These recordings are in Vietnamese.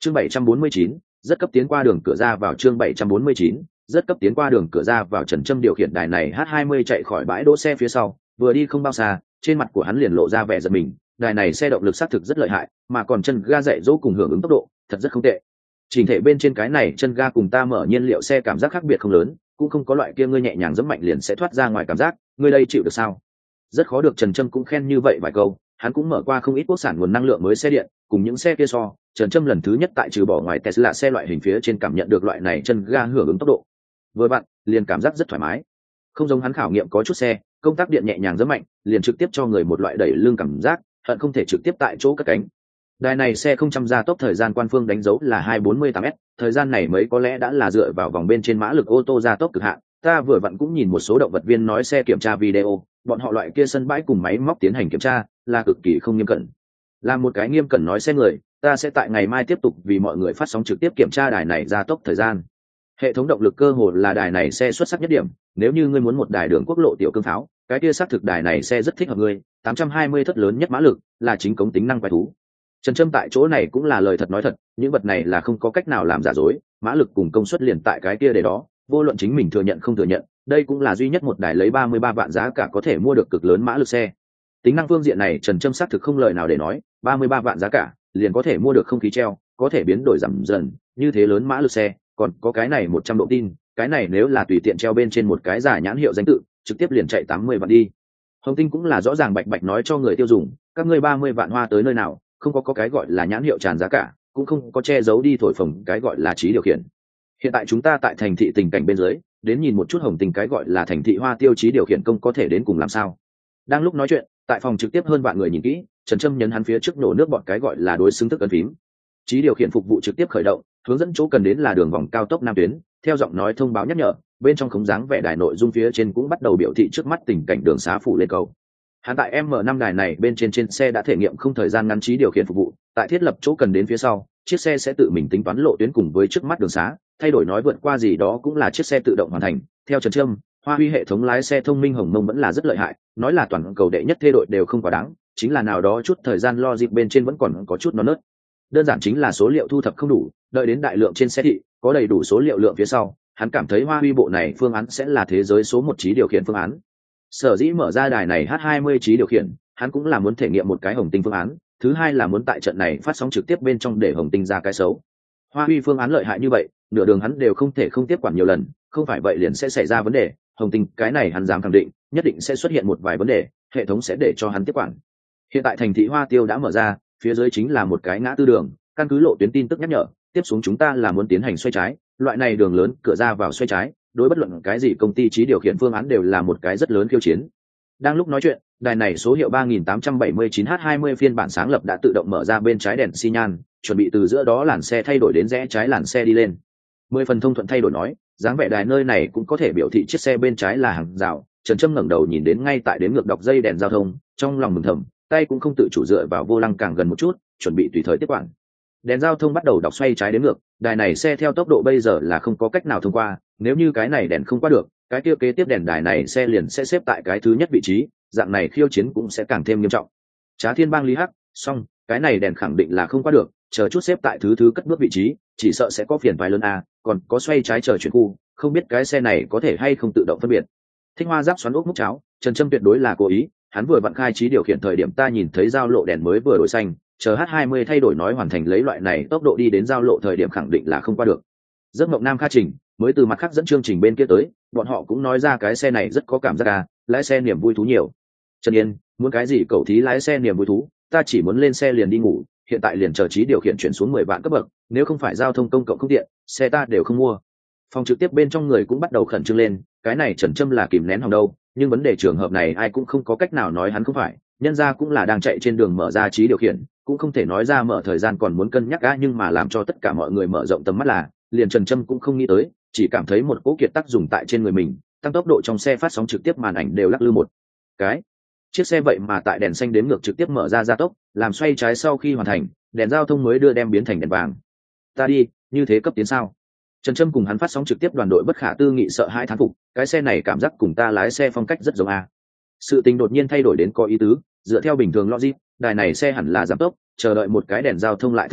Chương 749, rất cấp tiến qua đường cửa ra vào. Chương 749, rất cấp tiến qua đường cửa ra vào. Trần Trâm điều khiển đài này H20 chạy khỏi bãi đỗ xe phía sau, vừa đi không bao xa, trên mặt của hắn liền lộ ra vẻ giận mình. Đài này xe động lực xác thực rất lợi hại, mà còn chân ga dạy dỗ cùng hưởng ứng tốc độ, thật rất không tệ. Chỉnh thể bên trên cái này chân ga cùng ta mở nhiên liệu xe cảm giác khác biệt không lớn, cũng không có loại kia ngươi nhẹ nhàng giẫm mạnh liền sẽ thoát ra ngoài cảm giác, ngươi đây chịu được sao? Rất khó được. Trần Trâm cũng khen như vậy vài câu, hắn cũng mở qua không ít quốc sản nguồn năng lượng mới xe điện, cùng những xe kia so, Trần Trâm lần thứ nhất tại trừ bỏ ngoài Tesla xe loại hình phía trên cảm nhận được loại này chân ga hưởng ứng tốc độ. Vừa vặn, liền cảm giác rất thoải mái. Không giống hắn khảo nghiệm có chút xe, công tắc điện nhẹ nhàng giẫm mạnh, liền trực tiếp cho người một loại đẩy lưng cảm giác, hận không thể trực tiếp tại chỗ cất cánh. Đài này xe không trăm gia tốc thời gian quan phương đánh dấu là 248s, thời gian này mới có lẽ đã là dựa vào vòng bên trên mã lực ô tô gia tốc cực hạn. Ta vừa vặn cũng nhìn một số động vật viên nói xe kiểm tra video, bọn họ loại kia sân bãi cùng máy móc tiến hành kiểm tra là cực kỳ không nghiêm cẩn. Là một cái nghiêm cẩn nói xe người, ta sẽ tại ngày mai tiếp tục vì mọi người phát sóng trực tiếp kiểm tra đài này gia tốc thời gian. Hệ thống động lực cơ hồ là đài này xe xuất sắc nhất điểm, nếu như ngươi muốn một đài đường quốc lộ tiểu cương pháo, cái kia xác thực đài này xe rất thích hợp ngươi, 820 thất lớn nhất mã lực, là chính cống tính năng quái thú. Trần Trâm tại chỗ này cũng là lời thật nói thật, những vật này là không có cách nào làm giả dối, mã lực cùng công suất liền tại cái kia để đó, vô luận chính mình thừa nhận không thừa nhận, đây cũng là duy nhất một đài lấy 33 vạn giá cả có thể mua được cực lớn mã lực xe. Tính năng phương diện này Trần Trâm xác thực không lời nào để nói, 33 vạn giá cả, liền có thể mua được không khí treo, có thể biến đổi giảm dần, như thế lớn mã lực xe, còn có cái này 100 độ tin, cái này nếu là tùy tiện treo bên trên một cái giả nhãn hiệu danh tự, trực tiếp liền chạy 80 vạn đi. Hồng Tinh cũng là rõ ràng bạch bạch nói cho người tiêu dùng, các ngươi 30 vạn hoa tới nơi nào, không có cái gọi là nhãn hiệu tràn giá cả, cũng không có che giấu đi thổi phồng cái gọi là trí điều khiển. Hiện tại chúng ta tại thành thị tình cảnh bên dưới, đến nhìn một chút Hồng Tinh cái gọi là thành thị hoa tiêu chí điều khiển công có thể đến cùng làm sao. Đang lúc nói chuyện, tại phòng trực tiếp hơn vạn người nhìn kỹ, Trần Trâm nhấn hắn phía trước nổ nước bọt cái gọi là đối xứng thức ấn phím. Trí điều khiển phục vụ trực tiếp khởi động, hướng dẫn chỗ cần đến là đường vòng cao tốc nam tuyến, theo giọng nói thông báo nhắc nhở, bên trong khống dáng vẻ đài nội dung phía trên cũng bắt đầu biểu thị trước mắt tình cảnh đường xá phủ lên cầu. Hắn tại M5 đài này bên trên xe đã thể nghiệm không thời gian ngắn trí điều khiển phục vụ, tại thiết lập chỗ cần đến phía sau, chiếc xe sẽ tự mình tính toán lộ tuyến cùng với trước mắt đường xá, thay đổi nói vượt qua gì đó cũng là chiếc xe tự động hoàn thành. Theo Trần Trâm, Hoa Huy hệ thống lái xe thông minh Hồng Mông vẫn là rất lợi hại, nói là toàn cầu đệ nhất thê đội đều không quá đáng, chính là nào đó chút thời gian logic bên trên vẫn còn có chút non nớt. Đơn giản chính là số liệu thu thập không đủ, đợi đến đại lượng trên xe thị có đầy đủ số liệu lượng phía sau, hắn cảm thấy Hoa Huy bộ này phương án sẽ là thế giới số 1 trí điều khiển phương án. Sở dĩ mở ra đài này H20 trí điều khiển, hắn cũng là muốn thể nghiệm một cái Hồng Tinh phương án, thứ hai là muốn tại trận này phát sóng trực tiếp bên trong để Hồng Tinh ra cái xấu. Hoa Huy phương án lợi hại như vậy, nửa đường hắn đều không thể không tiếp quản nhiều lần, không phải vậy liền sẽ xảy ra vấn đề. Hồng Tinh cái này hắn dám khẳng định, nhất định sẽ xuất hiện một vài vấn đề, hệ thống sẽ để cho hắn tiếp quản. Hiện tại thành thị Hoa Tiêu đã mở ra, phía dưới chính là một cái ngã tư đường, căn cứ lộ tuyến tin tức nhắc nhở, tiếp xuống chúng ta là muốn tiến hành xoay trái, loại này đường lớn cửa ra vào xoay trái, đối bất luận cái gì công ty trí điều khiển phương án đều là một cái rất lớn khiêu chiến. Đang lúc nói chuyện, đài này số hiệu 3879H20 phiên bản sáng lập đã tự động mở ra bên trái đèn xi nhan, chuẩn bị từ giữa đó làn xe thay đổi đến rẽ trái làn xe đi lên. 10 phần thông thuận thay đổi nói, dáng vẻ đài nơi này cũng có thể biểu thị chiếc xe bên trái là hàng rào. Trần Trâm ngẩng đầu nhìn đến ngay tại đếm ngược đọc dây đèn giao thông, trong lòng mừng thầm, tay cũng không tự chủ dựa vào vô lăng càng gần một chút, chuẩn bị tùy thời tiếp quản. Đèn giao thông bắt đầu đọc xoay trái đến ngược, đài này xe theo tốc độ bây giờ là không có cách nào thông qua, nếu như cái này đèn không qua được, cái kia kế tiếp đèn đài này xe liền sẽ xếp tại cái thứ nhất vị trí, dạng này khiêu chiến cũng sẽ càng thêm nghiêm trọng. Trá Thiên Bang Lý Hắc, xong, cái này đèn khẳng định là không qua được, chờ chút xếp tại thứ cất bước vị trí, chỉ sợ sẽ có phiền toái lớn a, còn có xoay trái chờ chuyển khu, không biết cái xe này có thể hay không tự động phân biệt. Thích Hoa Giáp xoắn ốc múc cháo, Trần Trâm tuyệt đối là cố ý, hắn vừa vặn khai trí điều khiển thời điểm ta nhìn thấy giao lộ đèn mới vừa đổi xanh, chờ H20 thay đổi nói hoàn thành lấy loại này tốc độ đi đến giao lộ thời điểm khẳng định là không qua được. Giấc mộng Nam Kha Trình mới từ mặt khác dẫn chương trình bên kia tới, bọn họ cũng nói ra cái xe này rất có cảm giác à, lái xe niềm vui thú nhiều. Trần Yên, muốn cái gì cậu thí lái xe niềm vui thú, ta chỉ muốn lên xe liền đi ngủ, hiện tại liền chờ trí điều khiển chuyển xuống 10 vạn cấp bậc, nếu không phải giao thông công cộng không tiện, xe ta đều không mua. Phòng trực tiếp bên trong người cũng bắt đầu khẩn trương lên, cái này Trần Trâm là kìm nén hòng đâu, nhưng vấn đề trường hợp này ai cũng không có cách nào nói hắn không phải, nhân ra cũng là đang chạy trên đường mở ra trí điều khiển, cũng không thể nói ra mở thời gian còn muốn cân nhắc nhưng mà làm cho tất cả mọi người mở rộng tầm mắt là, liền Trần Trâm cũng không nghĩ tới, chỉ cảm thấy một cỗ kiệt tác dùng tại trên người mình, tăng tốc độ trong xe phát sóng trực tiếp màn ảnh đều lắc lư một cái. Chiếc xe vậy mà tại đèn xanh đếm ngược trực tiếp mở ra gia tốc, làm xoay trái sau khi hoàn thành, đèn giao thông mới đưa đem biến thành đèn vàng. Ta đi, như thế cấp tiến sao? Trần Trâm cùng hắn phát sóng trực tiếp đoàn đội bất khả tư nghị sợ hãi thán phục, cái xe này cảm giác cùng ta lái xe phong cách rất giống a. Sự tình đột nhiên thay đổi đến có ý tứ, dựa theo bình thường logic, đài này xe hẳn là giảm tốc, chờ đợi một cái đèn giao thông lại thông qua,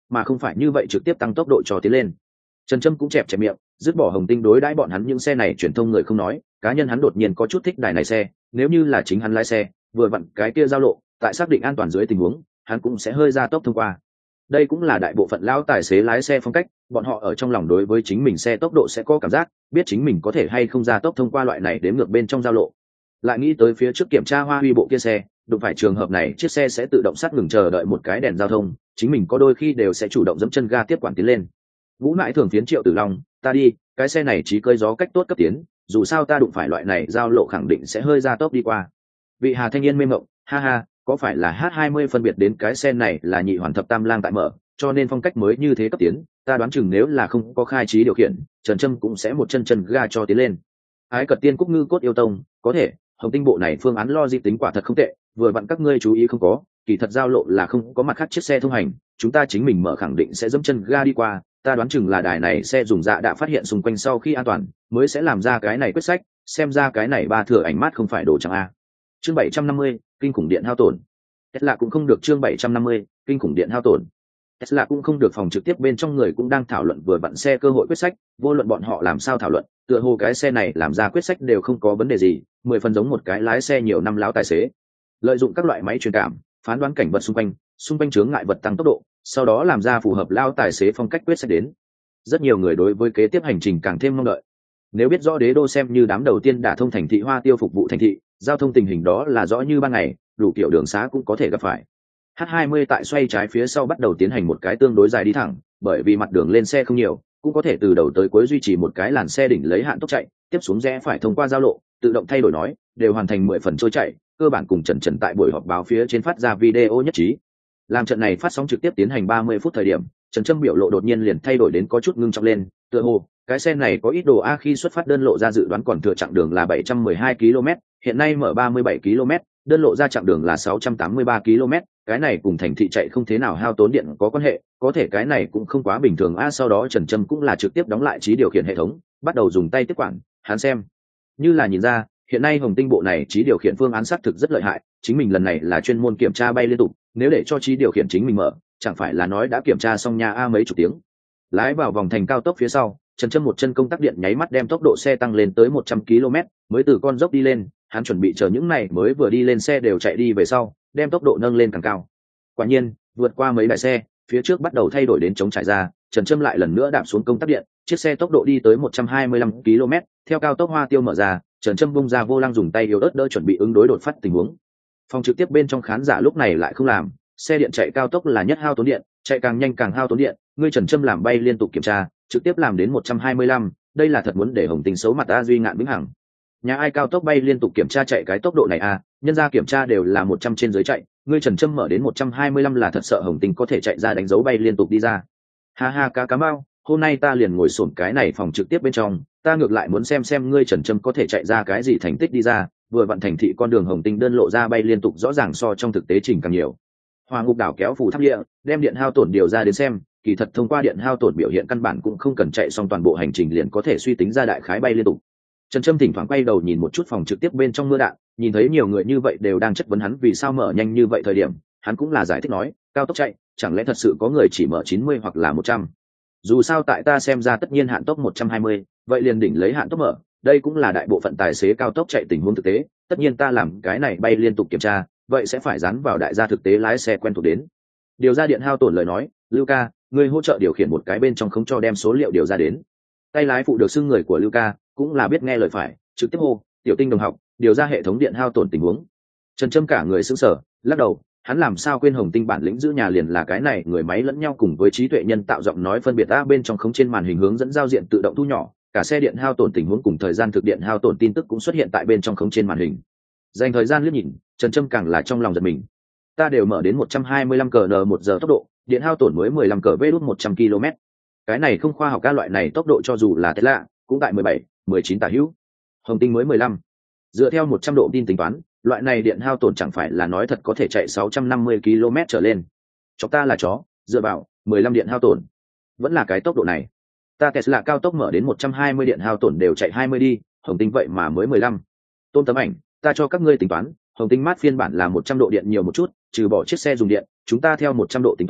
mà không phải như vậy trực tiếp tăng tốc độ cho tiến lên. Trần Trâm cũng chẹp chẹp miệng, dứt bỏ Hồng Tinh đối đãi bọn hắn những xe này truyền thông người không nói, cá nhân hắn đột nhiên có chút thích đài này xe, nếu như là chính hắn lái xe, vừa vặn cái kia giao lộ, tại xác định an toàn dưới tình huống, hắn cũng sẽ hơi ra tốc thông qua. Đây cũng là đại bộ phận lão tài xế lái xe phong cách, bọn họ ở trong lòng đối với chính mình xe tốc độ sẽ có cảm giác, biết chính mình có thể hay không ra tốc thông qua loại này đếm ngược bên trong giao lộ. Lại nghĩ tới phía trước kiểm tra Hoa Huy bộ kia xe, đụng phải trường hợp này chiếc xe sẽ tự động sát ngừng chờ đợi một cái đèn giao thông, chính mình có đôi khi đều sẽ chủ động dẫm chân ga tiếp quản tiến lên. Vũ Nãi thường phiến Triệu Tử Long, ta đi, cái xe này chỉ cơi gió cách tốt cấp tiến, dù sao ta đụng phải loại này giao lộ khẳng định sẽ hơi ra tốc đi qua. Vị Hà thanh niên mê mộng, ha ha, có phải là H20 phân biệt đến cái xe này là nhị hoàn thập tam lang tại mở, cho nên phong cách mới như thế cấp tiến, ta đoán chừng nếu là không có khai trí điều khiển, Trần Trâm cũng sẽ một chân chân ga cho tiến lên. Ái Cật Tiên Cúc Ngư cốt yêu tông, có thể, Hồng Tinh bộ này phương án logic tính quả thật không tệ, vừa vặn các ngươi chú ý không có, kỳ thật giao lộ là không có mặt khác chiếc xe thông hành, chúng ta chính mình mở khẳng định sẽ dẫm chân ga đi qua, ta đoán chừng là đài này xe dùng dạ đã phát hiện xung quanh sau khi an toàn, mới sẽ làm ra cái này quyết sách, xem ra cái này ba thừa ánh mắt không phải đồ chẳng a. Chương 750, kinh khủng điện hao tổn. Tesla cũng không được chương 750, kinh khủng điện hao tổn. Tesla cũng không được phòng trực tiếp bên trong người cũng đang thảo luận vừa vặn xe cơ hội quyết sách, vô luận bọn họ làm sao thảo luận, tựa hồ cái xe này làm ra quyết sách đều không có vấn đề gì, 10 phần giống một cái lái xe nhiều năm láo tài xế. Lợi dụng các loại máy truyền cảm, phán đoán cảnh vật xung quanh chướng ngại vật tăng tốc độ, sau đó làm ra phù hợp lao tài xế phong cách quyết sách đến. Rất nhiều người đối với kế tiếp hành trình càng thêm mong đợi. Nếu biết rõ đế đô xem như đám đầu tiên đả thông thành thị Hoa Tiêu phục vụ thành thị, giao thông tình hình đó là rõ như ban ngày, đủ kiểu đường xá cũng có thể gặp phải. H20 tại xoay trái phía sau bắt đầu tiến hành một cái tương đối dài đi thẳng, bởi vì mặt đường lên xe không nhiều, cũng có thể từ đầu tới cuối duy trì một cái làn xe đỉnh lấy hạn tốc chạy, tiếp xuống rẽ phải thông qua giao lộ, tự động thay đổi nói, đều hoàn thành 10 phần trôi chạy, cơ bản cùng Trần tại buổi họp báo phía trên phát ra video nhất trí. Làm trận này phát sóng trực tiếp tiến hành 30 phút thời điểm, Trần Trâm biểu lộ đột nhiên liền thay đổi đến có chút ngưng trọng lên, tựa hồ cái xe này có ít đồ a khi xuất phát đơn lộ ra dự đoán còn thừa chặng đường là 712 km, hiện nay mở 37 km, đơn lộ ra chặng đường là 683 km, cái này cùng thành thị chạy không thế nào hao tốn điện có quan hệ, có thể cái này cũng không quá bình thường a. Sau đó Trần Trâm cũng là trực tiếp đóng lại trí điều khiển hệ thống, bắt đầu dùng tay tiếp quản, hắn xem như là nhìn ra, hiện nay Hồng Tinh bộ này trí điều khiển phương án xác thực rất lợi hại, chính mình lần này là chuyên môn kiểm tra bay liên tục, nếu để cho trí điều khiển chính mình mở, chẳng phải là nói đã kiểm tra xong nha a mấy chục tiếng. Lái vào vòng thành cao tốc phía sau, Trần Trâm một chân công tắc điện nháy mắt đem tốc độ xe tăng lên tới 100 km, mới từ con dốc đi lên, hắn chuẩn bị chờ những này mới vừa đi lên xe đều chạy đi về sau, đem tốc độ nâng lên càng cao. Quả nhiên, vượt qua mấy đại xe, phía trước bắt đầu thay đổi đến chống trải ra, Trần Trâm lại lần nữa đạp xuống công tắc điện, chiếc xe tốc độ đi tới 125 km, theo cao tốc Hoa Tiêu mở ra, Trần Trâm bung ra vô lăng dùng tay yếu ớt đỡ chuẩn bị ứng đối đột phát tình huống. Phòng trực tiếp bên trong khán giả lúc này lại không làm, xe điện chạy cao tốc là nhất hao tốn điện, chạy càng nhanh càng hao tốn điện, ngươi Trần Trâm làm bay liên tục kiểm tra, trực tiếp làm đến 125, đây là thật muốn để Hồng Tinh xấu mặt a duy ngạn vĩnh hằng. Nhà ai cao tốc bay liên tục kiểm tra chạy cái tốc độ này a, nhân ra kiểm tra đều là 100 trên dưới chạy, ngươi Trần Trâm mở đến 125 là thật sợ Hồng Tinh có thể chạy ra đánh dấu bay liên tục đi ra. Ha ha cá mao, hôm nay ta liền ngồi xổm cái này phòng trực tiếp bên trong, ta ngược lại muốn xem ngươi Trần Trâm có thể chạy ra cái gì thành tích đi ra, vừa vặn thành thị con đường Hồng Tinh đơn lộ ra bay liên tục rõ ràng so trong thực tế trình càng nhiều. Hoa Ngục đảo kéo phù tháp địa, đem điện hao tổn điều ra đến xem, kỳ thật thông qua điện hao tổn biểu hiện căn bản cũng không cần chạy xong toàn bộ hành trình liền có thể suy tính ra đại khái bay liên tục. Trần Trâm thỉnh thoảng quay đầu nhìn một chút phòng trực tiếp bên trong mưa đạn, nhìn thấy nhiều người như vậy đều đang chất vấn hắn vì sao mở nhanh như vậy thời điểm, hắn cũng là giải thích nói, cao tốc chạy, chẳng lẽ thật sự có người chỉ mở 90 hoặc là 100. Dù sao tại ta xem ra tất nhiên hạn tốc 120, vậy liền đỉnh lấy hạn tốc mở, đây cũng là đại bộ phận tài xế cao tốc chạy tình huống thực tế, tất nhiên ta làm cái này bay liên tục kiểm tra, vậy sẽ phải dán vào đại gia thực tế lái xe quen thuộc đến. Điều ra điện hao tổn lời nói, Lưu Ca, ngươi hỗ trợ điều khiển một cái bên trong không cho đem số liệu điều ra đến. Tay lái phụ được xưng người của Lưu Ca, cũng là biết nghe lời phải, trực tiếp hô, Tiểu Tinh đồng học, điều ra hệ thống điện hao tổn tình huống. Trần Trâm cả người sững sờ, lắc đầu, hắn làm sao quên Hồng Tinh bản lĩnh giữ nhà liền là cái này người máy lẫn nhau cùng với trí tuệ nhân tạo giọng nói phân biệt a bên trong khống trên màn hình hướng dẫn giao diện tự động thu nhỏ, cả xe điện hao tổn tình huống cùng thời gian thực điện hao tổn tin tức cũng xuất hiện tại bên trong khống trên màn hình. Dành thời gian liếc nhìn, Trần Trâm càng là trong lòng giật mình. Ta đều mở đến 125 km một giờ tốc độ, điện hao tổn mới 15 km 100 km. Cái này không khoa học, ca loại này tốc độ cho dù là Tesla cũng tại 17, 19 tả hữu. Hồng Tinh mới 15. Dựa theo 100 độ tin tính toán, loại này điện hao tổn chẳng phải là nói thật có thể chạy 650 km trở lên. Chó ta là chó, dựa vào 15 điện hao tổn. Vẫn là cái tốc độ này. Ta Tesla cao tốc mở đến 120 điện hao tổn đều chạy 20 đi, Hồng Tinh vậy mà mới 15. Tôn tấm ảnh, ta cho các ngươi tính toán, Hồng Tinh mát phiên bản là 100 độ điện nhiều một chút, trừ bỏ chiếc xe dùng điện, chúng ta theo 100 độ tính toán,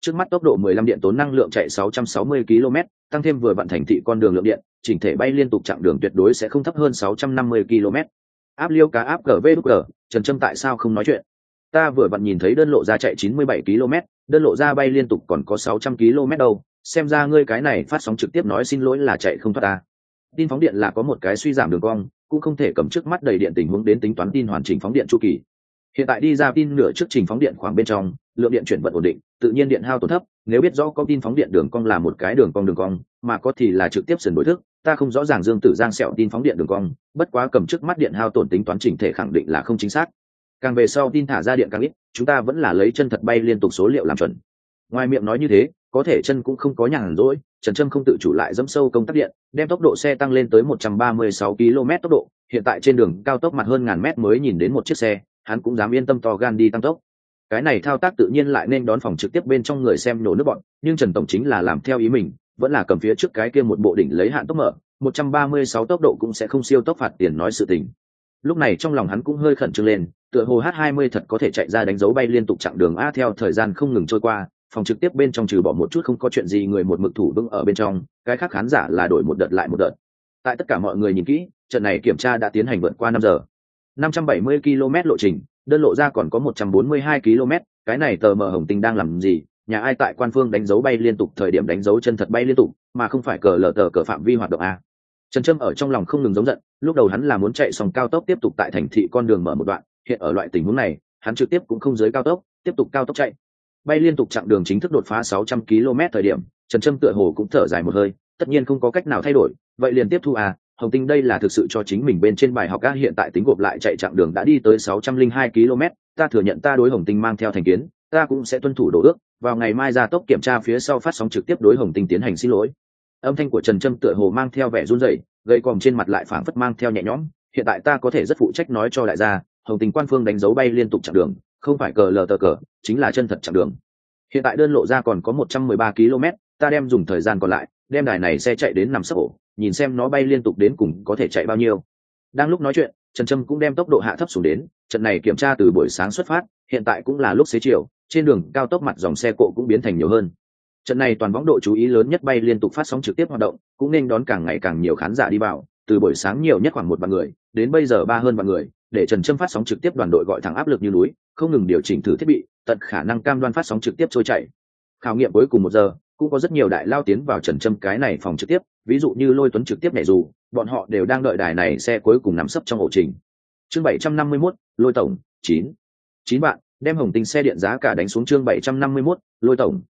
trước mắt tốc độ 15 điện tốn năng lượng chạy 660 km, tăng thêm vừa vận thành thị con đường lượng điện, chỉnh thể bay liên tục chặng đường tuyệt đối sẽ không thấp hơn 650 km. Áp liêu cá áp cờ vê đúc cờ, Trần Trâm tại sao không nói chuyện? Ta vừa vặn nhìn thấy đơn lộ ra chạy 97 km, đơn lộ ra bay liên tục còn có 600 km đâu, xem ra ngươi cái này phát sóng trực tiếp nói xin lỗi là chạy không thoát ta. Tin phóng điện là có một cái suy giảm đường cong, cũng không thể cầm trước mắt đầy điện tình huống đến tính toán tin hoàn chỉnh phóng điện chu kỳ. Hiện tại đi ra tin nửa trước trình phóng điện khoảng bên trong, lượng điện chuyển vận ổn định, tự nhiên điện hao tổn thấp, nếu biết rõ có tin phóng điện đường cong là một cái đường cong, mà có thì là trực tiếp sườn đối thức, ta không rõ ràng Dương Tử Giang sẹo tin phóng điện đường cong, bất quá cầm trước mắt điện hao tổn tính toán chỉnh thể khẳng định là không chính xác. Càng về sau tin thả ra điện càng ít, chúng ta vẫn là lấy chân thật bay liên tục số liệu làm chuẩn. Ngoài miệng nói như thế, có thể chân cũng không có nhàn rỗi, Trần Trâm không tự chủ lại dẫm sâu công tắc điện, đem tốc độ xe tăng lên tới 136 km tốc độ, hiện tại trên đường cao tốc mặt hơn ngàn mét mới nhìn đến một chiếc xe, hắn cũng dám yên tâm to gan đi tăng tốc. Cái này thao tác tự nhiên lại nên đón phòng trực tiếp bên trong người xem nổ nước bọn, nhưng Trần tổng chính là làm theo ý mình, vẫn là cầm phía trước cái kia một bộ đỉnh lấy hạn tốc mở, 136 tốc độ cũng sẽ không siêu tốc phạt tiền nói sự tình. Lúc này trong lòng hắn cũng hơi khẩn trương lên, tựa hồ H20 thật có thể chạy ra đánh dấu bay liên tục chặng đường a. Theo thời gian không ngừng trôi qua, phòng trực tiếp bên trong trừ bỏ một chút không có chuyện gì người một mực thủ vững ở bên trong, cái khác khán giả là đổi một đợt lại một đợt. Tại tất cả mọi người nhìn kỹ, trận này kiểm tra đã tiến hành vượt qua 5 giờ. 570 km lộ trình, đơn lộ ra còn có 142 km, cái này tờ mờ Hồng Tinh đang làm gì? Nhà ai tại quan phương đánh dấu bay liên tục thời điểm đánh dấu chân thật bay liên tục, mà không phải cờ lờ tờ cờ phạm vi hoạt động a. Trần Trâm ở trong lòng không ngừng giống giận, lúc đầu hắn là muốn chạy xong cao tốc tiếp tục tại thành thị con đường mở một đoạn, hiện ở loại tình huống này, hắn trực tiếp cũng không dưới cao tốc, tiếp tục cao tốc chạy. Bay liên tục chặng đường chính thức đột phá 600 km thời điểm, Trần Trâm tựa hồ cũng thở dài một hơi, tất nhiên không có cách nào thay đổi, vậy liền tiếp thu à, Hồng Tinh đây là thực sự cho chính mình bên trên bài học a. Hiện tại tính gộp lại chạy chặng đường đã đi tới 602 km, ta thừa nhận ta đối Hồng Tinh mang theo thành kiến, ta cũng sẽ tuân thủ đồ ước, vào ngày mai ra tốc kiểm tra phía sau phát sóng trực tiếp đối Hồng Tinh tiến hành xin lỗi. Âm thanh của Trần Trâm tựa hồ mang theo vẻ run rẩy, gầy còm trên mặt lại phảng phất mang theo nhẹ nhõm, hiện tại ta có thể rất phụ trách nói cho đại gia, Hồng Tinh quan phương đánh dấu bay liên tục chặng đường, không phải cờ lờ tờ cờ, chính là chân thật chặng đường. Hiện tại đơn lộ ra còn có 113 km, ta đem dùng thời gian còn lại, đem đài này xe chạy đến nằm sấp ổ, nhìn xem nó bay liên tục đến cùng có thể chạy bao nhiêu. Đang lúc nói chuyện, Trần Trâm cũng đem tốc độ hạ thấp xuống đến, trận này kiểm tra từ buổi sáng xuất phát, hiện tại cũng là lúc xế chiều, trên đường cao tốc mặt dòng xe cộ cũng biến thành nhiều hơn. Trận này toàn võng độ chú ý lớn nhất bay liên tục phát sóng trực tiếp hoạt động, cũng nên đón càng ngày càng nhiều khán giả đi vào, từ buổi sáng nhiều nhất khoảng 1 vạn người, đến bây giờ 3 hơn vạn người, để Trần Trâm phát sóng trực tiếp đoàn đội gọi thẳng áp lực như núi, không ngừng điều chỉnh thử thiết bị, tận khả năng cam đoan phát sóng trực tiếp trôi chảy. Khảo nghiệm cuối cùng 1 giờ, cũng có rất nhiều đại lao tiến vào Trần Trâm cái này phòng trực tiếp, ví dụ như Lôi Tuấn trực tiếp nhảy dù, bọn họ đều đang đợi đài này xe cuối cùng nằm sấp trong ổ trình. Chương 751, Lôi tổng, 9 bạn, đem Hồng Tinh xe điện giá cả đánh xuống. Chương 751, Lôi tổng,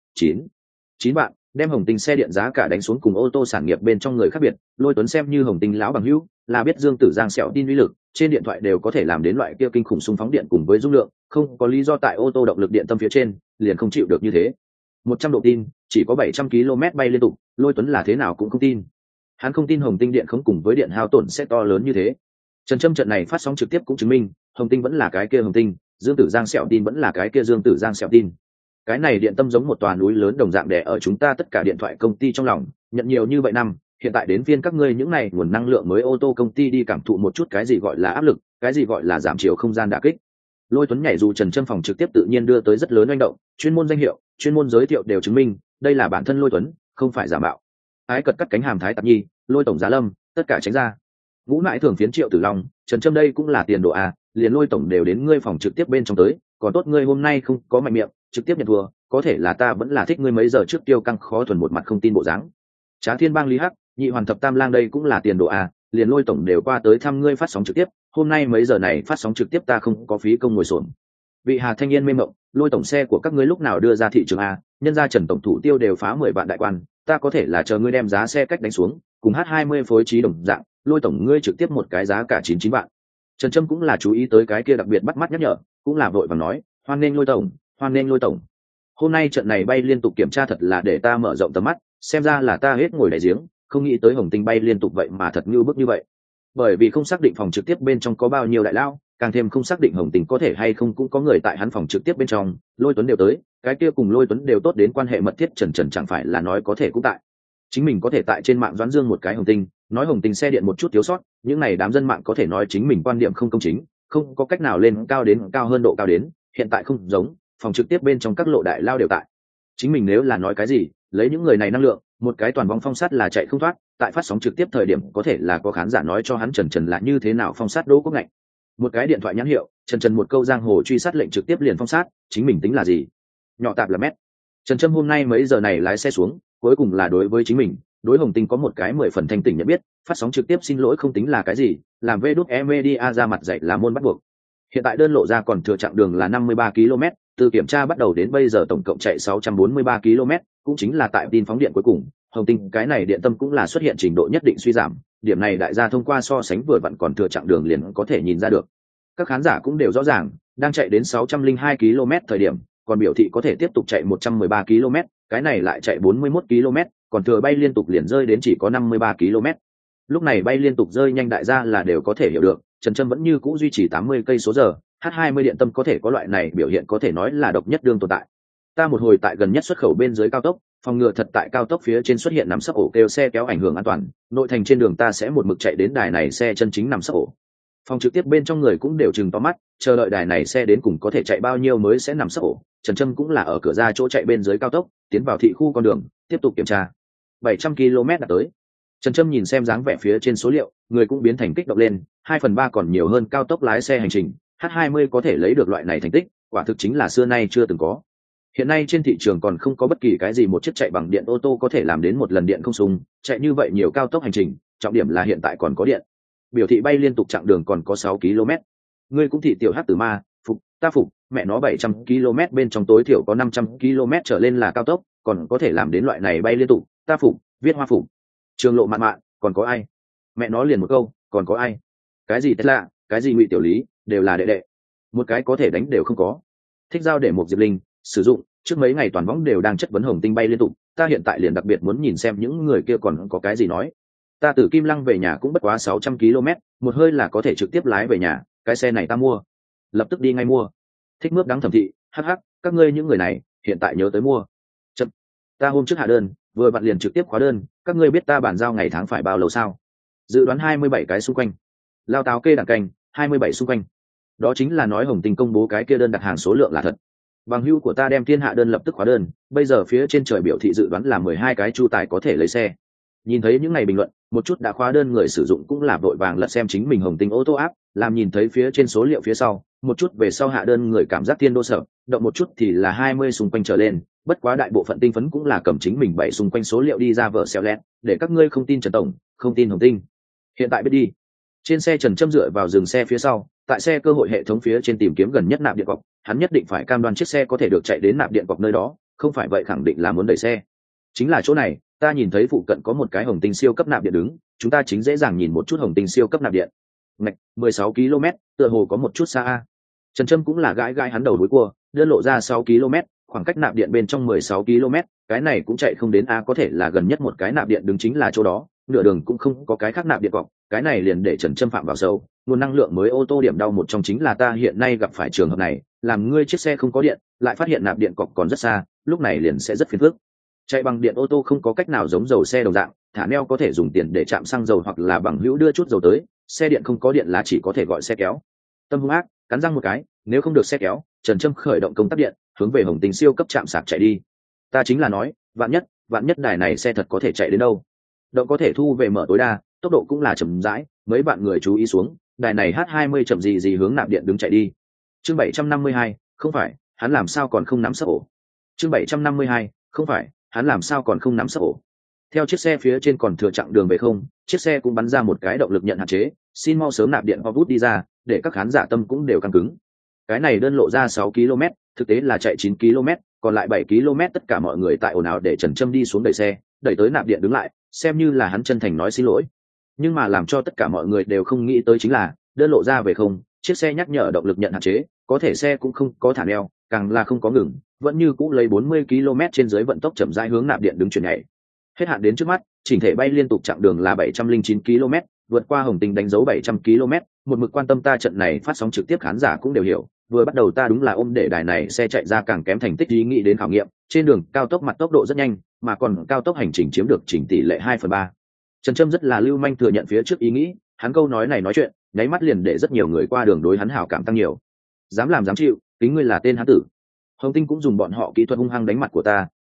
9 bạn, đem Hồng Tinh xe điện giá cả đánh xuống. Cùng ô tô sản nghiệp bên trong người khác biệt, Lôi Tuấn xem như Hồng Tinh lão bằng hữu, là biết Dương Tử Giang sẹo tin uy lực, trên điện thoại đều có thể làm đến loại kia kinh khủng xung phóng điện cùng với dung lượng, không có lý do tại ô tô động lực điện tâm phía trên liền không chịu được như thế. 100 độ tin, chỉ có 700 km bay liên tục, Lôi Tuấn là thế nào cũng không tin. Hắn không tin Hồng Tinh điện không cùng với điện hao tổn sẽ to lớn như thế. Trần Trâm trận này phát sóng trực tiếp cũng chứng minh, Hồng Tinh vẫn là cái kia Hồng Tinh, Dương Tử Giang sẹo tin vẫn là cái kia Dương Tử Giang sẹo tin. Cái này điện tâm giống một tòa núi lớn đồng dạng đè ở chúng ta tất cả điện thoại công ty trong lòng, nhận nhiều như vậy năm, hiện tại đến phiên các ngươi những này nguồn năng lượng mới ô tô công ty đi cảm thụ một chút cái gì gọi là áp lực, cái gì gọi là giảm chiều không gian đả kích. Lôi Tuấn nhảy dù Trần Trâm phòng trực tiếp tự nhiên đưa tới rất lớn oanh động, chuyên môn danh hiệu, chuyên môn giới thiệu đều chứng minh, đây là bản thân Lôi Tuấn, không phải giả mạo. Ái cật cắt cánh hàm Thái Tạp Nhi, Lôi tổng Giá Lâm, tất cả tránh ra. Ngũ Nại thường phiến Triệu Tử Long, Trần Trâm đây cũng là tiền đồ à, liền Lôi tổng đều đến ngươi phòng trực tiếp bên trong tới, còn tốt ngươi hôm nay không có mạnh miệng, trực tiếp nhận thua, có thể là ta vẫn là thích ngươi mấy giờ trước tiêu căng khó thuần một mặt không tin bộ dáng. Trá Thiên Bang Lý Hắc, Nhị Hoàn Thập Tam Lang đây cũng là tiền đồ à, liền Lôi tổng đều qua tới thăm ngươi phát sóng trực tiếp, hôm nay mấy giờ này phát sóng trực tiếp ta không có phí công ngồi xổm. Vị Hà thanh niên mê mộng, Lôi tổng xe của các ngươi lúc nào đưa ra thị trường a, nhân gia Trần tổng thủ tiêu đều phá 10 vạn đại quan, ta có thể là chờ ngươi đem giá xe cách đánh xuống, cùng H20 phối trí đồng dạng, Lôi tổng ngươi trực tiếp một cái giá cả 99 vạn. Trần Trâm cũng là chú ý tới cái kia đặc biệt bắt mắt nhắc nhở, cũng là vội vàng nói, hoan nghênh Lôi tổng, hoan nghênh Lôi tổng. Hôm nay trận này bay liên tục kiểm tra thật là để ta mở rộng tầm mắt, xem ra là ta hết ngồi đại giếng, không nghĩ tới Hồng Tinh bay liên tục vậy mà thật như bức như vậy. Bởi vì không xác định phòng trực tiếp bên trong có bao nhiêu đại lao, càng thêm không xác định Hồng Tinh có thể hay không cũng có người tại hắn phòng trực tiếp bên trong, Lôi Tuấn đều tới, cái kia cùng Lôi Tuấn đều tốt đến quan hệ mật thiết Trần chẳng phải là nói có thể cũng tại. Chính mình có thể tại trên mạng doãn dương một cái Hồng Tinh, nói Hồng Tinh xe điện một chút thiếu sót, những này đám dân mạng có thể nói chính mình quan điểm không công chính, không có cách nào lên cao đến cao hơn độ cao đến, hiện tại không giống, phòng trực tiếp bên trong các lộ đại lao đều tại. chính mình nếu là nói cái gì, lấy những người này năng lượng, một cái toàn vong phong sát là chạy không thoát. Tại phát sóng trực tiếp thời điểm có thể là có khán giả nói cho hắn Trần là như thế nào phong sát Đỗ Quốc Ngạnh. Một cái điện thoại nhắn hiệu, Trần một câu giang hồ truy sát lệnh trực tiếp liền phong sát, chính mình tính là gì? Nhỏ tạp là mét. Trần Trâm hôm nay mấy giờ này lái xe xuống, cuối cùng là đối với chính mình, đối Hồng Tinh có một cái 10 phần thanh tỉnh nhận biết, phát sóng trực tiếp xin lỗi không tính là cái gì, làm VđE Media ra mặt dạy là môn bắt buộc. Hiện tại đơn lộ ra còn thừa chặng đường là 53 km, từ kiểm tra bắt đầu đến bây giờ tổng cộng chạy 643 km, cũng chính là tại tin phóng điện cuối cùng, Hồng Tinh cái này điện tâm cũng là xuất hiện trình độ nhất định suy giảm, điểm này đại gia thông qua so sánh vừa vặn còn thừa chặng đường liền có thể nhìn ra được. Các khán giả cũng đều rõ ràng, đang chạy đến 602 km thời điểm, còn biểu thị có thể tiếp tục chạy 113 km, cái này lại chạy 41 km, còn thừa bay liên tục liền rơi đến chỉ có 53 km. Lúc này bay liên tục rơi nhanh đại gia là đều có thể hiểu được, Trần Trâm vẫn như cũ duy trì 80 cây số giờ, H20 điện tâm có thể có loại này biểu hiện có thể nói là độc nhất đương tồn tại. Ta một hồi tại gần nhất xuất khẩu bên dưới cao tốc, phòng ngừa thật tại cao tốc phía trên xuất hiện nằm sấp ổ kêu xe kéo ảnh hưởng an toàn, nội thành trên đường ta sẽ một mực chạy đến đài này xe chân chính nằm sấp ổ. Phòng trực tiếp bên trong người cũng đều chừng to mắt, chờ đợi đài này xe đến cùng có thể chạy bao nhiêu mới sẽ nằm sấp ổ. Trần Trâm cũng là ở cửa ra chỗ chạy bên dưới cao tốc, tiến vào thị khu con đường, tiếp tục kiểm tra. 700 km đã tới. Trần Trâm nhìn xem dáng vẻ phía trên số liệu, người cũng biến thành kích động lên, 2/3 còn nhiều hơn cao tốc lái xe hành trình, H20 có thể lấy được loại này thành tích, quả thực chính là xưa nay chưa từng có. Hiện nay trên thị trường còn không có bất kỳ cái gì một chiếc chạy bằng điện ô tô có thể làm đến một lần điện không sung, chạy như vậy nhiều cao tốc hành trình, trọng điểm là hiện tại còn có điện. Biểu thị bay liên tục chặng đường còn có 6 km. Ngươi cũng thị tiểu hắc tử ma, phục, ta phục, mẹ nó 700 km bên trong tối thiểu có 500 km trở lên là cao tốc, còn có thể làm đến loại này bay liên tục, ta phục, viết hoa phục. Trường lộ mạn mạn, còn có ai? Mẹ nó liền một câu, còn có ai? Cái gì Tesla, cái gì Ngụy Tiểu Lý, đều là đệ đệ. Một cái có thể đánh đều không có. Thích giao để một Diệp Linh sử dụng, trước mấy ngày toàn võng đều đang chất vấn Hồng Tinh bay liên tục, ta hiện tại liền đặc biệt muốn nhìn xem những người kia còn có cái gì nói. Ta từ Kim Lăng về nhà cũng bất quá 600 km, một hơi là có thể trực tiếp lái về nhà, cái xe này ta mua. Lập tức đi ngay mua. Thích mướp đắng thẩm thị, hắc hắc, các ngươi những người này, hiện tại nhớ tới mua. Chậm, ta hôm trước hạ đơn, vừa vặn liền trực tiếp khóa đơn, các ngươi biết ta bàn giao ngày tháng phải bao lâu sao? Dự đoán 27 cái xung quanh. Lao táo kê đẳng canh, 27 xung quanh. Đó chính là nói Hồng Tinh công bố cái kia đơn đặt hàng số lượng là thật. Bằng hữu của ta đem thiên hạ đơn lập tức khóa đơn, bây giờ phía trên trời biểu thị dự đoán là 12 cái chu tài có thể lấy xe. Nhìn thấy những ngày bình luận, một chút đã khóa đơn người sử dụng cũng là vội vàng lật xem chính mình Hồng Tinh ô tô app, làm nhìn thấy phía trên số liệu phía sau, một chút về sau hạ đơn người cảm giác thiên đô sợ, động một chút thì là 20 xung quanh trở lên, bất quá đại bộ phận tinh phấn cũng là cầm chính mình 7 xung quanh số liệu đi ra vở xéo lét, để các ngươi không tin Trần tổng, không tin Hồng Tinh. Hiện tại biết đi. Trên xe Trần Trâm dựa vào dừng xe phía sau, tại xe cơ hội hệ thống phía trên tìm kiếm gần nhất nạp điện cọc, hắn nhất định phải cam đoan chiếc xe có thể được chạy đến nạp điện cọc nơi đó, không phải vậy khẳng định là muốn đẩy xe. Chính là chỗ này, ta nhìn thấy phụ cận có một cái Hồng Tinh siêu cấp nạp điện đứng, chúng ta chính dễ dàng nhìn một chút Hồng Tinh siêu cấp nạp điện. Ngạch, 16 km, tựa hồ có một chút xa a. Trần Trâm cũng là gãi gãi hắn đầu đuôi cua, đơn lộ ra 6 km, khoảng cách nạp điện bên trong 16 km, cái này cũng chạy không đến a, có thể là gần nhất một cái nạp điện đứng chính là chỗ đó, nửa đường cũng không có cái khác nạp điện cọc, cái này liền để Trần Trâm phạm vào sâu. Nguồn năng lượng mới ô tô điểm đau một trong chính là ta hiện nay gặp phải trường hợp này, làm ngươi chiếc xe không có điện, lại phát hiện nạp điện cọc còn rất xa, lúc này liền sẽ rất phiền phức. Chạy bằng điện ô tô không có cách nào giống dầu xe đồng dạng, thả neo có thể dùng tiền để chạm xăng dầu hoặc là bằng hữu đưa chút dầu tới, xe điện không có điện là chỉ có thể gọi xe kéo. Tâm hung ác, cắn răng một cái, nếu không được xe kéo, Trần Trâm khởi động công tắc điện, hướng về Hồng Tinh siêu cấp trạm sạc chạy đi. Ta chính là nói, vạn nhất đài này xe thật có thể chạy đến đâu. Động có thể thu về mở tối đa, tốc độ cũng là chậm rãi, mấy bạn người chú ý xuống, đài này H20 chậm gì hướng nạp điện đứng chạy đi. Chương 752, không phải, hắn làm sao còn không nắm sấp ổ. Chương 752, không phải, hắn làm sao còn không nắm sấp ổ. Theo chiếc xe phía trên còn thừa chặng đường về không, chiếc xe cũng bắn ra một cái động lực nhận hạn chế, xin mau sớm nạp điện Vút đi ra, để các khán giả tâm cũng đều căng cứng. Cái này đơn lộ ra 6 km, thực tế là chạy 9 km, còn lại 7 km tất cả mọi người tại ồn ào để Trần Trâm đi xuống đẩy xe, đẩy tới nạp điện đứng lại, xem như là hắn chân thành nói xin lỗi. Nhưng mà làm cho tất cả mọi người đều không nghĩ tới chính là, đơn lộ ra về không, chiếc xe nhắc nhở động lực nhận hạn chế, có thể xe cũng không có thả neo, càng là không có ngừng, vẫn như cũ lấy 40 km trên dưới vận tốc chậm rãi hướng nạp điện đứng chuyển nhảy. Hết hạn đến trước mắt, chỉnh thể bay liên tục chặng đường là 709 km, vượt qua Hồng Tinh đánh dấu 700 km, một mực quan tâm ta trận này phát sóng trực tiếp khán giả cũng đều hiểu, vừa bắt đầu ta đúng là ôm để đài này xe chạy ra càng kém thành tích ý nghĩ đến khảo nghiệm, trên đường cao tốc mặt tốc độ rất nhanh, mà còn cao tốc hành trình chiếm được chỉnh tỷ lệ 2/3. Trần Trâm rất là lưu manh thừa nhận phía trước ý nghĩ, hắn câu nói này nói chuyện, nháy mắt liền để rất nhiều người qua đường đối hắn hảo cảm tăng nhiều. Dám làm dám chịu, tính ngươi là tên hắn tử. Hồng Tinh cũng dùng bọn họ kỹ thuật hung hăng đánh mặt của ta,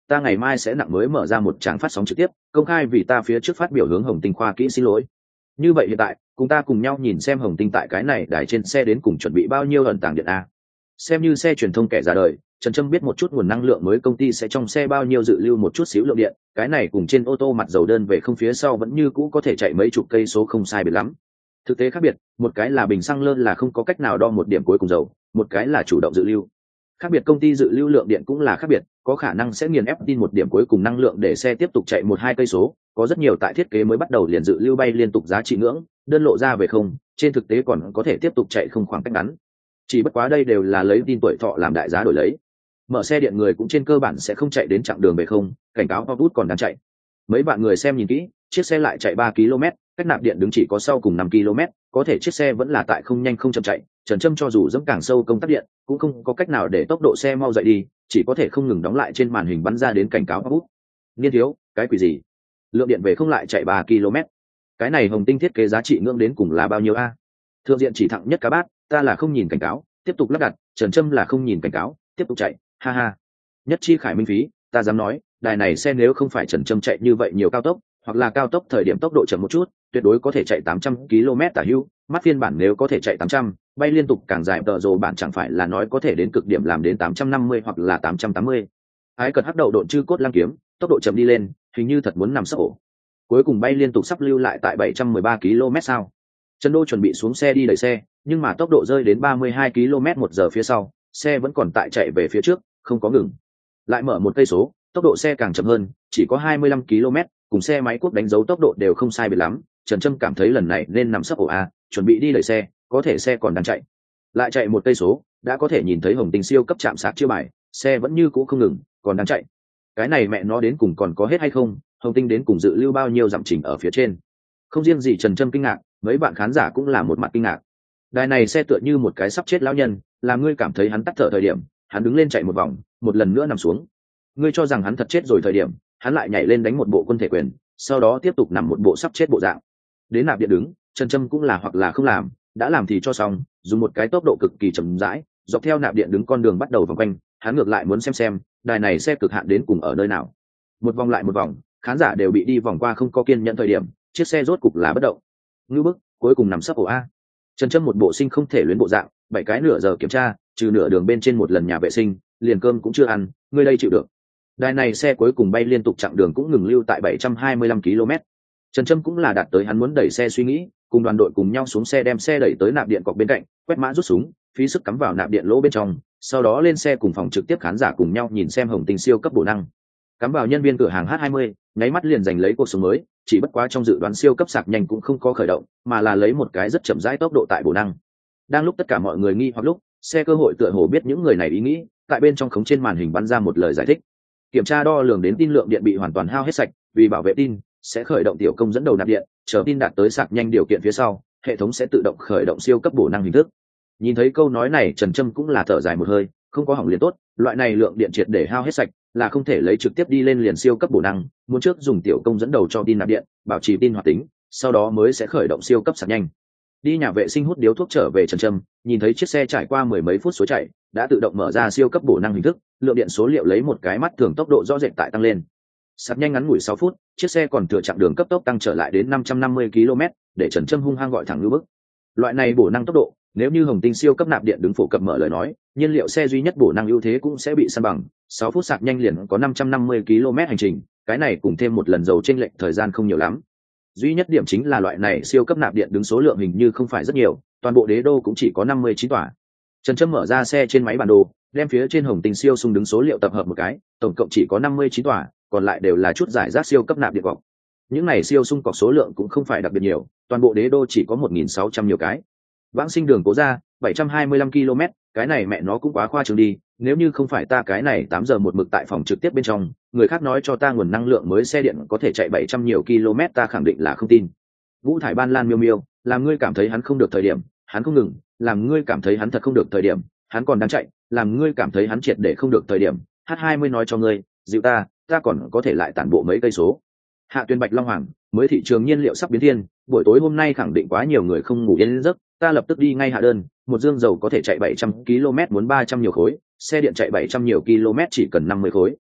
ta ngày mai sẽ nặng mới mở ra một tràng phát sóng trực tiếp công khai vì ta phía trước phát biểu hướng Hồng Tinh khoa kỹ xin lỗi. Như vậy hiện tại cùng ta cùng nhau nhìn xem Hồng Tinh tại cái này đài trên xe đến cùng chuẩn bị bao nhiêu ẩn tàng điện a. Xem như xe truyền thông kẻ ra đời, Trần Trâm biết một chút nguồn năng lượng mới công ty sẽ trong xe bao nhiêu dự lưu một chút xíu lượng điện, cái này cùng trên ô tô mặt dầu đơn về không phía sau vẫn như cũ có thể chạy mấy chục cây số không sai biệt lắm. Thực tế khác biệt, một cái là bình xăng lơn là không có cách nào đo một điểm cuối cùng dầu, một cái là chủ động dự lưu. Khác biệt công ty dự lưu lượng điện cũng là khác biệt, có khả năng sẽ nghiền ép tin một điểm cuối cùng năng lượng để xe tiếp tục chạy 1-2 cây số, có rất nhiều tại thiết kế mới bắt đầu liền dự lưu bay liên tục giá trị ngưỡng, đơn lộ ra về không, trên thực tế còn có thể tiếp tục chạy không khoảng cách ngắn. Chỉ bất quá đây đều là lấy tin tuổi thọ làm đại giá đổi lấy. Mở xe điện người cũng trên cơ bản sẽ không chạy đến chặng đường về không, cảnh cáo Hot còn đang chạy. Mấy bạn người xem nhìn kỹ, chiếc xe lại chạy 3 km, cách nạp điện đứng chỉ có sau cùng 5 km, có thể chiếc xe vẫn là tại không nhanh không chậm chạy. Trần Trâm cho dù dẫm càng sâu công tắc điện, cũng không có cách nào để tốc độ xe mau dậy đi, chỉ có thể không ngừng đóng lại trên màn hình bắn ra đến cảnh cáo Hot. Niên thiếu, cái quỷ gì? Lượng điện về không lại chạy 3 km. Cái này Hồng Tinh thiết kế giá trị ngưỡng đến cùng là bao nhiêu a? Thượng diện chỉ thẳng nhất cá bát, ta là không nhìn cảnh cáo, tiếp tục lắp đặt, Trần Trâm là không nhìn cảnh cáo, tiếp tục chạy, ha ha. Nhất chi khải minh phí, ta dám nói, đài này xe nếu không phải Trần Trâm chạy như vậy nhiều cao tốc, hoặc là cao tốc thời điểm tốc độ chậm một chút, tuyệt đối có thể chạy 800 km tả hữu, mắt phiên bản nếu có thể chạy 800, bay liên tục càng dài tờ rồ bản chẳng phải là nói có thể đến cực điểm làm đến 850 hoặc là 880. Ái cật hắc đầu độn chư cốt lăng kiếm, tốc độ chậm đi lên, hình như thật muốn nằm sấp ổ. Cuối cùng bay liên tục sắp lưu lại tại 713 km sao. Trần Đô chuẩn bị xuống xe đi đẩy xe, nhưng mà tốc độ rơi đến 32 km/h phía sau, xe vẫn còn tại chạy về phía trước, không có ngừng. Lại mở một cây số, tốc độ xe càng chậm hơn, chỉ có 25 km, cùng xe máy quốc đánh dấu tốc độ đều không sai biệt lắm. Trần Trâm cảm thấy lần này nên nằm sấp ổ a, chuẩn bị đi đẩy xe, có thể xe còn đang chạy. Lại chạy một cây số, đã có thể nhìn thấy Hồng Tinh siêu cấp chạm sạc chiêu bài, xe vẫn như cũ không ngừng, còn đang chạy. Cái này mẹ nó đến cùng còn có hết hay không? Hồng Tinh đến cùng dự lưu bao nhiêu dặm chỉnh ở phía trên? Không riêng gì Trần Trâm kinh ngạc, mấy bạn khán giả cũng là một mặt kinh ngạc. Đài này xe tựa như một cái sắp chết lão nhân, làm ngươi cảm thấy hắn tắt thở thời điểm, hắn đứng lên chạy một vòng, một lần nữa nằm xuống. Ngươi cho rằng hắn thật chết rồi thời điểm, hắn lại nhảy lên đánh một bộ quân thể quyền, sau đó tiếp tục nằm một bộ sắp chết bộ dạng. Đến nạp điện đứng, Trần Trâm cũng là hoặc là không làm, đã làm thì cho xong, dùng một cái tốc độ cực kỳ chậm rãi, dọc theo nạp điện đứng con đường bắt đầu vòng quanh, hắn ngược lại muốn xem, đài này xe cực hạn đến cùng ở nơi nào. Một vòng lại một vòng, khán giả đều bị đi vòng qua không có kiên nhẫn thời điểm, chiếc xe rốt cục là bất động. Ngưu bức, cuối cùng nằm sấp ổ a. Trần Trâm một bộ sinh không thể luyến bộ dạng, 7 cái nửa giờ kiểm tra, trừ nửa đường bên trên một lần nhà vệ sinh, liền cơm cũng chưa ăn, ngươi đây chịu được. Đài này xe cuối cùng bay liên tục chặng đường cũng ngừng lưu tại 725 km. Trần Trâm cũng là đạt tới hắn muốn đẩy xe suy nghĩ, cùng đoàn đội cùng nhau xuống xe đem xe đẩy tới nạp điện cọc bên cạnh, quét mã rút súng, phí sức cắm vào nạp điện lỗ bên trong, sau đó lên xe cùng phòng trực tiếp khán giả cùng nhau nhìn xem Hồng Tinh siêu cấp bổ năng. Cắm vào nhân viên cửa hàng H20, nháy mắt liền giành lấy cuộc sống mới, chỉ bất quá trong dự đoán siêu cấp sạc nhanh cũng không có khởi động, mà là lấy một cái rất chậm rãi tốc độ tại bổ năng. Đang lúc tất cả mọi người nghi hoặc lúc, xe cơ hội tựa hồ biết những người này ý nghĩ, tại bên trong khống trên màn hình bắn ra một lời giải thích. Kiểm tra đo lường đến tin lượng điện bị hoàn toàn hao hết sạch, vì bảo vệ tin, sẽ khởi động tiểu công dẫn đầu nạp điện, chờ tin đạt tới sạc nhanh điều kiện phía sau, hệ thống sẽ tự động khởi động siêu cấp bổ năng hình thức. Nhìn thấy câu nói này, Trần Trâm cũng là thở dài một hơi, không có hỏng liền tốt, loại này lượng điện triệt để hao hết sạch, là không thể lấy trực tiếp đi lên liền siêu cấp bổ năng, muốn trước dùng tiểu công dẫn đầu cho tin nạp điện, bảo trì tin hoạt tính, sau đó mới sẽ khởi động siêu cấp sạc nhanh. Đi nhà vệ sinh hút điếu thuốc trở về Trần Trâm, nhìn thấy chiếc xe trải qua mười mấy phút số chạy, đã tự động mở ra siêu cấp bổ năng hình thức, lượng điện số liệu lấy một cái mắt thường tốc độ rõ rệt tại tăng lên. Sạc nhanh ngắn ngủi 6 phút, chiếc xe còn thừa chặng đường cấp tốc tăng trở lại đến 550 km, để Trần Trâm hung hăng gọi thẳng lưu bức. Loại này bổ năng tốc độ, nếu như Hồng Tinh siêu cấp nạp điện đứng phổ cập mở lời nói, nhiên liệu xe duy nhất bổ năng ưu thế cũng sẽ bị san bằng, 6 phút sạc nhanh liền có 550 km hành trình, cái này cùng thêm một lần dầu chênh lệch thời gian không nhiều lắm. Duy nhất điểm chính là loại này siêu cấp nạp điện đứng số lượng hình như không phải rất nhiều, toàn bộ đế đô cũng chỉ có 59 tòa. Trần Trâm mở ra xe trên máy bản đồ, đem phía trên Hồng Tinh siêu xung đứng số liệu tập hợp một cái, tổng cộng chỉ có 59 tòa, còn lại đều là chút giải rác siêu cấp nạp điện cọc. Những này siêu xung cọc số lượng cũng không phải đặc biệt nhiều, toàn bộ đế đô chỉ có 1.600 nhiều cái. Vãng Sinh đường Cố Gia, 725 km, cái này mẹ nó cũng quá khoa trương đi, nếu như không phải ta cái này 8 giờ một mực tại phòng trực tiếp bên trong, người khác nói cho ta nguồn năng lượng mới xe điện có thể chạy 700 nhiều km ta khẳng định là không tin. Vũ Thải Ban Lan miêu miêu, làm ngươi cảm thấy hắn không được thời điểm, hắn không ngừng, làm ngươi cảm thấy hắn thật không được thời điểm, hắn còn đang chạy, làm ngươi cảm thấy hắn triệt để không được thời điểm, H20 nói cho ngươi, dịu ta còn có thể lại tản bộ mấy cây số. Hạ Tuyên Bạch Long Hoàng, mới thị trường nhiên liệu sắp biến thiên, buổi tối hôm nay khẳng định quá nhiều người không ngủ yên giấc, ta lập tức đi ngay hạ đơn, một dương dầu có thể chạy 700 km muốn 300 nhiều khối, xe điện chạy 700 nhiều km chỉ cần 50 khối.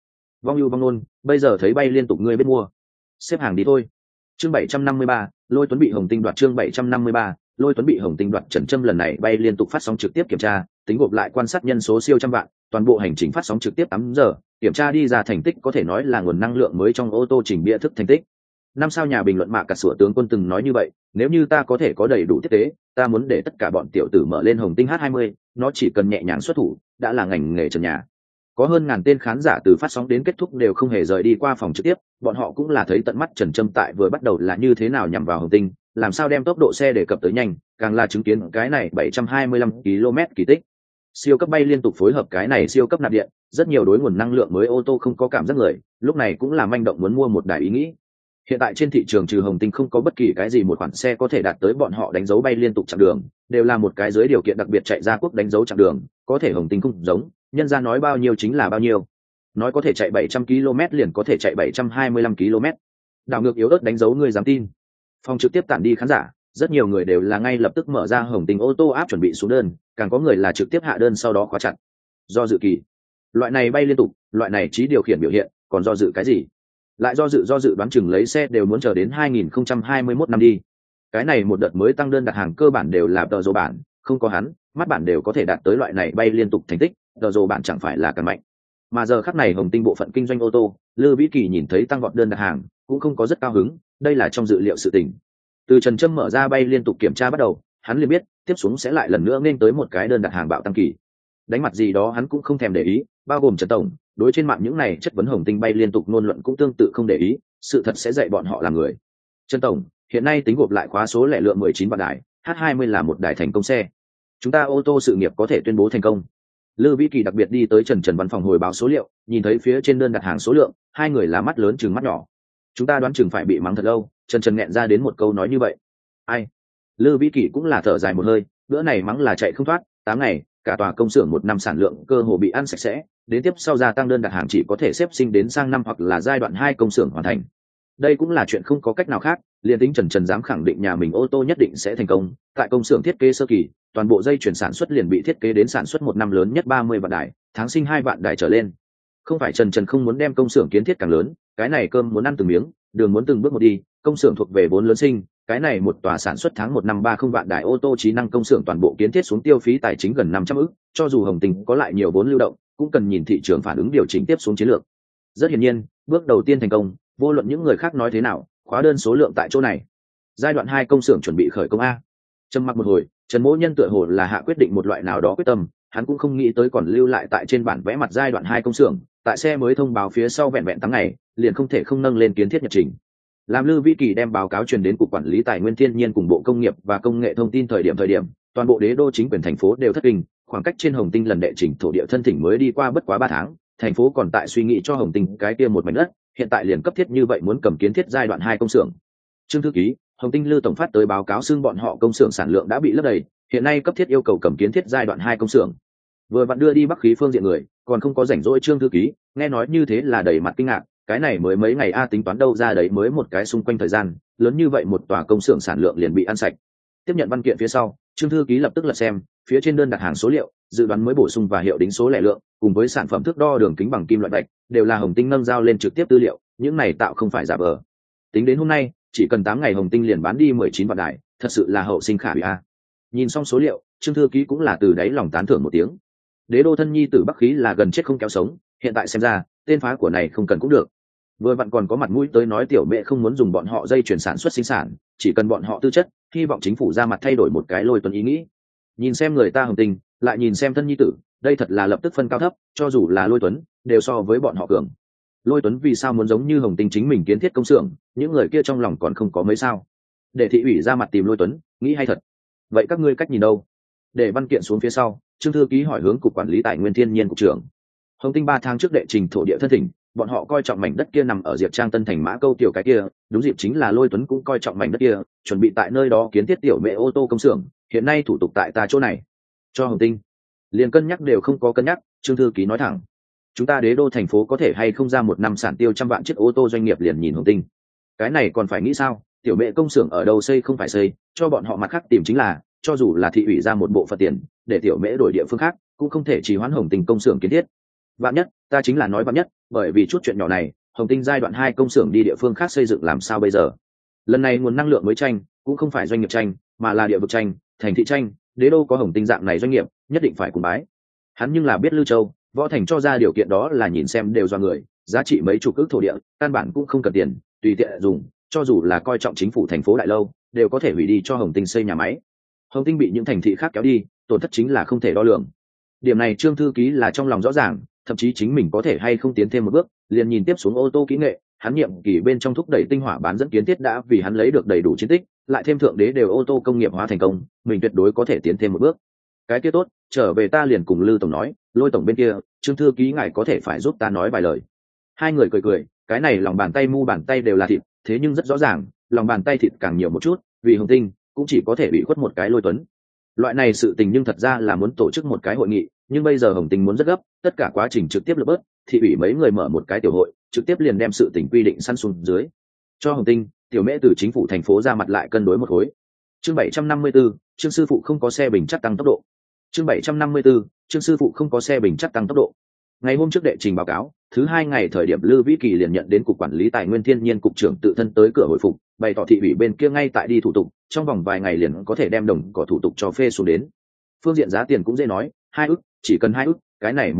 Vong ưu vong nôn, bây giờ thấy bay liên tục ngươi biết mua, xếp hàng đi thôi. Chương 753, Lôi Tuấn bị Hồng Tinh đoạt. Chương 753, Lôi Tuấn bị Hồng Tinh đoạt. Trần Trâm lần này bay liên tục phát sóng trực tiếp kiểm tra, tính gộp lại quan sát nhân số siêu trăm vạn, toàn bộ hành trình phát sóng trực tiếp 8 giờ, kiểm tra đi ra thành tích có thể nói là nguồn năng lượng mới trong ô tô trình bịa thức thành tích. Năm sao nhà bình luận mạ cả sủa tướng quân từng nói như vậy, nếu như ta có thể có đầy đủ tiếp tế, ta muốn để tất cả bọn tiểu tử mở lên Hồng Tinh H20, nó chỉ cần nhẹ nhàng xuất thủ, đã là ngành nghề trần nhà. Có hơn ngàn tên khán giả từ phát sóng đến kết thúc đều không hề rời đi qua phòng trực tiếp, bọn họ cũng là thấy tận mắt Trần Trâm tại vừa bắt đầu là như thế nào nhằm vào Hồng Tinh, làm sao đem tốc độ xe đề cập tới nhanh, càng là chứng kiến cái này 725 km kỳ tích. Siêu cấp bay liên tục phối hợp cái này siêu cấp nạp điện, rất nhiều đối nguồn năng lượng mới ô tô không có cảm giác người, lúc này cũng là manh động muốn mua một đài ý nghĩ. Hiện tại trên thị trường trừ Hồng Tinh không có bất kỳ cái gì một khoản xe có thể đạt tới bọn họ đánh dấu bay liên tục chặng đường, đều là một cái dưới điều kiện đặc biệt chạy ra quốc đánh dấu chặng đường, có thể Hồng Tinh không giống, nhân ra nói bao nhiêu chính là bao nhiêu. Nói có thể chạy 700 km liền có thể chạy 725 km. Đảo ngược yếu ớt đánh dấu người dám tin. Phòng trực tiếp tản đi khán giả, rất nhiều người đều là ngay lập tức mở ra Hồng Tinh ô tô app chuẩn bị xuống đơn, càng có người là trực tiếp hạ đơn sau đó khóa chặt. Do dự kỳ, loại này bay liên tục, loại này trí điều khiển biểu hiện, còn do dự cái gì? Lại do dự đoán chừng lấy xe đều muốn chờ đến 2021 năm đi. Cái này một đợt mới tăng đơn đặt hàng cơ bản đều là tờ rồ bản, không có hắn, mắt bản đều có thể đạt tới loại này bay liên tục thành tích, tờ rồ bản chẳng phải là càng mạnh. Mà giờ khắc này Hồng Tinh bộ phận kinh doanh ô tô, Lư Vĩ Kỳ nhìn thấy tăng vọt đơn đặt hàng, cũng không có rất cao hứng, đây là trong dự liệu sự tình. Từ Trần Trâm mở ra bay liên tục kiểm tra bắt đầu, hắn liền biết, tiếp xuống sẽ lại lần nữa nên tới một cái đơn đặt hàng bạo tăng kỳ. Đánh mặt gì đó hắn cũng không thèm để ý, bao gồm Trần tổng, đối trên mạng những này chất vấn Hồng Tinh bay liên tục ngôn luận cũng tương tự không để ý, sự thật sẽ dạy bọn họ làm người. Trần tổng, hiện nay tính gộp lại khóa số lẻ lượng 19 vạn đài, H20 là một đài thành công xe. Chúng ta ô tô sự nghiệp có thể tuyên bố thành công. Lư Vĩ Kỳ đặc biệt đi tới Trần văn phòng hồi báo số liệu, nhìn thấy phía trên đơn đặt hàng số lượng, hai người là mắt lớn chừng mắt nhỏ. Chúng ta đoán chừng phải bị mắng thật lâu, Trần nghẹn ra đến một câu nói như vậy. Ai? Lư Vĩ Kỳ cũng là thở dài một hơi, bữa này mắng là chạy không thoát, 8 ngày, cả tòa công xưởng một năm sản lượng cơ hồ bị ăn sạch sẽ, đến tiếp sau gia tăng đơn đặt hàng chỉ có thể xếp sinh đến sang năm hoặc là giai đoạn 2 công xưởng hoàn thành. Đây cũng là chuyện không có cách nào khác, liền tính Trần dám khẳng định nhà mình ô tô nhất định sẽ thành công, tại công xưởng thiết kế sơ kỳ, toàn bộ dây chuyển sản xuất liền bị thiết kế đến sản xuất một năm lớn nhất 30 vạn đài, tháng sinh 2 vạn đài trở lên. Không phải Trần không muốn đem công xưởng kiến thiết càng lớn, cái này cơm muốn ăn từng miếng, đường muốn từng bước một đi, công xưởng thuộc về vốn lớn sinh, cái này một tòa sản xuất tháng 1 năm 30 vạn đài ô tô trí năng công xưởng toàn bộ kiến thiết xuống tiêu phí tài chính gần 500 ức, cho dù Hồng Tinh có lại nhiều vốn lưu động, cũng cần nhìn thị trường phản ứng điều chỉnh tiếp xuống chiến lược. Rất hiển nhiên, bước đầu tiên thành công, vô luận những người khác nói thế nào, khóa đơn số lượng tại chỗ này. Giai đoạn 2 công xưởng chuẩn bị khởi công a. Trầm mặc một hồi, Trần Mỗ Nhân tựa hồ là hạ quyết định một loại nào đó quyết tâm, hắn cũng không nghĩ tới còn lưu lại tại trên bản vẽ mặt giai đoạn 2 công xưởng, tại xe mới thông báo phía sau vẹn tháng ngày, liền không thể không nâng lên kiến thiết nhật trình. Làm Lư Vĩ Kỳ đem báo cáo truyền đến cục quản lý tài nguyên thiên nhiên cùng bộ công nghiệp và công nghệ thông tin thời điểm, toàn bộ đế đô chính quyền thành phố đều thất kinh, khoảng cách trên Hồng Tinh lần đệ trình thổ địa thân thỉnh mới đi qua bất quá 3 tháng, thành phố còn tại suy nghĩ cho Hồng Tinh cái kia một mảnh đất, hiện tại liền cấp thiết như vậy muốn cầm kiến thiết giai đoạn 2 công xưởng. Trương thư ký, Hồng Tinh Lư tổng phát tới báo cáo xưng bọn họ công xưởng sản lượng đã bị lấp đầy, hiện nay cấp thiết yêu cầu cầm kiến thiết giai đoạn 2 công xưởng. Vừa vặn đưa đi Bắc khí phương diện người, còn không có rảnh rỗi Trương thư ký, nghe nói như thế là đầy mặt kinh ngạc, cái này mới mấy ngày tính toán đâu ra đấy mới một cái xung quanh thời gian, lớn như vậy một tòa công xưởng sản lượng liền bị ăn sạch. Tiếp nhận văn kiện phía sau, Trương thư ký lập tức lật xem, phía trên đơn đặt hàng số liệu, dự đoán mới bổ sung và hiệu đính số lẻ lượng, cùng với sản phẩm thước đo đường kính bằng kim loại bạch, đều là Hồng Tinh nâng giao lên trực tiếp tư liệu, những này tạo không phải giả vờ. Tính đến hôm nay, chỉ cần 8 ngày Hồng Tinh liền bán đi 19 vạn đài, thật sự là hậu sinh khả hủy a. Nhìn xong số liệu, Trương thư ký cũng là từ đáy lòng tán thưởng một tiếng. Đế đô thân nhi tử Bắc khí là gần chết không kéo sống, hiện tại xem ra, tên phá của này không cần cũng được. Vừa vặn còn có mặt mũi tới nói tiểu mẹ không muốn dùng bọn họ dây chuyển sản xuất sinh sản, chỉ cần bọn họ tư chất, hy vọng chính phủ ra mặt thay đổi một cái Lôi Tuấn ý nghĩ. Nhìn xem người ta Hồng Tinh, lại nhìn xem thân nhi tử, đây thật là lập tức phân cao thấp, cho dù là Lôi Tuấn, đều so với bọn họ cường. Lôi Tuấn vì sao muốn giống như Hồng Tinh chính mình kiến thiết công xưởng, những người kia trong lòng còn không có mấy sao. Để thị ủy ra mặt tìm Lôi Tuấn, nghĩ hay thật. Vậy các ngươi cách nhìn đâu? Để văn kiện xuống phía sau, Trương thư ký hỏi hướng cục quản lý tài nguyên thiên nhiên cục trưởng. Hồng Tinh 3 tháng trước đệ trình thổ địa thân thỉnh, bọn họ coi trọng mảnh đất kia nằm ở Diệp Trang Tân Thành Mã Câu tiểu cái kia, đúng dịp chính là Lôi Tuấn cũng coi trọng mảnh đất kia, chuẩn bị tại nơi đó kiến thiết tiểu mẹ ô tô công xưởng, hiện nay thủ tục tại ta chỗ này. Cho Hồng Tinh, liền cân nhắc đều không có cân nhắc, Trương thư ký nói thẳng. Chúng ta đế đô thành phố có thể hay không ra một năm sản tiêu 100 vạn chiếc ô tô doanh nghiệp liền nhìn Hồng Tinh. Cái này còn phải nghĩ sao, tiểu mẹ công xưởng ở đâu xây không phải xây, cho bọn họ mặt khác tìm chính là, cho dù là thị ủy ra một bộ phận tiền, để tiểu mẹ đổi địa phương khác, cũng không thể trì hoãn Hồng Tinh công xưởng kiến thiết. Vạn nhất, ta chính là nói vạn nhất, bởi vì chút chuyện nhỏ này Hồng Tinh giai đoạn 2 công xưởng đi địa phương khác xây dựng làm sao bây giờ. Lần này nguồn năng lượng mới tranh cũng không phải doanh nghiệp tranh mà là địa vực tranh, thành thị tranh, đế đô có Hồng Tinh dạng này doanh nghiệp nhất định phải cùng bái. Hắn nhưng là biết Lưu Châu Võ Thành cho ra điều kiện đó là nhìn xem đều do người, giá trị mấy chục ức thổ địa căn bản cũng không cần tiền, tùy tiện dùng, cho dù là coi trọng chính phủ thành phố đại lâu đều có thể hủy đi cho Hồng Tinh xây nhà máy. Hồng Tinh bị những thành thị khác kéo đi, tổn thất chính là không thể đo lường. Điểm này Trương thư ký là trong lòng rõ ràng, thậm chí chính mình có thể hay không tiến thêm một bước liền nhìn tiếp xuống ô tô kỹ nghệ. Hắn nhiệm kỳ bên trong thúc đẩy tinh hỏa bán dẫn kiến thiết đã vì hắn lấy được đầy đủ chiến tích, lại thêm thượng đế đều ô tô công nghiệp hóa thành công, mình tuyệt đối có thể tiến thêm một bước. Cái kia tốt, trở về ta liền cùng Lư tổng nói, Lôi tổng bên kia Trương thư ký ngài có thể phải giúp ta nói vài lời. Hai người cười cười, cái này lòng bàn tay mu bàn tay đều là thịt, thế nhưng rất rõ ràng lòng bàn tay thịt càng nhiều một chút, vì Hồng Tinh cũng chỉ có thể bị khuất một cái Lôi Tuấn. Loại này sự tình nhưng thật ra là muốn tổ chức một cái hội nghị, nhưng bây giờ Hồng Tinh muốn rất gấp, tất cả quá trình trực tiếp lược bớt, thị ủy mấy người mở một cái tiểu hội trực tiếp liền đem sự tình quy định săn xuống dưới cho Hồng Tinh. Tiểu Mễ từ chính phủ thành phố ra mặt lại cân đối một khối. Chương 754, Trương sư phụ không có xe bình chắc tăng tốc độ. Chương 754, Trương sư phụ không có xe bình chắc tăng tốc độ. Ngày hôm trước đệ trình báo cáo, thứ 2 ngày thời điểm Lư Vĩ Kỳ liền nhận đến cục quản lý tài nguyên thiên nhiên cục trưởng tự thân tới cửa hồi phục, bày tỏ thị ủy bên kia ngay tại đi thủ tục, trong vòng vài ngày liền có thể đem đồng cỏ thủ tục cho phê xuống đến. Phương diện giá tiền cũng dễ nói, 2 ức, chỉ cần 2 ức, cái này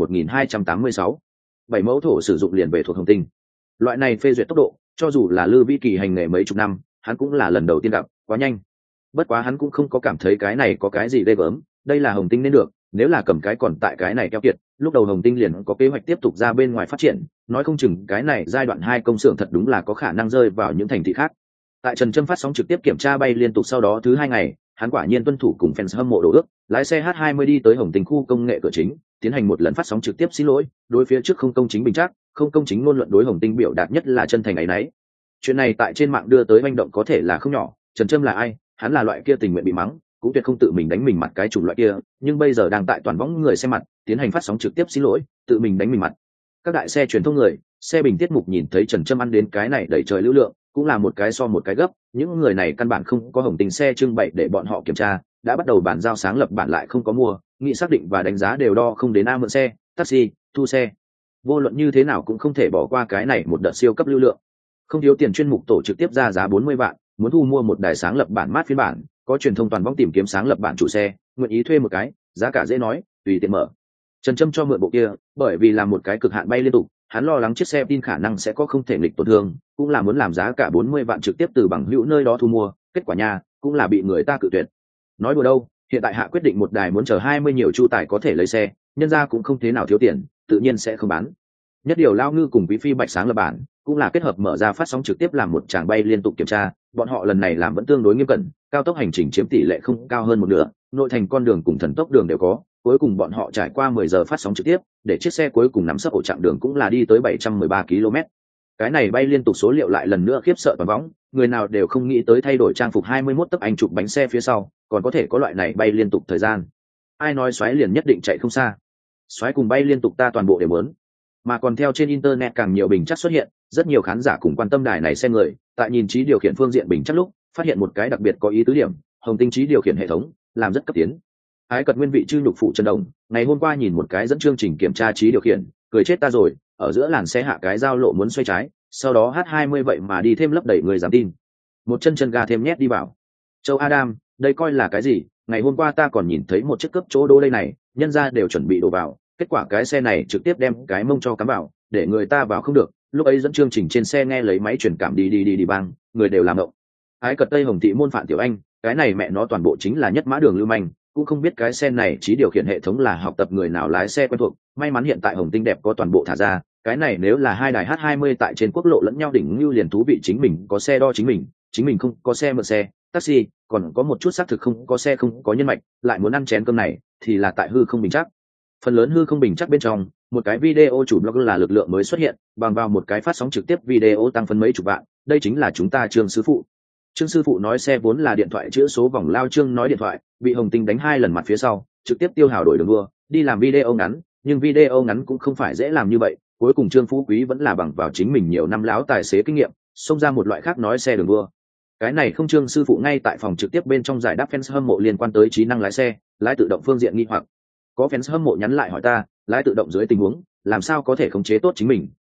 1286. 7 mẫu thổ sử dụng liền về thuộc Hồng Tinh. Loại này phê duyệt tốc độ, cho dù là Lư Vĩ Kỳ hành nghề mấy chục năm, hắn cũng là lần đầu tiên gặp, quá nhanh. Bất quá hắn cũng không có cảm thấy cái này có cái gì ghê gớm, đây là Hồng Tinh nên được, nếu là cầm cái còn tại cái này keo kiệt, lúc đầu Hồng Tinh liền có kế hoạch tiếp tục ra bên ngoài phát triển, nói không chừng cái này giai đoạn 2 công xưởng thật đúng là có khả năng rơi vào những thành thị khác. Tại Trần Trâm phát sóng trực tiếp kiểm tra bay liên tục sau đó thứ 2 ngày, hắn quả nhiên tuân thủ cùng fans hâm mộ đồ ước, lái xe H20 đi tới Hồng Tinh khu công nghệ cửa chính, tiến hành một lần phát sóng trực tiếp xin lỗi, đối phía trước không công chính bình chắc, không công chính ngôn luận đối Hồng Tinh biểu đạt nhất là chân thành ấy nấy. Chuyện này tại trên mạng đưa tới manh động có thể là không nhỏ, Trần Trâm là ai, hắn là loại kia tình nguyện bị mắng, cũng tuyệt không tự mình đánh mình mặt cái chủng loại kia, nhưng bây giờ đang tại toàn võng người xem mặt, tiến hành phát sóng trực tiếp xin lỗi, tự mình đánh mình mặt. Các đại xe truyền thông người, xe bình tiết mục nhìn thấy Trần Trâm ăn đến cái này đẩy trời lưu lượng, cũng là một cái so một cái gấp, những người này căn bản không có Hồng Tinh xe trưng bày để bọn họ kiểm tra, đã bắt đầu bàn giao sáng lập bản lại không có mua, nghị xác định và đánh giá đều đo không đến mượn xe, taxi, thu xe. Vô luận như thế nào cũng không thể bỏ qua cái này một đợt siêu cấp lưu lượng. Không thiếu tiền chuyên mục tổ trực tiếp ra giá 40 vạn, muốn thu mua một đài sáng lập bản mát phiên bản, có truyền thông toàn võng tìm kiếm sáng lập bản chủ xe, nguyện ý thuê một cái, giá cả dễ nói, tùy tiện mở. Trần Trâm cho mượn bộ kia, bởi vì làm một cái cực hạn bay liên tục, hắn lo lắng chiếc xe tin khả năng sẽ có không thể nghịch tổn thương, cũng là muốn làm giá cả 40 vạn trực tiếp từ bằng hữu nơi đó thu mua, kết quả nha, cũng là bị người ta cự tuyệt. Nói đùa đâu, hiện tại hạ quyết định một đài muốn chờ 20 nhiều chu tài có thể lấy xe, nhân ra cũng không thế nào thiếu tiền, tự nhiên sẽ không bán. Nhất điều Lao Ngư cùng Quý Phi Bạch sáng lập bản, cũng là kết hợp mở ra phát sóng trực tiếp làm một tràng bay liên tục kiểm tra, bọn họ lần này làm vẫn tương đối nghiêm cẩn, cao tốc hành trình chiếm tỷ lệ không cao hơn một nửa, nội thành con đường cùng thần tốc đường đều có, cuối cùng bọn họ trải qua 10 giờ phát sóng trực tiếp, để chiếc xe cuối cùng nắm sấp ổ chặng đường cũng là đi tới 713 km. Cái này bay liên tục số liệu lại lần nữa khiếp sợ toàn võng, người nào đều không nghĩ tới thay đổi trang phục 21 tấc anh chụp bánh xe phía sau, còn có thể có loại này bay liên tục thời gian. Ai nói xoáy liền nhất định chạy không xa. Xoáy cùng bay liên tục ta toàn bộ đều muốn. Mà còn theo trên internet càng nhiều bình chắc xuất hiện, rất nhiều khán giả cùng quan tâm đài này xe người, tại nhìn trí điều khiển phương diện bình chắc lúc, phát hiện một cái đặc biệt có ý tứ điểm, Hồng Tinh trí điều khiển hệ thống làm rất cấp tiến. Ái cật nguyên vị chư nhục phụ Trần Đồng, ngày hôm qua nhìn một cái dẫn chương trình kiểm tra trí điều khiển, cười chết ta rồi, ở giữa làn xe hạ cái giao lộ muốn xoay trái, sau đó H20 vậy mà đi thêm lấp đầy người dám tin. Một chân ga thêm nhét đi vào. Châu Adam, đây coi là cái gì? Ngày hôm qua ta còn nhìn thấy một chiếc cướp chỗ đô đây này, nhân ra đều chuẩn bị đổ vào, kết quả cái xe này trực tiếp đem cái mông cho cắm vào, để người ta vào không được. Lúc ấy dẫn chương trình trên xe nghe lấy máy truyền cảm đi bang, người đều làm động. Ái cật Tây Hồng Thị môn Phạm Tiểu Anh, cái này mẹ nó toàn bộ chính là nhất mã đường lưu manh, cũng không biết cái xe này trí điều khiển hệ thống là học tập người nào lái xe quen thuộc. May mắn hiện tại Hồng Tinh đẹp có toàn bộ thả ra, cái này nếu là hai đài H20 tại trên quốc lộ lẫn nhau đỉnh lưu liền thú vị, chính mình có xe đo chính mình không có xe mượn xe, taxi, còn có một chút xác thực không có xe không có nhân mạch, lại muốn ăn chén cơm này thì là tại hư không bình chắc. Phần lớn hư không bình chắc bên trong, một cái video chủ blog là lực lượng mới xuất hiện, bằng vào một cái phát sóng trực tiếp video tăng phân mấy chục vạn, đây chính là chúng ta Trương sư phụ. Trương sư phụ nói xe vốn là điện thoại chữa số vòng lao Trương nói điện thoại, bị Hồng Tinh đánh 2 lần mặt phía sau, trực tiếp tiêu hào đổi đường đua, đi làm video ngắn, nhưng video ngắn cũng không phải dễ làm như vậy, cuối cùng Trương Phú Quý vẫn là bằng vào chính mình nhiều năm láo tài xế kinh nghiệm, xông ra một loại khác nói xe đường đua. Cái này không Trương sư phụ ngay tại phòng trực tiếp bên trong giải đáp fans hâm mộ liên quan tới trí năng lái xe, lái tự động phương diện nghi hoặc. Có fans hâm mộ nhắn lại hỏi ta, lái tự động dưới tình huống, làm sao có thể khống chế tốt chính mình,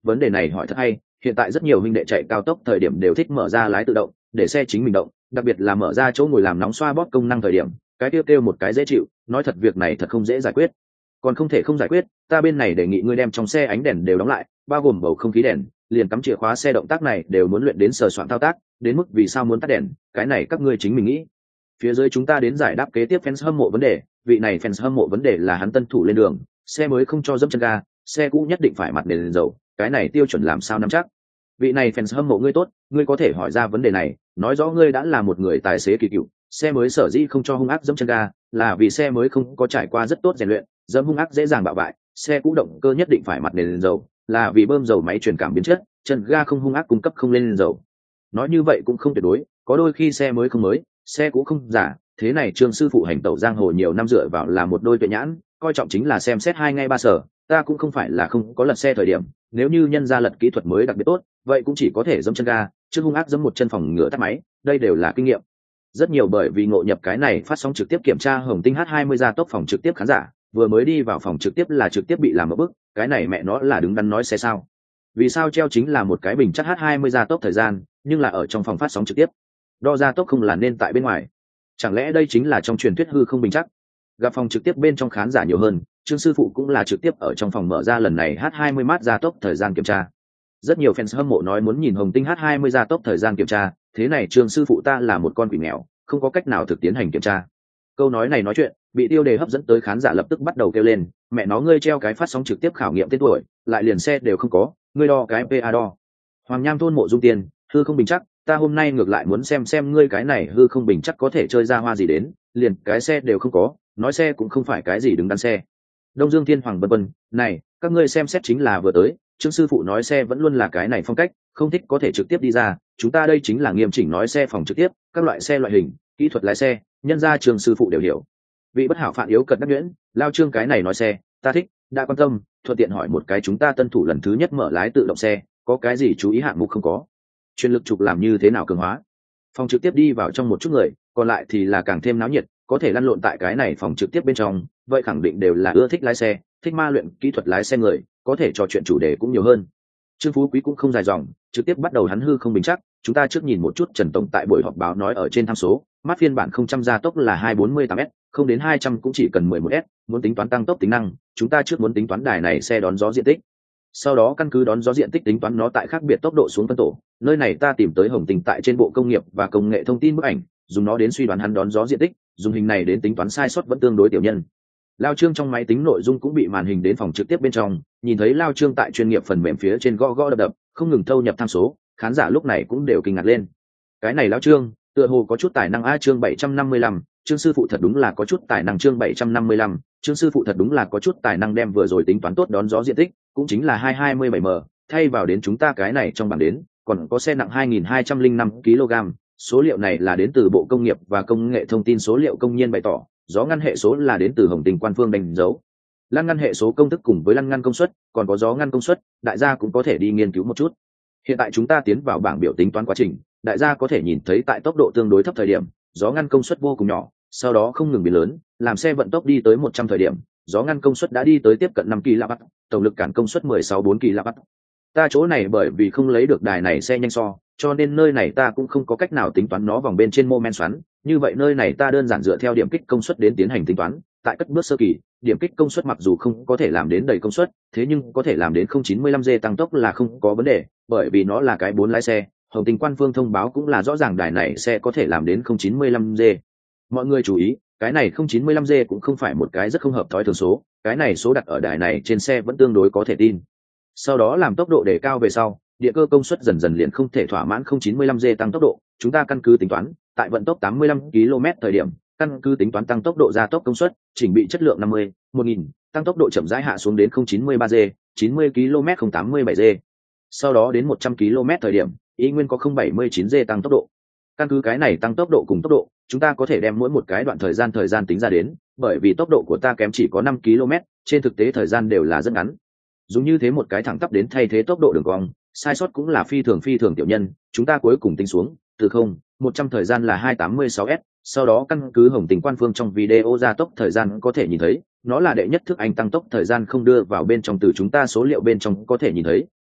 vấn đề này hỏi thật hay. Hiện tại rất nhiều huynh đệ chạy cao tốc thời điểm đều thích mở ra lái tự động để xe chính mình động, đặc biệt là mở ra chỗ ngồi làm nóng xoa bóp công năng thời điểm, cái kêu một cái dễ chịu. Nói thật việc này thật không dễ giải quyết. Còn không thể không giải quyết, ta bên này đề nghị ngươi đem trong xe ánh đèn đều đóng lại, bao gồm bầu không khí đèn, liền cắm chìa khóa xe động tác này đều muốn luyện đến sờ soạn thao tác, đến mức vì sao muốn tắt đèn, cái này các ngươi chính mình nghĩ. Phía dưới chúng ta đến giải đáp kế tiếp fans hâm mộ vấn đề. Vị này fans hâm mộ vấn đề là hắn tân thủ lên đường, xe mới không cho dẫm chân ga, xe cũ nhất định phải mặt nền dầu, cái này tiêu chuẩn làm sao nắm chắc. Vị này fans hâm mộ ngươi tốt, ngươi có thể hỏi ra vấn đề này, nói rõ ngươi đã là một người tài xế kỳ cựu. Xe mới sở dĩ không cho hung ác dẫm chân ga là vì xe mới không có trải qua rất tốt rèn luyện, dẫm hung ác dễ dàng bạo bại. Xe cũ động cơ nhất định phải mặt nền dầu là vì bơm dầu máy truyền cảm biến chất, chân ga không hung ác cung cấp không lên dầu. Nói như vậy cũng không tuyệt đối, có đôi khi xe mới không mới, xe cũ không giả. Thế này Trương sư phụ hành tẩu giang hồ nhiều năm dựa vào là một đôi tuệ nhãn, coi trọng chính là xem xét hai ngay ba sở. Ta cũng không phải là không có lật xe thời điểm, nếu như nhân ra lật kỹ thuật mới đặc biệt tốt, vậy cũng chỉ có thể dẫm chân ga, chứ hung ác dẫm một chân phòng ngựa tắt máy, đây đều là kinh nghiệm. Rất nhiều bởi vì ngộ nhập cái này phát sóng trực tiếp kiểm tra Hồng Tinh H20 ra tốc phòng trực tiếp khán giả, vừa mới đi vào phòng trực tiếp là trực tiếp bị làm một bức, cái này mẹ nó là đứng đắn nói xe sao? Vì sao treo chính là một cái bình chắc H20 ra tốc thời gian, nhưng là ở trong phòng phát sóng trực tiếp, đo ra tốc không là nên tại bên ngoài? Chẳng lẽ đây chính là trong truyền thuyết hư không bình chắc? Gặp phòng trực tiếp bên trong khán giả nhiều hơn, Trương sư phụ cũng là trực tiếp ở trong phòng mở ra lần này H20 mát ra tốc thời gian kiểm tra. Rất nhiều fans hâm mộ nói muốn nhìn Hồng Tinh H20 ra tốc thời gian kiểm tra, thế này Trương sư phụ ta là một con quỷ nghèo, không có cách nào thực tiến hành kiểm tra. Câu nói này nói chuyện, bị tiêu đề hấp dẫn tới khán giả lập tức bắt đầu kêu lên, mẹ nó ngươi treo cái phát sóng trực tiếp khảo nghiệm tên tuổi, lại liền xe đều không có, ngươi đo cái PA đo. Hoàng Nham thôn mộ dung tiền, hư không bình chắc, ta hôm nay ngược lại muốn xem ngươi cái này hư không bình chắc có thể chơi ra hoa gì đến, liền cái xe đều không có, nói xe cũng không phải cái gì đứng đắn xe. Đông Dương Thiên Hoàng vân vân, này, các ngươi xem xét chính là vừa tới, Trương sư phụ nói xe vẫn luôn là cái này phong cách, không thích có thể trực tiếp đi ra, chúng ta đây chính là nghiêm chỉnh nói xe phòng trực tiếp, các loại xe loại hình, kỹ thuật lái xe, nhân ra Trương sư phụ đều hiểu. Vị bất hảo phạn yếu cật đắc nhuyễn, lao Trương cái này nói xe, ta thích, đã quan tâm, thuận tiện hỏi một cái chúng ta tân thủ lần thứ nhất mở lái tự động xe, có cái gì chú ý hạng mục không có? Chuyên lực trục làm như thế nào cường hóa? Phòng trực tiếp đi vào trong một chút người, còn lại thì là càng thêm náo nhiệt, có thể lăn lộn tại cái này phòng trực tiếp bên trong, vậy khẳng định đều là ưa thích lái xe, thích ma luyện kỹ thuật lái xe người, có thể trò chuyện chủ đề cũng nhiều hơn. Trương Phú Quý cũng không dài dòng, trực tiếp bắt đầu hắn hư không bình chắc. Chúng ta trước nhìn một chút Trần Tổng tại buổi họp báo nói ở trên tham số, mắt phiên bản 0 gia tốc là 248s, không đến 200 cũng chỉ cần 11s, muốn tính toán tăng tốc tính năng, chúng ta trước muốn tính toán đài này xe đón gió diện tích. Sau đó căn cứ đón gió diện tích tính toán nó tại khác biệt tốc độ xuống phân tổ, nơi này ta tìm tới Hồng Tình tại trên Bộ Công nghiệp và Công nghệ Thông tin bức ảnh, dùng nó đến suy đoán hắn đón gió diện tích, dùng hình này đến tính toán sai sót vẫn tương đối tiểu nhân. Lao Trương trong máy tính nội dung cũng bị màn hình đến phòng trực tiếp bên trong, nhìn thấy Lao Trương tại chuyên nghiệp phần mềm phía trên gõ gõ đập đập, không ngừng thâu nhập tham số, khán giả lúc này cũng đều kinh ngạc lên. Cái này Lao Trương, tựa hồ có chút tài năng a. Chương 755, Trương sư phụ thật đúng là có chút tài năng. Chương 755, Trương sư phụ thật đúng là có chút tài năng, đem vừa rồi tính toán tốt đón gió diện tích, cũng chính là 227m, thay vào đến chúng ta cái này trong bảng đến, còn có xe nặng 2205 kg. Số liệu này là đến từ Bộ Công nghiệp và Công nghệ Thông tin, số liệu công nhân bày tỏ, gió ngăn hệ số là đến từ Hồng Tình quan phương đánh dấu. Lăn ngăn hệ số công thức cùng với lăn ngăn công suất, còn có gió ngăn công suất, đại gia cũng có thể đi nghiên cứu một chút. Hiện tại chúng ta tiến vào bảng biểu tính toán quá trình, đại gia có thể nhìn thấy tại tốc độ tương đối thấp thời điểm, gió ngăn công suất vô cùng nhỏ, sau đó không ngừng biến lớn, làm xe vận tốc đi tới 100 thời điểm, gió ngăn công suất đã đi tới tiếp cận 5 kW, tổng lực cản công suất 16,4 kW. Ta chỗ này bởi vì không lấy được đài này xe nhanh so, cho nên nơi này ta cũng không có cách nào tính toán nó vòng bên trên mô men xoắn, như vậy nơi này ta đơn giản dựa theo điểm kích công suất đến tiến hành tính toán. Tại cất bước sơ kỳ, điểm kích công suất mặc dù không có thể làm đến đầy công suất, thế nhưng có thể làm đến 0,95G tăng tốc là không có vấn đề, bởi vì nó là cái 4 lái xe. Hồng Tình quan phương thông báo cũng là rõ ràng đài này xe có thể làm đến 0,95G. Mọi người chú ý, cái này 0,95G cũng không phải một cái rất không hợp thói thường số, cái này số đặt ở đài này trên xe vẫn tương đối có thể tin. Sau đó làm tốc độ để cao về sau, điện cơ công suất dần dần liền không thể thỏa mãn 0,95G tăng tốc độ, chúng ta căn cứ tính toán, tại vận tốc 85 km thời điểm, căn cứ tính toán tăng tốc độ gia tốc công suất, chỉnh bị chất lượng 50, 1000, tăng tốc độ chậm rãi hạ xuống đến 0,93G, 90 km 0,87G. Sau đó đến 100 km thời điểm, ý nguyên có 0,79G tăng tốc độ. Căn cứ cái này tăng tốc độ cùng tốc độ, chúng ta có thể đem mỗi một cái đoạn thời gian tính ra đến, bởi vì tốc độ của ta kém chỉ có 5 km, trên thực tế thời gian đều là rất ngắn. Dùng như thế một cái thẳng tắp đến thay thế tốc độ đường cong, sai sót cũng là phi thường tiểu nhân, chúng ta cuối cùng tính xuống, từ 0-100 thời gian là 286s, sau đó căn cứ Hồng Tình quan phương trong video gia tốc thời gian có thể nhìn thấy, nó là đệ nhất thức Anh tăng tốc thời gian không đưa vào bên trong từ chúng ta số liệu bên trong có thể nhìn thấy,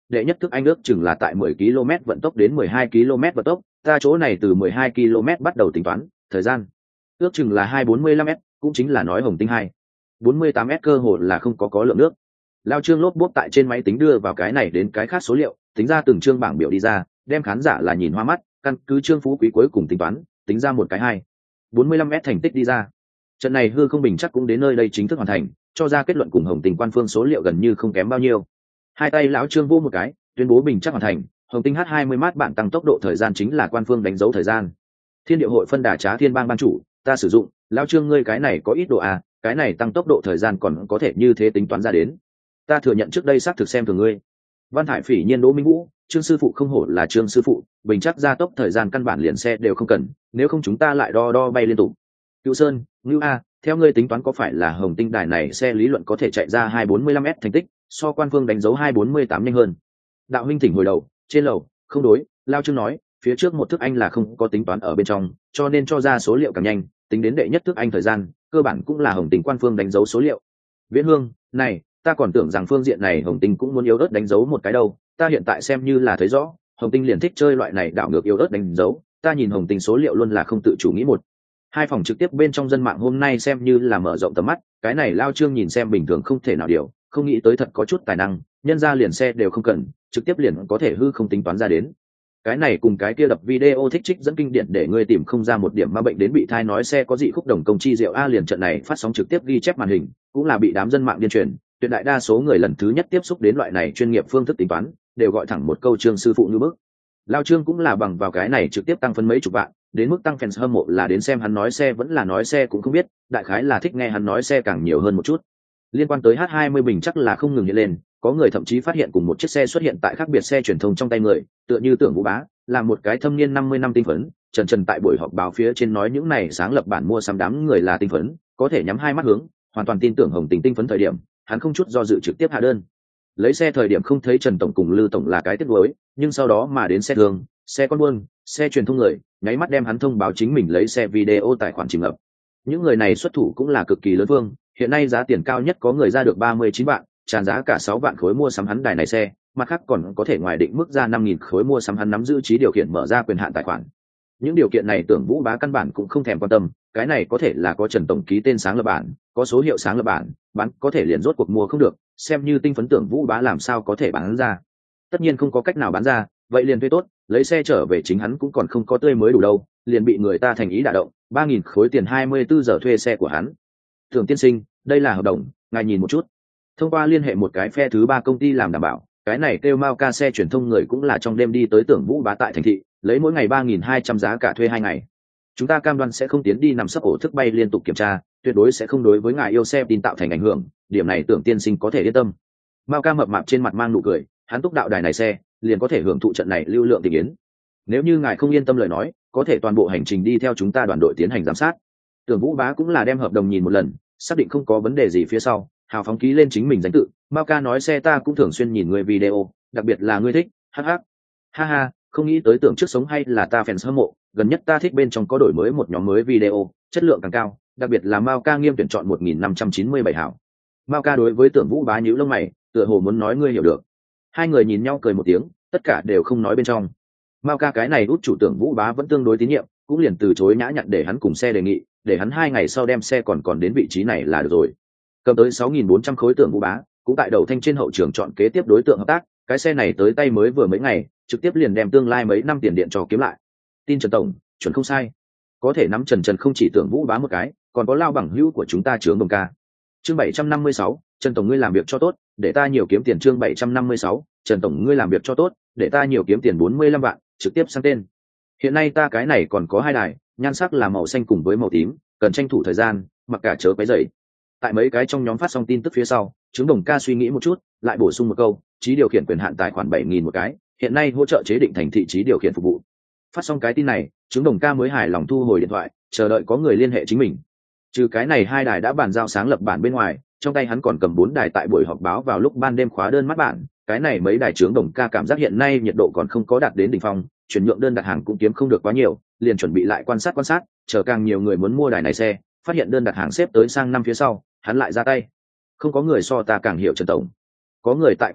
đệ nhất thức anh ước chừng là tại 10 km vận tốc đến 12 km vận tốc, ta chỗ này từ 12 km bắt đầu tính toán, thời gian ước chừng là 2:45 m, cũng chính là nói Hồng Tinh 2:48 m cơ hồ là không có lượng nước. Lao Trương lốp bốp tại trên máy tính đưa vào cái này đến cái khác số liệu, tính ra từng chương bảng biểu đi ra, đem khán giả là nhìn hoa mắt, căn cứ Trương Phú Quý cuối cùng tính toán, tính ra một cái 2:45 m thành tích đi ra. Trận này hư không bình chắc cũng đến nơi đây chính thức hoàn thành, cho ra kết luận cùng Hồng Tinh quan phương số liệu gần như không kém bao nhiêu. Hai tay lão Trương vô một cái, tuyên bố bình chắc hoàn thành, Hồng Tinh H20 mát bạn tăng tốc độ thời gian chính là quan phương đánh dấu thời gian. Thiên Địa hội phân đà Trá Thiên Bang ban chủ, ta sử dụng, lão Trương ngươi cái này có ít độ à, cái này tăng tốc độ thời gian còn có thể như thế tính toán ra đến. Ta thừa nhận trước đây xác thực xem thường ngươi. Văn Hải Phỉ Nhiên Đỗ Minh Vũ, Trương sư phụ không hổ là Trương sư phụ, bình chắc gia tốc thời gian căn bản liền xe đều không cần, nếu không chúng ta lại đo bay liên tục. Cựu Sơn, Ngưu A, theo ngươi tính toán có phải là Hồng Tinh đài này xe lý luận có thể chạy ra 2:45 m thành tích, so quan phương đánh dấu 2:48 nhanh hơn. Đạo huynh thỉnh hồi đầu, trên lầu, không đối, Lao Trương nói, phía trước một thức anh là không có tính toán ở bên trong, cho nên cho ra số liệu càng nhanh, tính đến đệ nhất thức anh thời gian, cơ bản cũng là Hồng Tinh quan phương đánh dấu số liệu. Viễn Hương, này, ta còn tưởng rằng phương diện này Hồng Tinh cũng muốn yếu ớt đánh dấu một cái đâu, ta hiện tại xem như là thấy rõ, Hồng Tinh liền thích chơi loại này đảo ngược yếu ớt đánh dấu, ta nhìn Hồng Tinh số liệu luôn là không tự chủ nghĩ một. Hai phòng trực tiếp bên trong dân mạng hôm nay xem như là mở rộng tầm mắt, cái này Lao Trương nhìn xem bình thường không thể nào điều, không nghĩ tới thật có chút tài năng, nhân ra liền xe đều không cần, trực tiếp liền có thể hư không tính toán ra đến. Cái này cùng cái kia đập video thích trích dẫn kinh điển để ngươi tìm không ra một điểm ma bệnh đến bị thai nói xe có dị khúc đồng công chi diệu a liền trận này phát sóng trực tiếp ghi chép màn hình, cũng là bị đám dân mạng điên truyền, tuyệt đại đa số người lần thứ nhất tiếp xúc đến loại này chuyên nghiệp phương thức tính toán, đều gọi thẳng một câu Trương sư phụ như bức. Lao Trương cũng là bằng vào cái này trực tiếp tăng phân mấy chục vạn, đến mức tăng fans hâm mộ là đến xem hắn nói xe vẫn là nói xe cũng không biết, đại khái là thích nghe hắn nói xe càng nhiều hơn một chút. Liên quan tới H20 bình chắc là không ngừng hiện lên, có người thậm chí phát hiện cùng một chiếc xe xuất hiện tại khác biệt xe truyền thông trong tay người, tựa như Tưởng Vũ Bá, là một cái thâm niên 50 năm tinh phấn, trần tại buổi họp báo phía trên nói những này sáng lập bản mua sắm đám người là tinh phấn, có thể nhắm hai mắt hướng, hoàn toàn tin tưởng Hồng Tình tinh phấn thời điểm, hắn không chút do dự trực tiếp hạ đơn. Lấy xe thời điểm không thấy Trần tổng cùng Lư tổng là cái tiếc nuối, nhưng sau đó mà đến xe thường, xe con buôn, xe truyền thông người, nháy mắt đem hắn thông báo chính mình lấy xe video tài khoản chìm ngập. Những người này xuất thủ cũng là cực kỳ lớn vương, hiện nay giá tiền cao nhất có người ra được 39 vạn, tràn giá cả 6 vạn khối mua sắm hắn đài này xe, mặt khác còn có thể ngoài định mức ra 5.000 khối mua sắm hắn nắm giữ trí điều khiển mở ra quyền hạn tài khoản. Những điều kiện này Tưởng Vũ Bá căn bản cũng không thèm quan tâm, cái này có thể là có Trần tổng ký tên sáng lập bản, có số hiệu sáng lập bản, bán có thể liền rốt cuộc mua không được, xem như tinh phấn Tưởng Vũ Bá làm sao có thể bán ra. Tất nhiên không có cách nào bán ra, vậy liền thuê tốt, lấy xe trở về chính hắn cũng còn không có tươi mới đủ đâu, liền bị người ta thành ý đả động, 3.000 khối tiền 24 giờ thuê xe của hắn. Tưởng tiên sinh, đây là hợp đồng, ngài nhìn một chút. Thông qua liên hệ một cái phe thứ ba công ty làm đảm bảo, cái này kêu Mao Ca xe truyền thông người cũng là trong đêm đi tới Tưởng Vũ Bá tại thành thị, lấy mỗi ngày 3.200 giá cả thuê 2 ngày. Chúng ta cam đoan sẽ không tiến đi nằm sấp ổ thức bay liên tục kiểm tra, tuyệt đối sẽ không đối với ngài yêu xe tin tạo thành ảnh hưởng, điểm này Tưởng tiên sinh có thể yên tâm. Mao Ca mập mạp trên mặt mang nụ cười, hắn túc đạo đài này xe, liền có thể hưởng thụ trận này lưu lượng tình yến. Nếu như ngài không yên tâm lời nói, có thể toàn bộ hành trình đi theo chúng ta đoàn đội tiến hành giám sát. Tưởng Vũ Bá cũng là đem hợp đồng nhìn một lần, xác định không có vấn đề gì phía sau, hào phóng ký lên chính mình danh tự. Mao Ca nói xe ta cũng thường xuyên nhìn người video, đặc biệt là ngươi thích, hắc hắc. Ha ha, không nghĩ tới Tưởng trước sống hay là ta fans hâm mộ, gần nhất ta thích bên trong có đổi mới một nhóm mới video, chất lượng càng cao, đặc biệt là Mao Ca nghiêm tuyển chọn 1597 hảo. Mao Ca đối với Tưởng Vũ Bá nhíu lông mày, tựa hồ muốn nói ngươi hiểu được. Hai người nhìn nhau cười một tiếng, tất cả đều không nói bên trong. Mao Ca cái này út chủ Tưởng Vũ Bá vẫn tương đối tín nhiệm, cũng liền từ chối nhã nhặn để hắn cùng xe đề nghị, để hắn 2 ngày sau đem xe còn đến vị trí này là được rồi. Cầm tới 6.400 khối Tưởng Vũ Bá, cũng tại đầu thanh trên hậu trường chọn kế tiếp đối tượng hợp tác, cái xe này tới tay mới vừa mấy ngày, trực tiếp liền đem tương lai mấy năm tiền điện cho kiếm lại. Tin Trần tổng, chuẩn không sai. Có thể nắm Trần không chỉ Tưởng Vũ Bá một cái, còn có lao bằng hữu của chúng ta Trướng Đồng ca. Chương 756, Trần tổng ngươi làm việc cho tốt, để ta nhiều kiếm tiền. Chương 756, Trần tổng ngươi làm việc cho tốt, để ta nhiều kiếm tiền 45 vạn, trực tiếp sang tên. Hiện nay ta cái này còn có 2 đài, nhan sắc là màu xanh cùng với màu tím, cần tranh thủ thời gian, mặc cả chớ quấy rầy. Tại mấy cái trong nhóm phát xong tin tức phía sau, Trướng Đồng ca suy nghĩ một chút, lại bổ sung một câu, trí điều khiển quyền hạn tài khoản 7.000 một cái, hiện nay hỗ trợ chế định thành thị trí điều khiển phục vụ. Phát xong cái tin này, Trướng Đồng ca mới hài lòng thu hồi điện thoại, chờ đợi có người liên hệ chính mình. Trừ cái này 2 đài đã bàn giao sáng lập bản bên ngoài, trong tay hắn còn cầm 4 đài tại buổi họp báo vào lúc ban đêm khóa đơn mắt bản. Cái này mấy đài Trướng Đồng ca cảm giác hiện nay nhiệt độ còn không có đạt đến đỉnh phong, chuyển nhượng đơn đặt hàng cũng kiếm không được quá nhiều, liền chuẩn bị lại quan sát, chờ càng nhiều người muốn mua đài này xe, phát hiện đơn đặt hàng xếp tới sang năm phía sau, hắn lại ra tay. Không có người so ta càng hiểu Trần tổng. Có người tại quan sát,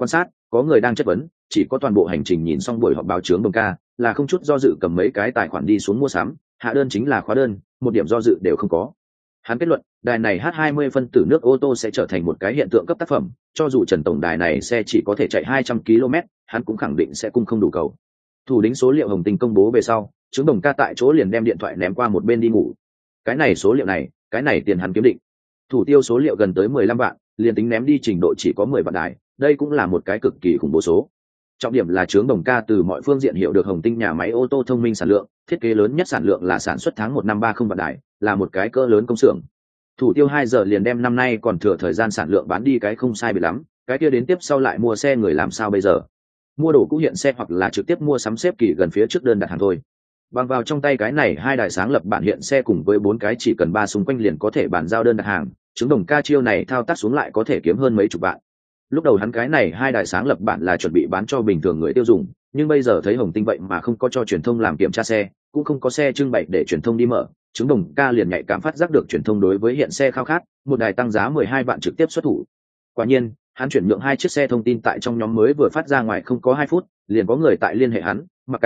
có người đang chất vấn, chỉ có toàn bộ hành trình nhìn xong buổi họp báo chướng đồng ca là không chút do dự cầm mấy cái tài khoản đi xuống mua sắm, hạ đơn chính là khóa đơn, một điểm do dự đều không có. Hắn kết luận, đài này H20 phân tử nước ô tô sẽ trở thành một cái hiện tượng cấp tác phẩm, cho dù Trần tổng đài này xe chỉ có thể chạy 200 km, hắn cũng khẳng định sẽ cung không đủ cầu. Thủ đính số liệu Hồng Tinh công bố về sau, Trướng Đồng ca tại chỗ liền đem điện thoại ném qua một bên đi ngủ. Cái này số liệu này, cái này tiền hắn kiếm định. Thủ tiêu số liệu gần tới 15 vạn, liền tính ném đi trình độ chỉ có 10 vạn đài, đây cũng là một cái cực kỳ khủng bố số. Trọng điểm là Trướng Đồng ca từ mọi phương diện hiểu được Hồng Tinh nhà máy ô tô thông minh sản lượng, thiết kế lớn nhất sản lượng là sản xuất tháng 1 năm 30 vạn đài, là một cái cỡ lớn công xưởng. Thủ tiêu 2 giờ liền đem năm nay còn thừa thời gian sản lượng bán đi cái không sai biệt lắm, cái kia đến tiếp sau lại mua xe người làm sao bây giờ? Mua đồ cũ hiện xe hoặc là trực tiếp mua sắm xếp kỳ gần phía trước đơn đặt hàng thôi. Bằng vào trong tay cái này 2 đài sáng lập bản hiện xe cùng với 4 cái chỉ cần 3 xung quanh liền có thể bàn giao đơn đặt hàng, Trướng Đồng ca chiêu này thao tác xuống lại có thể kiếm hơn mấy chục vạn. Lúc đầu hắn cái này 2 đài sáng lập bản là chuẩn bị bán cho bình thường người tiêu dùng, nhưng bây giờ thấy Hồng Tinh vậy mà không có cho truyền thông làm kiểm tra xe, cũng không có xe trưng bày để truyền thông đi mở, Trướng Đồng ca liền nhạy cảm phát giác được truyền thông đối với hiện xe khao khát, một đài tăng giá 12 vạn trực tiếp xuất thủ. Quả nhiên, hắn chuyển nhượng 2 chiếc xe thông tin tại trong nhóm mới vừa phát ra ngoài không có 2 phút, liền có người tại liên hệ hắn,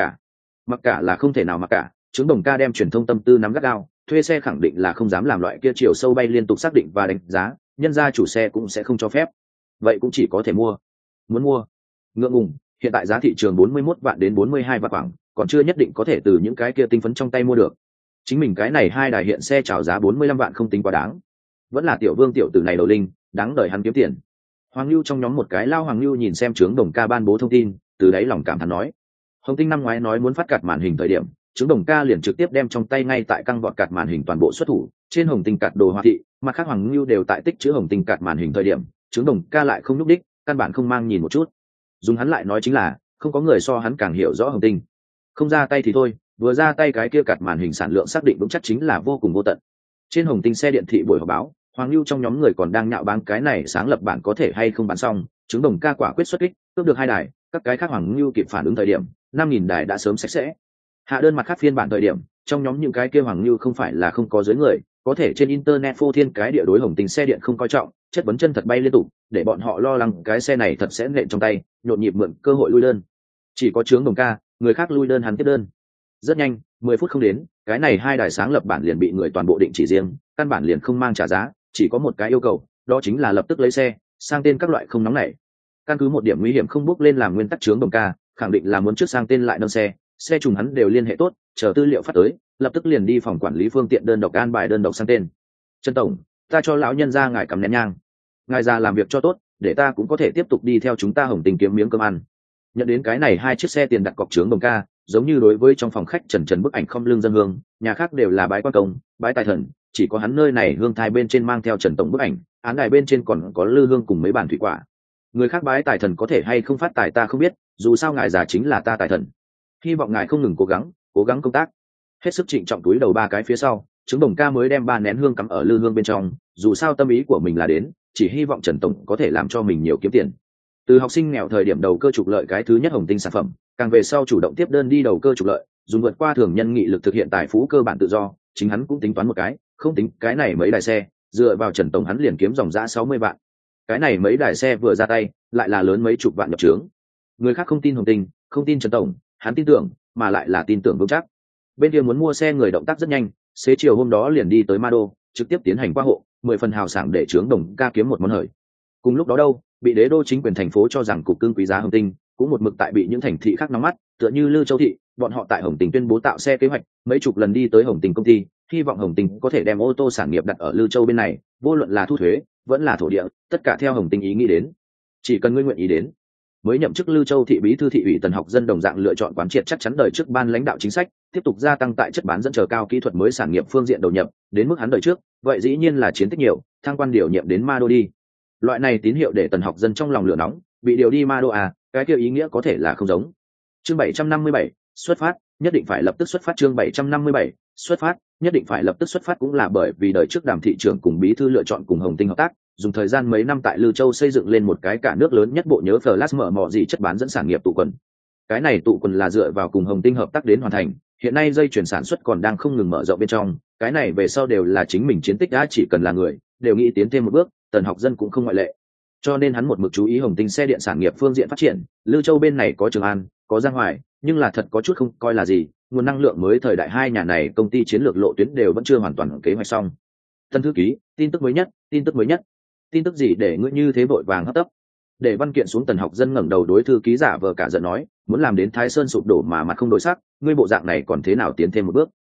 mặc cả là không thể nào mặc cả. Trướng Đồng ca đem truyền thông tâm tư nắm gắt gao, thuê xe khẳng định là không dám làm loại kia chiều sâu bay liên tục xác định và đánh giá, nhân ra chủ xe cũng sẽ không cho phép, vậy cũng chỉ có thể mua. Muốn mua ngượng ngùng, hiện tại giá thị trường 41 vạn đến 42 vạn khoảng, còn chưa nhất định có thể từ những cái kia tinh phấn trong tay mua được. Chính mình cái này 2 đài hiện xe chào giá 45 vạn không tính quá đáng, vẫn là tiểu vương tiểu tử này đầu linh, đáng đời hắn kiếm tiền. Hoàng Lưu trong nhóm một cái lao Hoàng Lưu nhìn xem Trướng Đồng ca ban bố thông tin, từ đáy lòng cảm thán nói, Hồng Tinh năm ngoái nói muốn phát card màn hình thời điểm, Trướng Đồng ca liền trực tiếp đem trong tay ngay tại căng vọt card màn hình toàn bộ xuất thủ, trên Hồng Tinh card đồ họa thị, mặt khác Hoàng Lưu đều tại tích chữ Hồng Tinh card màn hình thời điểm, Trướng Đồng ca lại không nhúc đích, căn bản không mang nhìn một chút. Dùng hắn lại nói chính là, không có người so hắn càng hiểu rõ Hồng Tinh. Không ra tay thì thôi, vừa ra tay cái kia card màn hình sản lượng xác định vững chắc chính là vô cùng vô tận. Trên Hồng Tinh xe điện thị buổi họp báo, Hoàng Lưu trong nhóm người còn đang nhạo báng cái này sáng lập bản có thể hay không bán xong, Trướng Đồng ca quả quyết xuất kích, cướp được 2 đài, các cái khác Hoàng Lưu kịp phản ứng thời điểm, 5.000 đài đã sớm sạch sẽ. Hạ đơn mặt khác phiên bản thời điểm, trong nhóm những cái kia Hoàng Lưu không phải là không có dưới người, có thể trên internet phô thiên cái địa đối Hồng Tinh xe điện không coi trọng, chất vấn chân thật bay liên tục, để bọn họ lo lắng cái xe này thật sẽ nện trong tay, nhộn nhịp mượn cơ hội lui đơn. Chỉ có Trướng Đồng ca, người khác lui đơn hắn tiếp đơn. Rất nhanh, 10 phút không đến, cái này 2 đài sáng lập bản liền bị người toàn bộ định chỉ riêng, căn bản liền không mang trả giá, chỉ có một cái yêu cầu, đó chính là lập tức lấy xe sang tên các loại không nóng nảy. Căn cứ một điểm nguy hiểm không bước lên làm nguyên tắc Trướng Đồng ca, khẳng định là muốn trước sang tên lại nâng xe trùng hắn đều liên hệ tốt, chờ tư liệu phát tới, lập tức liền đi phòng quản lý phương tiện đơn độc an bài đơn độc sang tên. Trần tổng, ta cho lão nhân ra ngài cầm nén nhang, ngài già làm việc cho tốt, để ta cũng có thể tiếp tục đi theo chúng ta Hồng Tinh kiếm miếng cơm ăn. Nhận đến cái này 2 chiếc xe tiền đặt cọc Trướng Đồng ca, giống như đối với trong phòng khách trần bức ảnh không lưng dân hương, nhà khác đều là bái quan công, bái tài thần, chỉ có hắn nơi này hương thai bên trên mang theo Trần tổng bức ảnh, án đài bên trên còn có lư hương cùng mấy bàn thủy quả. Người khác bái tài thần có thể hay không phát tài ta không biết, dù sao ngài già chính là ta tài thần. Hy vọng ngài không ngừng cố gắng công tác. Hết sức trịnh trọng túi đầu 3 cái phía sau, Trướng Đồng ca mới đem 3 nén hương cắm ở lư hương bên trong, dù sao tâm ý của mình là đến, chỉ hy vọng Trần tổng có thể làm cho mình nhiều kiếm tiền. Từ học sinh nghèo thời điểm đầu cơ trục lợi cái thứ nhất Hồng Tinh sản phẩm, càng về sau chủ động tiếp đơn đi đầu cơ trục lợi, dùng vượt qua thường nhân nghị lực thực hiện tài phú cơ bản tự do, chính hắn cũng tính toán một cái, không tính cái này mấy đài xe, dựa vào Trần tổng hắn liền kiếm dòng dã 60 vạn. Cái này mấy đài xe vừa ra tay, lại là lớn mấy chục vạn nhập trướng. Người khác không tin Hồng Tinh, không tin Trần tổng, hắn tin tưởng, mà lại là tin tưởng vững chắc. Bên kia muốn mua xe người động tác rất nhanh, xế chiều hôm đó liền đi tới Ma Đô, trực tiếp tiến hành qua hộ, 10 phần hào sảng để Trướng Đồng ca kiếm một món hời. Cùng lúc đó đâu, bị đế đô chính quyền thành phố cho rằng cục cưng quý giá Hồng Tinh, cũng một mực tại bị những thành thị khác nóng mắt, tựa như Lư Châu thị, bọn họ tại Hồng Tinh tuyên bố tạo xe kế hoạch, mấy chục lần đi tới Hồng Tinh công ty, hy vọng Hồng Tinh có thể đem ô tô sản nghiệp đặt ở Lư Châu bên này, vô luận là thu thuế, vẫn là thổ địa, tất cả theo Hồng Tinh ý nghĩ đến. Chỉ cần ngươi nguyện ý đến. Mới nhậm chức Lư Châu thị bí thư thị ủy Tần Học Dân đồng dạng lựa chọn quán triệt chắc chắn đời trước ban lãnh đạo chính sách, tiếp tục gia tăng tại chất bán dẫn chờ cao kỹ thuật mới sản nghiệp phương diện đầu nhập, đến mức hắn đời trước, vậy dĩ nhiên là chiến tích nhiều, thăng quan điều nhiệm đến Ma Đô đi. Loại này tín hiệu để Tần Học Dân trong lòng lửa nóng, bị điều đi Ma Đô à, cái kia ý nghĩa có thể là không giống. Chương 757, xuất phát, nhất định phải lập tức xuất phát. Chương 757, xuất phát, nhất định phải lập tức xuất phát cũng là bởi vì đời trước Đàm thị trưởng cùng bí thư lựa chọn cùng Hồng Tinh hợp tác, dùng thời gian mấy năm tại Lư Châu xây dựng lên một cái cả nước lớn nhất bộ nhớ flash mở mỏ gì chất bán dẫn sản nghiệp tụ quần. Cái này tụ quần là dựa vào cùng Hồng Tinh hợp tác đến hoàn thành, hiện nay dây chuyển sản xuất còn đang không ngừng mở rộng bên trong, cái này về sau đều là chính mình chiến tích đã, chỉ cần là người đều nghĩ tiến thêm một bước, Tần Học Dân cũng không ngoại lệ. cho nên hắn một mực chú ý Hồng Tinh xe điện sản nghiệp phương diện phát triển. Lư Châu bên này có Trường An, có Giang Hoài, nhưng là thật có chút không coi là gì, nguồn năng lượng mới thời đại hai nhà này công ty chiến lược lộ tuyến đều vẫn chưa hoàn toàn kế hoạch xong. Tân thư ký, tin tức mới nhất, tin tức gì để ngươi như thế vội vàng hấp tấp? Để văn kiện xuống, Tần Học Dân ngẩng đầu đối thư ký giả vờ cả giận nói, muốn làm đến Thái Sơn sụp đổ mà mặt không đổi sắc, ngươi bộ dạng này còn thế nào tiến thêm một bước?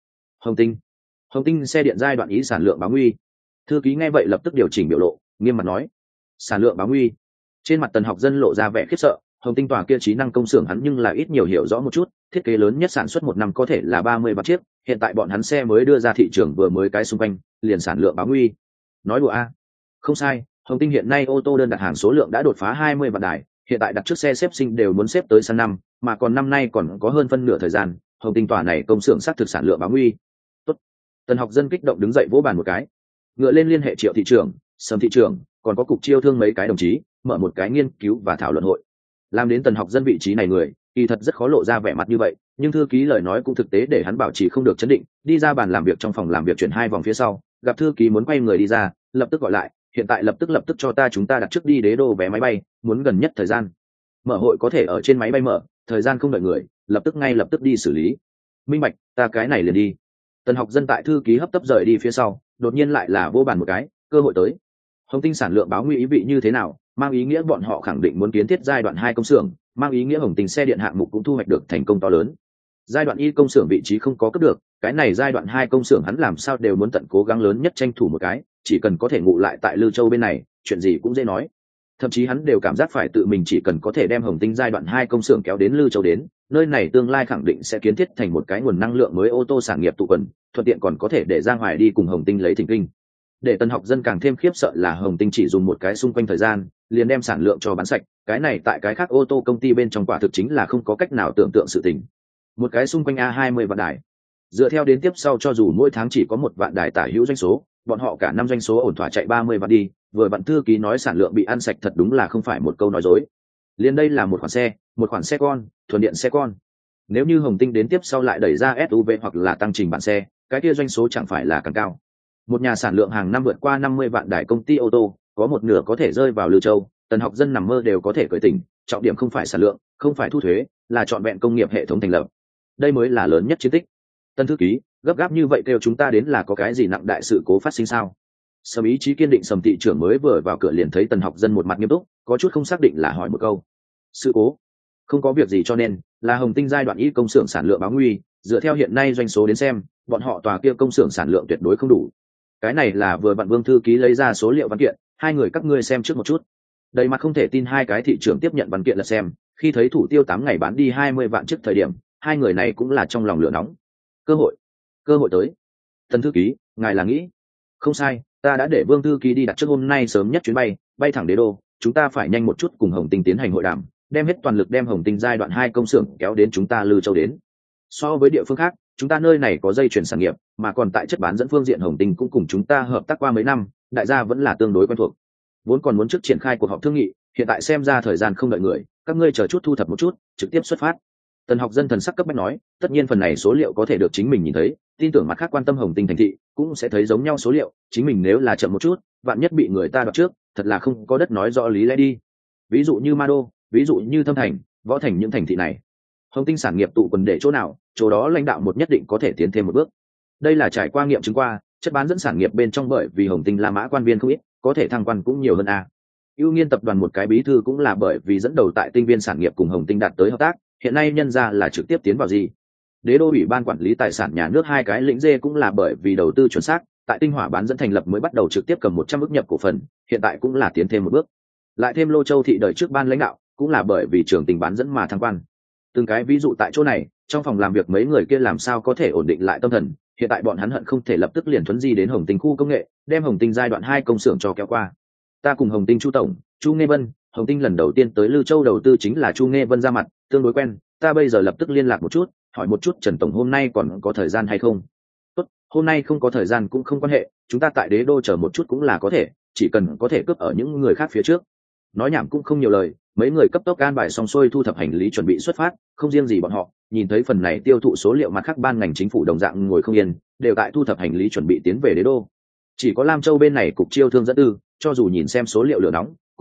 Hồng Tinh xe điện giai đoạn ý sản lượng báo nguy. Thư ký nghe vậy lập tức điều chỉnh biểu lộ, nghiêm mặt nói, sản lượng báo nguy. Trên mặt Tần Học Dân lộ ra vẻ khiếp sợ. Hồng Tinh tòa kia trí năng công xưởng hắn nhưng là ít nhiều hiểu rõ một chút, thiết kế lớn nhất sản xuất một năm có thể là 30 vạn chiếc, hiện tại bọn hắn xe mới đưa ra thị trường vừa mới cái xung quanh, liền sản lượng báo nguy. Nói đùa a? Không sai, Hồng Tinh hiện nay ô tô đơn đặt hàng số lượng đã đột phá 20 vạn đài, hiện tại đặt trước xe xếp sinh đều muốn xếp tới sang năm, mà còn năm nay còn có hơn phân nửa thời gian, Hồng Tinh tòa này công xưởng xác thực sản lượng báo nguy. Tốt. Tần Học Dân kích động đứng dậy vỗ bàn một cái. Ngựa lên liên hệ Triệu thị trưởng, Sầm thị trưởng, còn có cục chiêu thương mấy cái đồng chí, mở một cái nghiên cứu và thảo luận hội. Làm đến Tần Học Dân vị trí này người, kỳ thật rất khó lộ ra vẻ mặt như vậy, nhưng thư ký lời nói cũng thực tế để hắn bảo trì không được chấn định. Đi ra bàn làm việc, trong phòng làm việc chuyển 2 vòng phía sau, gặp thư ký muốn quay người đi ra, lập tức gọi lại, hiện tại lập tức cho ta chúng ta đặt trước đi Đế Đô vé máy bay, muốn gần nhất thời gian. Mở hội có thể ở trên máy bay mở, thời gian không đợi người, lập tức đi xử lý. Minh bạch, ta cái này liền đi. Tần Học Dân tại thư ký hấp tấp rời đi phía sau, đột nhiên lại là vô bàn một cái, cơ hội tới. Hồng Tinh sản lượng báo nguy ý vị như thế nào? Mang ý nghĩa bọn họ khẳng định muốn kiến thiết giai đoạn 2 công xưởng, mang ý nghĩa Hồng Tinh xe điện hạng mục cũng thu hoạch được thành công to lớn. Giai đoạn y công xưởng vị trí không có cướp được, cái này giai đoạn 2 công xưởng hắn làm sao đều muốn tận cố gắng lớn nhất tranh thủ một cái, chỉ cần có thể ngụ lại tại Lư Châu bên này, chuyện gì cũng dễ nói. Thậm chí hắn đều cảm giác phải tự mình chỉ cần có thể đem Hồng Tinh giai đoạn 2 công xưởng kéo đến Lư Châu đến, nơi này tương lai khẳng định sẽ kiến thiết thành một cái nguồn năng lượng mới ô tô sản nghiệp tụ quần, thuận tiện còn có thể để Giang Hoài đi cùng Hồng Tinh lấy thỉnh kinh. Để Tần Học Dân càng thêm khiếp sợ là Hồng Tinh chỉ dùng một cái xung quanh thời gian, liền đem sản lượng cho bán sạch, cái này tại cái khác ô tô công ty bên trong quả thực chính là không có cách nào tưởng tượng sự tình. Một cái xung quanh A20 vạn đài. Dựa theo đến tiếp sau cho dù mỗi tháng chỉ có 1 vạn đài tả hữu doanh số, bọn họ cả năm doanh số ổn thỏa chạy 30 vạn đi, vừa vặn thư ký nói sản lượng bị ăn sạch thật đúng là không phải một câu nói dối. Liên đây là một khoản xe con, thuần điện xe con. Nếu như Hồng Tinh đến tiếp sau lại đẩy ra SUV hoặc là tăng trình bản xe, cái kia doanh số chẳng phải là càng cao. Một nhà sản lượng hàng năm vượt qua 50 vạn đài công ty ô tô, có một nửa có thể rơi vào Lư Châu, Tần Học Dân nằm mơ đều có thể cởi tỉnh, trọng điểm không phải sản lượng, không phải thu thuế, là trọn vẹn công nghiệp hệ thống thành lập. Đây mới là lớn nhất chiến tích. Tân thư ký, gấp gáp như vậy kêu chúng ta đến là có cái gì nặng đại sự cố phát sinh sao? Sầm ý chí kiên định Sầm thị trưởng mới vừa vào cửa liền thấy Tần Học Dân một mặt nghiêm túc, có chút không xác định là hỏi một câu. Sự cố? Không có việc gì, cho nên là Hồng Tinh giai đoạn y công xưởng sản lượng báo nguy, dựa theo hiện nay doanh số đến xem, bọn họ tòa kia công xưởng sản lượng tuyệt đối không đủ. Cái này là vừa vặn Vương thư ký lấy ra số liệu văn kiện, hai người các ngươi xem trước một chút. Đầy mặt không thể tin hai cái thị trưởng tiếp nhận văn kiện là xem, khi thấy thủ tiêu 8 ngày bán đi 20 vạn trước thời điểm, hai người này cũng là trong lòng lửa nóng. Cơ hội tới. Tần thư ký, ngài là nghĩ? Không sai, ta đã để Vương thư ký đi đặt trước hôm nay sớm nhất chuyến bay thẳng Đế Đô, chúng ta phải nhanh một chút cùng Hồng Tinh tiến hành hội đàm, đem hết toàn lực đem Hồng Tinh giai đoạn 2 công xưởng kéo đến chúng ta Lư Châu đến. So với địa phương khác, chúng ta nơi này có dây chuyển sản nghiệp, mà còn tại chất bán dẫn phương diện Hồng Tinh cũng cùng chúng ta hợp tác qua mấy năm, đại gia vẫn là tương đối quen thuộc. Vốn còn muốn trước triển khai cuộc họp thương nghị, hiện tại xem ra thời gian không đợi người, các ngươi chờ chút thu thập một chút, trực tiếp xuất phát. Tần Học Dân thần sắc cấp bách nói, tất nhiên phần này số liệu có thể được chính mình nhìn thấy, tin tưởng mặt khác quan tâm Hồng Tinh thành thị cũng sẽ thấy giống nhau số liệu, chính mình nếu là chậm một chút, vạn nhất bị người ta đoạt trước, thật là không có đất nói rõ lý lẽ đi. Ví dụ như Ma Đô, ví dụ như Thâm Thành, Võ Thành, những thành thị này, Hồng Tinh sản nghiệp tụ quần để chỗ nào, chỗ đó lãnh đạo một nhất định có thể tiến thêm một bước. Đây là trải qua nghiệm chứng qua, chất bán dẫn sản nghiệp bên trong, bởi vì Hồng Tinh La Mã quan viên không ít, có thể thăng quan cũng nhiều hơn a. Ưu Nghiên tập đoàn một cái bí thư cũng là bởi vì dẫn đầu tại tinh viên sản nghiệp cùng Hồng Tinh đạt tới hợp tác, hiện nay nhân ra là trực tiếp tiến vào gì. Đế Đô ủy ban quản lý tài sản nhà nước hai cái lĩnh dê cũng là bởi vì đầu tư chuẩn xác, tại tinh hỏa bán dẫn thành lập mới bắt đầu trực tiếp cầm 100 ức nhập cổ phần, hiện tại cũng là tiến thêm một bước. Lại thêm Lô Châu thị đời trước ban lãnh đạo, cũng là bởi vì Trường Tình bán dẫn mà thăng quan. Từng cái ví dụ tại chỗ này, trong phòng làm việc mấy người kia làm sao có thể ổn định lại tâm thần, hiện tại bọn hắn hận không thể lập tức liền thuấn di đến Hồng Tinh khu công nghệ, đem Hồng Tinh giai đoạn 2 công xưởng cho kéo qua. Ta cùng Hồng Tinh Chu tổng, Chu Nghe Vân, Hồng Tinh lần đầu tiên tới Lư Châu đầu tư chính là Chu Nghe Vân ra mặt, tương đối quen, ta bây giờ lập tức liên lạc một chút, hỏi một chút Trần tổng hôm nay còn có thời gian hay không. Tốt, hôm nay không có thời gian cũng không quan hệ, chúng ta tại Đế Đô chờ một chút cũng là có thể, chỉ cần có thể cướp ở những người khác phía trước. Nói nhảm cũng không nhiều lời, mấy người cấp tốc an bài xong xuôi thu thập hành lý chuẩn bị xuất phát, không riêng gì bọn họ, nhìn thấy phần này tiêu thụ số liệu mặt khác ban ngành chính phủ đồng dạng ngồi không yên, đều tại thu thập hành lý chuẩn bị tiến về Đế Đô. Chỉ có Lam Châu bên này cục chiêu thương dẫn tư, cho dù nhìn xem số liệu lửa nóng,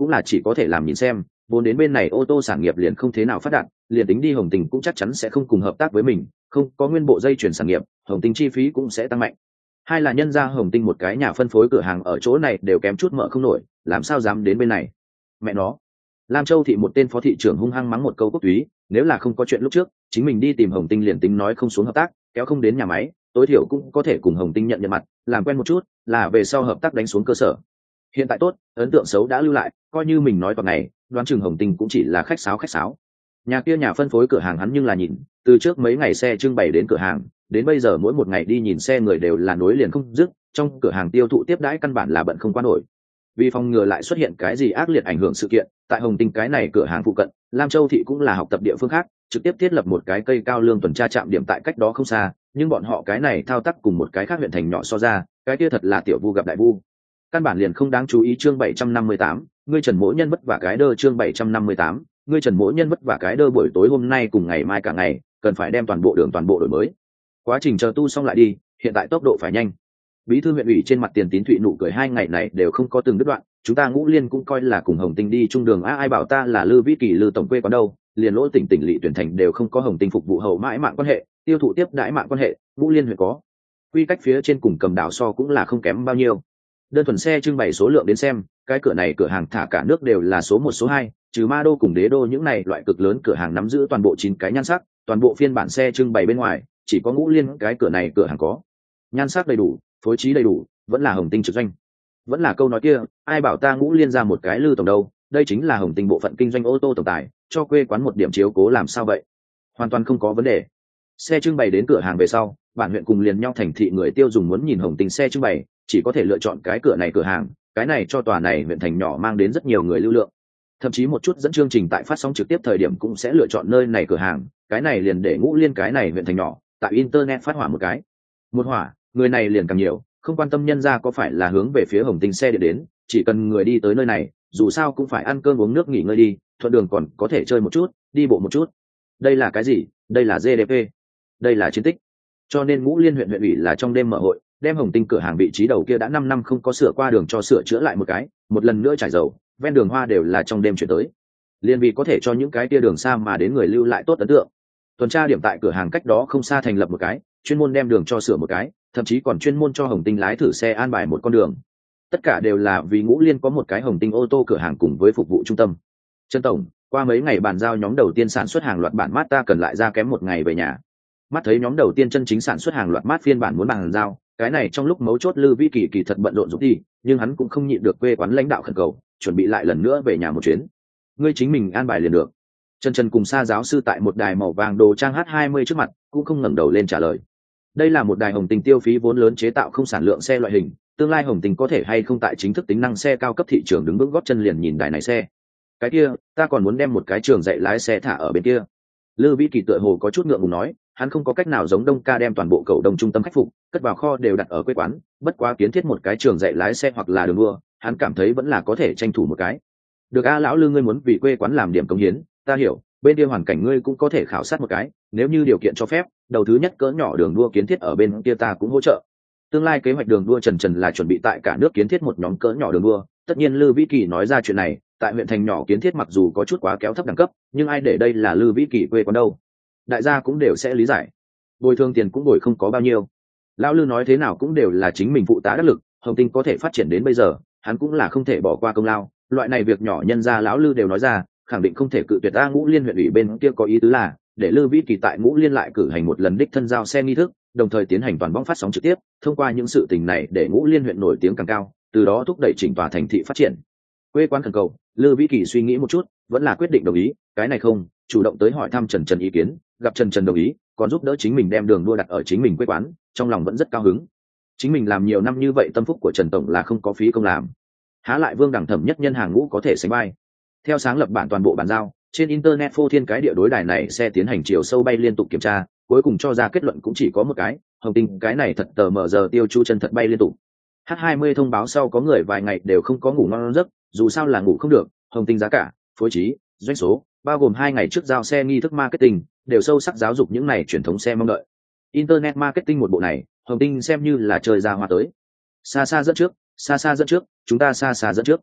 cũng là chỉ có thể làm nhìn xem, vốn đến bên này ô tô sản nghiệp liền không thế nào phát đạt, liền tính đi Hồng Tinh cũng chắc chắn sẽ không cùng hợp tác với mình, không có nguyên bộ dây chuyển sản nghiệp, Hồng Tinh chi phí cũng sẽ tăng mạnh. Hai là nhân ra Hồng Tinh một cái nhà phân phối cửa hàng ở chỗ này đều kém chút mở không nổi, làm sao dám đến bên này. Mẹ nó. Lam Châu thị một tên phó thị trưởng hung hăng mắng một câu Quốc Túy, nếu là không có chuyện lúc trước, chính mình đi tìm Hồng Tinh liền tính nói không xuống hợp tác, kéo không đến nhà máy, tối thiểu cũng có thể cùng Hồng Tinh nhận mặt, làm quen một chút, là về sau hợp tác đánh xuống cơ sở. Hiện tại tốt, ấn tượng xấu đã lưu lại, coi như mình nói toàn ngày, đoán chừng Hồng Tinh cũng chỉ là khách sáo. Nhà kia nhà phân phối cửa hàng hắn nhưng là nhìn, từ trước mấy ngày xe trưng bày đến cửa hàng, đến bây giờ mỗi một ngày đi nhìn xe người đều là nối liền không dứt, trong cửa hàng tiêu thụ tiếp đãi căn bản là bận không qua nổi. Vì phòng ngừa lại xuất hiện cái gì ác liệt ảnh hưởng sự kiện, tại Hồng Tinh cái này cửa hàng phụ cận, Lam Châu thị cũng là học tập địa phương khác, trực tiếp thiết lập một cái cây cao lương tuần tra trạm điểm tại cách đó không xa, nhưng bọn họ cái này thao tác cùng một cái khác huyện thành nhỏ so ra, cái kia thật là tiểu vu gặp đại vu. Căn bản liền không đáng chú ý. Chương 758, ngươi Trần Mỗ Nhân vất vả cái đơ. Chương 758, ngươi Trần Mỗ Nhân vất vả cái đơ. Buổi tối hôm nay cùng ngày mai cả ngày, cần phải đem toàn bộ đường toàn bộ đổi mới. Quá trình chờ tu xong lại đi, hiện tại tốc độ phải nhanh. Bí thư huyện ủy trên mặt Tiền Tín Thụy nụ cười, 2 ngày này đều không có từng đứt đoạn, chúng ta Ngũ Liên cũng coi là cùng Hồng Tinh đi chung đường. Ai bảo ta là Lư Vĩ Kỳ Lư tổng quê quán đâu, liền lỗ tỉnh lỵ tuyển thành đều không có Hồng Tinh phục vụ hậu mãi mạng quan hệ, tiêu thụ tiếp đãi mạng quan hệ, Ngũ Liên huyện có. Quy cách phía trên cùng Cầm Đảo so cũng là không kém bao nhiêu. Đơn thuần xe trưng bày số lượng đến xem, cái cửa này cửa hàng thả cả nước đều là số 1 số 2, trừ Ma Đô cùng Đế Đô những này loại cực lớn cửa hàng nắm giữ toàn bộ 9 cái nhan sắc, toàn bộ phiên bản xe trưng bày bên ngoài, chỉ có Ngũ Liên cái cửa này cửa hàng có. Nhan sắc đầy đủ, phối trí đầy đủ, vẫn là Hồng Tinh trực doanh. Vẫn là câu nói kia, ai bảo ta Ngũ Liên ra một cái Lư tổng đâu, đây chính là Hồng Tinh bộ phận kinh doanh ô tô tổng tài, cho quê quán một điểm chiếu cố làm sao vậy? Hoàn toàn không có vấn đề. Xe trưng bày đến cửa hàng về sau, bản huyện cùng liền nhau thành thị người tiêu dùng muốn nhìn Hồng Tinh xe trưng bày, chỉ có thể lựa chọn cái cửa này cửa hàng, cái này cho tòa này huyện thành nhỏ mang đến rất nhiều người lưu lượng. Thậm chí một chút dẫn chương trình tại phát sóng trực tiếp thời điểm cũng sẽ lựa chọn nơi này cửa hàng, cái này liền để Ngũ Liên cái này huyện thành nhỏ, tại internet phát hỏa một cái. Một hỏa, người này liền càng nhiều, không quan tâm nhân ra có phải là hướng về phía Hồng Tinh xe điện đến, chỉ cần người đi tới nơi này, dù sao cũng phải ăn cơm uống nước nghỉ ngơi đi, thuận đường còn có thể chơi một chút, đi bộ một chút. Đây là cái gì? Đây là GDP, đây là chiến tích. Cho nên Ngũ Liên huyện huyện ủy là trong đêm mở hội, đem Hồng Tinh cửa hàng vị trí đầu kia đã 5 năm không có sửa qua đường cho sửa chữa lại một cái, một lần nữa trải dầu, ven đường hoa đều là trong đêm chuyển tới. Liên vì có thể cho những cái kia đường xa mà đến người lưu lại tốt ấn tượng. Tuần tra điểm tại cửa hàng cách đó không xa thành lập một cái, chuyên môn đem đường cho sửa một cái, thậm chí còn chuyên môn cho Hồng Tinh lái thử xe an bài một con đường. Tất cả đều là vì Ngũ Liên có một cái Hồng Tinh ô tô cửa hàng cùng với phục vụ trung tâm. Trần tổng, qua mấy ngày bàn giao nhóm đầu tiên sản xuất hàng loạt bản mát ta cần lại ra kém 1 ngày về nhà. Mắt thấy nhóm đầu tiên chân chính sản xuất hàng loạt mát phiên bản muốn bàn giao, cái này trong lúc mấu chốt Lư Vĩ Kỳ kỳ thật bận rộn giúp đi, nhưng hắn cũng không nhịn được quê quán lãnh đạo khẩn cầu, chuẩn bị lại lần nữa về nhà một chuyến. Ngươi chính mình an bài liền được. Trần cùng Sa giáo sư tại một đài màu vàng đồ trang H20 trước mặt, cũng không ngẩng đầu lên trả lời. Đây là một đài Hồng Tinh tiêu phí vốn lớn chế tạo không sản lượng xe loại hình, tương lai Hồng Tinh có thể hay không tại chính thức tính năng xe cao cấp thị trường đứng vững gót chân liền nhìn đài này xe. Cái kia, ta còn muốn đem một cái trường dạy lái xe thả ở bên kia. Lư Vĩ Kỳ tựa hồ có chút ngượng ngùng nói, hắn không có cách nào giống Đông Ca đem toàn bộ cầu đồng trung tâm khách phục, cất vào kho đều đặt ở quê quán, bất quá kiến thiết một cái trường dạy lái xe hoặc là đường đua, hắn cảm thấy vẫn là có thể tranh thủ một cái. Được a, lão Lư ngươi muốn vì quê quán làm điểm cống hiến, ta hiểu, bên kia hoàn cảnh ngươi cũng có thể khảo sát một cái, nếu như điều kiện cho phép, đầu thứ nhất cỡ nhỏ đường đua kiến thiết ở bên kia ta cũng hỗ trợ. Tương lai kế hoạch đường đua Trần là chuẩn bị tại cả nước kiến thiết một nhóm cỡ nhỏ đường đua, tất nhiên Lư Vĩ Kỳ nói ra chuyện này, tại huyện thành nhỏ kiến thiết mặc dù có chút quá kéo thấp đẳng cấp, nhưng ai để đây là Lư Vĩ Kỳ quê quán đâu. Đại gia cũng đều sẽ lý giải. Bồi thường tiền cũng bồi không có bao nhiêu. Lão Lư nói thế nào cũng đều là chính mình phụ tá đắc lực, Hồng Tinh có thể phát triển đến bây giờ, hắn cũng là không thể bỏ qua công lao. Loại này việc nhỏ nhân ra lão Lư đều nói ra, khẳng định không thể cự tuyệt. Ngũ Liên huyện ủy bên kia có ý tứ là để Lư Vĩ Kỳ tại Ngũ Liên lại cử hành một lần đích thân giao xe nghi thức, đồng thời tiến hành toàn bóng phát sóng trực tiếp, thông qua những sự tình này để Ngũ Liên huyện nổi tiếng càng cao, từ đó thúc đẩy chỉnh tòa thành thị phát triển. Quê quán khẩn cầu, Lư Vĩ Kỳ suy nghĩ một chút, vẫn là quyết định đồng ý, cái này không, chủ động tới hỏi thăm Trần ý kiến, gặp Trần đồng ý, còn giúp đỡ chính mình đem đường đua đặt ở chính mình quê quán, trong lòng vẫn rất cao hứng. Chính mình làm nhiều năm như vậy, tâm phúc của Trần tổng là không có phí công làm. Há lại Vương đẳng thẩm nhất nhân hàng ngũ có thể sánh vai. Theo sáng lập bản toàn bộ bàn giao, trên internet phô thiên cái địa đối đài này xe tiến hành chiều sâu bay liên tục kiểm tra, cuối cùng cho ra kết luận cũng chỉ có một cái, Hồng Tinh cái này thật tờ mờ giờ tiêu chu chân thật bay liên tục. H20 thông báo sau có người vài ngày đều không có ngủ ngon giấc, dù sao là ngủ không được, Hồng Tinh giá cả, phối trí, doanh số, bao gồm 2 ngày trước giao xe nghi thức marketing, đều sâu sắc giáo dục những này truyền thống xe mong đợi. Internet marketing một bộ này, Hồng Tinh xem như là trời ra hoa tới. Xa xa dẫn trước, chúng ta xa xa dẫn trước.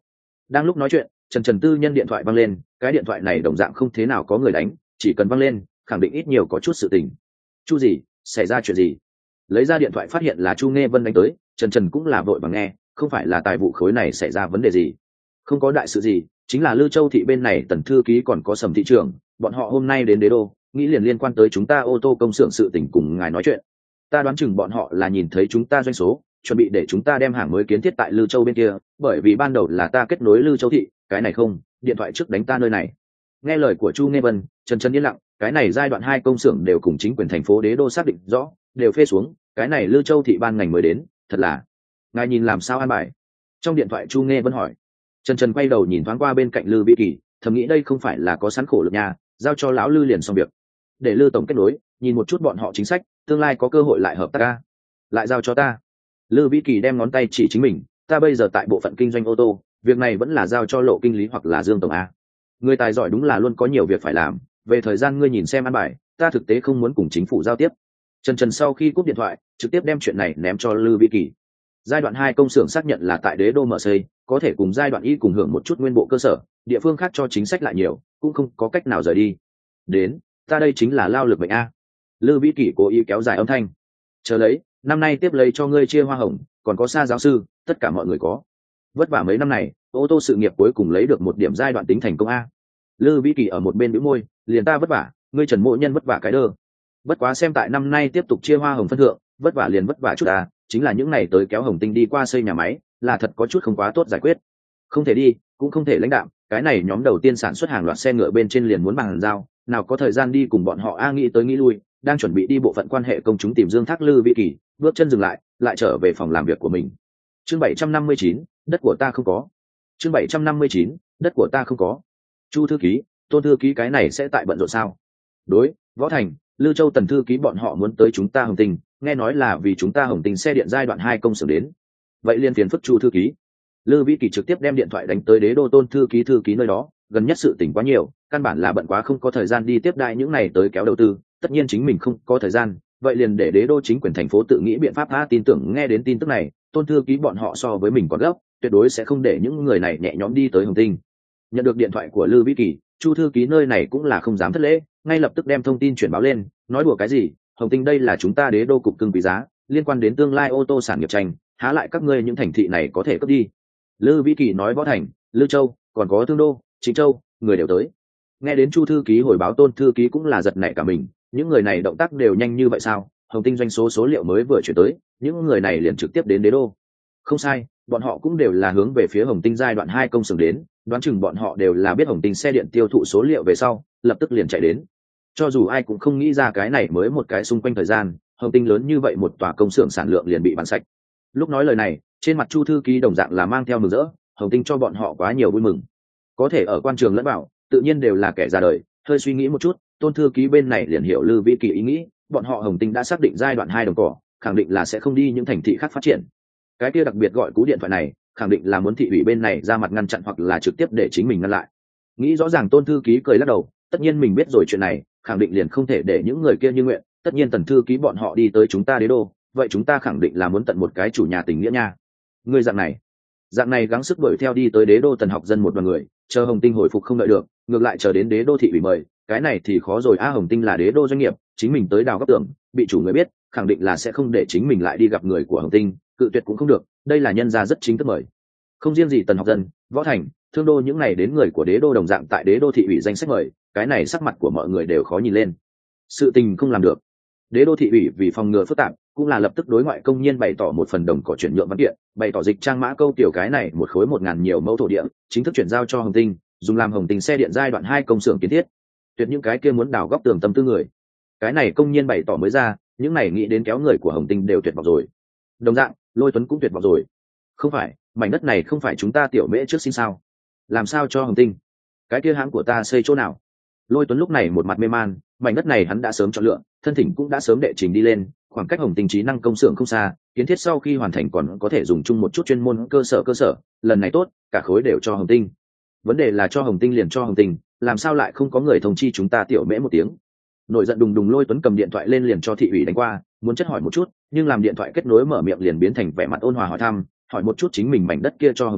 Đang lúc nói chuyện, Trần Tư Nhân điện thoại vang lên, cái điện thoại này đồng dạng không thế nào có người đánh, chỉ cần vang lên khẳng định ít nhiều có chút sự tình. Chu gì, xảy ra chuyện gì? Lấy ra điện thoại phát hiện là Chu Nghe Vân đánh tới, Trần cũng là vội vàng nghe, không phải là tài vụ khối này xảy ra vấn đề gì. Không có đại sự gì, chính là Lư Châu thị bên này Tần thư ký còn có Sầm thị trưởng, bọn họ hôm nay đến Đế đô, nghĩ liền liên quan tới chúng ta ô tô công xưởng sự tình cùng ngài nói chuyện. Ta đoán chừng bọn họ là nhìn thấy chúng ta doanh số, chuẩn bị để chúng ta đem hàng mới kiến thiết tại Lư Châu bên kia, bởi vì ban đầu là ta kết nối Lư Châu thị, cái này không, điện thoại trước đánh ta nơi này. Nghe lời của Chu Nghe Vân, Trần yên lặng, cái này giai đoạn 2 công xưởng đều cùng chính quyền thành phố Đế đô xác định rõ, đều phê xuống, cái này Lư Châu thị ban ngành mới đến, thật là. Ngài nhìn làm sao an bài? Trong điện thoại Chu Nghe Vân hỏi. Trần quay đầu nhìn thoáng qua bên cạnh Lư Vĩ Kỳ, thầm nghĩ đây không phải là có sẵn khổ lực nhà, giao cho lão Lư liền xong việc. Để Lư tổng kết nối, nhìn một chút bọn họ chính sách, tương lai có cơ hội lại hợp tác ca. Lại giao cho ta. Lư Vĩ Kỳ đem ngón tay chỉ chính mình, ta bây giờ tại bộ phận kinh doanh ô tô, việc này vẫn là giao cho Lộ kinh lý hoặc là Dương tổng a. Người tài giỏi đúng là luôn có nhiều việc phải làm, về thời gian ngươi nhìn xem ăn bài, ta thực tế không muốn cùng chính phủ giao tiếp. Trần sau khi cúp điện thoại, trực tiếp đem chuyện này ném cho Lư Vĩ Kỳ. Giai đoạn 2 công xưởng xác nhận là tại Đế đô mở xây, có thể cùng giai đoạn y cùng hưởng một chút nguyên bộ cơ sở, địa phương khác cho chính sách lại nhiều, cũng không có cách nào rời đi. Đến, ta đây chính là lao lực bệnh a. Lư Vĩ Kỳ cố ý kéo dài âm thanh. Chờ lấy, năm nay tiếp lấy cho ngươi chia hoa hồng, còn có Sa giáo sư, tất cả mọi người có. Vất vả mấy năm này, ô tô sự nghiệp cuối cùng lấy được một điểm giai đoạn tính thành công a. Lư Vĩ Kỳ ở một bên bĩu môi, liền ta vất vả, ngươi Trần Mộ Nhân vất vả cái đơ. Bất quá xem tại năm nay tiếp tục chia hoa hồng phân thượng, vất vả liền vất vả chút à, chính là những ngày tới kéo Hồng Tinh đi qua xây nhà máy, là thật có chút không quá tốt giải quyết. Không thể đi, cũng không thể lãnh đạm, cái này nhóm đầu tiên sản xuất hàng loạt xe ngựa bên trên liền muốn bằng giao, nào có thời gian đi cùng bọn họ a nghĩ tới nghĩ lui, đang chuẩn bị đi bộ phận quan hệ công chúng tìm Dương Thác. Lư Vĩ Kỳ bước chân dừng lại trở về phòng làm việc của mình. Chương 759, đất của ta không có. Chương 759, đất của ta không có. Chu thư ký, Tôn thư ký cái này sẽ tại bận rộn sao? Đối, Võ Thành, Lư Châu Tần thư ký bọn họ muốn tới chúng ta Hồng Tinh, nghe nói là vì chúng ta Hồng Tinh xe điện giai đoạn 2 công xưởng đến. Vậy liên phiền phức Chu thư ký. Lư Vĩ Kỳ trực tiếp đem điện thoại đánh tới Đế đô Tôn thư ký nơi đó, gần nhất sự tình quá nhiều, căn bản là bận quá không có thời gian đi tiếp đãi những này tới kéo đầu tư, tất nhiên chính mình không có thời gian, vậy liền để Đế đô chính quyền thành phố tự nghĩ biện pháp tha. Tin tưởng nghe đến tin tức này, Tôn thư ký bọn họ so với mình còn gấp, tuyệt đối sẽ không để những người này nhẹ nhõm đi tới Hồng Tinh. Nhận được điện thoại của Lư Vĩ Kỳ, Chu thư ký nơi này cũng là không dám thất lễ, ngay lập tức đem thông tin chuyển báo lên, nói đùa cái gì, Hồng Tinh đây là chúng ta Đế đô cục cưng quý giá, liên quan đến tương lai ô tô sản nghiệp tranh, há lại các ngươi những thành thị này có thể cướp đi. Lư Vĩ Kỳ nói Võ Thành, Lư Châu, còn có Thương Đô, Trịnh Châu, người đều tới. Nghe đến Chu thư ký hồi báo, Tôn thư ký cũng là giật nảy cả mình, những người này động tác đều nhanh như vậy sao? Hồng Tinh doanh số liệu mới vừa chuyển tới, những người này liền trực tiếp đến Đế đô. Không sai, bọn họ cũng đều là hướng về phía Hồng Tinh giai đoạn 2 công xưởng đến, đoán chừng bọn họ đều là biết Hồng Tinh xe điện tiêu thụ số liệu về sau, lập tức liền chạy đến. Cho dù ai cũng không nghĩ ra cái này mới một cái xung quanh thời gian, Hồng Tinh lớn như vậy một tòa công xưởng sản lượng liền bị bán sạch. Lúc nói lời này, trên mặt Chu thư ký đồng dạng là mang theo mừng rỡ, Hồng Tinh cho bọn họ quá nhiều vui mừng. Có thể ở quan trường lẫn bảo, tự nhiên đều là kẻ ra đời, hơi suy nghĩ một chút, Tôn thư ký bên này liền hiểu Lư Vĩ Kỳ ý nghĩ, bọn họ Hồng Tinh đã xác định giai đoạn 2 đồng cỏ, khẳng định là sẽ không đi những thành thị khác phát triển. Cái kia đặc biệt gọi cú điện thoại này, khẳng định là muốn thị ủy bên này ra mặt ngăn chặn hoặc là trực tiếp để chính mình ngăn lại. Nghĩ rõ ràng, Tôn thư ký cười lắc đầu, tất nhiên mình biết rồi chuyện này, khẳng định liền không thể để những người kia như nguyện, tất nhiên Tần thư ký bọn họ đi tới chúng ta Đế đô, vậy chúng ta khẳng định là muốn tận một cái chủ nhà tình nghĩa nha. Người dạng này gắng sức đuổi theo đi tới Đế đô Tần học dân một đoàn người, chờ Hồng Tinh hồi phục không đợi được, ngược lại chờ đến Đế đô thị ủy mời, cái này thì khó rồi a. Hồng Tinh là Đế đô doanh nghiệp, chính mình tới đào góc tường, bị chủ người biết, khẳng định là sẽ không để chính mình lại đi gặp người của Hồng Tinh, cự tuyệt cũng không được, đây là nhân gia rất chính thức mời. Không riêng gì Tần học dân, Võ Thành, Thương Đô những này đến người của Đế đô đồng dạng tại Đế đô thị ủy danh sách mời, cái này sắc mặt của mọi người đều khó nhìn lên. Sự tình không làm được. Đế đô thị ủy vì phòng ngừa phức tạp, cũng là lập tức đối ngoại công nhân bày tỏ một phần đồng cỏ chuyển nhượng văn kiện, bày tỏ dịch trang mã câu tiểu cái này một khối 1000 nhiều mẫu thổ địa, chính thức chuyển giao cho Hồng Tinh, dùng làm Hồng Tinh xe điện giai đoạn 2 công xưởng kiến thiết. Tuyệt những cái kia muốn đào góc tường tâm tư người. Cái này công nhân bày tỏ mới ra, những này nghĩ đến kéo người của Hồng Tinh đều tuyệt vọng rồi. Đồng dạng, Lôi Tuấn cũng tuyệt vọng rồi. Không phải, mảnh đất này không phải chúng ta Tiểu Mễ trước xin sao? Làm sao cho Hồng Tinh? Cái kia hãng của ta xây chỗ nào? Lôi Tuấn lúc này một mặt mê man, mảnh đất này hắn đã sớm chọn lựa, thân thỉnh cũng đã sớm đệ trình đi lên, khoảng cách Hồng Tinh trí năng công xưởng không xa, kiến thiết sau khi hoàn thành còn có thể dùng chung một chút chuyên môn cơ sở, lần này tốt, cả khối đều cho Hồng Tinh. Vấn đề là cho Hồng Tinh liền cho Hồng Tinh, làm sao lại không có người thông chi chúng ta Tiểu Mễ một tiếng? Nổi giận đùng đùng Lôi Tuấn cầm điện thoại lên liền cho thị ủy đánh qua, muốn chất hỏi một chút, nhưng làm điện thoại kết nối mở miệng liền biến thành vẻ mặt ôn hòa hỏi thăm, hỏi một chút chính mình mảnh đất kia cho Hồng Tinh,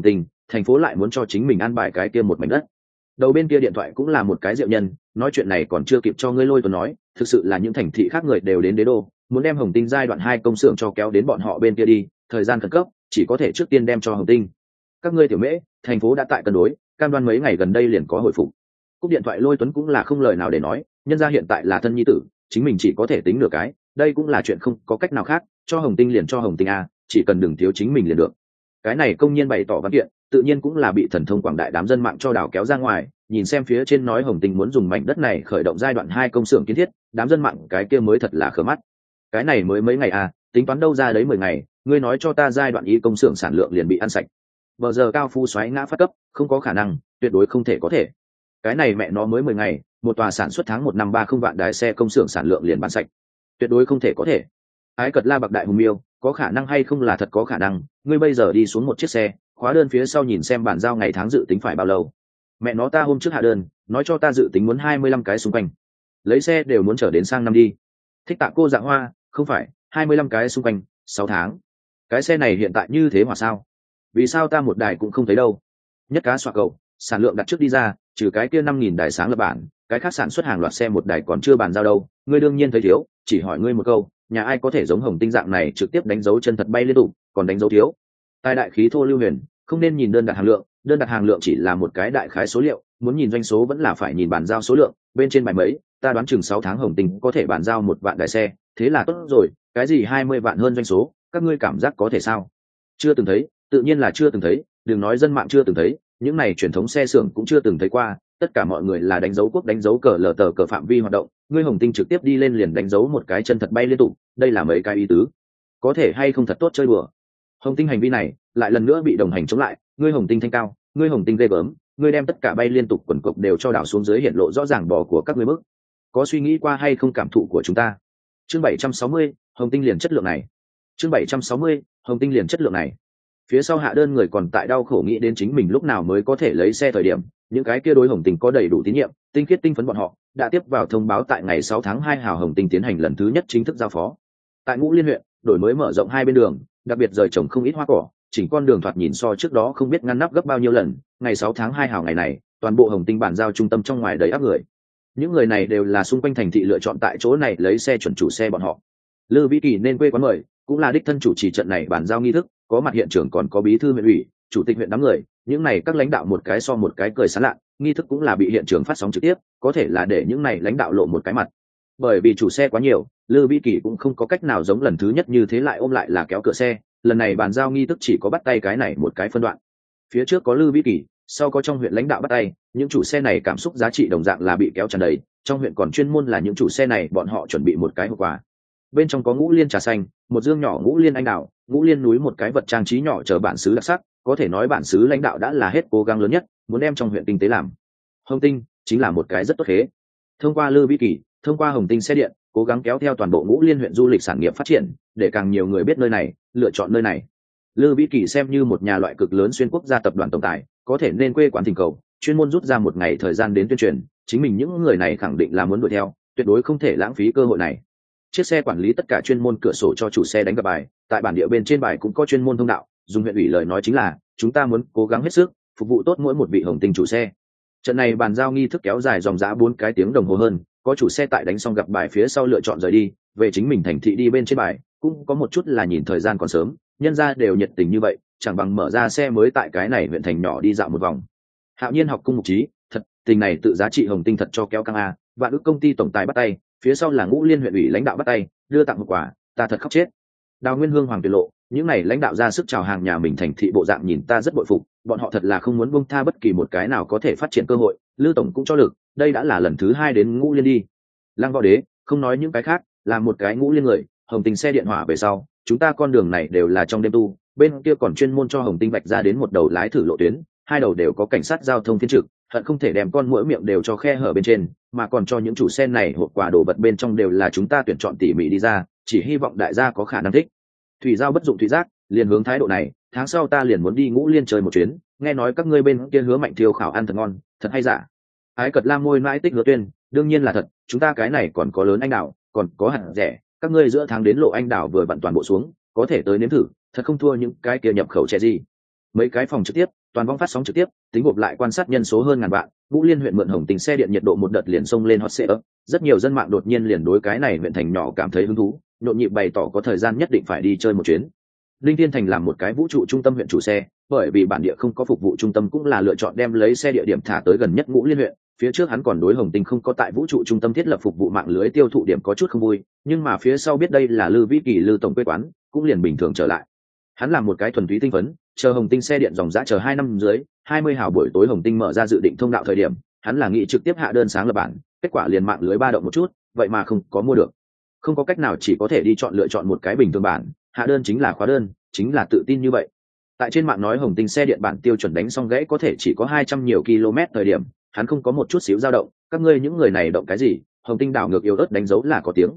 thành phố lại muốn cho chính mình an bài cái kia một mảnh đất. Đầu bên kia điện thoại cũng là một cái diệu nhân, nói chuyện này còn chưa kịp cho ngươi Lôi Tuấn nói, thực sự là những thành thị khác người đều đến đế đô, muốn đem Hồng Tinh giai đoạn 2 công xưởng cho kéo đến bọn họ bên kia đi, thời gian khẩn cấp, chỉ có thể trước tiên đem cho Hồng Tinh. Các ngươi tiểu mễ, thành phố đã tại cân đối, cam đoan mấy ngày gần đây liền có hồi phục. Cúp điện thoại Lôi Tuấn cũng là không lời nào để nói, nhân ra hiện tại là thân nhi tử, chính mình chỉ có thể tính nửa cái, đây cũng là chuyện không có cách nào khác, cho Hồng Tinh liền cho Hồng Tinh a, chỉ cần đừng thiếu chính mình liền được. Cái này công nhân bày tỏ văn kiện, tự nhiên cũng là bị thần thông quảng đại đám dân mạng cho đảo kéo ra ngoài, nhìn xem phía trên nói Hồng Tinh muốn dùng mảnh đất này khởi động giai đoạn 2 công xưởng kiến thiết, đám dân mạng cái kia mới thật là khờ mắt. Cái này mới mấy ngày à, tính toán đâu ra đấy 10 ngày, ngươi nói cho ta giai đoạn y công xưởng sản lượng liền bị ăn sạch. Bờ giờ cao phu xoáy ngã phát cấp, không có khả năng, tuyệt đối không thể có thể. Cái này mẹ nó mới 10 ngày, một tòa sản xuất tháng 1 năm 30 vạn đài xe công xưởng sản lượng liền bán sạch. Tuyệt đối không thể có thể. Ái Cật La bạc đại hùng miêu, có khả năng hay không là thật có khả năng, ngươi bây giờ đi xuống một chiếc xe, khóa đơn phía sau nhìn xem bản giao ngày tháng dự tính phải bao lâu. Mẹ nó ta hôm trước hạ đơn, nói cho ta dự tính muốn 25 cái xung quanh. Lấy xe đều muốn trở đến sang năm đi. Thích Tạ cô Dạng Hoa, không phải, 25 cái xung quanh, 6 tháng. Cái xe này hiện tại như thế mà sao? Vì sao ta một đài cũng không thấy đâu? Nhất cá xoạc cậu, sản lượng đặt trước đi ra, trừ cái kia 5.000 đài sáng lập bản, cái khác sản xuất hàng loạt xe một đài còn chưa bàn giao đâu. Ngươi đương nhiên thấy thiếu, chỉ hỏi ngươi một câu, nhà ai có thể giống Hồng Tinh dạng này trực tiếp đánh dấu chân thật bay liên tục, còn đánh dấu thiếu? Tài đại khí thô lưu huyền, không nên nhìn đơn đặt hàng lượng chỉ là một cái đại khái số liệu, muốn nhìn doanh số vẫn là phải nhìn bàn giao số lượng, bên trên bài mấy, ta đoán chừng 6 tháng Hồng Tinh có thể bàn giao 1 vạn đài xe, thế là tốt rồi, cái gì 20 vạn hơn doanh số, các ngươi cảm giác có thể sao? Chưa từng thấy, tự nhiên là chưa từng thấy, đừng nói dân mạng chưa từng thấy, những này truyền thống xe xưởng cũng chưa từng thấy qua, tất cả mọi người là đánh dấu quốc đánh dấu cờ lờ tờ cờ phạm vi hoạt động, ngươi Hồng Tinh trực tiếp đi lên liền đánh dấu một cái chân thật bay liên tục, đây là mấy cái ý tứ, có thể hay không thật tốt chơi đùa. Hồng Tinh hành vi này lại lần nữa bị đồng hành chống lại, ngươi Hồng Tinh thanh cao, ngươi Hồng Tinh ghê gớm, ngươi đem tất cả bay liên tục quần cục đều cho đảo xuống dưới, hiện lộ rõ ràng bò của các ngươi mức. Có suy nghĩ qua hay không cảm thụ của chúng ta? Chương 760, Hồng Tinh liền chất lượng này. Chương 760, Hồng Tinh liền chất lượng này. Phía sau hạ đơn người còn tại đau khổ nghĩ đến chính mình lúc nào mới có thể lấy xe thời điểm, những cái kia đối Hồng Tinh có đầy đủ tín nhiệm, tinh khiết tinh phấn bọn họ đã tiếp vào thông báo tại ngày 6 tháng 2 hào Hồng Tinh tiến hành lần thứ nhất chính thức giao phó. Tại Ngũ Liên huyện, đổi mới mở rộng hai bên đường, đặc biệt rời trồng không ít hoa cỏ, chỉnh con đường thoạt nhìn so trước đó không biết ngăn nắp gấp bao nhiêu lần. Ngày 6 tháng 2 hào ngày này, toàn bộ Hồng Tinh bản giao trung tâm trong ngoài đầy áp người. Những người này đều là xung quanh thành thị lựa chọn tại chỗ này lấy xe chuẩn chủ xe bọn họ. Lư Vĩ Kỳ nên quê quán mời, cũng là đích thân chủ trì trận này bản giao nghi thức, có mặt hiện trường còn có bí thư huyện ủy, chủ tịch huyện đám người, những này các lãnh đạo một cái so một cái cười sán lạ, nghi thức cũng là bị hiện trường phát sóng trực tiếp, có thể là để những này lãnh đạo lộ một cái mặt. Bởi vì chủ xe quá nhiều, Lư Vĩ Kỳ cũng không có cách nào giống lần thứ nhất như thế lại ôm lại là kéo cửa xe, lần này bàn giao nghi thức chỉ có bắt tay cái này một cái phân đoạn. Phía trước có Lư Vĩ Kỳ, sau có trong huyện lãnh đạo bắt tay, những chủ xe này cảm xúc giá trị đồng dạng là bị kéo tràn đầy, trong huyện còn chuyên môn là những chủ xe này bọn họ chuẩn bị một cái hộp quà. Bên trong có Ngũ Liên trà xanh, một dương nhỏ Ngũ Liên anh đào, Ngũ Liên núi một cái vật trang trí nhỏ chờ bản xứ đặc sắc, có thể nói bản xứ lãnh đạo đã là hết cố gắng lớn nhất, muốn đem trong huyện kinh tế làm. Hồng Tinh chính là một cái rất tốt khế. Thông qua Lư Vĩ Kỳ, thông qua Hồng Tinh xe điện, cố gắng kéo theo toàn bộ Ngũ Liên huyện du lịch sản nghiệp phát triển, để càng nhiều người biết nơi này, lựa chọn nơi này. Lư Vĩ Kỳ xem như một nhà loại cực lớn xuyên quốc gia tập đoàn tổng tài, có thể nên quê quán Thỉnh Cầu, chuyên môn rút ra một ngày thời gian đến tuyên truyền, chính mình những người này khẳng định là muốn đuổi theo, tuyệt đối không thể lãng phí cơ hội này. Chiếc xe quản lý tất cả chuyên môn cửa sổ cho chủ xe đánh gặp bài, tại bản địa bên trên bài cũng có chuyên môn thông đạo, dùng huyện ủy lời nói chính là, chúng ta muốn cố gắng hết sức, phục vụ tốt mỗi một vị Hồng Tinh chủ xe. Trận này bàn giao nghi thức kéo dài dòng dã 4 cái tiếng đồng hồ hơn, có chủ xe tại đánh xong gặp bài phía sau lựa chọn rời đi, về chính mình thành thị đi bên trên bài, cũng có một chút là nhìn thời gian còn sớm, nhân ra đều nhiệt tình như vậy, chẳng bằng mở ra xe mới tại cái này huyện thành nhỏ đi dạo một vòng. Hạo Nhiên học cung mục trí, thật, tình này tự giá trị Hồng Tinh thật cho kéo căng a, Vạn Ước công ty tổng tài bắt tay, phía sau là Ngũ Liên huyện ủy lãnh đạo bắt tay, đưa tặng một quà, ta thật khóc chết. Đào Nguyên Hương Hoàng Tuyệt Lộ, những này lãnh đạo ra sức chào hàng nhà mình thành thị bộ dạng nhìn ta rất bội phục, bọn họ thật là không muốn buông tha bất kỳ một cái nào có thể phát triển cơ hội, Lư tổng cũng cho lực, đây đã là lần thứ 2 đến Ngũ Liên đi. Lăng Võ Đế, không nói những cái khác, là một cái Ngũ Liên người, Hồng Tinh xe điện hỏa về sau, chúng ta con đường này đều là trong đêm tu, bên kia còn chuyên môn cho Hồng Tinh vạch ra đến một đầu lái thử lộ tuyến, hai đầu đều có cảnh sát giao thông phiên trực, hận không thể đem con mũi miệng đều cho khe hở bên trên, mà còn cho những chủ xe này hộp quà đồ vật bên trong đều là chúng ta tuyển chọn tỉ mỉ đi ra, chỉ hy vọng đại gia có khả năng thích. Thủy giao bất dụng thủy giác, liền hướng thái độ này, tháng sau ta liền muốn đi Ngũ Liên chơi một chuyến, nghe nói các ngươi bên kia hứa Mạnh Thiêu khảo ăn thật ngon, thật hay giả? Ái Cật La môi mãi tích hứa tuyên, đương nhiên là thật, chúng ta cái này còn có lớn anh đào, còn có hạt rẻ, các ngươi giữa tháng đến lộ anh đào vừa vặn toàn bộ xuống, có thể tới nếm thử, thật không thua những cái kia nhập khẩu chè gì. Mấy cái phòng trực tiếp, toàn vong phát sóng trực tiếp, tính gộp lại quan sát nhân số hơn ngàn vạn. Ngũ Liên huyện mượn Hồng Tình xe điện nhiệt độ một đợt liền xông lên hot search, rất nhiều dân mạng đột nhiên liền đối cái này huyện thành nhỏ cảm thấy hứng thú, nhộn nhịp bày tỏ có thời gian nhất định phải đi chơi một chuyến. Linh Thiên Thành làm một cái vũ trụ trung tâm huyện chủ xe, bởi vì bản địa không có phục vụ trung tâm cũng là lựa chọn đem lấy xe địa điểm thả tới gần nhất Ngũ Liên huyện. Phía trước hắn còn đối Hồng Tinh không có tại vũ trụ trung tâm thiết lập phục vụ mạng lưới tiêu thụ điểm có chút không vui, nhưng mà phía sau biết đây là Lư Vĩ Kỳ Lư tổng quê quán, cũng liền bình thường trở lại. Hắn làm một cái thuần túy tinh vấn, chờ Hồng Tinh xe điện dòng dã chờ 2 năm dưới, 20 hào buổi tối Hồng Tinh mở ra dự định thông đạo thời điểm, hắn là nghĩ trực tiếp hạ đơn sáng lập bản, kết quả liền mạng lưới ba động một chút, vậy mà không có mua được. Không có cách nào chỉ có thể đi lựa chọn một cái bình thường bản, hạ đơn chính là khóa đơn, chính là tự tin như vậy. Tại trên mạng nói Hồng Tinh xe điện bản tiêu chuẩn đánh xong gãy có thể chỉ có 200 nhiều km thời điểm, hắn không có một chút xíu dao động, các ngươi những người này động cái gì, Hồng Tinh đảo ngược yếu ớt đánh dấu là có tiếng.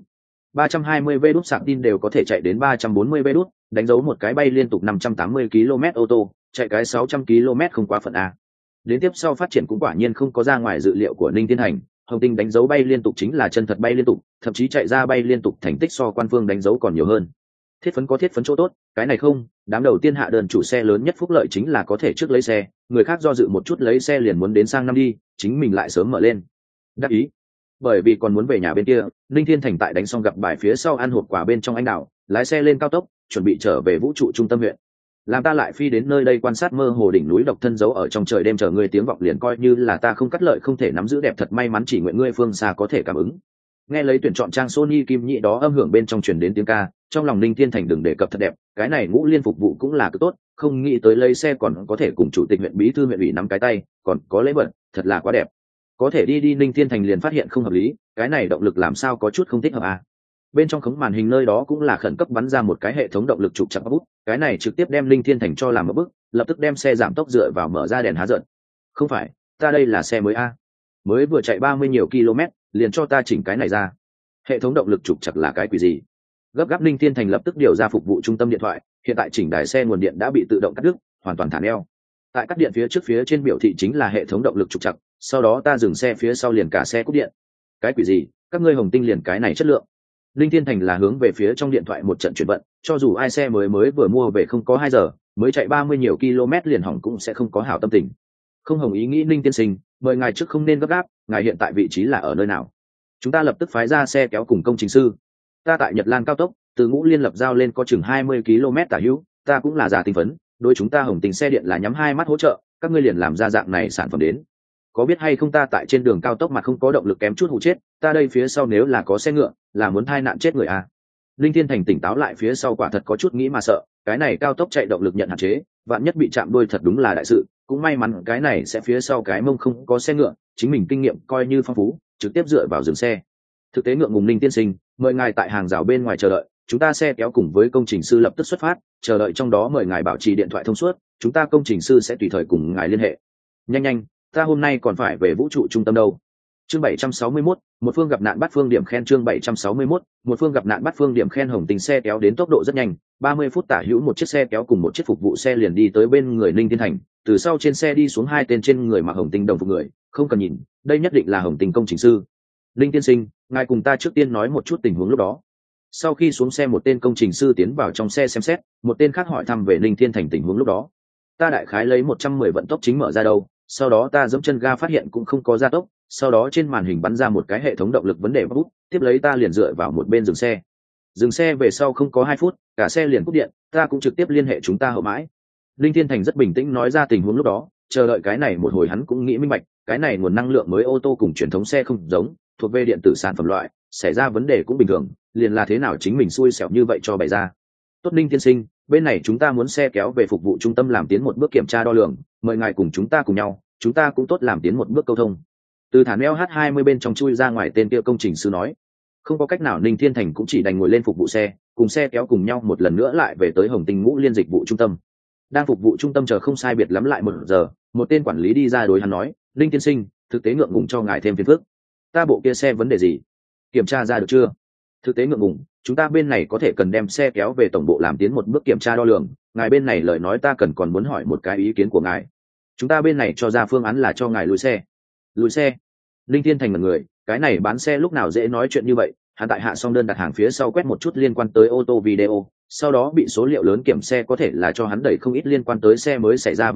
320 v đút sạc tin đều có thể chạy đến 340 v đút, đánh dấu một cái bay liên tục 580 km ô tô, chạy cái 600 km không quá phận a. Đến tiếp sau phát triển cũng quả nhiên không có ra ngoài dự liệu của Ninh Thiên Hành, Hồng Tinh đánh dấu bay liên tục chính là chân thật bay liên tục, thậm chí chạy ra bay liên tục thành tích so quan phương đánh dấu còn nhiều hơn. Thiết phấn có thiết phấn chỗ tốt, cái này không, đám đầu tiên hạ đơn chủ xe lớn nhất phúc lợi chính là có thể trước lấy xe, người khác do dự một chút lấy xe liền muốn đến sang năm đi, chính mình lại sớm mở lên. Đắc ý. Bởi vì còn muốn về nhà bên kia, Ninh Thiên Thành tại đánh xong gặp bài phía sau ăn hộp quà bên trong anh đảo, lái xe lên cao tốc, chuẩn bị trở về vũ trụ trung tâm huyện. Làm ta lại phi đến nơi đây quan sát mơ hồ đỉnh núi độc thân giấu ở trong trời đêm chờ ngươi tiếng vọng liền coi như là ta không cắt lợi không thể nắm giữ đẹp thật may mắn chỉ nguyện ngươi phương xa có thể cảm ứng. Nghe lấy tuyển chọn trang Sony kim nhị đó âm hưởng bên trong truyền đến tiếng ca, trong lòng Ninh Thiên Thành đừng đề cập thật đẹp, cái này Ngũ Liên phục vụ cũng là cực tốt, không nghĩ tới lấy xe còn có thể cùng chủ tịch huyện bí thư huyện ủy nắm cái tay, còn có lễ vật, thật là quá đẹp. Có thể đi Ninh Thiên Thành liền phát hiện không hợp lý, cái này động lực làm sao có chút không thích hợp à. Bên trong khống màn hình nơi đó cũng là khẩn cấp bắn ra một cái hệ thống động lực trục chặt bút, cái này trực tiếp đem Ninh Thiên Thành cho làm một bước, lập tức đem xe giảm tốc dựa vào mở ra đèn há giận. Không phải, ta đây là xe mới a, mới vừa chạy 30 nhiều km, liền cho ta chỉnh cái này ra. Hệ thống động lực trục chặt là cái quỷ gì? Gấp gáp Ninh Thiên Thành lập tức điều ra phục vụ trung tâm điện thoại, hiện tại chỉnh đài xe nguồn điện đã bị tự động cắt đứt, hoàn toàn thả neo. Tại cắt điện phía trước phía trên biểu thị chính là hệ thống động lực trục chặt, sau đó ta dừng xe phía sau liền cả xe cúp điện. Cái quỷ gì? Các ngươi Hồng Tinh liền cái này chất lượng. Linh Thiên Thành là hướng về phía trong điện thoại một trận chuyển vận, cho dù ai xe mới vừa mua về không có 2 giờ, mới chạy 30 nhiều km liền hỏng cũng sẽ không có hảo tâm tình. Không hồng ý nghĩ Ninh tiên sinh, mời ngài trước không nên gấp gáp, ngài hiện tại vị trí là ở nơi nào? Chúng ta lập tức phái ra xe kéo cùng công trình sư. Ta tại Nhật Lan cao tốc, từ Ngũ Liên lập giao lên có chừng 20 km tả hữu, ta cũng là giả tinh phấn, đối chúng ta Hồng Tinh xe điện là nhắm hai mắt hỗ trợ, các ngươi liền làm ra dạng này sản phẩm đến. Có biết hay không ta tại trên đường cao tốc mà không có động lực kém chút hụ chết, ta đây phía sau nếu là có xe ngựa, là muốn thai nạn chết người à. Linh Thiên Thành tỉnh táo lại phía sau quả thật có chút nghĩ mà sợ, cái này cao tốc chạy động lực nhận hạn chế, vạn nhất bị chạm đuôi thật đúng là đại sự, cũng may mắn cái này sẽ phía sau cái mông không có xe ngựa, chính mình kinh nghiệm coi như phong phú, trực tiếp dựa vào dừng xe. Thực tế ngượng ngùng Linh tiên sinh, mời ngài tại hàng rào bên ngoài chờ đợi, chúng ta xe kéo cùng với công trình sư lập tức xuất phát, chờ đợi trong đó mời ngài bảo trì điện thoại thông suốt, chúng ta công trình sư sẽ tùy thời cùng ngài liên hệ. Nhanh, ta hôm nay còn phải về vũ trụ trung tâm đâu. Chương 761, một phương gặp nạn bắt phương điểm khen. Chương 761, một phương gặp nạn bắt phương điểm khen. Hồng Tình xe kéo đến tốc độ rất nhanh, 30 phút tả hữu một chiếc xe kéo cùng một chiếc phục vụ xe liền đi tới bên người Ninh Thiên Thành, từ sau trên xe đi xuống hai tên trên người mặc Hồng Tinh đồng phục người, không cần nhìn, đây nhất định là Hồng Tinh công trình sư. Ninh tiên sinh, ngài cùng ta trước tiên nói một chút tình huống lúc đó. Sau khi xuống xe một tên công trình sư tiến vào trong xe xem xét, một tên khác hỏi thăm về Ninh Thiên Thành tình huống lúc đó. Ta đại khái lấy 110 vận tốc chính mở ra đâu, sau đó ta giẫm chân ga phát hiện cũng không có gia tốc, sau đó trên màn hình bắn ra một cái hệ thống động lực vấn đề bút, tiếp lấy ta liền dựa vào một bên dừng xe về sau không có 2 phút, cả xe liền cúp điện, ta cũng trực tiếp liên hệ chúng ta hậu mãi. Linh Thiên Thành rất bình tĩnh nói ra tình huống lúc đó, chờ đợi cái này một hồi hắn cũng nghĩ minh bạch, cái này nguồn năng lượng mới ô tô cùng truyền thống xe không giống, thuộc về điện tử sản phẩm loại, xảy ra vấn đề cũng bình thường, liền là thế nào chính mình xui xẻo như vậy cho bày ra. Tốt Ninh tiên sinh, bên này chúng ta muốn xe kéo về phục vụ trung tâm làm tiến một bước kiểm tra đo lường, mời ngài cùng chúng ta cùng nhau, chúng ta cũng tốt làm tiến một bước câu thông. Từ thả neo H20 bên trong chui ra ngoài tên kia công trình sư nói. Không có cách nào Ninh Thiên Thành cũng chỉ đành ngồi lên phục vụ xe, cùng xe kéo cùng nhau một lần nữa lại về tới Hồng Tinh Ngũ Liên dịch vụ trung tâm. Đang phục vụ trung tâm chờ không sai biệt lắm lại 1 giờ, một tên quản lý đi ra đối hắn nói, Ninh tiên sinh, thực tế ngượng ngùng cho ngài thêm phiền phức. Ta bộ kia xe vấn đề gì? Kiểm tra ra được chưa? Thực tế ngượng ngùng, chúng ta bên này có thể cần đem xe kéo về tổng bộ làm tiến một bước kiểm tra đo lường, ngài bên này lời nói ta cần còn muốn hỏi một cái ý kiến của ngài. Chúng ta bên này cho ra phương án là cho ngài lùi xe. Linh Thiên Thành là người, cái này bán xe lúc nào dễ nói chuyện như vậy, hắn tại hạ xong đơn đặt hàng phía sau quét một chút liên quan tới ô tô video, sau đó bị số liệu lớn kiểm xe có thể là cho hắn đẩy không ít liên quan tới xe mới xảy ra vấn đề,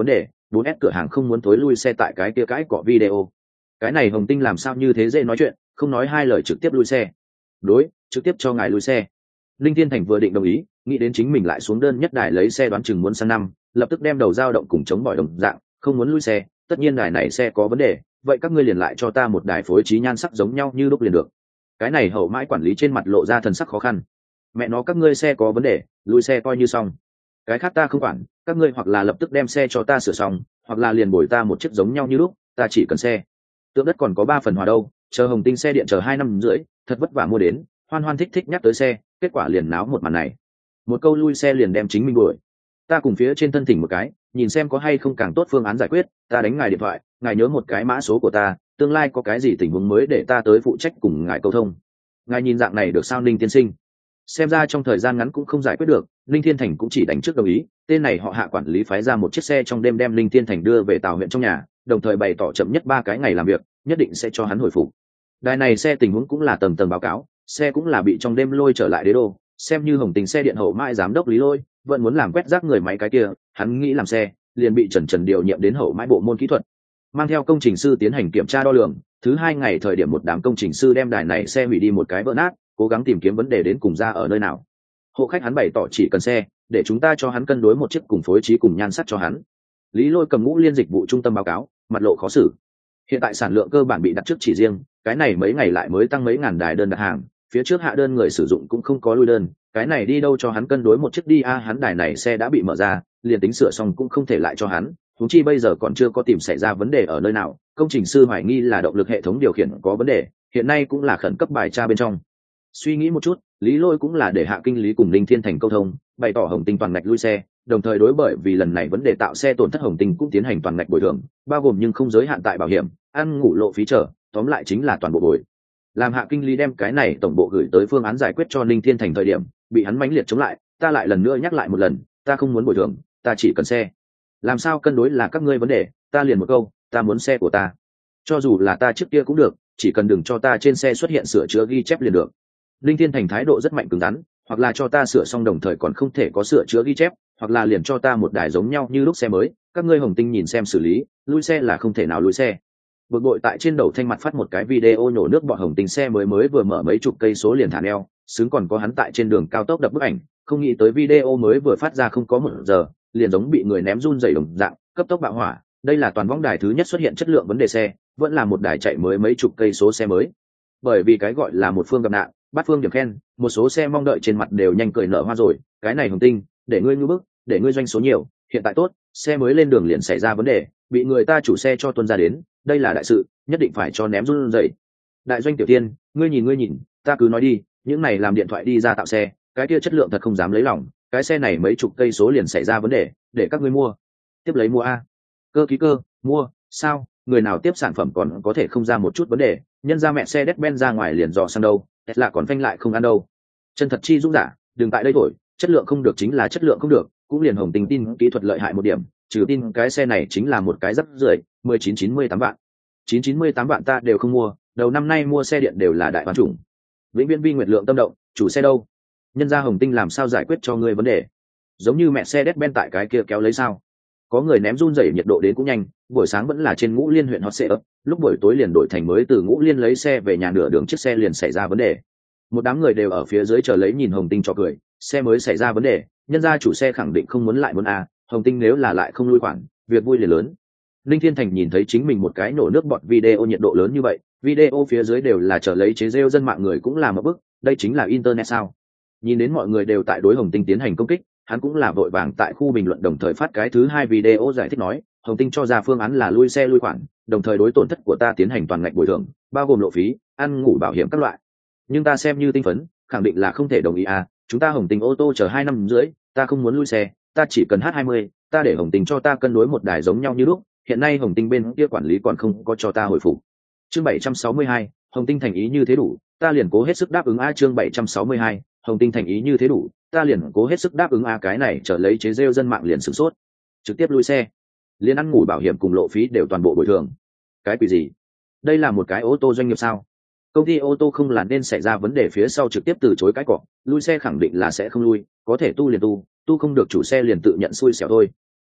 4S cửa hàng không muốn thối lui xe tại cái kia cãi cọ video. Cái này Hồng Tinh làm sao như thế dễ nói chuyện, không nói hai lời trực tiếp lui xe. Đối, trực tiếp cho ngài lui xe. Linh Thiên Thành vừa định đồng ý, nghĩ đến chính mình lại xuống đơn nhất đài lấy xe đoán chừng muốn sang năm, lập tức đem đầu dao động cùng chống bỏi đồng dạng, không muốn lui xe, tất nhiên đài này xe có vấn đề, vậy các ngươi liền lại cho ta một đài phối trí nhan sắc giống nhau như lúc liền được. Cái này hậu mãi quản lý trên mặt lộ ra thần sắc khó khăn. Mẹ nó các ngươi xe có vấn đề, lui xe coi như xong. Cái khác ta không quản, các ngươi hoặc là lập tức đem xe cho ta sửa xong, hoặc là liền bồi ta một chiếc giống nhau như lúc, ta chỉ cần xe. Tượng đất còn có 3 phần hòa đâu, chờ Hồng Tinh xe điện chờ 2 năm rưỡi, thật vất vả mua đến, hoan hoan thích thích nhắc tới xe, kết quả liền náo một màn này. Một câu lui xe liền đem chính mình đuổi. Ta cùng phía trên thân thỉnh một cái, nhìn xem có hay không càng tốt phương án giải quyết, ta đánh ngài điện thoại, ngài nhớ một cái mã số của ta, tương lai có cái gì tình huống mới để ta tới phụ trách cùng ngài câu thông. Ngài nhìn dạng này được sao Ninh tiên sinh? Xem ra trong thời gian ngắn cũng không giải quyết được, Linh Thiên Thành cũng chỉ đánh trước đồng ý. Tên này họ Hạ quản lý phái ra một chiếc xe trong đêm đem Linh Thiên Thành đưa về Tào huyện trong nhà, đồng thời bày tỏ chậm nhất 3 cái ngày làm việc nhất định sẽ cho hắn hồi phục. Đài này xe tình huống cũng là tầng tầng báo cáo, xe cũng là bị trong đêm lôi trở lại đế đô, xem như Hồng Tình xe điện hậu mãi giám đốc Lý Lôi vẫn muốn làm quét rác người máy cái kia, hắn nghĩ làm xe liền bị Trần điều nhiệm đến hậu mãi bộ môn kỹ thuật, mang theo công trình sư tiến hành kiểm tra đo lường. Thứ 2 ngày thời điểm một đám công trình sư đem đài này xe hủy đi một cái vỡ nát, cố gắng tìm kiếm vấn đề đến cùng ra ở nơi nào. Hộ khách hắn bày tỏ chỉ cần xe, để chúng ta cho hắn cân đối một chiếc cùng phối trí cùng nhan sắc cho hắn. Lý Lôi cầm Ngũ Liên dịch vụ trung tâm báo cáo, mặt lộ khó xử. Hiện tại sản lượng cơ bản bị đặt trước chỉ riêng, cái này mấy ngày lại mới tăng mấy ngàn đài đơn đặt hàng, phía trước hạ đơn người sử dụng cũng không có lui đơn, cái này đi đâu cho hắn cân đối một chiếc đi a, hắn đài này xe đã bị mở ra, liền tính sửa xong cũng không thể lại cho hắn, huống chi bây giờ còn chưa có tìm xảy ra vấn đề ở nơi nào, công trình sư hoài nghi là động lực hệ thống điều khiển có vấn đề, hiện nay cũng là khẩn cấp bài tra bên trong. Suy nghĩ một chút, Lý Lôi cũng là để Hạ kinh lý cùng Linh Thiên Thành câu thông, bày tỏ Hồng Tinh toàn ngạch lui xe, đồng thời đối bởi vì lần này vấn đề tạo xe tổn thất Hồng Tinh cũng tiến hành toàn ngạch bồi thường, bao gồm nhưng không giới hạn tại bảo hiểm, ăn ngủ lộ phí trở, tóm lại chính là toàn bộ bồi. Làm Hạ kinh lý đem cái này tổng bộ gửi tới phương án giải quyết cho Linh Thiên Thành thời điểm, bị hắn mãnh liệt chống lại, ta lại lần nữa nhắc lại một lần, ta không muốn bồi thường, ta chỉ cần xe. Làm sao cân đối là các ngươi vấn đề, ta liền một câu, ta muốn xe của ta. Cho dù là ta trước kia cũng được, chỉ cần đừng cho ta trên xe xuất hiện sửa chữa ghi chép liền được. Linh Thiên Thành thái độ rất mạnh cứng rắn, hoặc là cho ta sửa xong đồng thời còn không thể có sửa chữa ghi chép, hoặc là liền cho ta một đài giống nhau như lúc xe mới, các ngươi Hồng Tinh nhìn xem xử lý, lui xe là không thể nào lui xe. Bực bội tại trên đầu thanh mặt phát một cái video nhổ nước bọn Hồng Tinh xe mới vừa mở mấy chục cây số liền thả neo, xứng còn có hắn tại trên đường cao tốc đập bức ảnh, không nghĩ tới video mới vừa phát ra không có 1 giờ, liền giống bị người ném run rẩy đồng dạng, cấp tốc bạo hỏa. Đây là toàn võng đài thứ nhất xuất hiện chất lượng vấn đề xe, vẫn là một đài chạy mới mấy chục cây số xe mới. Bởi vì cái gọi là một phương gặp nạn, bát phương điểm khen, một số xe mong đợi trên mặt đều nhanh cười nở hoa rồi, cái này Hồng Tinh, để ngươi ngư bức, để ngươi doanh số nhiều, hiện tại tốt, xe mới lên đường liền xảy ra vấn đề, bị người ta chủ xe cho tuân ra đến, đây là đại sự, nhất định phải cho ném run rẩy. Đại doanh tiểu tiên, ngươi nhìn, ta cứ nói đi, những này làm điện thoại đi ra tạo xe, cái kia chất lượng thật không dám lấy lòng, cái xe này mấy chục cây số liền xảy ra vấn đề, để các ngươi mua, tiếp lấy mua a. Cơ ký cơ, mua, sao, người nào tiếp sản phẩm còn có thể không ra một chút vấn đề, nhân ra mẹ xe Mercedes-Benz ra ngoài liền dò sang đâu, Tesla còn phanh lại không ăn đâu. Chân thật chi dũng giả, đừng tại đây thổi, chất lượng không được chính là chất lượng không được, cũng liền Hồng Tinh tin kỹ thuật lợi hại một điểm, trừ tin cái xe này chính là một cái rắc rưởi, 1998 vạn. 998 vạn ta đều không mua, đầu năm nay mua xe điện đều là đại hoàn chủng. Vĩnh Viễn Vi Nguyệt Lượng tâm động, chủ xe đâu? Nhân ra Hồng Tinh làm sao giải quyết cho ngươi vấn đề? Giống như mẹ xe Mercedes-Benz tại cái kia kéo lấy sao? Có người ném run rẩy nhiệt độ đến cũng nhanh, buổi sáng vẫn là trên Ngũ Liên huyện hot xe ấp, lúc buổi tối liền đổi thành mới từ Ngũ Liên lấy xe về nhà nửa đường chiếc xe liền xảy ra vấn đề. Một đám người đều ở phía dưới chờ lấy nhìn Hồng Tinh cho cười, xe mới xảy ra vấn đề, nhân ra chủ xe khẳng định không muốn lại muốn a, Hồng Tinh nếu là lại không lui khoản, việc vui liền lớn. Linh Thiên Thành nhìn thấy chính mình một cái nổ nước bọt video nhiệt độ lớn như vậy, video phía dưới đều là chờ lấy chế rêu dân mạng người cũng làm một bức, đây chính là internet sao? Nhìn đến mọi người đều tại đối Hồng Tinh tiến hành công kích, hắn cũng là vội vàng tại khu bình luận đồng thời phát cái thứ 2 video giải thích nói, Hồng Tinh cho ra phương án là lui xe lui khoản, đồng thời đối tổn thất của ta tiến hành toàn ngạch bồi thường, bao gồm lộ phí, ăn ngủ bảo hiểm các loại. Nhưng ta xem như tinh phấn, khẳng định là không thể đồng ý à, chúng ta Hồng Tinh ô tô chờ 2 năm rưỡi, ta không muốn lui xe, ta chỉ cần H20, ta để Hồng Tinh cho ta cân đối một đài giống nhau như lúc, hiện nay Hồng Tinh bên kia quản lý còn không có cho ta hồi phục. Chương 762, Hồng Tinh thành ý như thế đủ, ta liền cố hết sức đáp ứng a. Chương 762, Hồng Tinh thành ý như thế đủ, ta liền cố hết sức đáp ứng a. Cái này trở lấy chế rêu dân mạng liền sửng sốt, trực tiếp lui xe, liền ăn ngủ bảo hiểm cùng lộ phí đều toàn bộ bồi thường. Cái quỷ gì? Đây là một cái ô tô doanh nghiệp sao? Công ty ô tô không là nên xảy ra vấn đề phía sau trực tiếp từ chối cái cọ, lui xe khẳng định là sẽ không lui, có thể tu liền tu không được chủ xe liền tự nhận xui xẻo thôi.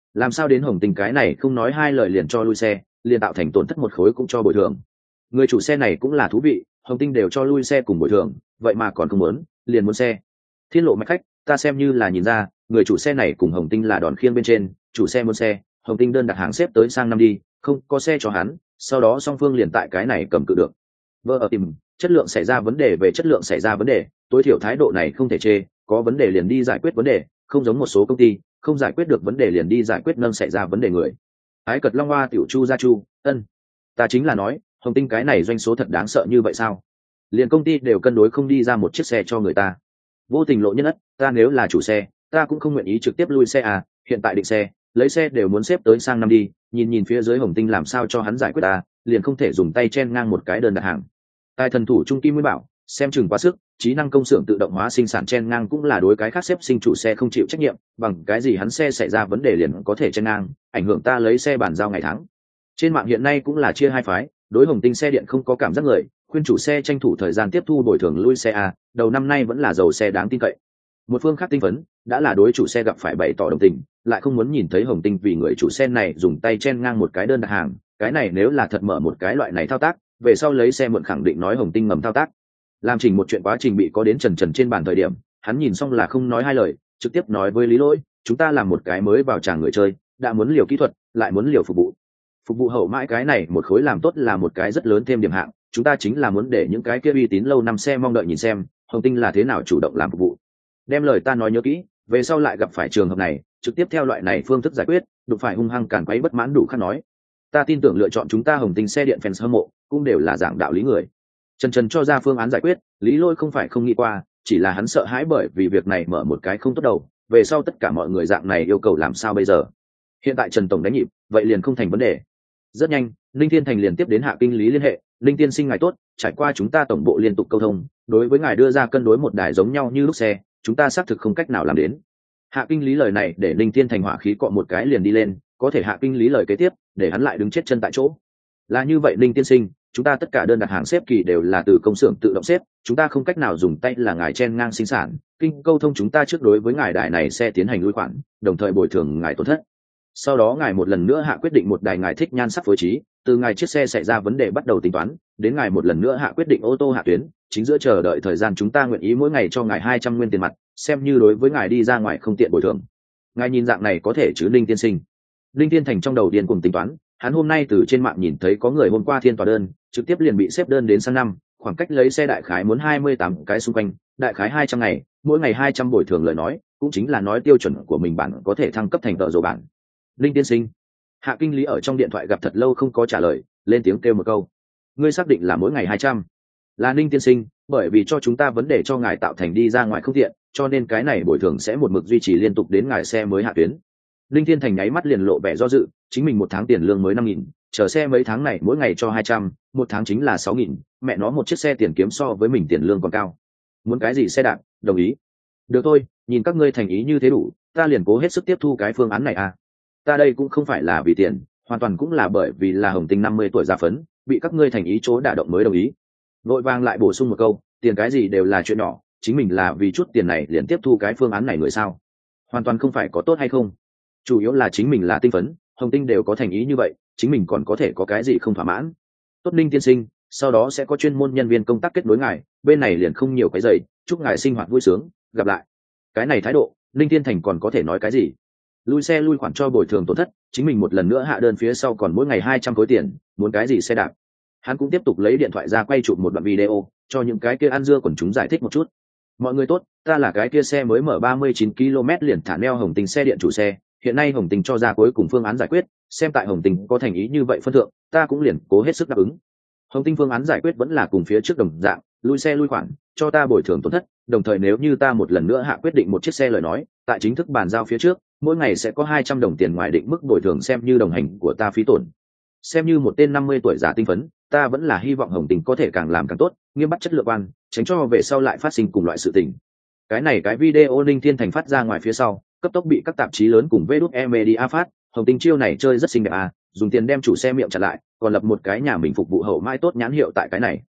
làm sao đến Hồng Tinh cái này không nói hai lời liền cho lui xe, liền tạo thành tổn thất một khối cũng cho bồi thường. Người chủ xe này cũng là thú vị, Hồng Tinh đều cho lui xe cùng bồi thường, vậy mà còn không muốn, liền muốn xe. Thiên lộ mạch khách, ta xem như là nhìn ra, người chủ xe này cùng Hồng Tinh là đòn khiêng bên trên, chủ xe muốn xe, Hồng Tinh đơn đặt hàng xếp tới sang năm đi, không có xe cho hắn, sau đó song phương liền tại cái này cầm cự được. Vợ ở tìm, chất lượng xảy ra vấn đề về chất lượng xảy ra vấn đề, tối thiểu thái độ này không thể chê, có vấn đề liền đi giải quyết vấn đề, không giống một số công ty, không giải quyết được vấn đề liền đi giải quyết nâng xảy ra vấn đề người. Ái cật long hoa tiểu chu gia chu, ân. Ta chính là nói, Hồng Tinh cái này doanh số thật đáng sợ như vậy sao? Liền công ty đều cân đối không đi ra một chiếc xe cho người ta. Vô tình lộ nhân ất, ta nếu là chủ xe, ta cũng không nguyện ý trực tiếp lui xe à, hiện tại định xe, lấy xe đều muốn xếp tới sang năm đi, nhìn phía dưới Hồng Tinh làm sao cho hắn giải quyết ta, liền không thể dùng tay chen ngang một cái đơn đặt hàng. Tài thần thủ trung kim mới bảo, xem chừng quá sức, trí năng công xưởng tự động hóa sinh sản chen ngang cũng là đối cái khác xếp sinh chủ xe không chịu trách nhiệm, bằng cái gì hắn xe xảy ra vấn đề liền có thể chen ngang, ảnh hưởng ta lấy xe bàn giao ngày tháng. Trên mạng hiện nay cũng là chia hai phái, đối Hồng Tinh xe điện không có cảm giác người, khuyên chủ xe tranh thủ thời gian tiếp thu bồi thường lui xe a, đầu năm nay vẫn là dầu xe đáng tin cậy. Một phương khác tinh phấn đã là đối chủ xe gặp phải bày tỏ đồng tình, lại không muốn nhìn thấy Hồng Tinh vì người chủ xe này dùng tay chen ngang một cái đơn đặt hàng, cái này nếu là thật mở một cái loại này thao tác, về sau lấy xe mượn khẳng định nói Hồng Tinh ngầm thao tác. Làm chỉnh một chuyện quá trình bị có đến trần trên bàn thời điểm, hắn nhìn xong là không nói hai lời, trực tiếp nói với Lý Lỗi, chúng ta làm một cái mới vào tràng người chơi, đã muốn liều kỹ thuật, lại muốn liều phục vụ hậu mãi cái này một khối làm tốt là một cái rất lớn thêm điểm hạng, chúng ta chính là muốn để những cái kia uy tín lâu năm xe mong đợi nhìn xem Hồng Tinh là thế nào chủ động làm phục vụ. Đem lời ta nói nhớ kỹ, về sau lại gặp phải trường hợp này trực tiếp theo loại này phương thức giải quyết, đụng phải hung hăng càn quấy bất mãn đủ khắc nói. Ta tin tưởng lựa chọn chúng ta Hồng Tinh xe điện fans hâm mộ cũng đều là dạng đạo lý người. Trần cho ra phương án giải quyết, Lý Lôi không phải không nghĩ qua, chỉ là hắn sợ hãi bởi vì việc này mở một cái không tốt đầu, về sau tất cả mọi người dạng này yêu cầu làm sao bây giờ. Hiện tại Trần tổng đánh nhịp, vậy liền không thành vấn đề. Rất nhanh, Linh Thiên Thành liền tiếp đến Hạ kinh lý liên hệ, Linh tiên sinh ngài tốt, trải qua chúng ta tổng bộ liên tục câu thông, đối với ngài đưa ra cân đối một đài giống nhau như lúc xe, chúng ta xác thực không cách nào làm đến. Hạ kinh lý lời này để Linh Thiên Thành hỏa khí cọ một cái liền đi lên, có thể Hạ kinh lý lời kế tiếp để hắn lại đứng chết chân tại chỗ. Là như vậy Linh tiên sinh, chúng ta tất cả đơn đặt hàng xếp kỳ đều là từ công xưởng tự động xếp, chúng ta không cách nào dùng tay là ngài chen ngang sinh sản, kinh câu thông chúng ta trước đối với ngài đài này xe tiến hành lui khoản, đồng thời bồi thường ngài tổn thất. Sau đó ngài một lần nữa hạ quyết định một đài ngài thích nhan sắc phối trí, từ ngài chiếc xe xảy ra vấn đề bắt đầu tính toán, đến ngài một lần nữa hạ quyết định ô tô hạ tuyến, chính giữa chờ đợi thời gian chúng ta nguyện ý mỗi ngày cho ngài 200 nguyên tiền mặt, xem như đối với ngài đi ra ngoài không tiện bồi thường. Ngài nhìn dạng này có thể chứ Linh tiên sinh? Linh Tiên Thành trong đầu điên cuồng tính toán, hắn hôm nay từ trên mạng nhìn thấy có người hôm qua thiên tòa đơn, trực tiếp liền bị xếp đơn đến sang năm, khoảng cách lấy xe đại khái muốn 28 cái xung quanh, đại khái 200 ngày, mỗi ngày 200 bồi thường lời nói, cũng chính là nói tiêu chuẩn của mình bản có thể thăng cấp thành tợ rồ bản. Linh tiên sinh, Hạ kinh lý ở trong điện thoại gặp thật lâu không có trả lời, lên tiếng kêu một câu. Ngươi xác định là mỗi ngày 200? Là Ninh tiên sinh, bởi vì cho chúng ta vấn đề cho ngài tạo thành đi ra ngoài không tiện, cho nên cái này bồi thường sẽ một mực duy trì liên tục đến ngài xe mới hạ tuyến. Linh Thiên Thành nháy mắt liền lộ vẻ do dự, chính mình một tháng tiền lương mới 5.000, chờ xe mấy tháng này mỗi ngày cho 200, một tháng chính là 6.000, mẹ nó một chiếc xe tiền kiếm so với mình tiền lương còn cao. Muốn cái gì xe đạp, đồng ý. Được thôi, nhìn các ngươi thành ý như thế đủ, ta liền cố hết sức tiếp thu cái phương án này à. Ta đây cũng không phải là vì tiền, hoàn toàn cũng là bởi vì là Hồng Tinh 50 tuổi già phấn, bị các ngươi thành ý chỗ đả động mới đồng ý. Vội vàng lại bổ sung một câu, tiền cái gì đều là chuyện nhỏ, chính mình là vì chút tiền này liền tiếp thu cái phương án này người sao? Hoàn toàn không phải có tốt hay không. Chủ yếu là chính mình là tinh phấn, Hồng Tinh đều có thành ý như vậy, chính mình còn có thể có cái gì không thỏa mãn. Tốt Ninh tiên sinh, sau đó sẽ có chuyên môn nhân viên công tác kết nối ngài, bên này liền không nhiều cái giày, chúc ngài sinh hoạt vui sướng, gặp lại. Cái này thái độ, Ninh Thiên Thành còn có thể nói cái gì? Lui xe lui khoản cho bồi thường tổn thất, chính mình một lần nữa hạ đơn phía sau còn mỗi ngày 200 khối tiền, muốn cái gì xe đạp. Hắn cũng tiếp tục lấy điện thoại ra quay chụp một đoạn video, cho những cái kia ăn dưa quần chúng giải thích một chút. Mọi người tốt, ta là cái kia xe mới mở 39 km liền thả neo Hồng Tinh xe điện chủ xe, hiện nay Hồng Tinh cho ra cuối cùng phương án giải quyết, xem tại Hồng Tinh có thành ý như vậy phân thượng, ta cũng liền cố hết sức đáp ứng. Hồng Tinh phương án giải quyết vẫn là cùng phía trước đồng dạng, lui xe lui khoản, cho ta bồi thường tổn thất, đồng thời nếu như ta một lần nữa hạ quyết định một chiếc xe lời nói, tại chính thức bàn giao phía trước, mỗi ngày sẽ có 200 đồng tiền ngoài định mức bồi thường xem như đồng hành của ta phí tổn. Xem như một tên 50 tuổi già tinh phấn, ta vẫn là hy vọng Hồng Tinh có thể càng làm càng tốt, nghiêm bắt chất lượng quan, tránh cho về sau lại phát sinh cùng loại sự tình. Cái video Ninh Thiên Thành phát ra ngoài phía sau, cấp tốc bị các tạp chí lớn cùng VđE Media phát, Hồng Tinh chiêu này chơi rất xinh đẹp à, dùng tiền đem chủ xe miệng chặn lại, còn lập một cái nhà mình phục vụ hậu mãi tốt nhãn hiệu tại cái này.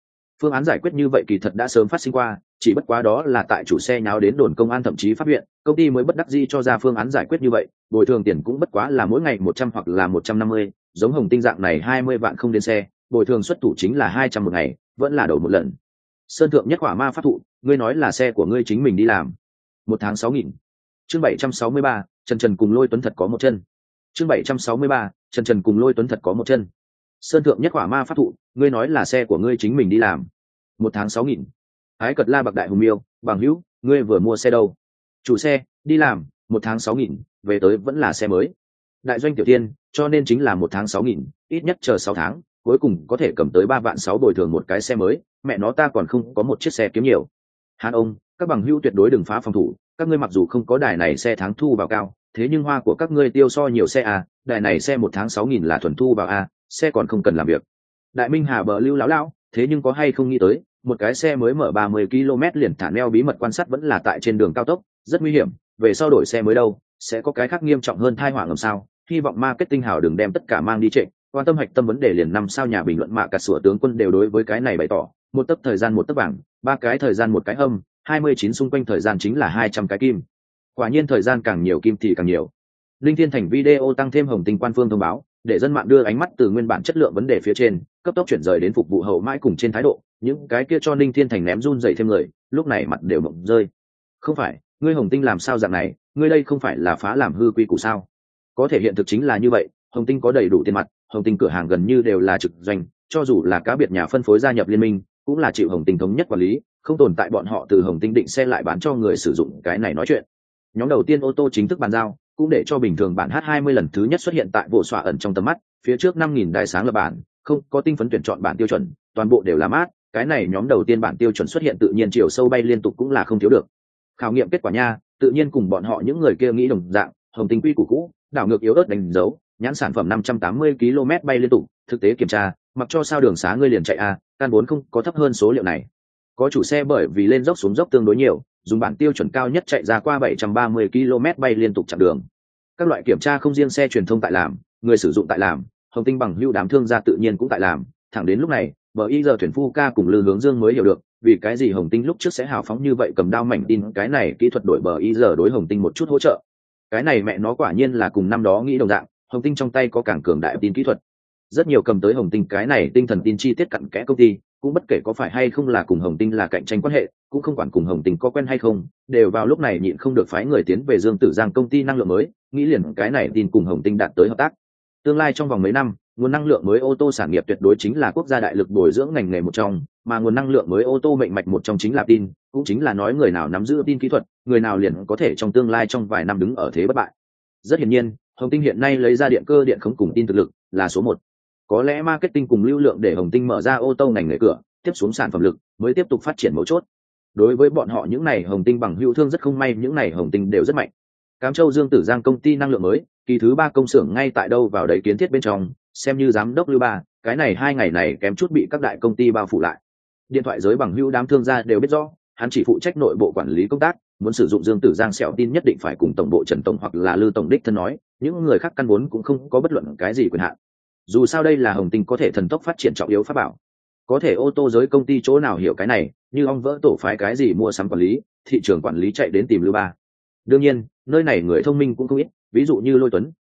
Phương án giải quyết như vậy kỳ thật đã sớm phát sinh qua, chỉ bất quá đó là tại chủ xe nháo đến đồn công an thậm chí pháp viện, công ty mới bất đắc dĩ cho ra phương án giải quyết như vậy, bồi thường tiền cũng bất quá là mỗi ngày 100 hoặc là 150, giống Hồng Tinh dạng này 20 vạn không đến xe, bồi thường xuất thủ chính là 200 một ngày, vẫn là đổi một lần. Sơn thượng nhất hỏa ma pháp thụ, ngươi nói là xe của ngươi chính mình đi làm. Một tháng 6.000. Chương 763, Trần Trần cùng Lôi Tuấn thật có một chân. Chương 763, Trần Trần cùng Lôi Tuấn thật có một chân. Sơn thượng nhất hỏa ma pháp thụ, ngươi nói là xe của ngươi chính mình đi làm. Một tháng 6.000. Ái cật la bạc đại hùng miêu, bằng hữu, ngươi vừa mua xe đâu? Chủ xe, đi làm, một tháng 6.000, về tới vẫn là xe mới. Đại doanh tiểu tiên, cho nên chính là một tháng 6.000, ít nhất chờ 6 tháng, cuối cùng có thể cầm tới 3 vạn 6 bồi thường một cái xe mới, mẹ nó ta còn không có một chiếc xe kiếm nhiều. Hàn ông, các bằng hữu tuyệt đối đừng phá phòng thủ, các ngươi mặc dù không có đài này xe tháng thu vào cao, thế nhưng hoa của các ngươi tiêu so nhiều xe à, đài này xe một tháng 6.000 là thuần thu vào à, xe còn không cần làm việc. Đại Minh Hà bờ lưu lão, thế nhưng có hay không nghĩ tới, một cái xe mới mở 30 km liền thả neo bí mật quan sát vẫn là tại trên đường cao tốc, rất nguy hiểm, về sau đổi xe mới đâu, sẽ có cái khác nghiêm trọng hơn tai họa ngầm sao? Hy vọng marketing hào đừng đem tất cả mang đi trệ, quan tâm hạch tâm vấn đề liền 5 sao nhà bình luận mạ cả sủa tướng quân đều đối với cái này bày tỏ, một tấc thời gian một tấc vàng, 3 cái thời gian một cái âm, 29 xung quanh thời gian chính là 200 cái kim. Quả nhiên thời gian càng nhiều kim thì càng nhiều. Linh Thiên Thành video tăng thêm Hồng Tinh quan phương thông báo, để dân mạng đưa ánh mắt từ nguyên bản chất lượng vấn đề phía trên, cấp tốc chuyển rời đến phục vụ hậu mãi cùng trên thái độ, những cái kia cho Linh Thiên Thành ném run dày thêm người, lúc này mặt đều mộng rơi. Không phải, ngươi Hồng Tinh làm sao dạng này, ngươi đây không phải là phá làm hư quy củ sao? Có thể hiện thực chính là như vậy, Hồng Tinh có đầy đủ tiền mặt, Hồng Tinh cửa hàng gần như đều là trực doanh, cho dù là cá biệt nhà phân phối gia nhập liên minh, cũng là chịu Hồng Tinh thống nhất quản lý, không tồn tại bọn họ từ Hồng Tinh định xe lại bán cho người sử dụng cái này nói chuyện. Nhóm đầu tiên ô tô chính thức bàn giao, cũng để cho bình thường bản H20 lần thứ nhất xuất hiện tại bộ xóa ẩn trong tầm mắt, phía trước 5.000 đài sáng lập bản, không có tinh phấn tuyển chọn bản tiêu chuẩn, toàn bộ đều là mát, cái này nhóm đầu tiên bản tiêu chuẩn xuất hiện tự nhiên chiều sâu bay liên tục cũng là không thiếu được. Khảo nghiệm kết quả nha, tự nhiên cùng bọn họ những người kia nghĩ đồng dạng, Hồng Tinh quy củ cũ, đảo ngược yếu ớt đánh dấu, nhãn sản phẩm 580 km bay liên tục, thực tế kiểm tra, mặc cho sao đường xá ngươi liền chạy a, căn vốn không có thấp hơn số liệu này. Có chủ xe bởi vì lên dốc xuống dốc tương đối nhiều, dùng bản tiêu chuẩn cao nhất chạy ra qua 730 km bay liên tục chặng đường. Các loại kiểm tra không riêng xe truyền thông tại làm, người sử dụng tại làm, Hồng Tinh bằng hữu đám thương gia tự nhiên cũng tại làm, thẳng đến lúc này, BI giờ tuyển phu ca cùng Lư Hướng Dương mới hiểu được, vì cái gì Hồng Tinh lúc trước sẽ hào phóng như vậy cầm đao mảnh tin cái này kỹ thuật đổi BI giờ đối Hồng Tinh một chút hỗ trợ. Cái này mẹ nó quả nhiên là cùng năm đó nghĩ đồng dạng, Hồng Tinh trong tay có càng cường đại tin kỹ thuật. Rất nhiều cầm tới Hồng Tinh cái này tinh thần tin chi tiết cặn kẽ công ty, cũng bất kể có phải hay không là cùng Hồng Tinh là cạnh tranh quan hệ, cũng không quản cùng Hồng Tinh có quen hay không, đều vào lúc này nhịn không được phái người tiến về Dương Tử Giang công ty năng lượng mới, nghĩ liền cái này tin cùng Hồng Tinh đạt tới hợp tác. Tương lai trong vòng mấy năm, nguồn năng lượng mới ô tô sản nghiệp tuyệt đối chính là quốc gia đại lực bồi dưỡng ngành nghề một trong, mà nguồn năng lượng mới ô tô mệnh mạch một trong chính là tin, cũng chính là nói người nào nắm giữ tin kỹ thuật, người nào liền có thể trong tương lai trong vài năm đứng ở thế bất bại. Rất hiển nhiên, Hồng Tinh hiện nay lấy ra điện cơ điện khống cùng tin thực lực là số 1. Có lẽ marketing cùng lưu lượng để Hồng Tinh mở ra ô tô ngành nghề cửa, tiếp xuống sản phẩm lực mới tiếp tục phát triển mấu chốt. Đối với bọn họ những này Hồng Tinh bằng hữu thương rất không may, những này Hồng Tinh đều rất mạnh. Cám Châu Dương Tử Giang công ty năng lượng mới, kỳ thứ 3 công xưởng ngay tại đâu vào đấy kiến thiết bên trong, xem như giám đốc Lưu Ba, cái này 2 ngày này kém chút bị các đại công ty bao phủ lại. Điện thoại giới bằng hữu đám thương gia đều biết rõ, hắn chỉ phụ trách nội bộ quản lý công tác, muốn sử dụng Dương Tử Giang sẹo tin nhất định phải cùng tổng bộ Trần tổng hoặc là Lư tổng đích thân nói, những người khác căn vốn cũng không có bất luận cái gì quyền hạn. Dù sao đây là Hồng Tinh có thể thần tốc phát triển trọng yếu pháp bảo. Có thể ô tô giới công ty chỗ nào hiểu cái này, như ong vỡ tổ phái cái gì mua sắm quản lý, thị trường quản lý chạy đến tìm Lưu Ba. Đương nhiên, nơi này người thông minh cũng không ít, ví dụ như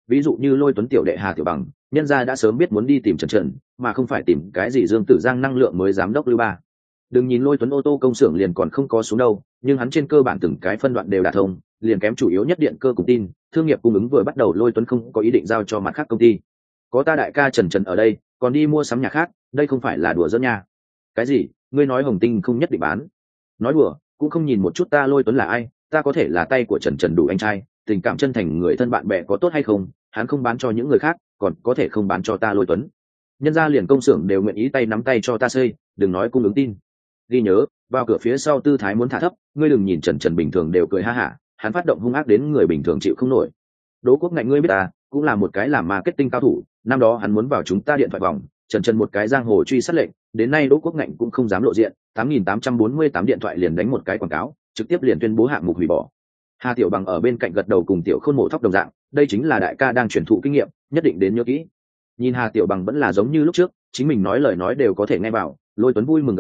Lôi Tuấn tiểu đệ Hà Tiểu Bằng, nhân gia đã sớm biết muốn đi tìm Trần Trần, mà không phải tìm cái gì Dương Tử Giang năng lượng mới giám đốc Lưu Ba. Đừng nhìn Lôi Tuấn ô tô công xưởng liền còn không có xuống đâu, nhưng hắn trên cơ bản từng cái phân đoạn đều đả thông, liền kém chủ yếu nhất điện cơ cùng tin, thương nghiệp cung ứng vừa bắt đầu Lôi Tuấn không có ý định giao cho mặt khác công ty. Có ta đại ca Trần Trần ở đây, còn đi mua sắm nhà khác, đây không phải là đùa giỡn nha. Cái gì? Ngươi nói Hồng Tinh không nhất định bán? Nói đùa, cũng không nhìn một chút ta Lôi Tuấn là ai, ta có thể là tay của Trần Trần đủ anh trai, tình cảm chân thành người thân bạn bè có tốt hay không, hắn không bán cho những người khác, còn có thể không bán cho ta Lôi Tuấn. Nhân gia liền công xưởng đều nguyện ý tay nắm tay cho ta xây, đừng nói cung ứng tin. Ghi nhớ, vào cửa phía sau tư thái muốn thả thấp, ngươi đừng nhìn Trần Trần bình thường đều cười ha hả, hắn phát động hung ác đến người bình thường chịu không nổi. Đỗ Quốc Ngạnh ngươi biết à, cũng là một cái làm marketing cao thủ, năm đó hắn muốn vào chúng ta điện thoại vòng, Trần Trần một cái giang hồ truy sát lệnh, đến nay Đỗ Quốc Ngạnh cũng không dám lộ diện, 8848 điện thoại liền đánh một cái quảng cáo, trực tiếp liền tuyên bố hạng mục hủy bỏ. Hà Tiểu Bằng ở bên cạnh gật đầu cùng Tiểu Khôn mổ thóc đồng dạng, đây chính là đại ca đang truyền thụ kinh nghiệm, nhất định đến nhớ kỹ. Nhìn Hà Tiểu Bằng vẫn là giống như lúc trước, chính mình nói lời nói đều có thể nghe vào, Lôi Tuấn vui mừng gật đầu,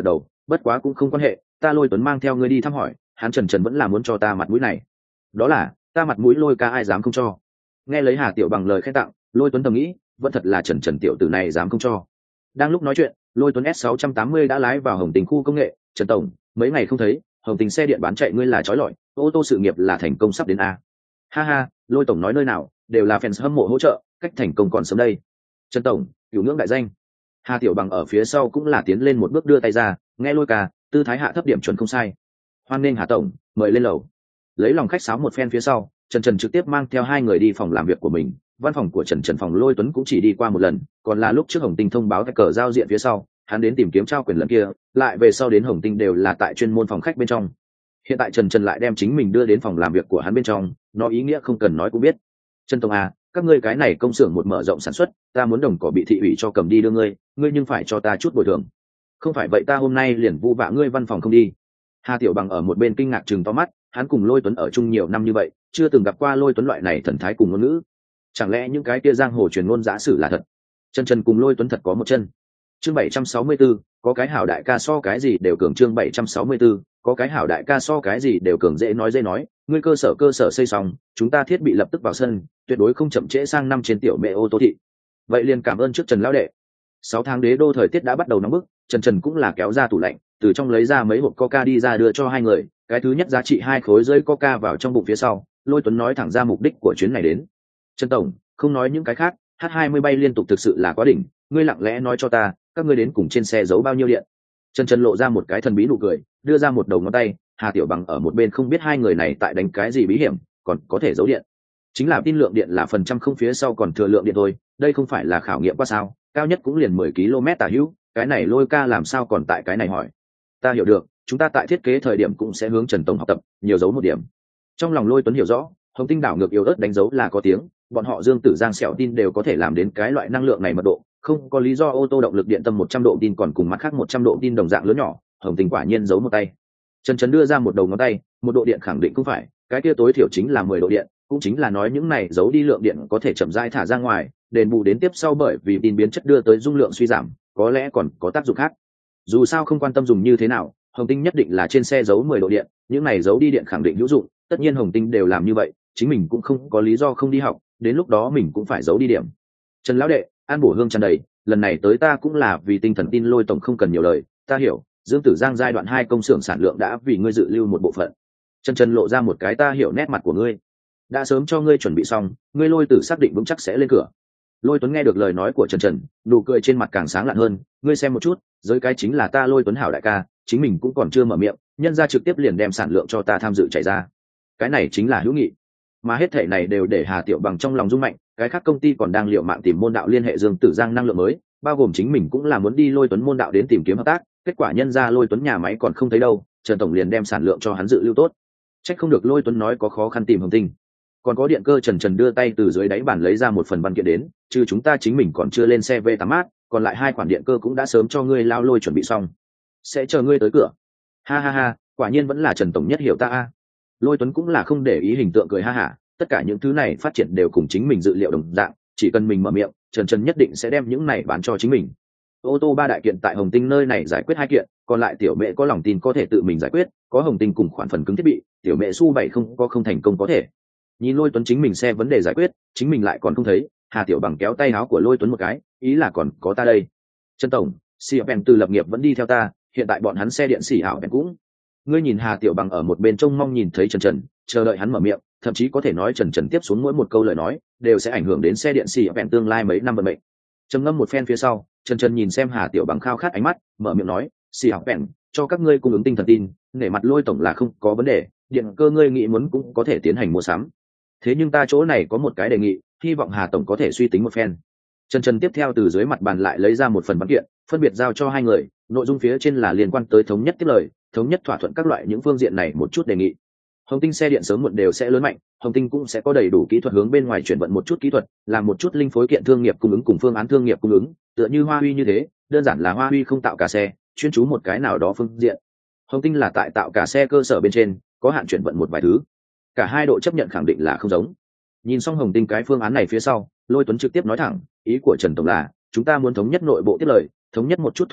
bất quá cũng không quan hệ, ta Lôi Tuấn mang theo ngươi đi thăm hỏi, hắn Trần vẫn là muốn cho ta mặt mũi này. Đó là ta mặt mũi Lôi ca ai dám không cho. Nghe lấy Hà Tiểu Bằng lời khen tặng, Lôi Tuấn thầm nghĩ, vẫn thật là Trần tiểu tử này dám không cho. Đang lúc nói chuyện, Lôi Tuấn S680 đã lái vào Hồng Tình khu công nghệ. Trần tổng, mấy ngày không thấy, Hồng Tình xe điện bán chạy ngươi là trói lọi, ô tô sự nghiệp là thành công sắp đến a. Ha ha, Lôi tổng nói nơi nào, đều là fans hâm mộ hỗ trợ, cách thành công còn sớm đây. Trần tổng, cửu ngưỡng đại danh. Hà Tiểu Bằng ở phía sau cũng là tiến lên một bước đưa tay ra, nghe Lôi ca, tư thái hạ thấp điểm chuẩn không sai. Hoan nghênh Hà tổng, mời lên lầu. Lấy lòng khách sáo một phen phía sau, Trần trực tiếp mang theo hai người đi phòng làm việc của mình. Văn phòng của Trần phòng Lôi Tuấn cũng chỉ đi qua một lần, còn là lúc trước Hồng Tinh thông báo cái cờ giao diện phía sau, hắn đến tìm kiếm trao quyền lần kia, lại về sau đến Hồng Tinh đều là tại chuyên môn phòng khách bên trong. Hiện tại Trần lại đem chính mình đưa đến phòng làm việc của hắn bên trong, nó ý nghĩa không cần nói cũng biết. Trần tổng à, các ngươi cái này công xưởng một mở rộng sản xuất, ta muốn đồng cỏ bị thị ủy cho cầm đi đưa ngươi nhưng phải cho ta chút bồi thường. Không phải vậy ta hôm nay liền vu vạ ngươi văn phòng không đi. Hà Tiểu Bằng ở một bên kinh ngạc chừng to mắt, hắn cùng Lôi Tuấn ở chung nhiều năm như vậy, chưa từng gặp qua Lôi Tuấn loại này thần thái cùng ngôn ngữ. Chẳng lẽ những cái kia giang hồ truyền ngôn giả sử là thật? Trần cùng Lôi Tuấn thật có một chân. Chương 764, có cái hảo đại ca so cái gì đều cường. Chương 764, có cái hảo đại ca so cái gì đều cường. Dễ nói, ngươi cơ sở xây xong, chúng ta thiết bị lập tức vào sân, tuyệt đối không chậm trễ sang năm trên tiểu mẹ ô tô thị. Vậy liền cảm ơn trước Trần lão đệ. 6 tháng đế đô thời tiết đã bắt đầu nóng bức, Trần cũng là kéo ra tủ lạnh, từ trong lấy ra mấy hộp Coca đi ra đưa cho hai người, cái thứ nhất giá trị 2 khối rưỡi Coca vào trong bụng phía sau, Lôi Tuấn nói thẳng ra mục đích của chuyến này đến. Trần tổng, không nói những cái khác, H20 bay liên tục thực sự là quá đỉnh, ngươi lặng lẽ nói cho ta, các ngươi đến cùng trên xe giấu bao nhiêu điện. Trần lộ ra một cái thần bí nụ cười, đưa ra một đầu ngón tay. Hà Tiểu Bằng ở một bên không biết hai người này tại đánh cái gì bí hiểm, còn có thể giấu điện. Chính là tin lượng điện là phần trăm không phía sau còn thừa lượng điện thôi, đây không phải là khảo nghiệm quá sao, cao nhất cũng liền 10 km tả hữu, cái này Lôi ca làm sao còn tại cái này hỏi. Ta hiểu được, chúng ta tại thiết kế thời điểm cũng sẽ hướng Trần tổng học tập, nhiều giấu một điểm. Trong lòng Lôi Tuấn hiểu rõ, Hồng Tinh đảo ngược yếu ớt đánh dấu là có tiếng, bọn họ Dương Tử Giang sẹo tin đều có thể làm đến cái loại năng lượng này mật độ, không có lý do ô tô động lực điện tâm 100 độ tin còn cùng mắt khác 100 độ tin đồng dạng lớn nhỏ. Hồng Tinh quả nhiên giấu một tay. Trần đưa ra một đầu ngón tay, một độ điện khẳng định không phải, cái kia tối thiểu chính là 10 độ điện, cũng chính là nói những này giấu đi lượng điện có thể chậm rãi thả ra ngoài, đền bù đến tiếp sau bởi vì tin biến chất đưa tới dung lượng suy giảm, có lẽ còn có tác dụng khác. Dù sao không quan tâm dùng như thế nào, Hồng Tinh nhất định là trên xe giấu 10 độ điện, những này giấu đi điện khẳng định hữu dụng, tất nhiên Hồng Tinh đều làm như vậy, chính mình cũng không có lý do không đi học, đến lúc đó mình cũng phải giấu đi điểm. Trần lão đệ, an bổ hương tràn đầy, lần này tới ta cũng là vì tinh thần tin Lôi tổng không cần nhiều lời, ta hiểu, Dương Tử Giang giai đoạn 2 công xưởng sản lượng đã vì ngươi dự lưu một bộ phận. Trần lộ ra một cái ta hiểu nét mặt của ngươi, đã sớm cho ngươi chuẩn bị xong, ngươi Lôi Tử xác định vững chắc sẽ lên cửa. Lôi Tuấn nghe được lời nói của Trần, nụ cười trên mặt càng sáng lạn hơn, ngươi xem một chút, giới cái chính là ta Lôi Tuấn hảo đại ca, chính mình cũng còn chưa mở miệng, nhân ra trực tiếp liền đem sản lượng cho ta tham dự chạy ra. Cái này chính là hữu nghị. Mà hết thể này đều để Hà Tiểu Bằng trong lòng rung mạnh, cái khác công ty còn đang liệu mạng tìm môn đạo liên hệ Dương Tử Giang năng lượng mới, bao gồm chính mình cũng là muốn đi Lôi Tuấn môn đạo đến tìm kiếm hợp tác, kết quả nhân ra Lôi Tuấn nhà máy còn không thấy đâu, Trần tổng liền đem sản lượng cho hắn dự lưu tốt. Trách không được Lôi Tuấn nói có khó khăn tìm Hồng Tinh. Còn có điện cơ Trần đưa tay từ dưới đáy bàn lấy ra một phần văn kiện đến, trừ chúng ta chính mình còn chưa lên xe V8 còn lại 2 khoản điện cơ cũng đã sớm cho ngươi lao Lôi chuẩn bị xong, sẽ chờ ngươi tới cửa. Ha ha ha, quả nhiên vẫn là Trần tổng nhất hiểu ta a. Lôi Tuấn cũng là không để ý hình tượng cười ha hả, tất cả những thứ này phát triển đều cùng chính mình dự liệu đồng dạng, chỉ cần mình mở miệng, Trần nhất định sẽ đem những này bán cho chính mình. Ô tô 3 đại kiện tại Hồng Tinh nơi này giải quyết 2 kiện, còn lại tiểu mẹ có lòng tin có thể tự mình giải quyết, có Hồng Tinh cùng khoản phần cứng thiết bị, tiểu mẹ su 7 không thành công có thể. Nhìn Lôi Tuấn chính mình xe vấn đề giải quyết, chính mình lại còn không thấy, Hà Tiểu Bằng kéo tay áo của Lôi Tuấn một cái, ý là còn có ta đây. Trần tổng, Siapen từ lập nghiệp vẫn đi theo ta, hiện tại bọn hắn xe điện xỉ hảo bèn cũng. Ngươi nhìn Hà Tiểu Bằng ở một bên trông mong nhìn thấy Trần, chờ đợi hắn mở miệng, thậm chí có thể nói Trần tiếp xuống mỗi một câu lời nói đều sẽ ảnh hưởng đến xe điện xỉ hảo tương lai mấy năm vận mệnh. Trầm ngâm một phen phía sau, Trần nhìn xem Hà Tiểu Bằng khao khát ánh mắt, mở miệng nói, xỉ hảo cho các ngươi cung ứng tinh thần tin, nể mặt Lôi tổng là không có vấn đề, điện cơ ngươi nghĩ muốn cũng có thể tiến hành mua sắm. Thế nhưng ta chỗ này có một cái đề nghị, hy vọng Hà tổng có thể suy tính một phen. Trần tiếp theo từ dưới mặt bàn lại lấy ra một phần văn kiện, phân biệt giao cho hai người, nội dung phía trên là liên quan tới thống nhất tiếp lời, thống nhất thỏa thuận các loại những phương diện này một chút đề nghị. Hồng Tinh xe điện sớm muộn đều sẽ lớn mạnh, Hồng Tinh cũng sẽ có đầy đủ kỹ thuật hướng bên ngoài chuyển vận một chút kỹ thuật, làm một chút linh phối kiện thương nghiệp cung ứng cùng phương án thương nghiệp cung ứng, tựa như Hoa Huy như thế, đơn giản là Hoa Huy không tạo cả xe, chuyên chú một cái nào đó phương diện. Hồng Tinh là tại tạo cả xe cơ sở bên trên, có hạn chuyển vận một vài thứ. Cả hai độ chấp nhận khẳng định là không giống. Nhìn xong Hồng Tinh cái phương án này phía sau, Lôi Tuấn trực tiếp nói thẳng, ý của Trần tổng là, chúng ta muốn thống nhất nội bộ tiếp lời, thống nhất một chút thỏa thuận,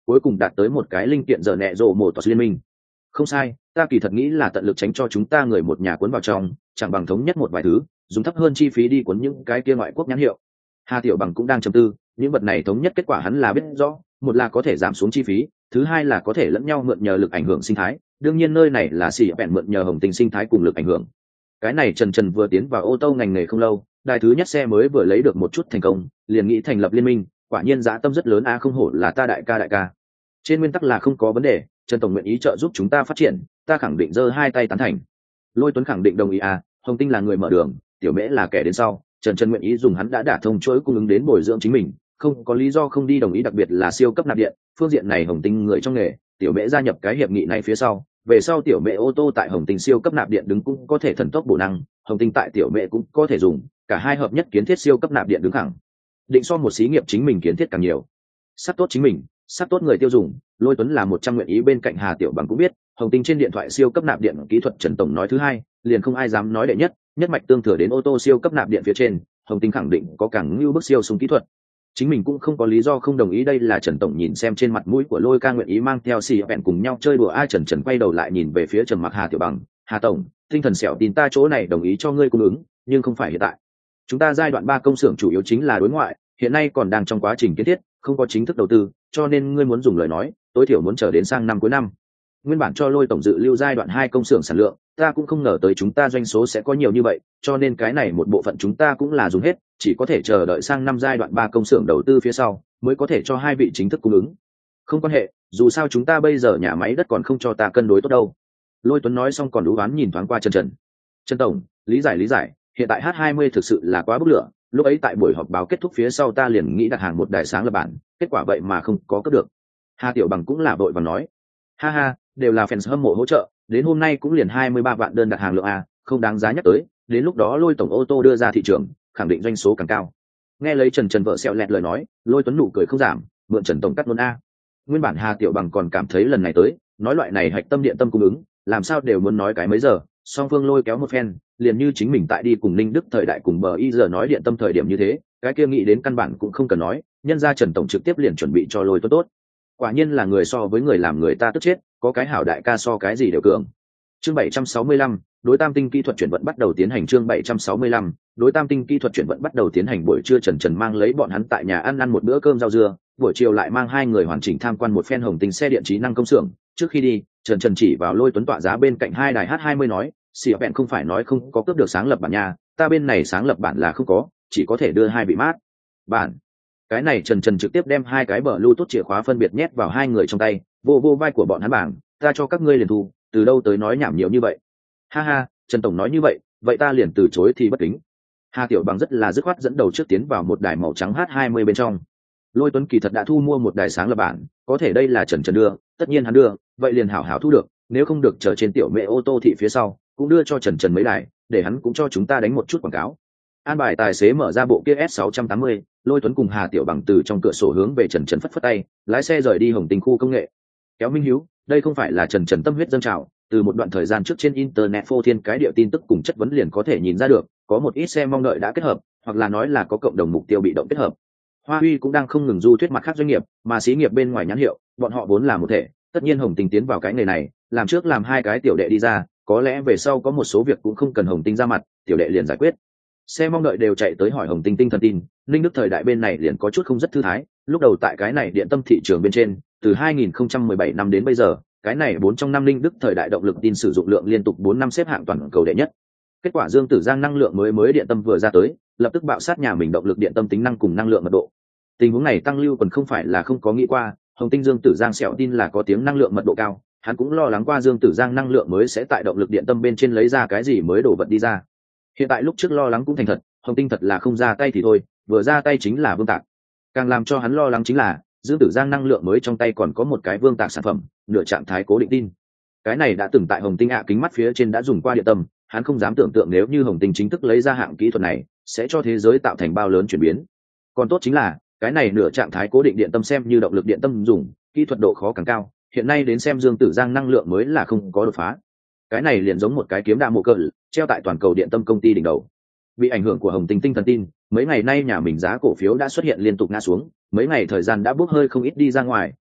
cuối cùng đạt tới một cái linh kiện giờ nẹ rộ một liên minh. Không sai, ta kỳ thật nghĩ là tận lực tránh cho chúng ta người một nhà cuốn vào trong, chẳng bằng thống nhất một vài thứ, dùng thấp hơn chi phí đi cuốn những cái kia ngoại quốc nhãn hiệu. Hà Tiểu Bằng cũng đang trầm tư, những vật này thống nhất kết quả hắn là biết rõ, một là có thể giảm xuống chi phí, thứ hai là có thể lẫn nhau mượn nhờ lực ảnh hưởng sinh thái, đương nhiên nơi này là xỉ bẹn mượn nhờ Hồng Tinh sinh thái cùng lực ảnh hưởng. Cái này Trần vừa tiến vào ô tô ngành nghề không lâu, đài thứ nhất xe mới vừa lấy được một chút thành công, liền nghĩ thành lập liên minh, quả nhiên dã tâm rất lớn a, không hổ là ta đại ca. Trên nguyên tắc là không có vấn đề, Trần tổng nguyện ý trợ giúp chúng ta phát triển, ta khẳng định giơ hai tay tán thành. Lôi Tuấn khẳng định đồng ý à, Hồng Tinh là người mở đường, Tiểu Mễ là kẻ đến sau, Trần nguyện ý dùng hắn đã đả thông chuỗi cung ứng đến bồi dưỡng chính mình, không có lý do không đi đồng ý, đặc biệt là siêu cấp nạp điện, phương diện này Hồng Tinh người trong nghề, Tiểu Mễ gia nhập cái hiệp nghị này phía sau, về sau Tiểu Mễ ô tô tại Hồng Tinh siêu cấp nạp điện đứng cũng có thể thần tốc bổ năng, Hồng Tinh tại Tiểu Mễ cũng có thể dùng, cả hai hợp nhất kiến thiết siêu cấp nạp điện đứng thẳng. Định so một xí nghiệp chính mình kiến thiết càng nhiều, sắp tốt chính mình, sắp tốt người tiêu dùng. Lôi Tuấn là 100 nguyện ý, bên cạnh Hà Tiểu Bằng cũng biết, Hồng Tinh trên điện thoại siêu cấp nạp điện kỹ thuật Trần tổng nói thứ hai, liền không ai dám nói đệ nhất, nhất mạch tương thừa đến ô tô siêu cấp nạp điện phía trên, Hồng Tinh khẳng định có càng lưu bức siêu súng kỹ thuật. Chính mình cũng không có lý do không đồng ý, đây là Trần tổng nhìn xem trên mặt mũi của Lôi ca nguyện ý mang theo xì vẹn cùng nhau chơi đùa ai. Trần quay đầu lại nhìn về phía trầm mặc Hà Tiểu Bằng, Hà tổng, tinh thần xẻo tin ta chỗ này đồng ý cho ngươi cung ứng, nhưng không phải hiện tại. Chúng ta giai đoạn 3 công xưởng chủ yếu chính là đối ngoại, hiện nay còn đang trong quá trình kiến thiết, không có chính thức đầu tư, cho nên ngươi muốn dùng lời nói, tối thiểu muốn chờ đến sang năm cuối năm. Nguyên bản cho Lôi tổng dự lưu giai đoạn 2 công xưởng sản lượng, ta cũng không ngờ tới chúng ta doanh số sẽ có nhiều như vậy, cho nên cái này một bộ phận chúng ta cũng là dùng hết, chỉ có thể chờ đợi sang năm giai đoạn 3 công xưởng đầu tư phía sau, mới có thể cho hai vị chính thức cung ứng. Không quan hệ, dù sao chúng ta bây giờ nhà máy đất còn không cho ta cân đối tốt đâu. Lôi Tuấn nói xong còn đú oán nhìn thoáng qua Trần tổng, lý giải, hiện tại H20 thực sự là quá bức lửa, lúc ấy tại buổi họp báo kết thúc phía sau ta liền nghĩ đặt hàng một đài sáng lập bản, kết quả vậy mà không có cướp được. Hà Tiểu Bằng cũng là vội vàng nói, ha, đều là fans hâm mộ hỗ trợ, đến hôm nay cũng liền 23 vạn đơn đặt hàng lượng a, không đáng giá nhắc tới, đến lúc đó Lôi tổng ô tô đưa ra thị trường, khẳng định doanh số càng cao. Nghe lấy Trần vợ sẹo lẹt lời nói, Lôi Tuấn nụ cười không giảm, mượn Trần tổng cắt luôn a. Nguyên bản Hà Tiểu Bằng còn cảm thấy lần này tới, nói loại này hạch tâm điện tâm cung ứng, làm sao đều muốn nói cái mấy giờ, song phương lôi kéo một phen, liền như chính mình tại đi cùng Ninh Đức thời đại cùng bờ y giờ nói điện tâm thời điểm như thế, cái kia nghĩ đến căn bản cũng không cần nói, nhân ra Trần tổng trực tiếp liền chuẩn bị cho Lôi Tuấn tốt. Quả nhiên là người so với người làm người ta tức chết, có cái hảo đại ca so cái gì đều cường. Chương 765, đối tam tinh kỹ thuật chuyển vận bắt đầu tiến hành. Chương 765, đối tam tinh kỹ thuật chuyển vận bắt đầu tiến hành. Buổi trưa Trần mang lấy bọn hắn tại nhà ăn một bữa cơm rau dưa, buổi chiều lại mang hai người hoàn chỉnh tham quan một phen Hồng Tinh xe điện trí năng công xưởng. Trước khi đi, Trần chỉ vào Lôi Tuấn tọa giá bên cạnh hai đài H20 nói, xì vẹn không phải nói không có cướp được sáng lập bản nhà, ta bên này sáng lập bản là không có, chỉ có thể đưa hai bị mát bản. Cái này Trần trực tiếp đem hai cái Bluetooth chìa khóa phân biệt nhét vào hai người trong tay, vô vai của bọn hắn bảng, ta cho các ngươi liền thu, từ đâu tới nói nhảm nhiều như vậy. Ha, Trần tổng nói như vậy ta liền từ chối thì bất kính. Hà Tiểu Bằng rất là dứt khoát dẫn đầu trước tiến vào một đài màu trắng H20 bên trong. Lôi Tuấn kỳ thật đã thu mua một đài sáng lập bản, có thể đây là Trần đưa, tất nhiên hắn đưa, vậy liền hảo thu được, nếu không được chờ trên Tiểu Mẹ ô tô thị phía sau, cũng đưa cho Trần mấy đài, để hắn cũng cho chúng ta đánh một chút quảng cáo. An bài tài xế mở ra bộ kia S680, Lôi Tuấn cùng Hà Tiểu Bằng từ trong cửa sổ hướng về Trần phất tay, lái xe rời đi Hồng Tinh khu công nghệ. Kéo Minh Hiếu, đây không phải là Trần tâm huyết dâng trào, từ một đoạn thời gian trước trên internet phô thiên cái địa tin tức cùng chất vấn liền có thể nhìn ra được, có một ít xe mong đợi đã kết hợp, hoặc là nói là có cộng đồng mục tiêu bị động kết hợp. Hoa Huy cũng đang không ngừng du thuyết mặt khác doanh nghiệp, mà xí nghiệp bên ngoài nhãn hiệu, bọn họ vốn là một thể, tất nhiên Hồng Tinh tiến vào cái nghề này, làm trước làm hai cái tiểu đệ đi ra, có lẽ về sau có một số việc cũng không cần Hồng Tinh ra mặt, tiểu đệ liền giải quyết. Xe mong đợi đều chạy tới hỏi Hồng Tinh tinh thần tin, Ninh Đức thời đại bên này liền có chút không rất thư thái, lúc đầu tại cái này điện tâm thị trường bên trên, từ 2017 năm đến bây giờ, cái này 4 trong năm Ninh Đức thời đại động lực tin sử dụng lượng liên tục 4 năm xếp hạng toàn cầu đệ nhất. Kết quả Dương Tử Giang năng lượng mới điện tâm vừa ra tới, lập tức bạo sát nhà mình động lực điện tâm tính năng cùng năng lượng mật độ. Tình huống này Tăng Lưu còn không phải là không có nghĩ qua, Hồng Tinh Dương Tử Giang sẹo tin là có tiếng năng lượng mật độ cao, hắn cũng lo lắng qua Dương Tử Giang năng lượng mới sẽ tại động lực điện tâm bên trên lấy ra cái gì mới đổ vật đi ra. Hiện tại lúc trước lo lắng cũng thành thật, Hồng Tinh thật là không ra tay thì thôi, vừa ra tay chính là vương tạc. Càng làm cho hắn lo lắng chính là Dương Tử Giang năng lượng mới trong tay còn có một cái vương tạc sản phẩm, nửa trạng thái cố định tin. Cái này đã từng tại Hồng Tinh kính mắt phía trên đã dùng qua điện tâm, hắn không dám tưởng tượng nếu như Hồng Tinh chính thức lấy ra hạng kỹ thuật này, sẽ cho thế giới tạo thành bao lớn chuyển biến. Còn tốt chính là, cái này nửa trạng thái cố định điện tâm xem như động lực điện tâm dùng, kỹ thuật độ khó càng cao, hiện nay đến xem Dương Tử Giang năng lượng mới là không có đột phá. Cái này liền giống một cái kiếm đa mộ cỡ, treo tại toàn cầu điện tâm công ty đỉnh đầu. Bị ảnh hưởng của Hồng Tinh tinh thần tin, mấy ngày nay nhà mình giá cổ phiếu đã xuất hiện liên tục ngã xuống, mấy ngày thời gian đã bốc hơi không ít đi ra ngoài,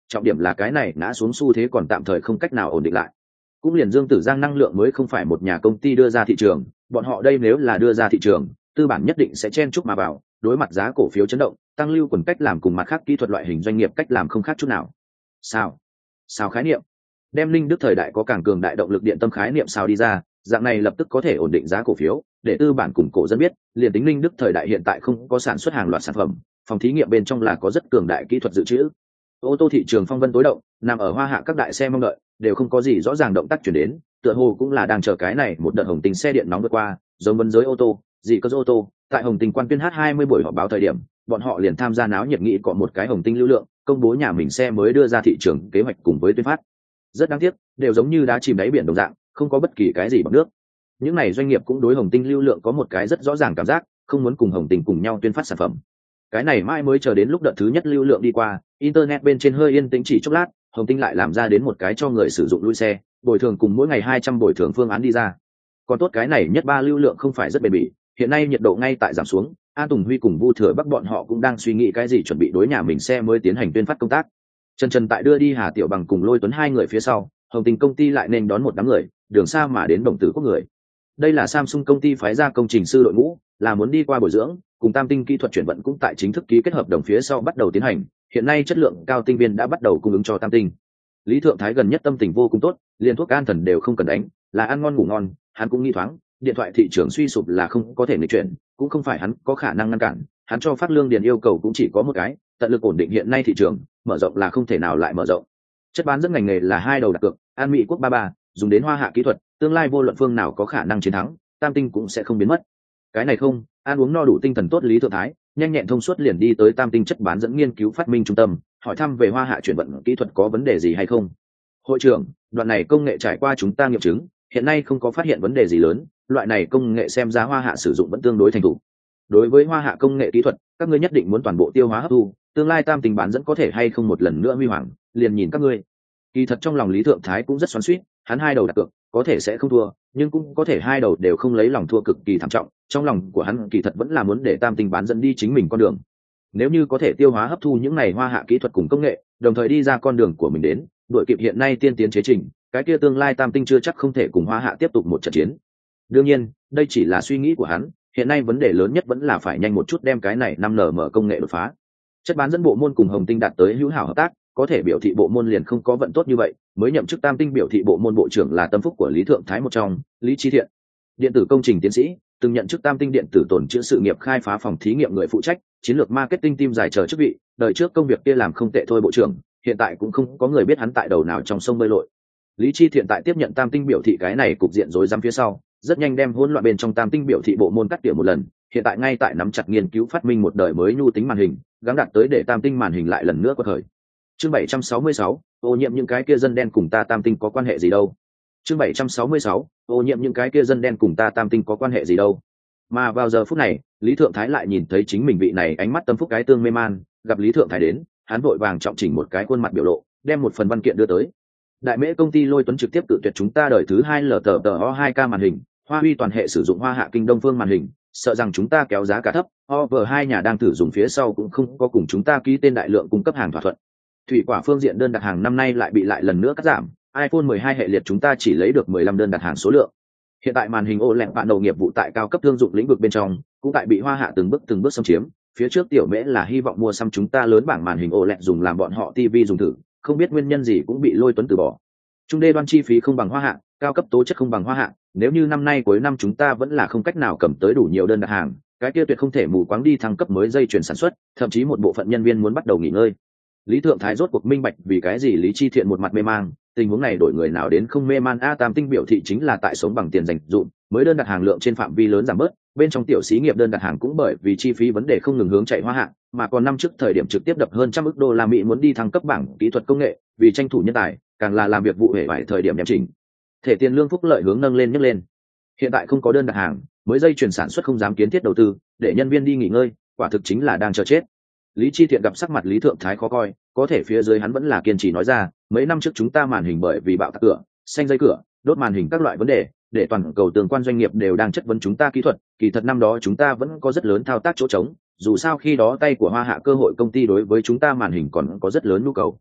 trọng điểm là cái này ngã xuống xu thế còn tạm thời không cách nào ổn định lại. Cũng liền Dương Tử Giang năng lượng mới không phải một nhà công ty đưa ra thị trường, bọn họ đây nếu là đưa ra thị trường, tư bản nhất định sẽ chen chúc mà vào, đối mặt giá cổ phiếu chấn động, tăng lưu quần cách làm cùng mặt khác kỹ thuật loại hình doanh nghiệp cách làm không khác chút nào. Sao khái niệm, đem Linh Đức thời đại có càng cường đại động lực điện tâm khái niệm sao đi ra, dạng này lập tức có thể ổn định giá cổ phiếu, để tư bản cùng cổ dân biết, liền tính Linh Đức thời đại hiện tại không có sản xuất hàng loạt sản phẩm, phòng thí nghiệm bên trong là có rất cường đại kỹ thuật dự trữ. Ô tô thị trường phong vân tối động, nằm ở Hoa Hạ các đại xe mong đợi, đều không có gì rõ ràng động tác chuyển đến, tựa hồ cũng là đang chờ cái này một đợt hồng tinh xe điện nóng vượt qua, giống vấn giới ô tô, gì có ô tô, tại hồng tinh quan tuyên H20 buổi họp báo thời điểm, bọn họ liền tham gia náo nhiệt nghị có một cái hồng tinh lưu lượng, công bố nhà mình xe mới đưa ra thị trường kế hoạch cùng với tuyên phát. Rất đáng tiếc, đều giống như đá chìm đáy biển đồng dạng, không có bất kỳ cái gì bằng nước. Những này doanh nghiệp cũng đối hồng tinh lưu lượng có một cái rất rõ ràng cảm giác, không muốn cùng hồng tinh cùng nhau tuyên phát sản phẩm. Cái này mãi mới chờ đến lúc đợt thứ nhất lưu lượng đi qua, internet bên trên hơi yên tĩnh chỉ chốc lát, hồng tinh lại làm ra đến một cái cho người sử dụng lui xe, bồi thường cùng mỗi ngày 200 bồi thường phương án đi ra. Còn tốt cái này nhất ba lưu lượng không phải rất bền bỉ, hiện nay nhiệt độ ngay tại giảm xuống, An Tùng Huy cùng Vu Thừa Bắc bọn họ cũng đang suy nghĩ cái gì chuẩn bị đối nhà mình xe mới tiến hành tuyên phát công tác. Trần tại đưa đi Hà Tiểu Bằng cùng Lôi Tuấn hai người phía sau, hồng tinh công ty lại nên đón một đám người, đường xa mà đến Đồng Tử Quốc người. Đây là Samsung công ty phái ra công trình sư đội ngũ, là muốn đi qua bồi dưỡng, cùng Tam Tinh kỹ thuật chuyển vận cũng tại chính thức ký kết hợp đồng phía sau bắt đầu tiến hành, hiện nay chất lượng cao tinh viên đã bắt đầu cung ứng cho Tam Tinh. Lý Thượng Thái gần nhất tâm tình vô cùng tốt, liền thuốc an thần đều không cần đánh, là ăn ngon ngủ ngon, hắn cũng nghi thoáng, điện thoại thị trường suy sụp là không có thể nghịch chuyển, cũng không phải hắn có khả năng ngăn cản, hắn cho Phát Lương Điền yêu cầu cũng chỉ có một cái, tận lực ổn định hiện nay thị trường, mở rộng là không thể nào lại mở rộng. Chất bán dẫn ngành nghề là hai đầu đặt cược, An Mỹ Quốc 33, dùng đến Hoa Hạ kỹ thuật, tương lai vô luận phương nào có khả năng chiến thắng, Tam Tinh cũng sẽ không biến mất. Cái này không, ăn uống no đủ tinh thần tốt Lý Thượng Thái, nhanh nhẹn thông suốt liền đi tới Tam Tinh chất bán dẫn nghiên cứu phát minh trung tâm, hỏi thăm về Hoa Hạ chuyển vận kỹ thuật có vấn đề gì hay không. Hội trưởng, đoạn này công nghệ trải qua chúng ta nghiệm chứng, hiện nay không có phát hiện vấn đề gì lớn, loại này công nghệ xem ra Hoa Hạ sử dụng vẫn tương đối thành thục. Đối với Hoa Hạ công nghệ kỹ thuật, các ngươi nhất định muốn toàn bộ tiêu hóa hấp thu, tương lai Tam Tinh bán dẫn có thể hay không một lần nữa huy hoàng, liền nhìn các ngươi. Kỳ thật trong lòng Lý Thượng Thái cũng rất xoắn xuýt, hắn hai đầu đặt cược, có thể sẽ không thua, nhưng cũng có thể hai đầu đều không lấy lòng thua cực kỳ thảm trọng, trong lòng của hắn kỳ thật vẫn là muốn để Tam Tinh bán dẫn đi chính mình con đường. Nếu như có thể tiêu hóa hấp thu những này Hoa Hạ kỹ thuật cùng công nghệ, đồng thời đi ra con đường của mình đến, đội kịp hiện nay tiên tiến chế trình, cái kia tương lai Tam Tinh chưa chắc không thể cùng Hoa Hạ tiếp tục một trận chiến. Đương nhiên, đây chỉ là suy nghĩ của hắn, hiện nay vấn đề lớn nhất vẫn là phải nhanh một chút đem cái này 5nm công nghệ đột phá. Chất bán dẫn bộ môn cùng Hồng Tinh đạt tới hữu hảo hợp tác, có thể biểu thị bộ môn liền không có vận tốt như vậy, mới nhậm chức Tam Tinh biểu thị bộ môn bộ trưởng là tâm phúc của Lý Thượng Thái một trong, Lý Chi Thiện. Điện tử công trình tiến sĩ, từng nhận chức Tam Tinh điện tử tồn trữ sự nghiệp khai phá phòng thí nghiệm người phụ trách, chiến lược marketing team dài chờ chức vị, đời trước công việc kia làm không tệ thôi bộ trưởng, hiện tại cũng không có người biết hắn tại đầu nào trong sông bơi lội. Lý Chi Thiện tại tiếp nhận Tam Tinh biểu thị cái này cục diện rối rắm phía sau, rất nhanh đem hỗn loạn bên trong Tam Tinh biểu thị bộ môn cắt tỉa một lần, hiện tại ngay tại nắm chặt nghiên cứu phát minh một đời mới nhu tính màn hình, gắng đạt tới để Tam Tinh màn hình lại lần nữa quật khởi. Chương 766, ô nhiễm những cái kia dân đen cùng ta Tam Tinh có quan hệ gì đâu. Chương 766, ô nhiễm những cái kia dân đen cùng ta Tam Tinh có quan hệ gì đâu. Mà vào giờ phút này, Lý Thượng Thái lại nhìn thấy chính mình vị này ánh mắt tâm phúc cái tương mê man, gặp Lý Thượng Thái đến, hắn vội vàng trọng chỉnh một cái khuôn mặt biểu lộ, đem một phần văn kiện đưa tới. Đại Mễ công ty Lôi Tuấn trực tiếp tự tuyệt chúng ta đời thứ 2 LTTO2K màn hình, Hoa Huy toàn hệ sử dụng Hoa Hạ Kinh Đông Phương màn hình, sợ rằng chúng ta kéo giá cả thấp, OV2 nhà đang thử dùng phía sau cũng không có cùng chúng ta ký tên đại lượng cung cấp hàng thỏa thuận. Thủy quả phương diện đơn đặt hàng năm nay lại bị lại lần nữa cắt giảm, iPhone 12 hệ liệt chúng ta chỉ lấy được 15 đơn đặt hàng số lượng. Hiện tại màn hình OLED bạn đầu nghiệp vụ tại cao cấp thương dụng lĩnh vực bên trong, cũng tại bị Hoa Hạ từng bước xâm chiếm. Phía trước Tiểu Mễ là hy vọng mua xăm chúng ta lớn bảng màn hình OLED dùng làm bọn họ TV dùng thử, không biết nguyên nhân gì cũng bị Lôi Tuấn từ bỏ. Trung đê đoan chi phí không bằng Hoa Hạ, cao cấp tố chất không bằng Hoa Hạ, nếu như năm nay cuối năm chúng ta vẫn là không cách nào cầm tới đủ nhiều đơn đặt hàng, cái kia tuyệt không thể mù quáng đi thăng cấp mới dây chuyền sản xuất, thậm chí một bộ phận nhân viên muốn bắt đầu nghỉ ngơi. Lý Thượng Thái rốt cuộc minh bạch vì cái gì Lý Chi Thiện một mặt mê mang, tình huống này đổi người nào đến không mê man. Tam Tinh biểu thị chính là tại sống bằng tiền dành dụm, mới đơn đặt hàng lượng trên phạm vi lớn giảm bớt, bên trong tiểu xí nghiệp đơn đặt hàng cũng bởi vì chi phí vấn đề không ngừng hướng chạy Hoa Hạ, mà còn năm trước thời điểm trực tiếp đập hơn $100 ức Mỹ muốn đi thăng cấp bảng kỹ thuật công nghệ, vì tranh thủ nhân tài, càng là làm việc vụ hệ vài thời điểm đem chỉnh thể tiền lương phúc lợi hướng nâng lên nhấc lên. Hiện tại không có đơn đặt hàng, mới dây chuyển sản xuất không dám kiến thiết đầu tư, để nhân viên đi nghỉ ngơi, quả thực chính là đang chờ chết. Lý Chi Thiện gặp sắc mặt Lý Thượng Thái khó coi, có thể phía dưới hắn vẫn là kiên trì nói ra, mấy năm trước chúng ta màn hình bởi vì bạo tạc cửa, xanh dây cửa, đốt màn hình các loại vấn đề, để toàn cầu tương quan doanh nghiệp đều đang chất vấn chúng ta kỹ thuật, kỳ thật năm đó chúng ta vẫn có rất lớn thao tác chỗ trống, dù sao khi đó tay của Hoa Hạ cơ hội công ty đối với chúng ta màn hình còn có rất lớn nhu cầu.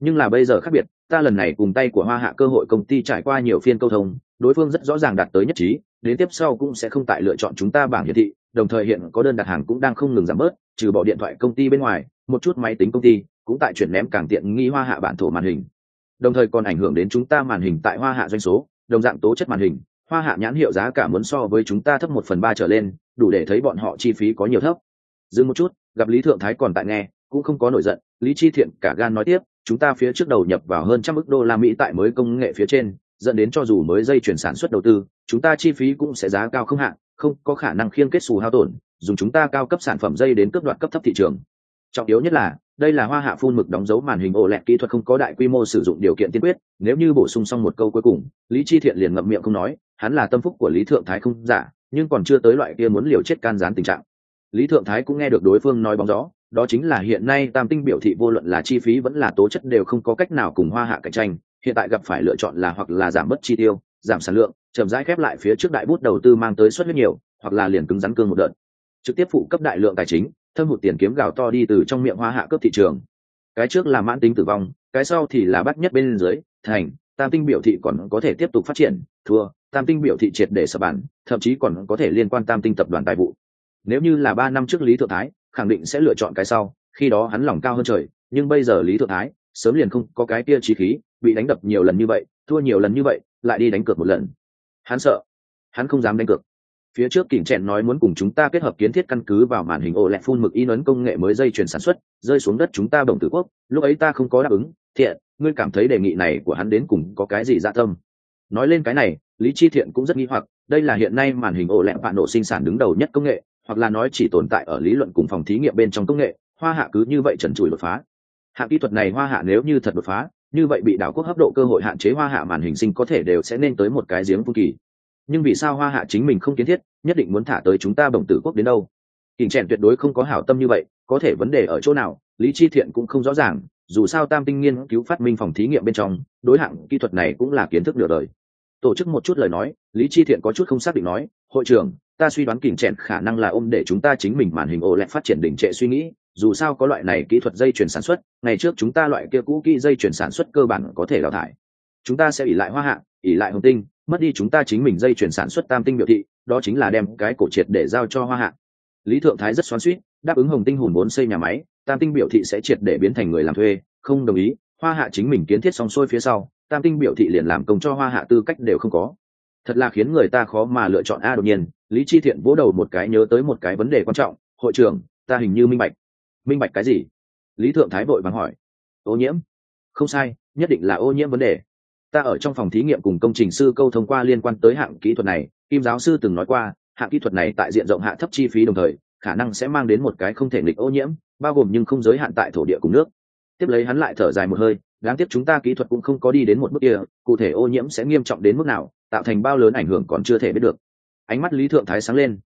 Nhưng là bây giờ khác biệt, ta lần này cùng tay của Hoa Hạ cơ hội công ty trải qua nhiều phiên câu thông, đối phương rất rõ ràng đạt tới nhất trí, đến tiếp sau cũng sẽ không tại lựa chọn chúng ta bảng hiển thị, đồng thời hiện có đơn đặt hàng cũng đang không ngừng giảm bớt, trừ bỏ điện thoại công ty bên ngoài, một chút máy tính công ty cũng tại chuyển ném càng tiện nghi Hoa Hạ bản thổ màn hình, đồng thời còn ảnh hưởng đến chúng ta màn hình tại Hoa Hạ doanh số, đồng dạng tố chất màn hình, Hoa Hạ nhãn hiệu giá cả muốn so với chúng ta thấp 1/3 trở lên, đủ để thấy bọn họ chi phí có nhiều thấp. Dừng một chút, gặp Lý Thượng Thái còn tại nghe, cũng không có nổi giận, Lý Chi Thiện cả gan nói tiếp, chúng ta phía trước đầu nhập vào hơn 100 ức đô la Mỹ tại mới công nghệ phía trên, dẫn đến cho dù mới dây chuyển sản xuất đầu tư, chúng ta chi phí cũng sẽ giá cao không hạn, không có khả năng khiêng kết xù hao tổn, dùng chúng ta cao cấp sản phẩm dây đến cướp đoạt cấp thấp thị trường. Trọng yếu nhất là, đây là Hoa Hạ phun mực đóng dấu màn hình OLED kỹ thuật không có đại quy mô sử dụng điều kiện tiên quyết, nếu như bổ sung xong một câu cuối cùng, Lý Chi Thiện liền ngậm miệng không nói, hắn là tâm phúc của Lý Thượng Thái không giả, nhưng còn chưa tới loại kia muốn liều chết can gián tình trạng. Lý Thượng Thái cũng nghe được đối phương nói bóng gió, đó chính là hiện nay Tam Tinh biểu thị vô luận là chi phí vẫn là tố chất đều không có cách nào cùng Hoa Hạ cạnh tranh, hiện tại gặp phải lựa chọn là hoặc là giảm bớt chi tiêu, giảm sản lượng, chậm rãi khép lại phía trước đại bút đầu tư mang tới suất huyết nhiều, hoặc là liền cứng rắn cương một đợt, trực tiếp phụ cấp đại lượng tài chính, thâm hụt tiền kiếm gào to đi từ trong miệng Hoa Hạ cướp thị trường. Cái trước là mãn tính tử vong, cái sau thì là bắt nhất bên dưới, thành Tam Tinh biểu thị còn có thể tiếp tục phát triển, thua Tam Tinh biểu thị triệt để sập bản, thậm chí còn có thể liên quan Tam Tinh tập đoàn tài vụ. Nếu như là 3 năm trước Lý Thượng Thái, khẳng định sẽ lựa chọn cái sau, khi đó hắn lòng cao hơn trời, nhưng bây giờ Lý Thượng Thái sớm liền không có cái kia chí khí, bị đánh đập nhiều lần như vậy, thua nhiều lần như vậy, lại đi đánh cược một lần. Hắn sợ, hắn không dám đánh cược. Phía trước Kình Trẻn nói muốn cùng chúng ta kết hợp kiến thiết căn cứ vào màn hình OLED phun mực in ấn công nghệ mới dây chuyển sản xuất, rơi xuống đất chúng ta bổng tử quốc, lúc ấy ta không có đáp ứng. Thiện, ngươi cảm thấy đề nghị này của hắn đến cùng có cái gì dạ tâm? Nói lên cái này, Lý Chi Thiện cũng rất nghi hoặc, đây là hiện nay màn hình OLED bạn độ sinh sản đứng đầu nhất công nghệ, hoặc là nói chỉ tồn tại ở lý luận cùng phòng thí nghiệm bên trong công nghệ, Hoa Hạ cứ như vậy trần trụi đột phá. Hạng kỹ thuật này Hoa Hạ nếu như thật đột phá, như vậy bị đảo quốc hấp độ cơ hội hạn chế Hoa Hạ màn hình sinh có thể đều sẽ nên tới một cái giếng phun kỳ. Nhưng vì sao Hoa Hạ chính mình không kiến thiết, nhất định muốn thả tới chúng ta bổng tử quốc đến đâu? Kình Trẻn tuyệt đối không có hảo tâm như vậy, có thể vấn đề ở chỗ nào, Lý Chi Thiện cũng không rõ ràng, dù sao Tam Tinh nghiên cứu phát minh phòng thí nghiệm bên trong, đối hạng kỹ thuật này cũng là kiến thức nửa đời. Tổ chức một chút lời nói, Lý Chi Thiện có chút không xác định nói, hội trưởng, ta suy đoán Kình Trẻn khả năng là ôm để chúng ta chính mình màn hình OLED phát triển đỉnh trệ suy nghĩ, dù sao có loại này kỹ thuật dây chuyển sản xuất, ngày trước chúng ta loại kia cũ kỹ dây chuyển sản xuất cơ bản có thể đào thải. Chúng ta sẽ ỷ lại Hoa Hạ, ỷ lại Hồng Tinh, mất đi chúng ta chính mình dây chuyển sản xuất Tam Tinh biểu thị, đó chính là đem cái cổ triệt để giao cho Hoa Hạ. Lý Thượng Thái rất xoắn xuýt, đáp ứng Hồng Tinh hùn vốn xây nhà máy, Tam Tinh biểu thị sẽ triệt để biến thành người làm thuê, không đồng ý, Hoa Hạ chính mình kiến thiết xong xuôi phía sau, Tam Tinh biểu thị liền làm công cho Hoa Hạ tư cách đều không có. Thật là khiến người ta khó mà lựa chọn a. Đột nhiên, Lý Chi Thiện vỗ đầu một cái nhớ tới một cái vấn đề quan trọng, hội trưởng, ta hình như minh bạch. Minh bạch cái gì? Lý Thượng Thái vội vàng hỏi. Ô nhiễm. Không sai, nhất định là ô nhiễm vấn đề. Ta ở trong phòng thí nghiệm cùng công trình sư câu thông qua liên quan tới hạng kỹ thuật này, Kim giáo sư từng nói qua, hạng kỹ thuật này tại diện rộng hạ thấp chi phí đồng thời, khả năng sẽ mang đến một cái không thể nghịch ô nhiễm, bao gồm nhưng không giới hạn tại thổ địa cùng nước. Tiếp lấy hắn lại thở dài một hơi, đáng tiếc chúng ta kỹ thuật cũng không có đi đến một bước kia, cụ thể ô nhiễm sẽ nghiêm trọng đến mức nào, tạo thành bao lớn ảnh hưởng còn chưa thể biết được. Ánh mắt Lý Thượng Thái sáng lên,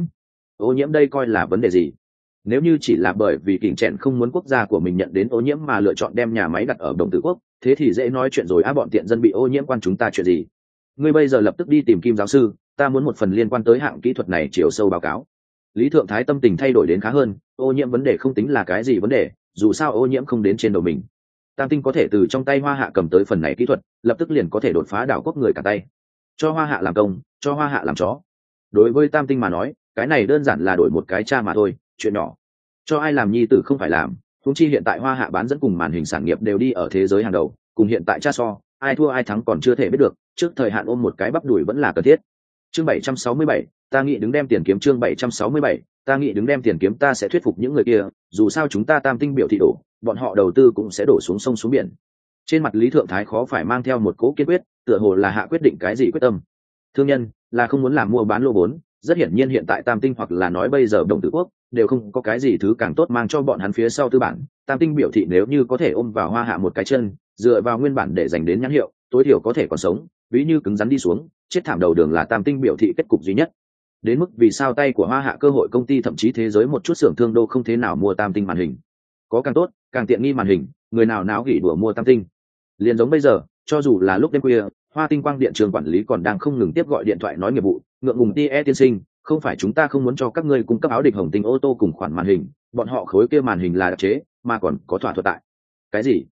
ô nhiễm đây coi là vấn đề gì? Nếu như chỉ là bởi vì Kình Trẻn không muốn quốc gia của mình nhận đến ô nhiễm mà lựa chọn đem nhà máy đặt ở Đồng Tử Quốc, thế thì dễ nói chuyện rồi, bọn tiện dân bị ô nhiễm quan chúng ta chuyện gì? Ngươi bây giờ lập tức đi tìm Kim giáo sư, ta muốn một phần liên quan tới hạng kỹ thuật này chiều sâu báo cáo. Lý Thượng Thái tâm tình thay đổi đến khá hơn, ô nhiễm vấn đề không tính là cái gì vấn đề, dù sao ô nhiễm không đến trên đầu mình. Tam Tinh có thể từ trong tay Hoa Hạ cầm tới phần này kỹ thuật, lập tức liền có thể đột phá đảo quốc người cả tay. Cho Hoa Hạ làm công, cho Hoa Hạ làm chó. Đối với Tam Tinh mà nói, cái này đơn giản là đổi một cái cha mà thôi, chuyện nhỏ. Cho ai làm nhi tử không phải làm, huống chi hiện tại Hoa Hạ bán dẫn cùng màn hình sản nghiệp đều đi ở thế giới hàng đầu, cùng hiện tại cha so, ai thua ai thắng còn chưa thể biết được, trước thời hạn ôm một cái bắp đùi vẫn là cần thiết. Chương 767, ta nghĩ đứng đem tiền kiếm. Chương 767, ta nghĩ đứng đem tiền kiếm. Ta sẽ thuyết phục những người kia, dù sao chúng ta Tam Tinh biểu thị đổ, bọn họ đầu tư cũng sẽ đổ xuống sông xuống biển. Trên mặt Lý Thượng Thái khó phải mang theo một cố kiên quyết, tựa hồ là hạ quyết định cái gì quyết tâm. Thương nhân là không muốn làm mua bán lô vốn, rất hiển nhiên hiện tại Tam Tinh hoặc là nói bây giờ Đồng Tử Quốc đều không có cái gì thứ càng tốt mang cho bọn hắn phía sau tư bản. Tam Tinh biểu thị nếu như có thể ôm vào Hoa Hạ một cái chân, dựa vào nguyên bản để dành đến nhãn hiệu, tối thiểu có thể còn sống, ví như cứng rắn đi xuống, chết thảm đầu đường là Tam Tinh biểu thị kết cục duy nhất. Đến mức vì sao tay của Hoa Hạ cơ hội công ty thậm chí thế giới một chút xưởng thương đô không thế nào mua Tam Tinh màn hình. Có càng tốt, càng tiện nghi màn hình, người nào náo gỉ đùa mua Tam Tinh. Liền giống bây giờ, cho dù là lúc đêm khuya, Hoa Tinh quang điện trường quản lý còn đang không ngừng tiếp gọi điện thoại nói nghiệp vụ, ngượng ngùng tie tiên sinh, không phải chúng ta không muốn cho các ngươi cung cấp áo địch Hồng Tinh ô tô cùng khoản màn hình, bọn họ khối kia màn hình là đặc chế, mà còn có thỏa thuận tại. Cái gì?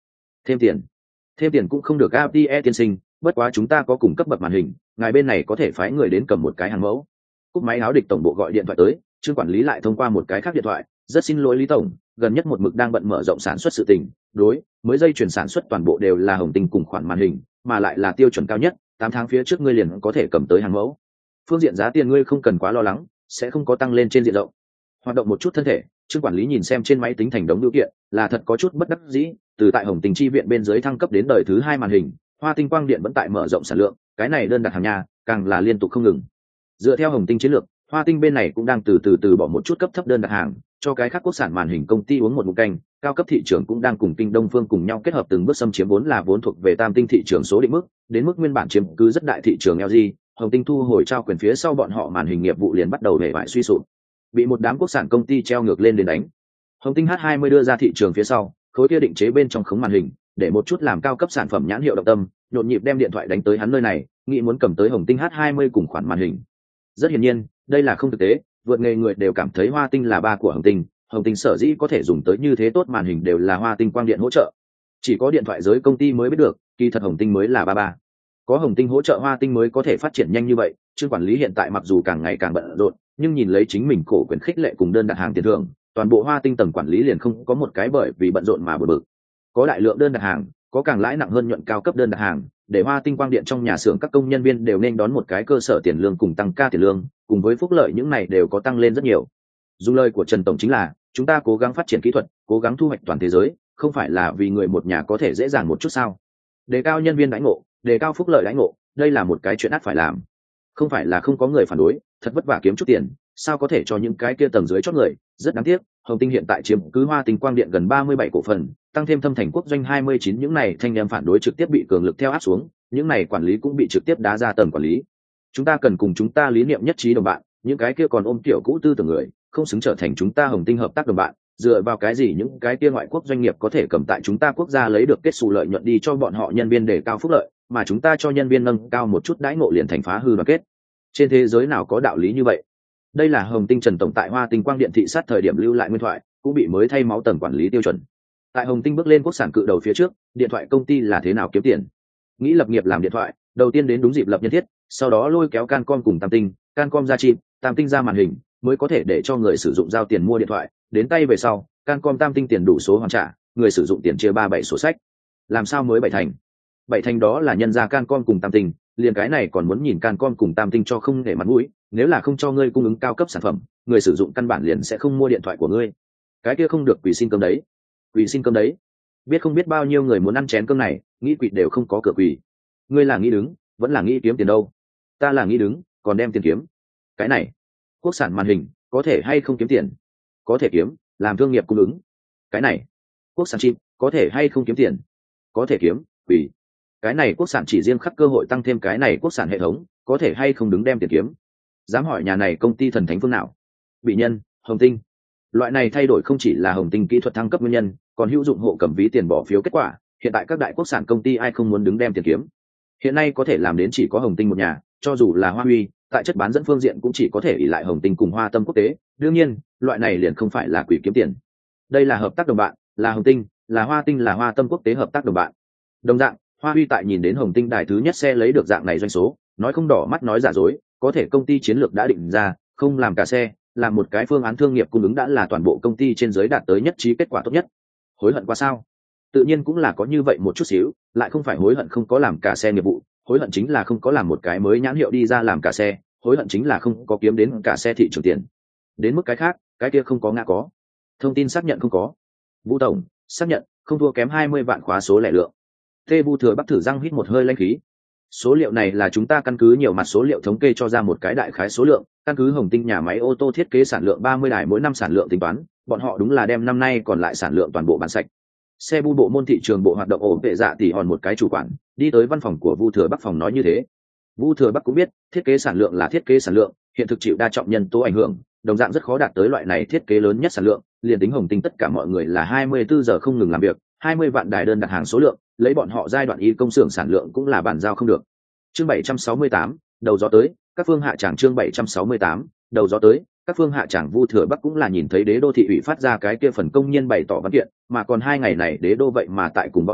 Thêm tiền cũng không được APE tiên sinh, bất quá chúng ta có cùng cấp bậc màn hình, ngài bên này có thể phái người đến cầm một cái hàng mẫu. Cúp máy áo địch tổng bộ gọi điện thoại tới, Trương quản lý lại thông qua một cái khác điện thoại, rất xin lỗi Lý tổng, gần nhất một mực đang bận mở rộng sản xuất sự tình, đối, mới dây chuyển sản xuất toàn bộ đều là Hồng Tinh cùng khoản màn hình, mà lại là tiêu chuẩn cao nhất, 8 tháng phía trước ngươi liền có thể cầm tới hàng mẫu. Phương diện giá tiền ngươi không cần quá lo lắng, sẽ không có tăng lên trên diện rộng. Hoạt động một chút thân thể, Trương quản lý nhìn xem trên máy tính thành đống điều kiện, là thật có chút bất đắc dĩ, từ tại Hồng Tinh chi viện bên dưới thăng cấp đến đời thứ 2 màn hình, Hoa Tinh quang điện vẫn tại mở rộng sản lượng, cái này đơn đặt hàng nhà, càng là liên tục không ngừng. Dựa theo Hồng Tinh chiến lược, Hoa Tinh bên này cũng đang từ bỏ một chút cấp thấp đơn đặt hàng, cho cái khác quốc sản màn hình công ty uống một ngụm canh, cao cấp thị trường cũng đang cùng Kinh Đông Phương cùng nhau kết hợp từng bước xâm chiếm vốn thuộc về tam tinh thị trường số định mức, đến mức nguyên bản chiếm cứ rất đại thị trường LG, Hồng Tinh thu hồi trao quyền phía sau bọn họ màn hình nghiệp vụ liền bắt đầu hề bại suy sụp, bị một đám quốc sản công ty treo ngược lên đến đánh. Hồng Tinh H20 đưa ra thị trường phía sau, khối kia định chế bên trong khống màn hình, để một chút làm cao cấp sản phẩm nhãn hiệu động tâm, nhộn nhịp đem điện thoại đánh tới hắn nơi này, nghĩ muốn cầm tới Hồng Tinh H20 cùng khoản màn hình. Rất hiển nhiên, đây là không thực tế, vượt nghề người đều cảm thấy Hoa Tinh là ba của Hồng Tinh, Hồng Tinh sở dĩ có thể dùng tới như thế tốt màn hình đều là Hoa Tinh quang điện hỗ trợ. Chỉ có điện thoại giới công ty mới biết được, kỳ thật Hồng Tinh mới là ba. Có Hồng Tinh hỗ trợ Hoa Tinh mới có thể phát triển nhanh như vậy, Trương quản lý hiện tại mặc dù càng ngày càng bận rộn, nhưng nhìn lấy chính mình cổ quyền khích lệ cùng đơn đặt hàng tiền thưởng, toàn bộ Hoa Tinh tầng quản lý liền không có một cái bởi vì bận rộn mà bực bực. Có đại lượng đơn đặt hàng, có càng lãi nặng hơn nhuận cao cấp đơn đặt hàng, để Hoa Tinh quang điện trong nhà xưởng các công nhân viên đều nên đón một cái cơ sở tiền lương cùng tăng ca tiền lương, cùng với phúc lợi những này đều có tăng lên rất nhiều. Dùng lời của Trần tổng chính là, chúng ta cố gắng phát triển kỹ thuật, cố gắng thu hoạch toàn thế giới, không phải là vì người một nhà có thể dễ dàng một chút sao? Đề cao nhân viên đãi ngộ, đề cao phúc lợi đãi ngộ, đây là một cái chuyện ắt phải làm. Không phải là không có người phản đối, thật vất vả kiếm chút tiền, sao có thể cho những cái kia tầng dưới chót người, rất đáng tiếc. Hồng Tinh hiện tại chiếm cứ Hoa Tinh quang điện gần 37 cổ phần, tăng thêm Thâm Thành Quốc doanh 29, những này thanh em phản đối trực tiếp bị cường lực theo áp xuống, những này quản lý cũng bị trực tiếp đá ra tầng quản lý. Chúng ta cần cùng chúng ta lý niệm nhất trí đồng bạn, những cái kia còn ôm kiểu cũ tư tưởng người, không xứng trở thành chúng ta Hồng Tinh hợp tác đồng bạn, dựa vào cái gì những cái kia ngoại quốc doanh nghiệp có thể cầm tại chúng ta quốc gia lấy được kết xù lợi nhuận đi cho bọn họ nhân viên để cao phúc lợi, mà chúng ta cho nhân viên nâng cao một chút đãi ngộ liền thành phá hư đoàn kết. Trên thế giới nào có đạo lý như vậy? Đây là Hồng Tinh Trần tổng tại Hoa Tinh quang điện thị sát thời điểm lưu lại nguyên thoại, cũng bị mới thay máu tầng quản lý tiêu chuẩn. Tại Hồng Tinh bước lên quốc sản cự đầu phía trước, điện thoại công ty là thế nào kiếm tiền? Nghĩ lập nghiệp làm điện thoại, đầu tiên đến đúng dịp lập nhân thiết, sau đó lôi kéo Cancom cùng Tam Tinh, Cancom ra chip, Tam Tinh ra màn hình, mới có thể để cho người sử dụng giao tiền mua điện thoại, đến tay về sau, Cancom Tam Tinh tiền đủ số hoàn trả, người sử dụng tiền chia 3-7 sổ sách. Làm sao mới bảy thành? Bảy thành đó là nhân ra Cancom cùng Tam Tinh, liền cái này còn muốn nhìn Cancom cùng Tam Tinh cho không để mặt mũi, nếu là không cho ngươi cung ứng cao cấp sản phẩm, người sử dụng căn bản liền sẽ không mua điện thoại của ngươi. Cái kia không được quỷ xin cơm đấy. Quỷ xin cơm đấy. Biết không biết bao nhiêu người muốn ăn chén cơm này, nghĩ quỷ đều không có cửa quỷ. Ngươi là nghĩ đứng, vẫn là nghĩ kiếm tiền đâu? Ta là nghĩ đứng, còn đem tiền kiếm. Cái này, quốc sản màn hình, có thể hay không kiếm tiền? Có thể kiếm, làm thương nghiệp cung ứng. Cái này, quốc sản chip, có thể hay không kiếm tiền? Có thể kiếm, quỷ. Cái này quốc sản chỉ riêng khắc cơ hội tăng thêm cái này quốc sản hệ thống, có thể hay không đứng đem tiền kiếm? Dám hỏi nhà này công ty thần thánh phương nào? Bị nhân, Hồng Tinh. Loại này thay đổi không chỉ là Hồng Tinh kỹ thuật thăng cấp nguyên nhân, còn hữu dụng hộ cầm ví tiền bỏ phiếu kết quả. Hiện tại các đại quốc sản công ty ai không muốn đứng đem tiền kiếm? Hiện nay có thể làm đến chỉ có Hồng Tinh một nhà, cho dù là Hoa Huy, tại chất bán dẫn phương diện cũng chỉ có thể ỷ lại Hồng Tinh cùng Hoa Tâm quốc tế. Đương nhiên, loại này liền không phải là quỷ kiếm tiền. Đây là hợp tác đồng bạn, là Hồng Tinh, là Hoa Tinh, là Hoa Tâm quốc tế hợp tác đồng bạn. Đồng dạng, Hoa Huy tại nhìn đến Hồng Tinh đài thứ nhất xe lấy được dạng này doanh số, nói không đỏ mắt nói giả dối, có thể công ty chiến lược đã định ra, không làm cả xe, làm một cái phương án thương nghiệp cung ứng đã là toàn bộ công ty trên giới đạt tới nhất trí kết quả tốt nhất. Hối hận qua sao? Tự nhiên cũng là có như vậy một chút xíu, lại không phải hối hận không có làm cả xe nghiệp vụ, hối hận chính là không có làm một cái mới nhãn hiệu đi ra làm cả xe, hối hận chính là không có kiếm đến cả xe thị trường tiền. Đến mức cái khác, cái kia không có ngã có. Thông tin xác nhận không có. Vũ tổng xác nhận, không thua kém 20 vạn khóa số lẻ lượng. Tê Bu Thừa Bắc thử răng hít một hơi lãnh khí. Số liệu này là chúng ta căn cứ nhiều mặt số liệu thống kê cho ra một cái đại khái số lượng, căn cứ Hồng Tinh nhà máy ô tô thiết kế sản lượng 30 đài mỗi năm sản lượng tính toán, bọn họ đúng là đem năm nay còn lại sản lượng toàn bộ bán sạch. Xe Bu bộ môn thị trường bộ hoạt động ổn vệ dạ tỷ hòn một cái chủ quản, đi tới văn phòng của Vu Thừa Bắc phòng nói như thế. Vu Thừa Bắc cũng biết, thiết kế sản lượng là thiết kế sản lượng, hiện thực chịu đa trọng nhân tố ảnh hưởng, đồng dạng rất khó đạt tới loại này thiết kế lớn nhất sản lượng, liền tính Hồng Tinh tất cả mọi người là 24 giờ không ngừng làm việc, 20 vạn đài đơn đặt hàng số lượng, lấy bọn họ giai đoạn y công xưởng sản lượng cũng là bàn giao không được. Chương 768, đầu gió tới, các phương hạ tràng. Chương 768, đầu gió tới, các phương hạ tràng. Vu Thừa Bắc cũng là nhìn thấy đế đô thị ủy phát ra cái kia phần công nhân bày tỏ văn kiện, mà còn 2 ngày này đế đô vậy mà tại cùng Võ Thành,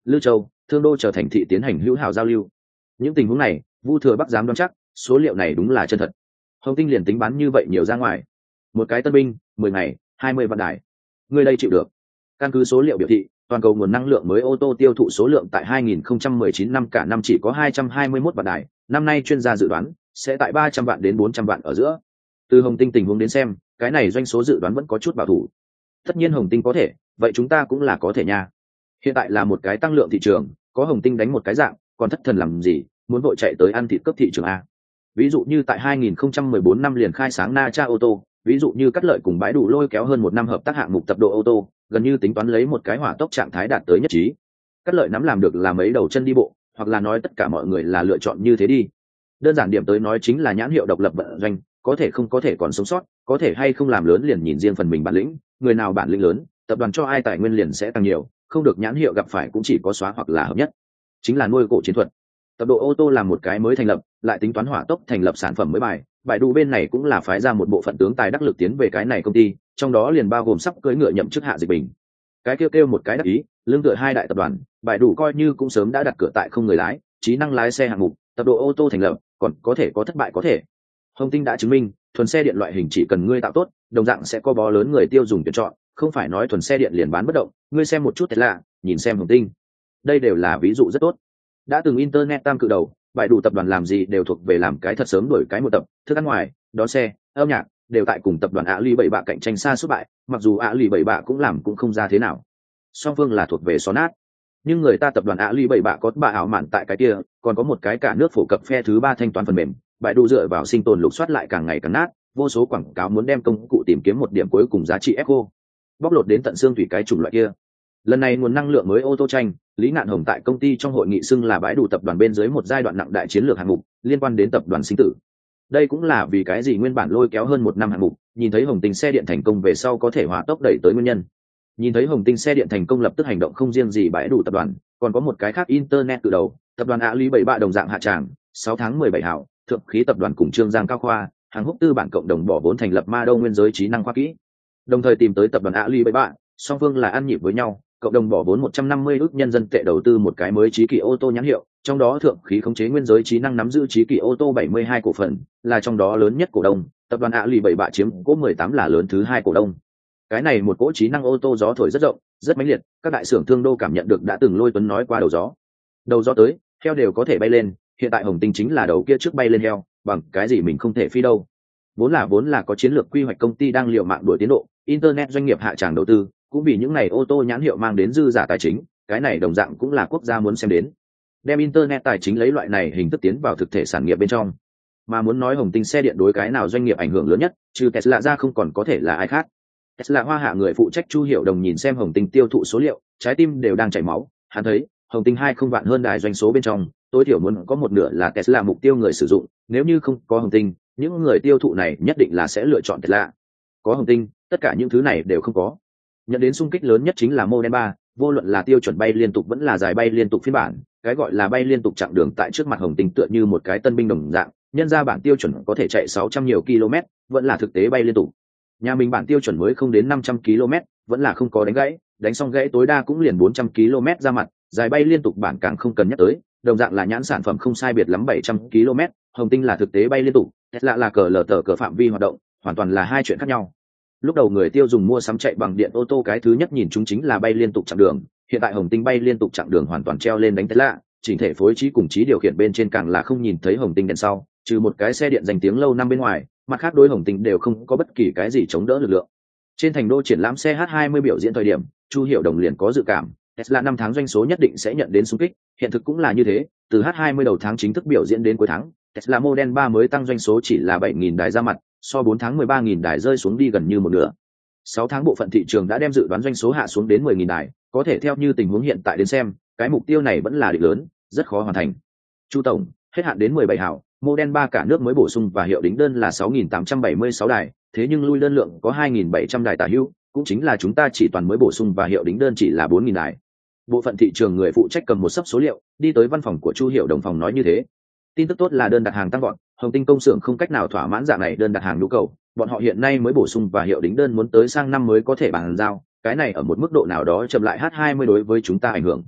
Lư Châu, Thương Đô trở thành thị tiến hành hữu hảo giao lưu. Những tình huống này, Vu Thừa Bắc dám đoán chắc, số liệu này đúng là chân thật. Hồng Tinh liền tính bán như vậy nhiều ra ngoài. Một cái tân binh, 10 ngày, 20 vạn đài. Người đây chịu được. Căn cứ số liệu biểu thị, toàn cầu nguồn năng lượng mới ô tô tiêu thụ số lượng tại 2019 năm cả năm chỉ có 221 vạn đài, năm nay chuyên gia dự đoán sẽ tại 300 vạn đến 400 vạn ở giữa. Từ Hồng Tinh tình huống đến xem, cái này doanh số dự đoán vẫn có chút bảo thủ. Tất nhiên Hồng Tinh có thể, vậy chúng ta cũng là có thể nha. Hiện tại là một cái tăng lượng thị trường, có Hồng Tinh đánh một cái dạng, còn thất thần làm gì, muốn vội chạy tới ăn thịt cấp thị trường a. Ví dụ như tại 2014 năm liền khai sáng Na Cha ô tô, ví dụ như Cắt Lợi cùng Bãi Đủ lôi kéo hơn một năm hợp tác hạng mục tập độ ô tô, gần như tính toán lấy một cái hỏa tốc trạng thái đạt tới nhất trí. Cắt Lợi nắm làm được là mấy đầu chân đi bộ, hoặc là nói tất cả mọi người là lựa chọn như thế đi. Đơn giản điểm tới nói chính là nhãn hiệu độc lập vận doanh, có thể không có thể còn sống sót, có thể hay không làm lớn liền nhìn riêng phần mình bản lĩnh, người nào bản lĩnh lớn, tập đoàn cho ai tài nguyên liền sẽ tăng nhiều, không được nhãn hiệu gặp phải cũng chỉ có xóa hoặc là hợp nhất. Chính là nuôi cổ chiến thuật. Tập độ ô tô là một cái mới thành lập, lại tính toán hỏa tốc thành lập sản phẩm mới bài, Bãi Đủ bên này cũng là phái ra một bộ phận tướng tài đắc lực tiến về cái này công ty, trong đó liền bao gồm sắp cưỡi ngựa nhậm chức Hạ Dịch Bình. Cái kêu một cái đắc ý, lương tựa hai đại tập đoàn, Bãi Đủ coi như cũng sớm đã đặt cửa tại không người lái, trí năng lái xe hạng mục, tập độ ô tô thành lập, còn có thể có thất bại có thể. Hồng Tinh đã chứng minh, thuần xe điện loại hình chỉ cần ngươi tạo tốt, đồng dạng sẽ có bó lớn người tiêu dùng tuyển chọn, không phải nói thuần xe điện liền bán bất động, ngươi xem một chút thật lạ, nhìn xem Hồng Tinh. Đây đều là ví dụ rất tốt. Đã từng internet tam cự đầu, Bãi Đủ tập đoàn làm gì đều thuộc về làm cái thật sớm đổi cái một tập, thức ăn ngoài, đón xe, âm nhạc, đều tại cùng tập đoàn Alibaba cạnh tranh xa suốt bại, mặc dù Alibaba cũng làm cũng không ra thế nào. Song phương là thuộc về xó nát. Nhưng người ta tập đoàn Alibaba có bà ảo mạn tại cái kia, còn có một cái cả nước phổ cập phe thứ ba thanh toán phần mềm, Bãi Đủ dựa vào sinh tồn lục soát lại càng ngày càng nát, vô số quảng cáo muốn đem công cụ tìm kiếm một điểm cuối cùng giá trị echo, bóc lột đến tận xương thủy cái chủng loại kia. Lần này nguồn năng lượng mới ô tô tranh, Lý Ngạn Hồng tại công ty trong hội nghị xưng là Bãi Đủ tập đoàn bên dưới một giai đoạn nặng đại chiến lược hạng mục liên quan đến tập đoàn sinh tử. Đây cũng là vì cái gì nguyên bản lôi kéo hơn một năm hạng mục, nhìn thấy Hồng Tinh xe điện thành công về sau có thể hỏa tốc đẩy tới nguyên nhân. Nhìn thấy Hồng Tinh xe điện thành công lập tức hành động không riêng gì Bãi Đủ tập đoàn, còn có một cái khác internet từ đầu, tập đoàn Alibaba đồng dạng hạ tràng, 6 tháng 17 hảo, thượng khí tập đoàn cùng Trương Giang Cao Khoa, hàng húc tư bản cộng đồng bỏ vốn thành lập Ma Đô nguyên giới trí năng khoa kỹ. Đồng thời tìm tới tập đoàn Alibaba, song phương là ăn nhịp với nhau, cộng đồng bỏ vốn 150 ức nhân dân tệ đầu tư một cái mới trí kỷ ô tô nhãn hiệu, trong đó thượng khí khống chế nguyên giới trí năng nắm giữ trí kỷ ô tô 72 cổ phần, là trong đó lớn nhất cổ đông, tập đoàn Alibaba chiếm cố 18 là lớn thứ hai cổ đông. Cái này một cỗ trí năng ô tô gió thổi rất rộng, rất mãnh liệt, các đại xưởng thương đô cảm nhận được đã từng Lôi Tuấn nói qua đầu gió. Đầu gió tới, heo đều có thể bay lên, hiện tại Hồng Tinh chính là đầu kia trước bay lên heo, bằng cái gì mình không thể phi đâu. Vốn là có chiến lược quy hoạch công ty đang liều mạng đuổi tiến độ, internet doanh nghiệp hạ tràng đầu tư, cũng vì những này ô tô nhãn hiệu mang đến dư giả tài chính, cái này đồng dạng cũng là quốc gia muốn xem đến. Đem internet tài chính lấy loại này hình thức tiến vào thực thể sản nghiệp bên trong. Mà muốn nói Hồng Tinh xe điện đối cái nào doanh nghiệp ảnh hưởng lớn nhất, trừ Tesla ra không còn có thể là ai khác. Tesla Hoa Hạ người phụ trách Chu Hiểu Đồng nhìn xem Hồng Tinh tiêu thụ số liệu, trái tim đều đang chảy máu, hắn thấy, Hồng Tinh 20 vạn hơn đài doanh số bên trong, tối thiểu muốn có một nửa là Tesla mục tiêu người sử dụng, nếu như không có Hồng Tinh, những người tiêu thụ này nhất định là sẽ lựa chọn Tesla. Có Hồng Tinh, tất cả những thứ này đều không có. Nhận đến xung kích lớn nhất chính là Model 3, vô luận là tiêu chuẩn bay liên tục vẫn là dài bay liên tục phiên bản, cái gọi là bay liên tục chặng đường tại trước mặt Hồng Tinh tựa như một cái tân binh đồng dạng, nhân ra bản tiêu chuẩn có thể chạy 600 nhiều km, vẫn là thực tế bay liên tục. Nhà mình bản tiêu chuẩn mới không đến 500 km, vẫn là không có đánh gãy, đánh xong gãy tối đa cũng liền 400 km ra mặt, dài bay liên tục bản càng không cần nhắc tới, đồng dạng là nhãn sản phẩm không sai biệt lắm 700 km, Hồng Tinh là thực tế bay liên tục, Tesla là cờ lờ tờ cờ phạm vi hoạt động, hoàn toàn là hai chuyện khác nhau. Lúc đầu người tiêu dùng mua sắm chạy bằng điện ô tô cái thứ nhất nhìn chúng chính là bay liên tục chặng đường, hiện tại Hồng Tinh bay liên tục chặng đường hoàn toàn treo lên đánh Tesla, chỉnh thể phối trí cùng trí điều khiển bên trên càng là không nhìn thấy Hồng Tinh đèn sau, trừ một cái xe điện danh tiếng lâu năm bên ngoài, mặt khác đối Hồng Tinh đều không có bất kỳ cái gì chống đỡ lực lượng. Trên thành đô triển lãm xe H20 biểu diễn thời điểm, Chu Hiểu Đồng liền có dự cảm, Tesla 5 tháng doanh số nhất định sẽ nhận đến xung kích, hiện thực cũng là như thế, từ H20 đầu tháng chính thức biểu diễn đến cuối tháng, Tesla Model 3 mới tăng doanh số chỉ là 7.000 đài ra mặt, so 4 tháng 13.000 đài rơi xuống đi gần như một nửa. 6 tháng bộ phận thị trường đã đem dự đoán doanh số hạ xuống đến 10.000 đài, có thể theo như tình huống hiện tại đến xem, cái mục tiêu này vẫn là địch lớn, rất khó hoàn thành. Chu tổng, hết hạn đến 17 hảo, Model 3 cả nước mới bổ sung và hiệu đính đơn là 6.876 đài, thế nhưng lui đơn lượng có 2.700 đài tả hữu, cũng chính là chúng ta chỉ toàn mới bổ sung và hiệu đính đơn chỉ là 4.000 đài. Bộ phận thị trường người phụ trách cầm một sấp số liệu, đi tới văn phòng của Chu Hiểu Đồng phòng nói như thế. Tin tức tốt là đơn đặt hàng tăng vọt, Hồng Tinh công xưởng không cách nào thỏa mãn dạng này đơn đặt hàng nhu cầu, bọn họ hiện nay mới bổ sung và hiệu đính đơn muốn tới sang năm mới có thể bàn giao, cái này ở một mức độ nào đó chậm lại H20 đối với chúng ta ảnh hưởng.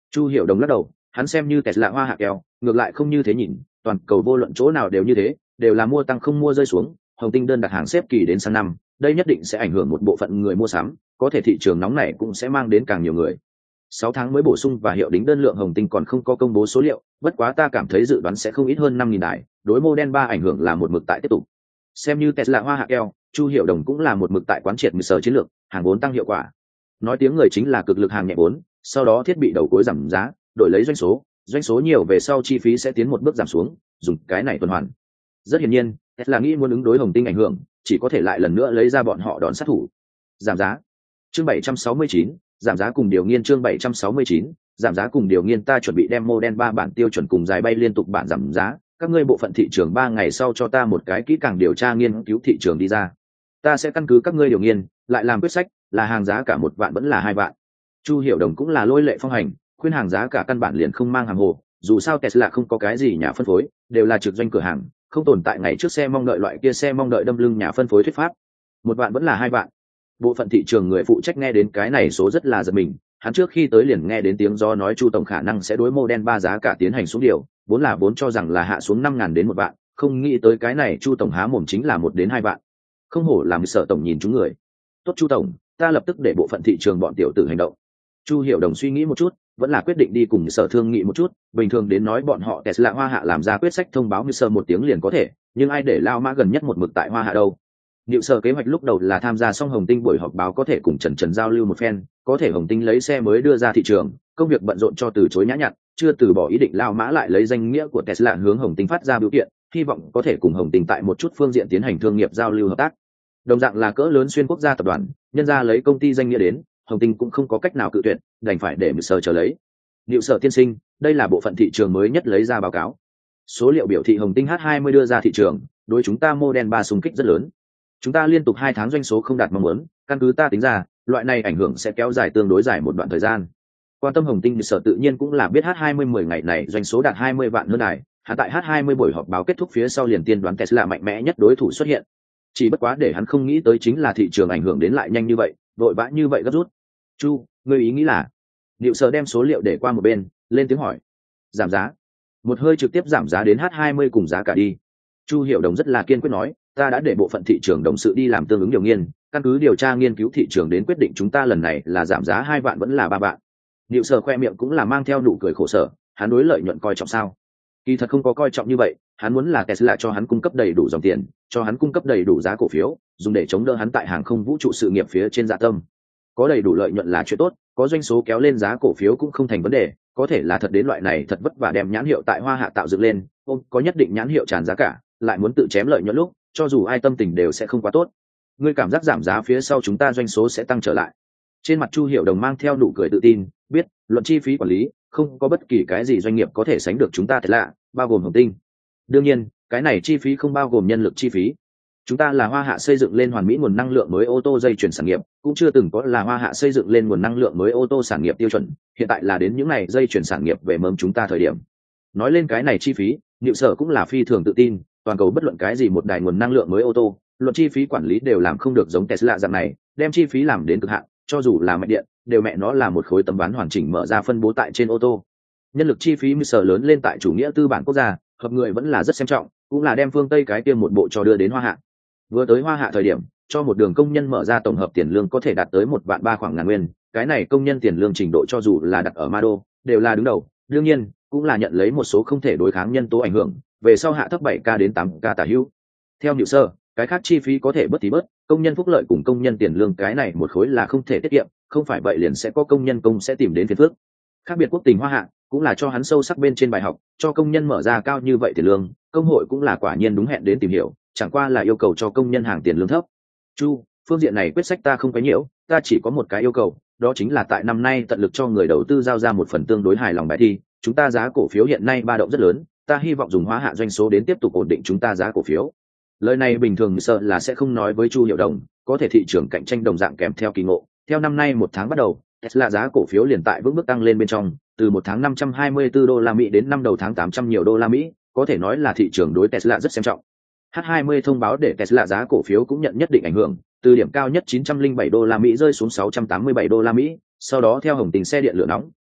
Chu Hiểu Đồng lắc đầu, hắn xem như Tesla hoa hạ keo, ngược lại không như thế nhìn, toàn cầu vô luận chỗ nào đều như thế, đều là mua tăng không mua rơi xuống, Hồng Tinh đơn đặt hàng xếp kỳ đến sang năm, đây nhất định sẽ ảnh hưởng một bộ phận người mua sắm, có thể thị trường nóng này cũng sẽ mang đến càng nhiều người. 6 tháng mới bổ sung và hiệu đính đơn lượng Hồng Tinh còn không có công bố số liệu, bất quá ta cảm thấy dự đoán sẽ không ít hơn 5.000 đài, đối Model 3 ảnh hưởng là một mực tại tiếp tục. Xem như Tesla hoa hạ keo, Chu Hiểu Đồng cũng là một mực tại quán triệt mười sở chiến lược, hàng vốn tăng hiệu quả. Nói tiếng người chính là cực lực hàng nhẹ vốn, sau đó thiết bị đầu cuối giảm giá, đổi lấy doanh số nhiều về sau chi phí sẽ tiến một bước giảm xuống, dùng cái này tuần hoàn. Rất hiển nhiên, Tesla nghĩ muốn ứng đối Hồng Tinh ảnh hưởng, chỉ có thể lại lần nữa lấy ra bọn họ đón sát thủ. Giảm giá. Chương 769, giảm giá cùng điều nghiên chương 769, giảm giá cùng điều nghiên ta chuẩn bị đem Model 3 bản tiêu chuẩn cùng dài bay liên tục bản giảm giá, các ngươi bộ phận thị trường 3 ngày sau cho ta một cái kỹ càng điều tra nghiên cứu thị trường đi ra. Ta sẽ căn cứ các ngươi điều nghiên, lại làm quyết sách, là hàng giá cả 1 vạn vẫn là 2 vạn. Chu Hiểu Đồng cũng là lôi lệ phong hành, khuyên hàng giá cả căn bản liền không mang hàng hồ, dù sao Tesla không có cái gì nhà phân phối, đều là trực doanh cửa hàng, không tồn tại ngày trước xe mong đợi loại kia xe mong đợi đâm lưng nhà phân phối thuyết pháp. 1 vạn vẫn là 2 vạn. Bộ phận thị trường người phụ trách nghe đến cái này số rất là giật mình, hắn trước khi tới liền nghe đến tiếng gió nói Chu tổng khả năng sẽ đối Model 3 giá cả tiến hành xuống điều, vốn là vốn cho rằng là hạ xuống 5.000 đến 1 vạn, không nghĩ tới cái này Chu tổng há mồm chính là 1 đến 2 vạn. Không hổ làm Sở tổng nhìn chúng người. Tốt Chu tổng, ta lập tức để bộ phận thị trường bọn tiểu tử hành động. Chu Hiểu Đồng suy nghĩ một chút, vẫn là quyết định đi cùng Sở thương nghị một chút, bình thường đến nói bọn họ Tesla Hoa Hạ làm ra quyết sách thông báo như Sở một tiếng liền có thể, nhưng ai để lao mã gần nhất một mực tại Hoa Hạ đâu. Niệu Sở kế hoạch lúc đầu là tham gia xong Hồng Tinh buổi họp báo có thể cùng Trần giao lưu một phen, có thể Hồng Tinh lấy xe mới đưa ra thị trường, công việc bận rộn cho từ chối nhã nhặn, chưa từ bỏ ý định lao mã lại lấy danh nghĩa của Tesla hướng Hồng Tinh phát ra biểu kiện, hy vọng có thể cùng Hồng Tinh tại một chút phương diện tiến hành thương nghiệp giao lưu hợp tác. Đồng dạng là cỡ lớn xuyên quốc gia tập đoàn, nhân ra lấy công ty danh nghĩa đến, Hồng Tinh cũng không có cách nào cự tuyệt, đành phải để Niệu Sở chờ lấy. Niệu Sở tiên sinh, đây là bộ phận thị trường mới nhất lấy ra báo cáo. Số liệu biểu thị Hồng Tinh H20 đưa ra thị trường, đối chúng ta Model 3 xung kích rất lớn. Chúng ta liên tục 2 tháng doanh số không đạt mong muốn, căn cứ ta tính ra, loại này ảnh hưởng sẽ kéo dài tương đối dài một đoạn thời gian. Quan tâm Hồng Tinh Sở tự nhiên cũng là biết H20 10 ngày này doanh số đạt 20 vạn hơn đài, hắn tại H20 buổi họp báo kết thúc phía sau liền tiên đoán Tesla mạnh mẽ nhất đối thủ xuất hiện. Chỉ bất quá để hắn không nghĩ tới chính là thị trường ảnh hưởng đến lại nhanh như vậy, vội vã như vậy gấp rút. Chu, ngươi ý nghĩ là? Niệu Sở đem số liệu để qua một bên, lên tiếng hỏi. Giảm giá. Một hơi trực tiếp giảm giá đến H20 cùng giá cả đi. Chu Hiểu Đồng rất là kiên quyết nói, ta đã để bộ phận thị trường đồng sự đi làm tương ứng điều nghiên, căn cứ điều tra nghiên cứu thị trường đến quyết định chúng ta lần này là giảm giá 2 vạn vẫn là 3 vạn. Niệu Sở khoe miệng cũng là mang theo nụ cười khổ sở, hắn đối lợi nhuận coi trọng sao? Kỳ thật không có coi trọng như vậy, hắn muốn là Tesla cho hắn cung cấp đầy đủ dòng tiền, cho hắn cung cấp đầy đủ giá cổ phiếu, dùng để chống đỡ hắn tại hàng không vũ trụ sự nghiệp phía trên dạ tâm. Có đầy đủ lợi nhuận là chuyện tốt, có doanh số kéo lên giá cổ phiếu cũng không thành vấn đề, có thể là thật đến loại này thật vất vả đem nhãn hiệu tại Hoa Hạ tạo dựng lên, có nhất định nhãn hiệu tràn giá cả, lại muốn tự chém lợi nhuận lúc, cho dù ai tâm tình đều sẽ không quá tốt. Ngươi cảm giác giảm giá phía sau chúng ta doanh số sẽ tăng trở lại. Trên mặt Chu Hiểu Đồng mang theo nụ cười tự tin, biết, luận chi phí quản lý, không có bất kỳ cái gì doanh nghiệp có thể sánh được chúng ta thật lạ, bao gồm Hồng Tinh. Đương nhiên, cái này chi phí không bao gồm nhân lực chi phí. Chúng ta là Hoa Hạ xây dựng lên hoàn mỹ nguồn năng lượng mới ô tô dây chuyển sản nghiệp, cũng chưa từng có là Hoa Hạ xây dựng lên nguồn năng lượng mới ô tô sản nghiệp tiêu chuẩn, hiện tại là đến những này dây chuyển sản nghiệp về mớm chúng ta thời điểm. Nói lên cái này chi phí, Niệu Sở cũng là phi thường tự tin, toàn cầu bất luận cái gì một đài nguồn năng lượng mới ô tô, luận chi phí quản lý đều làm không được giống Tesla dạng này, đem chi phí làm đến cực hạn, cho dù là mạch điện, đều mẹ nó là một khối tấm ván hoàn chỉnh mở ra phân bố tại trên ô tô. Nhân lực chi phí Niệu Sở lớn lên tại chủ nghĩa tư bản quốc gia, hợp người vẫn là rất xem trọng, cũng là đem phương Tây cái kia một bộ cho đưa đến Hoa Hạ. Vừa tới Hoa Hạ thời điểm, cho một đường công nhân mở ra tổng hợp tiền lương có thể đạt tới 1 vạn 3 khoảng ngàn nguyên, cái này công nhân tiền lương trình độ cho dù là đặt ở Ma Đô, đều là đứng đầu, đương nhiên, cũng là nhận lấy một số không thể đối kháng nhân tố ảnh hưởng, về sau hạ thấp 7k đến 8k tả hữu. Theo Niệu Sở, cái khác chi phí có thể bớt thì bớt, công nhân phúc lợi cùng công nhân tiền lương cái này một khối là không thể tiết kiệm, không phải vậy liền sẽ có công nhân công sẽ tìm đến phiền phức. Khác biệt quốc tình Hoa Hạ, cũng là cho hắn sâu sắc bên trên bài học, cho công nhân mở ra cao như vậy tiền lương, công hội cũng là quả nhiên đúng hẹn đến tìm hiểu, chẳng qua là yêu cầu cho công nhân hàng tiền lương thấp. Chu, phương diện này quyết sách ta không có nhiễu, ta chỉ có một cái yêu cầu, đó chính là tại năm nay tận lực cho người đầu tư giao ra một phần tương đối hài lòng bài thi, chúng ta giá cổ phiếu hiện nay ba động rất lớn, ta hy vọng dùng Hoa Hạ doanh số đến tiếp tục ổn định chúng ta giá cổ phiếu. Lời này bình thường sợ là sẽ không nói với Chu Hiểu Đồng, có thể thị trường cạnh tranh đồng dạng kèm theo kỳ ngộ, theo năm nay 1 tháng bắt đầu, Tesla giá cổ phiếu liền tại vững bước tăng lên bên trong, từ 1 tháng 524 đô la Mỹ đến năm đầu tháng 800 nhiều đô la Mỹ, có thể nói là thị trường đối Tesla rất xem trọng. H20 thông báo để Tesla giá cổ phiếu cũng nhận nhất định ảnh hưởng, từ điểm cao nhất 907 đô la Mỹ rơi xuống 687 đô la Mỹ, sau đó theo Hồng Tinh xe điện lửa nóng,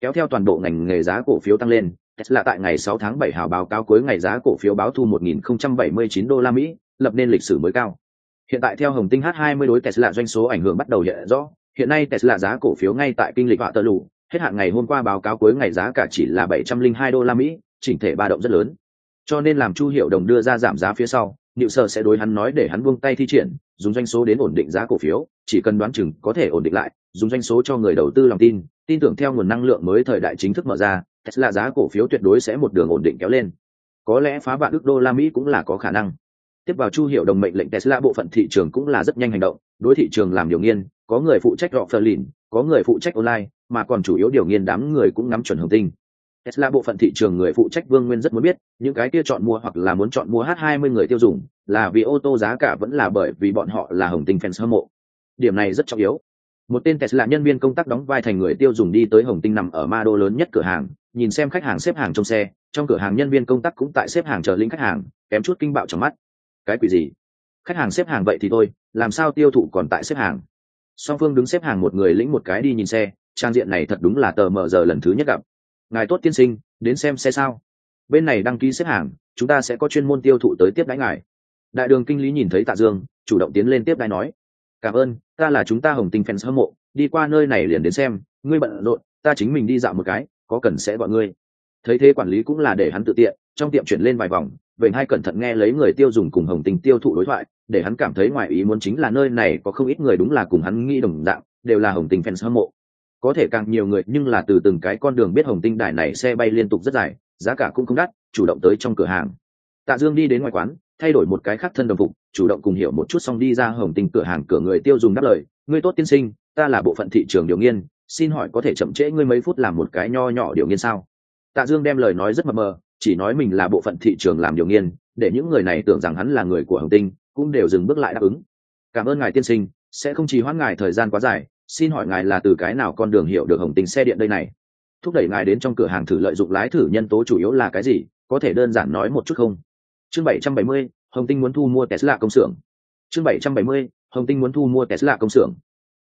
kéo theo toàn bộ ngành nghề giá cổ phiếu tăng lên. Tesla tại ngày 6 tháng 7 hào báo cáo cuối ngày giá cổ phiếu báo thu 1.079 đô la Mỹ, lập nên lịch sử mới cao. Hiện tại theo Hồng Tinh H20 đối Tesla doanh số ảnh hưởng bắt đầu hiện rõ, hiện nay Tesla giá cổ phiếu ngay tại kinh lịch họa tơ lù, hết hạn ngày hôm qua báo cáo cuối ngày giá cả chỉ là 702 đô la Mỹ, chỉnh thể ba động rất lớn. Cho nên làm Chu Hiểu Đồng đưa ra giảm giá phía sau, Niệu Sở sẽ đối hắn nói để hắn buông tay thi triển, dùng doanh số đến ổn định giá cổ phiếu, chỉ cần đoán chừng có thể ổn định lại, dùng doanh số cho người đầu tư lòng tin, tin tưởng theo nguồn năng lượng mới thời đại chính thức mở ra, Tesla giá cổ phiếu tuyệt đối sẽ một đường ổn định kéo lên. Có lẽ phá vạn ức đô la Mỹ cũng là có khả năng. Tiếp vào Chu Hiểu Đồng mệnh lệnh, Tesla bộ phận thị trường cũng là rất nhanh hành động, đối thị trường làm điều nghiên, có người phụ trách offline, có người phụ trách online, mà còn chủ yếu điều nghiên đám người cũng nắm chuẩn Hồng Tinh. Tesla bộ phận thị trường người phụ trách Vương Nguyên rất muốn biết, những cái kia chọn mua hoặc là muốn chọn mua H20 người tiêu dùng, là vì ô tô giá cả vẫn là bởi vì bọn họ là Hồng Tinh fans hâm mộ. Điểm này rất trọng yếu. Một tên Tesla nhân viên công tác đóng vai thành người tiêu dùng đi tới Hồng Tinh nằm ở ma đô lớn nhất cửa hàng, nhìn xem khách hàng xếp hàng trong xe, trong cửa hàng nhân viên công tác cũng tại xếp hàng chờ lĩnh khách hàng, kém chút kinh bạo trong mắt. Cái quỷ gì? Khách hàng xếp hàng vậy thì thôi, làm sao tiêu thụ còn tại xếp hàng? Song phương đứng xếp hàng một người lĩnh một cái đi nhìn xe, trang diện này thật đúng là tờ mờ giờ lần thứ nhất gặp. Ngài tốt tiên sinh, đến xem xe sao? Bên này đăng ký xếp hàng, chúng ta sẽ có chuyên môn tiêu thụ tới tiếp đãi ngài. Đại đường kinh lý nhìn thấy Tạ Dương, chủ động tiến lên tiếp đãi nói: cảm ơn, ta là chúng ta Hồng Tinh fans hâm mộ, đi qua nơi này liền đến xem, ngươi bận rộn, ta chính mình đi dạo một cái, có cần sẽ gọi ngươi. Thấy thế quản lý cũng là để hắn tự tiện, trong tiệm chuyển lên vài vòng, về hai cẩn thận nghe lấy người tiêu dùng cùng Hồng Tinh tiêu thụ đối thoại, để hắn cảm thấy ngoài ý muốn chính là nơi này có không ít người đúng là cùng hắn nghĩ đồng dạng, đều là Hồng Tinh fans hâm mộ. Có thể càng nhiều người nhưng là từ từng cái con đường biết Hồng Tinh đài này xe bay liên tục rất dài, giá cả cũng không đắt, chủ động tới trong cửa hàng. Tạ Dương đi đến ngoài quán, thay đổi một cái khác thân đồng phục, chủ động cùng hiểu một chút xong đi ra Hồng Tinh cửa hàng, cửa người tiêu dùng đáp lời: ngươi tốt tiên sinh, ta là bộ phận thị trường điều nghiên, xin hỏi có thể chậm trễ ngươi mấy phút làm một cái nho nhỏ điều nghiên sao? Tạ Dương đem lời nói rất mập mờ, chỉ nói mình là bộ phận thị trường làm điều nghiên, để những người này tưởng rằng hắn là người của Hồng Tinh, cũng đều dừng bước lại đáp ứng. Cảm ơn ngài tiên sinh, sẽ không trì hoãn ngài thời gian quá dài, xin hỏi ngài là từ cái nào con đường hiểu được Hồng Tinh xe điện đây này? Thúc đẩy ngài đến trong cửa hàng thử lợi dụng lái thử nhân tố chủ yếu là cái gì, có thể đơn giản nói một chút không? Chương 770, Hồng Tinh muốn thu mua Tesla công xưởng. Chương 770, Hồng Tinh muốn thu mua Tesla công xưởng.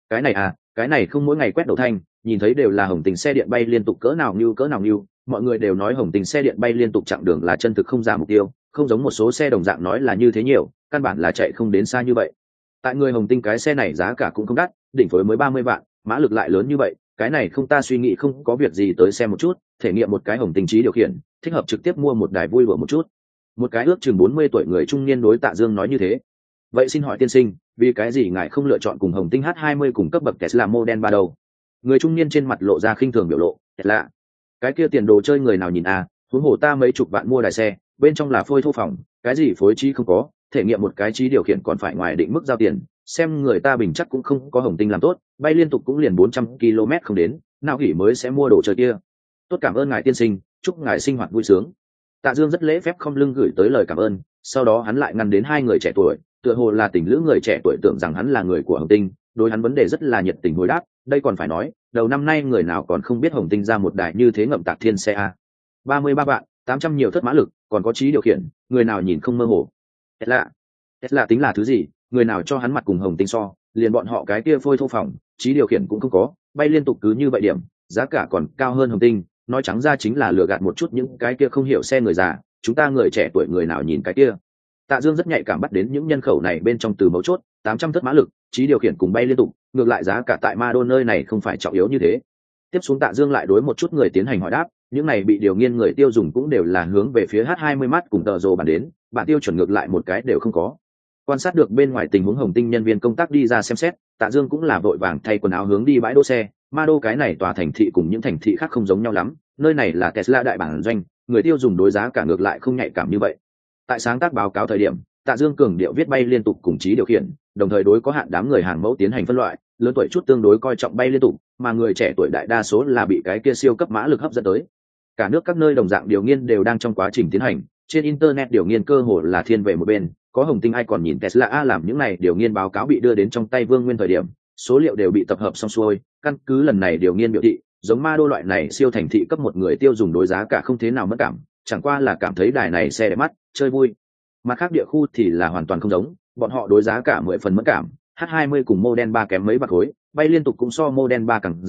Cái này không mỗi ngày quét đầu thanh, nhìn thấy đều là Hồng Tinh xe điện bay liên tục cỡ nào như, mọi người đều nói Hồng Tinh xe điện bay liên tục chặng đường là chân thực không giả mục tiêu, không giống một số xe đồng dạng nói là như thế nhiều, căn bản là chạy không đến xa như vậy. Tại người Hồng Tinh cái xe này giá cả cũng không đắt, đỉnh phối mới 30 vạn, mã lực lại lớn như vậy, cái này không ta suy nghĩ không có việc gì tới xem một chút, thể nghiệm một cái Hồng Tinh trí điều khiển, thích hợp trực tiếp mua một đài vui đùa một chút. Một cái ước chừng 40 tuổi người trung niên đối Tạ Dương nói như thế. Vậy xin hỏi tiên sinh, vì cái gì ngài không lựa chọn cùng Hồng Tinh H20 cùng cấp bậc Tesla Model 3 đâu? Người trung niên trên mặt lộ ra khinh thường biểu lộ: Tesla, cái kia tiền đồ chơi người nào nhìn à, huống hồ ta mấy chục vạn mua đài xe, bên trong là phôi thô phòng, cái gì phối trí không có, thể nghiệm một cái trí điều khiển còn phải ngoài định mức giao tiền, xem người ta bình chắc cũng không có Hồng Tinh làm tốt, bay liên tục cũng liền 400 km không đến, nào nghỉ mới sẽ mua đồ chơi kia. Tốt, cảm ơn ngài tiên sinh, chúc ngài sinh hoạt vui sướng. Tạ Dương rất lễ phép không lưng gửi tới lời cảm ơn, sau đó hắn lại ngăn đến hai người trẻ tuổi, tựa hồ là tình lữ người trẻ tuổi tưởng rằng hắn là người của Hồng Tinh, đối hắn vấn đề rất là nhiệt tình hồi đáp. Đây còn phải nói, đầu năm nay người nào còn không biết Hồng Tinh ra một đài như thế ngậm tạc thiên xe a. 33 vạn, 800 nhiều thất mã lực, còn có trí điều khiển, người nào nhìn không mơ hồ. Tesla tính là thứ gì, người nào cho hắn mặt cùng Hồng Tinh so, liền bọn họ cái kia phôi thô phòng, trí điều khiển cũng không có, bay liên tục cứ như vậy điểm, giá cả còn cao hơn Hồng Tinh, nói trắng ra chính là lừa gạt một chút những cái kia không hiểu xe người già, chúng ta người trẻ tuổi người nào nhìn cái kia. Tạ Dương rất nhạy cảm bắt đến những nhân khẩu này bên trong từ mấu chốt, 800 thất mã lực, trí điều khiển cùng bay liên tục, ngược lại giá cả tại Ma Đô nơi này không phải trọng yếu như thế. Tiếp xuống Tạ Dương lại đối một chút người tiến hành hỏi đáp, những này bị điều nghiên người tiêu dùng cũng đều là hướng về phía H20 mắt cùng tờ rồ bản đến, bản tiêu chuẩn ngược lại một cái đều không có. Quan sát được bên ngoài tình huống Hồng Tinh nhân viên công tác đi ra xem xét, Tạ Dương cũng là vội vàng thay quần áo hướng đi bãi đỗ xe. Ma Đô cái này tòa thành thị cùng những thành thị khác không giống nhau lắm, nơi này là Tesla đại bản doanh, người tiêu dùng đối giá cả ngược lại không nhạy cảm như vậy. Tại sáng tác báo cáo thời điểm, Tạ Dương cường điệu viết bay liên tục cùng trí điều khiển, đồng thời đối có hạn đám người hàng mẫu tiến hành phân loại, lớn tuổi chút tương đối coi trọng bay liên tục, mà người trẻ tuổi đại đa số là bị cái kia siêu cấp mã lực hấp dẫn tới. Cả nước các nơi đồng dạng điều nghiên đều đang trong quá trình tiến hành, trên internet điều nghiên cơ hồ là thiên về một bên, có Hồng Tinh ai còn nhìn Tesla a làm những này điều nghiên báo cáo bị đưa đến trong tay Vương Nguyên thời điểm, số liệu đều bị tập hợp xong xuôi, căn cứ lần này điều nghiên biểu thị, giống Ma Đô loại này siêu thành thị cấp một người tiêu dùng đối giá cả không thế nào mất cảm, chẳng qua là cảm thấy đài này xe đẹp mắt, chơi vui. Mà khác địa khu thì là hoàn toàn không giống, bọn họ đối giá cả 10 phần mất cảm, H20 cùng Model 3 kém mấy bạc khối, bay liên tục cũng so Model 3 càng dài,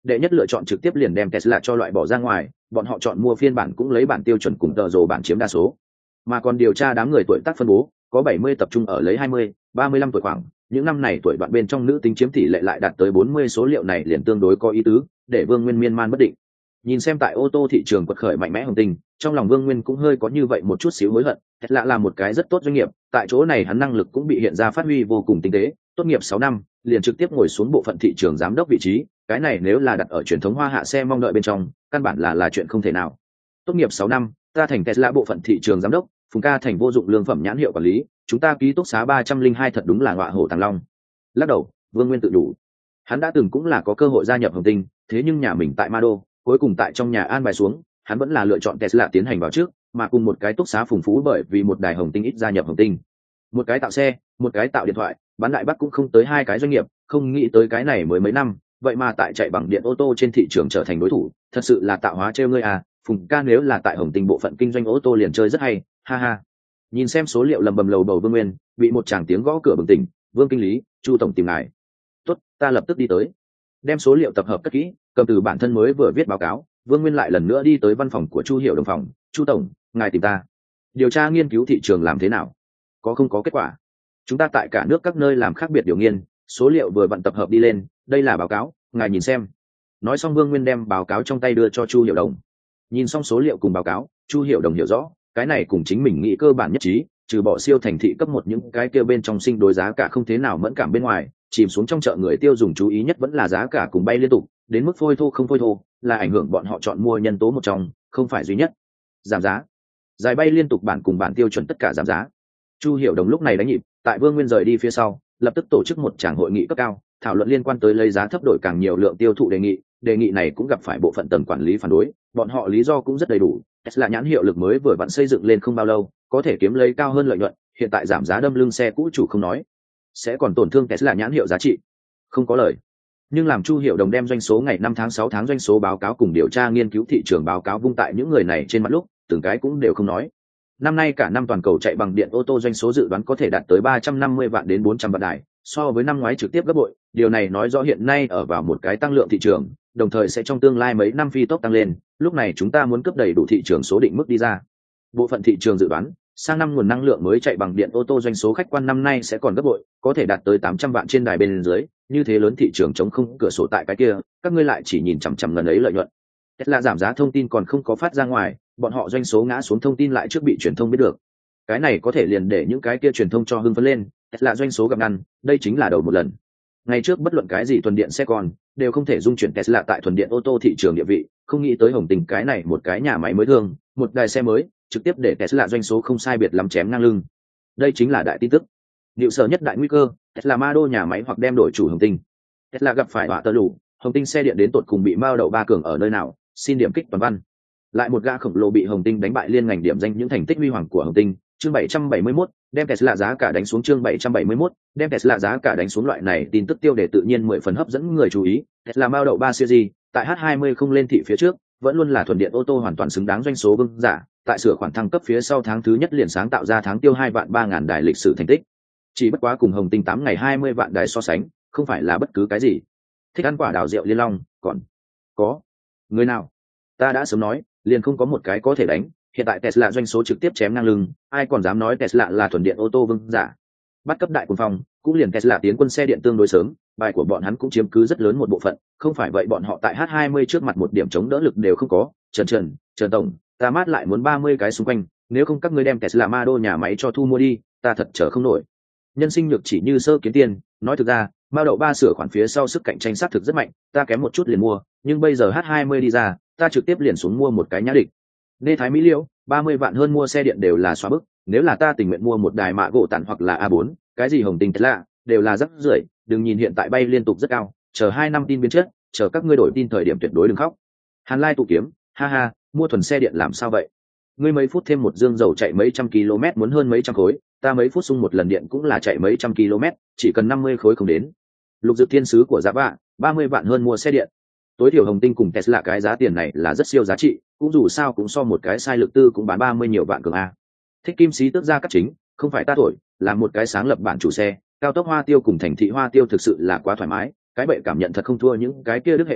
Đệ nhất lựa chọn trực tiếp liền đem Tesla cho loại bỏ ra ngoài, bọn họ chọn mua phiên bản cũng lấy bản tiêu chuẩn cùng tờ rồ bản chiếm đa số. Mà còn điều tra đám người tuổi tác phân bố, có 70 tập trung ở lấy 20, 35 tuổi khoảng, những năm này tuổi đoạn bên trong nữ tính chiếm tỷ lệ lại đạt tới 40, số liệu này liền tương đối có ý tứ, để Vương Nguyên miên man bất định. Nhìn xem tại ô tô thị trường quật khởi mạnh mẽ hồng tinh, trong lòng Vương Nguyên cũng hơi có như vậy một chút xíu hối hận. Tesla là một cái rất tốt doanh nghiệp, tại chỗ này hắn năng lực cũng bị hiện ra phát huy vô cùng tinh tế, tốt nghiệp 6 năm, liền trực tiếp ngồi xuống bộ phận thị trường giám đốc vị trí, cái này nếu là đặt ở truyền thống hoa hạ xe mong đợi bên trong, căn bản là chuyện không thể nào. Tốt nghiệp 6 năm, ta thành Tesla bộ phận thị trường giám đốc, Phùng ca thành vô dụng lương phẩm nhãn hiệu quản lý, chúng ta ký túc xá 302 thật đúng là ngọa hổ tàng long. Lắc đầu, Vương Nguyên tự đủ. Hắn đã từng cũng là có cơ hội gia nhập Hồng Tinh, thế nhưng nhà mình tại Mado, cuối cùng tại trong nhà an bài xuống, hắn vẫn là lựa chọn Tesla tiến hành vào trước, mà cùng một cái túc xá Phùng Phú bởi vì một đài Hồng Tinh ít gia nhập Hồng Tinh. Một cái tạo xe, một cái tạo điện thoại, bán lại Bắc cũng không tới hai cái doanh nghiệp, không nghĩ tới cái này mới mấy năm, vậy mà tại chạy bằng điện ô tô trên thị trường trở thành đối thủ, thật sự là tạo hóa trêu ngươi à. Phùng ca nếu là tại Hồng Tinh bộ phận kinh doanh ô tô liền chơi rất hay, ha ha. Nhìn xem số liệu lầm bầm lầu bầu Vương Nguyên, bị một chàng tiếng gõ cửa bừng tỉnh. Vương kinh lý, Chu tổng tìm ngài. Tốt, ta lập tức đi tới. Đem số liệu tập hợp cất kỹ, cầm từ bản thân mới vừa viết báo cáo, Vương Nguyên lại lần nữa đi tới văn phòng của Chu Hiểu Đồng phòng. Chu tổng, ngài tìm ta. Điều tra nghiên cứu thị trường làm thế nào? Có không có kết quả? Chúng ta tại cả nước các nơi làm khác biệt điều nghiên, số liệu vừa vặn tập hợp đi lên, đây là báo cáo, ngài nhìn xem. Nói xong Vương Nguyên đem báo cáo trong tay đưa cho Chu Hiểu Đồng. Nhìn xong số liệu cùng báo cáo, Chu Hiểu Đồng hiểu rõ, cái này cùng chính mình nghĩ cơ bản nhất trí, trừ bỏ siêu thành thị cấp một những cái kia bên trong sinh đối giá cả không thế nào mẫn cảm bên ngoài, chìm xuống trong chợ người tiêu dùng chú ý nhất vẫn là giá cả cùng bay liên tục, đến mức phôi thô không phôi thô, là ảnh hưởng bọn họ chọn mua nhân tố một trong, không phải duy nhất. Giảm giá, dài bay liên tục bản cùng bản tiêu chuẩn tất cả giảm giá. Chu Hiểu Đồng lúc này đánh nhịp, tại Vương Nguyên rời đi phía sau, lập tức tổ chức một tràng hội nghị cấp cao, thảo luận liên quan tới lấy giá thấp đổi càng nhiều lượng tiêu thụ đề nghị này cũng gặp phải bộ phận tầng quản lý phản đối, bọn họ lý do cũng rất đầy đủ. Tesla nhãn hiệu lực mới vừa vặn xây dựng lên không bao lâu, có thể kiếm lấy cao hơn lợi nhuận, hiện tại giảm giá đâm lưng xe cũ chủ không nói, sẽ còn tổn thương Tesla nhãn hiệu giá trị, không có lời. Nhưng làm Chu Hiểu Đồng đem doanh số ngày 5 tháng 6 tháng doanh số báo cáo cùng điều tra nghiên cứu thị trường báo cáo vung tại những người này trên mặt lúc, từng cái cũng đều không nói. Năm nay cả năm toàn cầu chạy bằng điện ô tô doanh số dự đoán có thể đạt tới 350 vạn đến 400 vạn đài, so với năm ngoái trực tiếp gấp bội, điều này nói rõ hiện nay ở vào một cái tăng lượng thị trường, đồng thời sẽ trong tương lai mấy năm phi tốc tăng lên, lúc này chúng ta muốn cấp đầy đủ thị trường số định mức đi ra. Bộ phận thị trường dự đoán, sang năm nguồn năng lượng mới chạy bằng điện ô tô doanh số khách quan năm nay sẽ còn gấp bội, có thể đạt tới 800 vạn trên đài bên dưới, như thế lớn thị trường chống không cửa sổ tại cái kia, các ngươi lại chỉ nhìn chằm chằm ngần ấy lợi nhuận. Tesla giảm giá thông tin còn không có phát ra ngoài, bọn họ doanh số ngã xuống thông tin lại trước bị truyền thông biết được. Cái này có thể liền để những cái kia truyền thông cho hưng phấn lên, Tesla doanh số gặp ngăn, đây chính là đầu một lần. Ngày trước bất luận cái gì thuần điện xe con đều không thể dung chuyển Tesla tại thuần điện ô tô thị trường địa vị, không nghĩ tới Hồng Tình cái này một cái nhà máy mới thương, một đài xe mới, trực tiếp để Tesla doanh số không sai biệt lắm chém ngang lưng. Đây chính là đại tin tức. Liệu sở nhất đại nguy cơ, Tesla Mado nhà máy hoặc đem đổi chủ Hồng Tinh. Tesla gặp phải họa tơ lũ, Hồng Tinh xe điện đến tột cùng bị mao đậu ba cường ở nơi nào, xin điểm kích toàn văn. Lại một gã khổng lồ bị Hồng Tinh đánh bại liên ngành điểm danh những thành tích huy hoàng của Hồng Tinh, chương 771, đem Tesla giá cả đánh xuống chương 771, đem Tesla giá cả đánh xuống loại này tin tức tiêu đề tự nhiên 10 phần hấp dẫn người chú ý. Tesla Model 3 Series, tại H20 không lên thị phía trước, vẫn luôn là thuần điện ô tô hoàn toàn xứng đáng doanh số vương giả, tại sửa khoản thăng cấp phía sau tháng thứ nhất liền sáng tạo ra tháng tiêu 2 vạn 3.000 đài lịch sử thành tích. Chỉ bất quá cùng Hồng Tinh 8 ngày 20 vạn đài so sánh, không phải là bất cứ cái gì. Thích ăn quả đào rượu liên long, còn có người nào? Ta đã sớm nói, liền không có một cái có thể đánh. Hiện tại Tesla doanh số trực tiếp chém ngang lưng, ai còn dám nói Tesla là thuần điện ô tô vương giả. Bắt cấp đại quân phong, cũng liền Tesla tiến quân xe điện tương đối sớm, bài của bọn hắn cũng chiếm cứ rất lớn một bộ phận, không phải vậy bọn họ tại H20 trước mặt một điểm chống đỡ lực đều không có. Trần tổng, ta mát lại muốn 30 cái xung quanh, nếu không các ngươi đem Tesla Mado nhà máy cho thu mua đi, ta thật chờ không nổi. Nhân sinh nhược chỉ như sơ kiến tiền, nói thực ra, Mado 3 sửa khoản phía sau sức cạnh tranh sát thực rất mạnh, ta kém một chút liền mua, nhưng bây giờ H20 đi ra, ta trực tiếp liền xuống mua một cái nhã địch. Nê Thái Mỹ Liễu, 30 vạn hơn mua xe điện đều là xóa bức, nếu là ta tình nguyện mua một đài mạ gỗ tản hoặc là A4, cái gì Hồng Tinh Tesla, đều là rất rưởi, đừng nhìn hiện tại bay liên tục rất cao, chờ 2 năm tin biến chất, chờ các ngươi đổi tin thời điểm tuyệt đối đừng khóc. Hàn Lai tụ kiếm, ha ha, mua thuần xe điện làm sao vậy? Ngươi mấy phút thêm một dương dầu chạy mấy trăm km muốn hơn mấy trăm khối, ta mấy phút xung một lần điện cũng là chạy mấy trăm km, chỉ cần 50 khối không đến. Lục Dực thiên sứ của Giá Vạ, 30 vạn hơn mua xe điện. Tối thiểu Hồng Tinh cùng Tesla cái giá tiền này là rất siêu giá trị, cũng dù sao cũng so một cái sai lực tư cũng bán 30 nhiều vạn cường a. Thích Kim Sĩ tước ra cắt chính, không phải ta thổi, là một cái sáng lập bản chủ xe, cao tốc hoa tiêu cùng thành thị hoa tiêu thực sự là quá thoải mái, cái bệ cảm nhận thật không thua những cái kia đức hệ xe,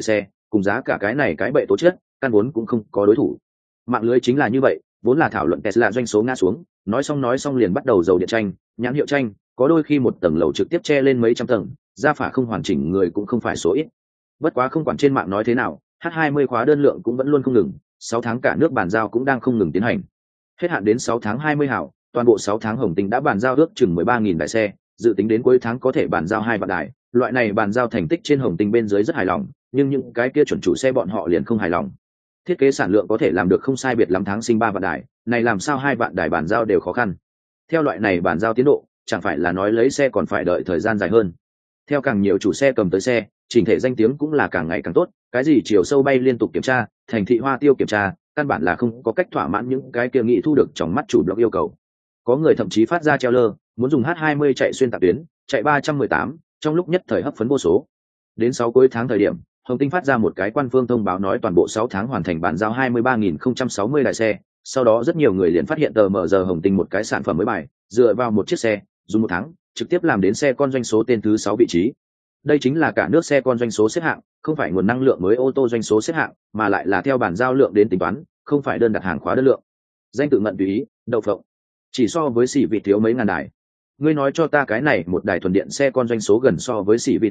cùng giá cả cái này cái bệ tố chất căn vốn cũng không có đối thủ. Mạng lưới chính là như vậy, vốn là thảo luận Tesla doanh số ngã xuống, nói xong liền bắt đầu dầu điện tranh, nhãn hiệu tranh, có đôi khi một tầng lầu trực tiếp che lên mấy trăm tầng, gia phả không hoàn chỉnh người cũng không phải số ít. Bất quá không quản trên mạng nói thế nào, H20 khóa đơn lượng cũng vẫn luôn không ngừng, 6 tháng cả nước bàn giao cũng đang không ngừng tiến hành. Hết hạn đến 6 tháng 20 hảo, toàn bộ 6 tháng Hồng Tinh đã bàn giao ước chừng 13.000 đại xe, dự tính đến cuối tháng có thể bàn giao 2 vạn đài. Loại này bàn giao thành tích trên Hồng Tinh bên dưới rất hài lòng, nhưng những cái kia chuẩn chủ xe bọn họ liền không hài lòng. Thiết kế sản lượng có thể làm được không sai biệt lắm tháng sinh 3 vạn đài, này làm sao 2 vạn đài bàn giao đều khó khăn. Theo loại này bàn giao tiến độ, chẳng phải là nói lấy xe còn phải đợi thời gian dài hơn. Theo càng nhiều chủ xe cầm tới xe, chỉnh thể danh tiếng cũng là càng ngày càng tốt, cái gì chiều sâu bay liên tục kiểm tra, thành thị hoa tiêu kiểm tra, căn bản là không có cách thỏa mãn những cái kia nghị thu được trong mắt chủ blog yêu cầu. Có người thậm chí phát ra treo lơ, muốn dùng H20 chạy xuyên tạp tuyến, chạy 318, trong lúc nhất thời hấp phấn vô số. Đến 6 cuối tháng thời điểm, Hồng Tinh phát ra một cái quan phương thông báo nói toàn bộ 6 tháng hoàn thành bàn giao 23.060 đại xe, sau đó rất nhiều người liền phát hiện tờ mở giờ Hồng Tinh một cái sản phẩm mới bài, dựa vào một chiếc xe, dùng 1 tháng, trực tiếp làm đến xe con doanh số tên thứ 6 vị trí. Đây chính là cả nước xe con doanh số xếp hạng, không phải nguồn năng lượng mới ô tô doanh số xếp hạng, mà lại là theo bản giao lượng đến tính toán, không phải đơn đặt hàng khóa đơn lượng. Danh tự ngận tùy ý, đậu phộng. Chỉ so với xỉ vịt thiếu mấy ngàn đài. Ngươi nói cho ta cái này một đài thuần điện xe con doanh số gần so với xỉ vịt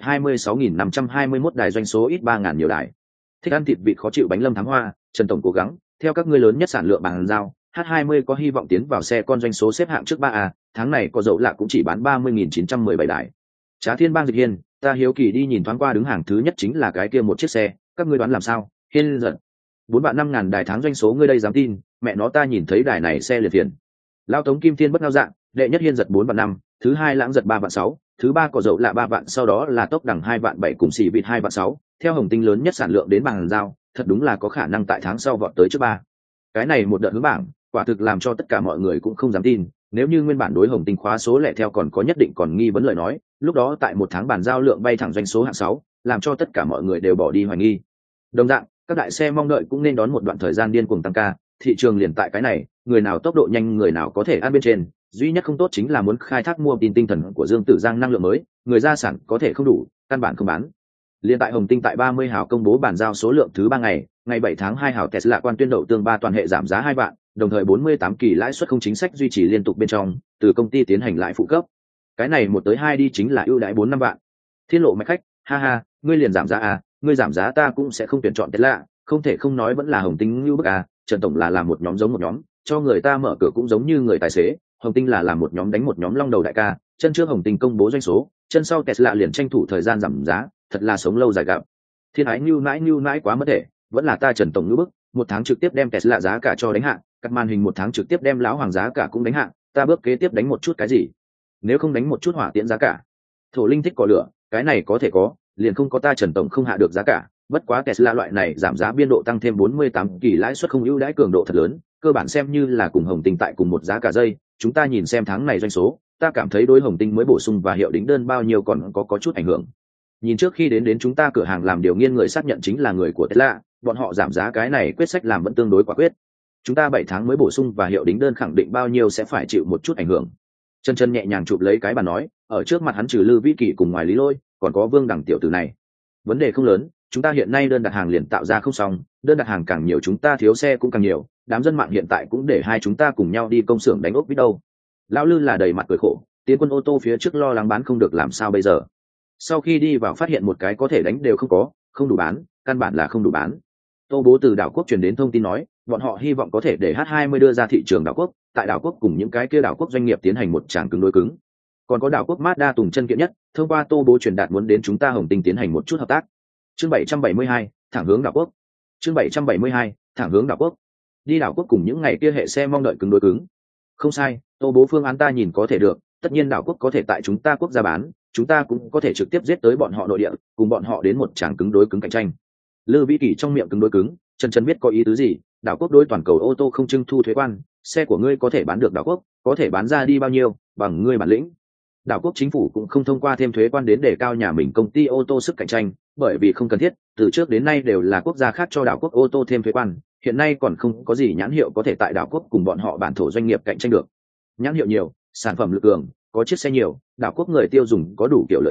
26.521 đài doanh số ít 3.000 nhiều đài. Thích ăn thịt vịt khó chịu bánh Lâm Thắng Hoa, Trần tổng cố gắng, theo các ngươi lớn nhất sản lượng bàn giao, H20 có hy vọng tiến vào xe con doanh số xếp hạng trước 3A, tháng này có dậu lạ cũng chỉ bán 30.917 đài. Trá Thiên Bang Dịch Hiên, ta hiếu kỳ đi nhìn thoáng qua đứng hàng thứ nhất chính là cái kia một chiếc xe, các ngươi đoán làm sao? Hiên giận. 4 vạn 5.000 đài tháng doanh số ngươi đây dám tin, mẹ nó ta nhìn thấy đài này xe liệt tiền. Lao Tống Kim Thiên bất ngao dạng, đệ nhất Hiên giật 4 vạn 5, thứ hai Lãng giật 3 vạn 6, thứ ba có dậu lạ 3 vạn, sau đó là Tốc Đẳng 2 vạn 7 cùng xỉ vịt 2 vạn 6, theo Hồng Tinh lớn nhất sản lượng đến bàn giao, thật đúng là có khả năng tại tháng sau vọt tới trước 3. Cái này một đợt hướng bảng, quả thực làm cho tất cả mọi người cũng không dám tin, nếu như nguyên bản đối Hồng Tinh khóa số lẻ theo còn có nhất định còn nghi vấn lời nói, lúc đó tại 1 tháng bàn giao lượng bay thẳng doanh số hạng 6, làm cho tất cả mọi người đều bỏ đi hoài nghi. Đồng dạng, các đại xe mong đợi cũng nên đón một đoạn thời gian điên cuồng tăng ca, thị trường liền tại cái này, người nào tốc độ nhanh người nào có thể ăn bên trên, duy nhất không tốt chính là muốn khai thác mua tin tinh thần của Dương Tử Giang năng lượng mới, người ra sản có thể không đủ, căn bản không bán. Liên tại Hồng Tinh tại 30 hào công bố bàn giao số lượng thứ 3 ngày 7 tháng 2 hào Tesla quan tuyên đậu tương 3 toàn hệ giảm giá 2 vạn, đồng thời 48 kỳ lãi suất không chính sách duy trì liên tục bên trong, từ công ty tiến hành lại phụ cấp. Cái này 1 tới 2 đi chính là ưu đãi 4-5 vạn. Thiên lộ mạch khách, ha ha, ngươi liền giảm giá à, ngươi giảm giá ta cũng sẽ không tuyển chọn Tesla, không thể không nói vẫn là Hồng Tinh như bức à, Trần tổng là làm một nhóm giống một nhóm, cho người ta mở cửa cũng giống như người tài xế, Hồng Tinh là làm một nhóm đánh một nhóm long đầu đại ca, chân trước Hồng Tinh công bố doanh số, chân sau Tesla liền tranh thủ thời gian giảm giá, thật là sống lâu dài gặp. Thiên ái nưu nãi quá mất thể, vẫn là ta Trần tổng như bức, 1 tháng trực tiếp đem Tesla giá cả cho đánh hạ, cắt màn hình 1 tháng trực tiếp đem lão hoàng giá cả cũng đánh hạ, ta bước kế tiếp đánh một chút cái gì? Nếu không đánh một chút hỏa tiễn giá cả. Thổ Linh thích cỏ lửa, cái này có thể có, liền không có ta Trần tổng không hạ được giá cả, bất quá Tesla loại này giảm giá biên độ tăng thêm 48 kỳ lãi suất không ưu đãi cường độ thật lớn, cơ bản xem như là cùng Hồng Tinh tại cùng một giá cả dây, chúng ta nhìn xem tháng này doanh số, ta cảm thấy đối Hồng Tinh mới bổ sung và hiệu đính đơn bao nhiêu còn có chút ảnh hưởng. Nhìn trước khi đến chúng ta cửa hàng làm điều nghiên người xác nhận chính là người của Tesla, bọn họ giảm giá cái này quyết sách làm vẫn tương đối quả quyết. Chúng ta 7 tháng mới bổ sung và hiệu đính đơn khẳng định bao nhiêu sẽ phải chịu một chút ảnh hưởng. Chân nhẹ nhàng chụp lấy cái bàn nói, ở trước mặt hắn trừ Lư Vĩ Kỳ cùng ngoài Lý Lôi, còn có Vương Đẳng tiểu tử này. Vấn đề không lớn, chúng ta hiện nay đơn đặt hàng liền tạo ra không xong, đơn đặt hàng càng nhiều chúng ta thiếu xe cũng càng nhiều, đám dân mạng hiện tại cũng để hai chúng ta cùng nhau đi công xưởng đánh ốc vít đâu. Lão Lư là đầy mặt cười khổ, Tiến Quân ô tô phía trước lo lắng bán không được làm sao bây giờ. Sau khi đi vào phát hiện một cái có thể đánh đều không có, không đủ bán, căn bản là không đủ bán. Tô Bố từ đảo quốc truyền đến thông tin nói, bọn họ hy vọng có thể để H20 đưa ra thị trường đảo quốc, tại đảo quốc cùng những cái kia đảo quốc doanh nghiệp tiến hành một tràng cứng đối cứng. Còn có đảo quốc Mazda Tùng chân kiện nhất, thông qua Tô Bố truyền đạt muốn đến chúng ta Hồng Tinh tiến hành một chút hợp tác. Chương 772, thẳng hướng đảo quốc. Chương 772, thẳng hướng đảo quốc. Đi đảo quốc cùng những ngày kia hệ xe mong đợi cứng đối cứng. Không sai, Tô Bố phương án ta nhìn có thể được, tất nhiên đảo quốc có thể tại chúng ta quốc gia bán, chúng ta cũng có thể trực tiếp giết tới bọn họ nội địa, cùng bọn họ đến một tràng cứng đối cứng cạnh tranh. Lư Vĩ Kỳ trong miệng cứng đối cứng, chân biết có ý tứ gì, đảo quốc đối toàn cầu ô tô không trưng thu thuế quan, xe của ngươi có thể bán được đảo quốc, có thể bán ra đi bao nhiêu, bằng ngươi bản lĩnh. Đảo quốc chính phủ cũng không thông qua thêm thuế quan đến để cao nhà mình công ty ô tô sức cạnh tranh, bởi vì không cần thiết, từ trước đến nay đều là quốc gia khác cho đảo quốc ô tô thêm thuế quan, hiện nay còn không có gì nhãn hiệu có thể tại đảo quốc cùng bọn họ bản thổ doanh nghiệp cạnh tranh được. Nhãn hiệu nhiều, sản phẩm lực cường, có chiếc xe nhiều, đảo quốc người tiêu dùng có đủ kiểu lựa chọn,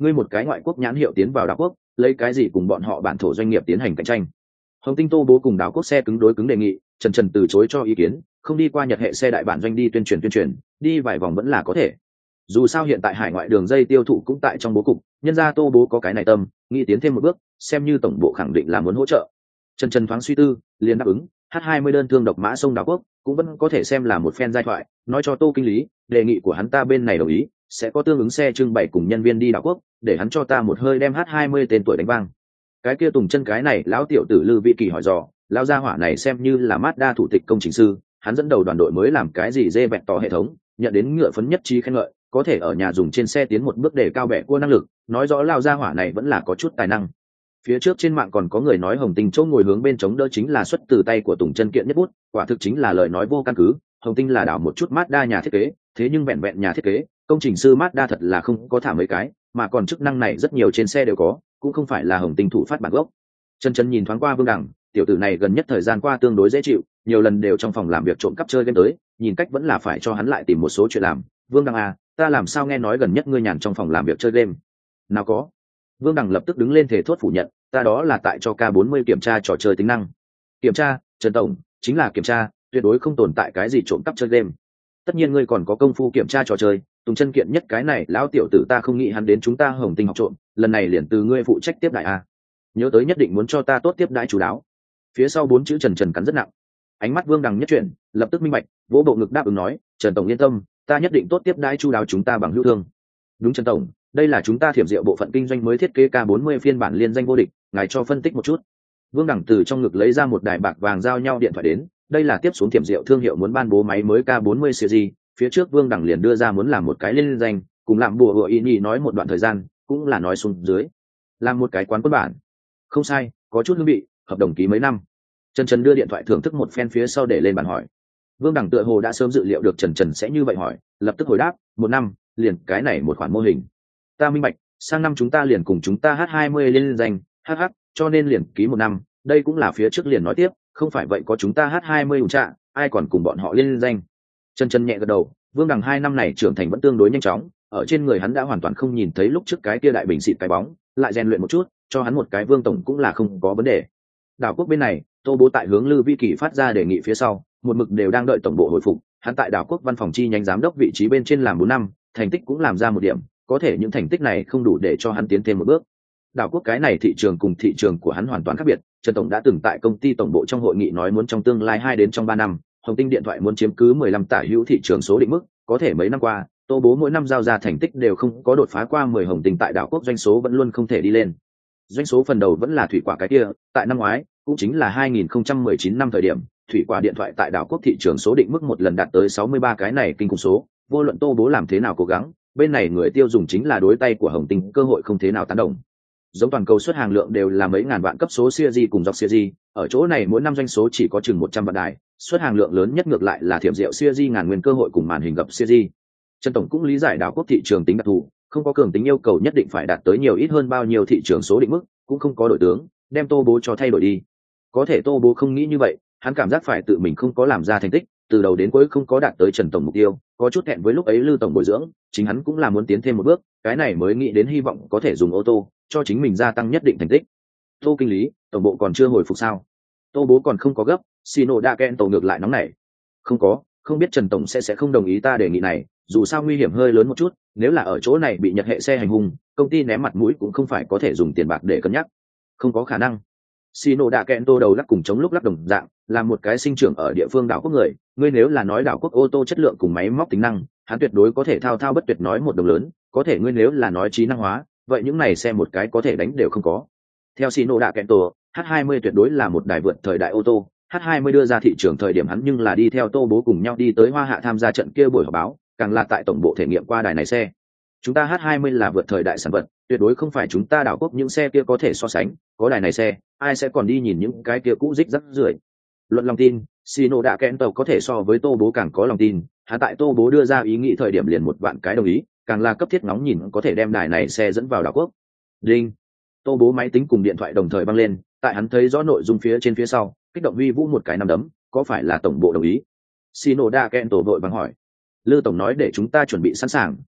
ngươi một cái ngoại quốc nhãn hiệu tiến vào đảo quốc, lấy cái gì cùng bọn họ bản thổ doanh nghiệp tiến hành cạnh tranh? Hồng Tinh Tô Bố cùng đảo quốc xe cứng đối cứng đề nghị, Trần từ chối cho ý kiến, không đi qua Nhật hệ xe đại bản doanh đi tuyên truyền, đi vài vòng vẫn là có thể. Dù sao hiện tại hải ngoại đường dây tiêu thụ cũng tại trong bố cục, nhân ra Tô Bố có cái này tâm, nghĩ tiến thêm một bước, xem như tổng bộ khẳng định là muốn hỗ trợ. Trần thoáng suy tư, liền đáp ứng. H20 đơn thương độc mã sông đảo quốc cũng vẫn có thể xem là một phen giai thoại, nói cho Tô kinh lý, đề nghị của hắn ta bên này đồng ý, sẽ có tương ứng xe trưng bày cùng nhân viên đi đảo quốc, để hắn cho ta một hơi đem H20 tên tuổi đánh vang. Cái kia Tùng Chân cái này lão tiểu tử Lư Vị Kỳ hỏi dò, lão gia hỏa này xem như là Mazda thủ tịch công trình sư, hắn dẫn đầu đoàn đội mới làm cái gì dê bẹt tỏ hệ thống, nhận đến ngựa phấn nhất trí khen ngợi, có thể ở nhà dùng trên xe tiến một bước để cao bẻ cua năng lực, nói rõ lão gia hỏa này vẫn là có chút tài năng. Phía trước trên mạng còn có người nói Hồng Tinh chỗ ngồi hướng bên chống đỡ chính là xuất từ tay của Tùng Chân kiện nhất bút, quả thực chính là lời nói vô căn cứ. Hồng Tinh là đảo một chút Mazda nhà thiết kế, thế nhưng vẹn vẹn nhà thiết kế, công trình sư Mazda thật là không có thả mấy cái, mà còn chức năng này rất nhiều trên xe đều có, cũng không phải là Hồng Tinh thủ phát bản gốc. Chân nhìn thoáng qua Vương Đằng, tiểu tử này gần nhất thời gian qua tương đối dễ chịu, nhiều lần đều trong phòng làm việc trộm cắp chơi game tới, nhìn cách vẫn là phải cho hắn lại tìm một số chuyện làm. Vương Đằng à, ta làm sao nghe nói gần nhất ngươi nhàn trong phòng làm việc chơi game? Nào có. Vương Đằng lập tức đứng lên thể thốt phủ nhận, ta đó là tại cho K40 kiểm tra trò chơi tính năng. Kiểm tra, Trần tổng, chính là kiểm tra, tuyệt đối không tồn tại cái gì trộm cắp chơi game. Tất nhiên ngươi còn có công phu kiểm tra trò chơi, Tùng Chân kiện nhất cái này lão tiểu tử ta không nghĩ hắn đến chúng ta Hồng Tinh học trộm, lần này liền từ ngươi phụ trách tiếp đại a. Nhớ tới nhất định muốn cho ta tốt tiếp đãi chú đáo. Phía sau 4 chữ Trần cắn rất nặng. Ánh mắt Vương Đằng nhất chuyển, lập tức minh bạch, vỗ bộ ngực đáp ứng nói, Trần tổng yên tâm, ta nhất định tốt tiếp đãi chú đáo chúng ta bằng hữu thương. Đúng Trần tổng, đây là chúng ta Thiểm Diệu bộ phận kinh doanh mới thiết kế K40 phiên bản liên danh vô địch, ngài cho phân tích một chút. Vương Đằng từ trong ngực lấy ra một đài bạc vàng giao nhau điện thoại đến, đây là tiếp xuống Thiểm Diệu thương hiệu muốn ban bố máy mới K40 series, phía trước Vương Đằng liền đưa ra muốn làm một cái liên danh, cùng làm bùa hựa ý nói một đoạn thời gian, cũng là nói xuống dưới, làm một cái quán quân bản. Không sai, có chút hương vị, hợp đồng ký mấy năm. Trần đưa điện thoại thưởng thức một phen phía sau để lên bàn hỏi. Vương Đằng tựa hồ đã sớm dự liệu được Trần sẽ như vậy hỏi, lập tức hồi đáp, 1 năm, liền cái này một khoản mô hình. Ta minh bạch, sang năm chúng ta liền cùng chúng ta H20 liên danh, hh, cho nên liền ký 1 năm, đây cũng là phía trước liền nói tiếp, không phải vậy có chúng ta H20 ủng trạ, ai còn cùng bọn họ liên danh. Trần nhẹ gật đầu, Vương Đằng 2 năm này trưởng thành vẫn tương đối nhanh chóng, ở trên người hắn đã hoàn toàn không nhìn thấy lúc trước cái kia đại bình xịt cái bóng, lại rèn luyện một chút, cho hắn một cái Vương tổng cũng là không có vấn đề. Đảo quốc bên này, Tô Bố tại hướng Lư Vi Kỳ phát ra đề nghị phía sau, một mực đều đang đợi tổng bộ hồi phục, hắn tại đảo quốc văn phòng chi nhánh giám đốc vị trí bên trên làm 4 năm, thành tích cũng làm ra 1 điểm, có thể những thành tích này không đủ để cho hắn tiến thêm một bước. Đảo quốc cái này thị trường cùng thị trường của hắn hoàn toàn khác biệt, Trần tổng đã từng tại công ty tổng bộ trong hội nghị nói muốn trong tương lai 2 đến trong 3 năm, Hồng Tinh điện thoại muốn chiếm cứ 15 tả hữu thị trường số định mức, có thể mấy năm qua, Tô Bố mỗi năm giao ra thành tích đều không có đột phá qua 10, Hồng Tinh tại đảo quốc doanh số vẫn luôn không thể đi lên. Doanh số phần đầu vẫn là thủy quả cái kia, tại năm ngoái, cũng chính là 2019 năm thời điểm, thủy quả điện thoại tại đảo quốc thị trường số định mức một lần đạt tới 63 cái này kinh khủng số, vô luận Tô Bố làm thế nào cố gắng, bên này người tiêu dùng chính là đối tay của Hồng Tinh, cơ hội không thế nào tán đồng. Giống toàn cầu xuất hàng lượng đều là mấy ngàn vạn cấp số series cùng dọc series, ở chỗ này mỗi năm doanh số chỉ có chừng 100 vạn đài, xuất hàng lượng lớn nhất ngược lại là Thiểm Diệu series ngàn nguyên cơ hội cùng màn hình gập series. Trần tổng cũng lý giải đảo quốc thị trường tính đặc thù, không có cường tính yêu cầu nhất định phải đạt tới nhiều ít hơn bao nhiêu thị trường số định mức, cũng không có đổi tướng, đem Tô Bố cho thay đổi đi. Có thể Tô Bố không nghĩ như vậy, hắn cảm giác phải tự mình không có làm ra thành tích, từ đầu đến cuối không có đạt tới Trần tổng mục tiêu, có chút thẹn với lúc ấy Lư tổng bồi dưỡng, chính hắn cũng là muốn tiến thêm một bước, cái này mới nghĩ đến hy vọng có thể dùng ô tô cho chính mình gia tăng nhất định thành tích. Tô kinh lý, tổng bộ còn chưa hồi phục sao? Tô Bố còn không có gấp, Sino đã kẹn tổ ngược lại nóng nảy. Không có, không biết Trần tổng sẽ không đồng ý ta đề nghị này, dù sao nguy hiểm hơi lớn một chút, nếu là ở chỗ này bị Nhật hệ xe hành hung, công ty ném mặt mũi cũng không phải có thể dùng tiền bạc để cân nhắc. Không có khả năng. Sino đã kẹn tô đầu lắc cùng chống lúc lắc đồng dạng, là một cái sinh trưởng ở địa phương đảo quốc người, ngươi nếu là nói đảo quốc ô tô chất lượng cùng máy móc tính năng, hắn tuyệt đối có thể thao thao bất tuyệt nói một đồng lớn, có thể ngươi nếu là nói trí năng hóa, vậy những này xe một cái có thể đánh đều không có. Theo Sino đã kẹn tổ, H20 tuyệt đối là một đài vượt thời đại ô tô, H20 đưa ra thị trường thời điểm hắn nhưng là đi theo Tô Bố cùng nhau đi tới Hoa Hạ tham gia trận kia buổi họp báo, càng là tại tổng bộ thể nghiệm qua đài này xe. Chúng ta H20 là vượt thời đại sản vật, tuyệt đối không phải chúng ta đảo quốc những xe kia có thể so sánh, có đài này xe, ai sẽ còn đi nhìn những cái kia cũ rích rắc rưởi. Luận lòng tin, Sino đã kẹn tàu có thể so với Tô Bố càng có lòng tin, hắn tại Tô Bố đưa ra ý nghĩ thời điểm liền 1 vạn cái đồng ý, càng là cấp thiết ngóng nhìn có thể đem đài này xe dẫn vào đảo quốc. Đinh. Tô Bố máy tính cùng điện thoại đồng thời vang lên, tại hắn thấy rõ nội dung phía trên phía sau, kích động huy vũ một cái nắm đấm, có phải là tổng bộ đồng ý? Sino đã kẹn tổ vội vàng hỏi. Lư tổng nói để chúng ta chuẩn bị sẵn sàng,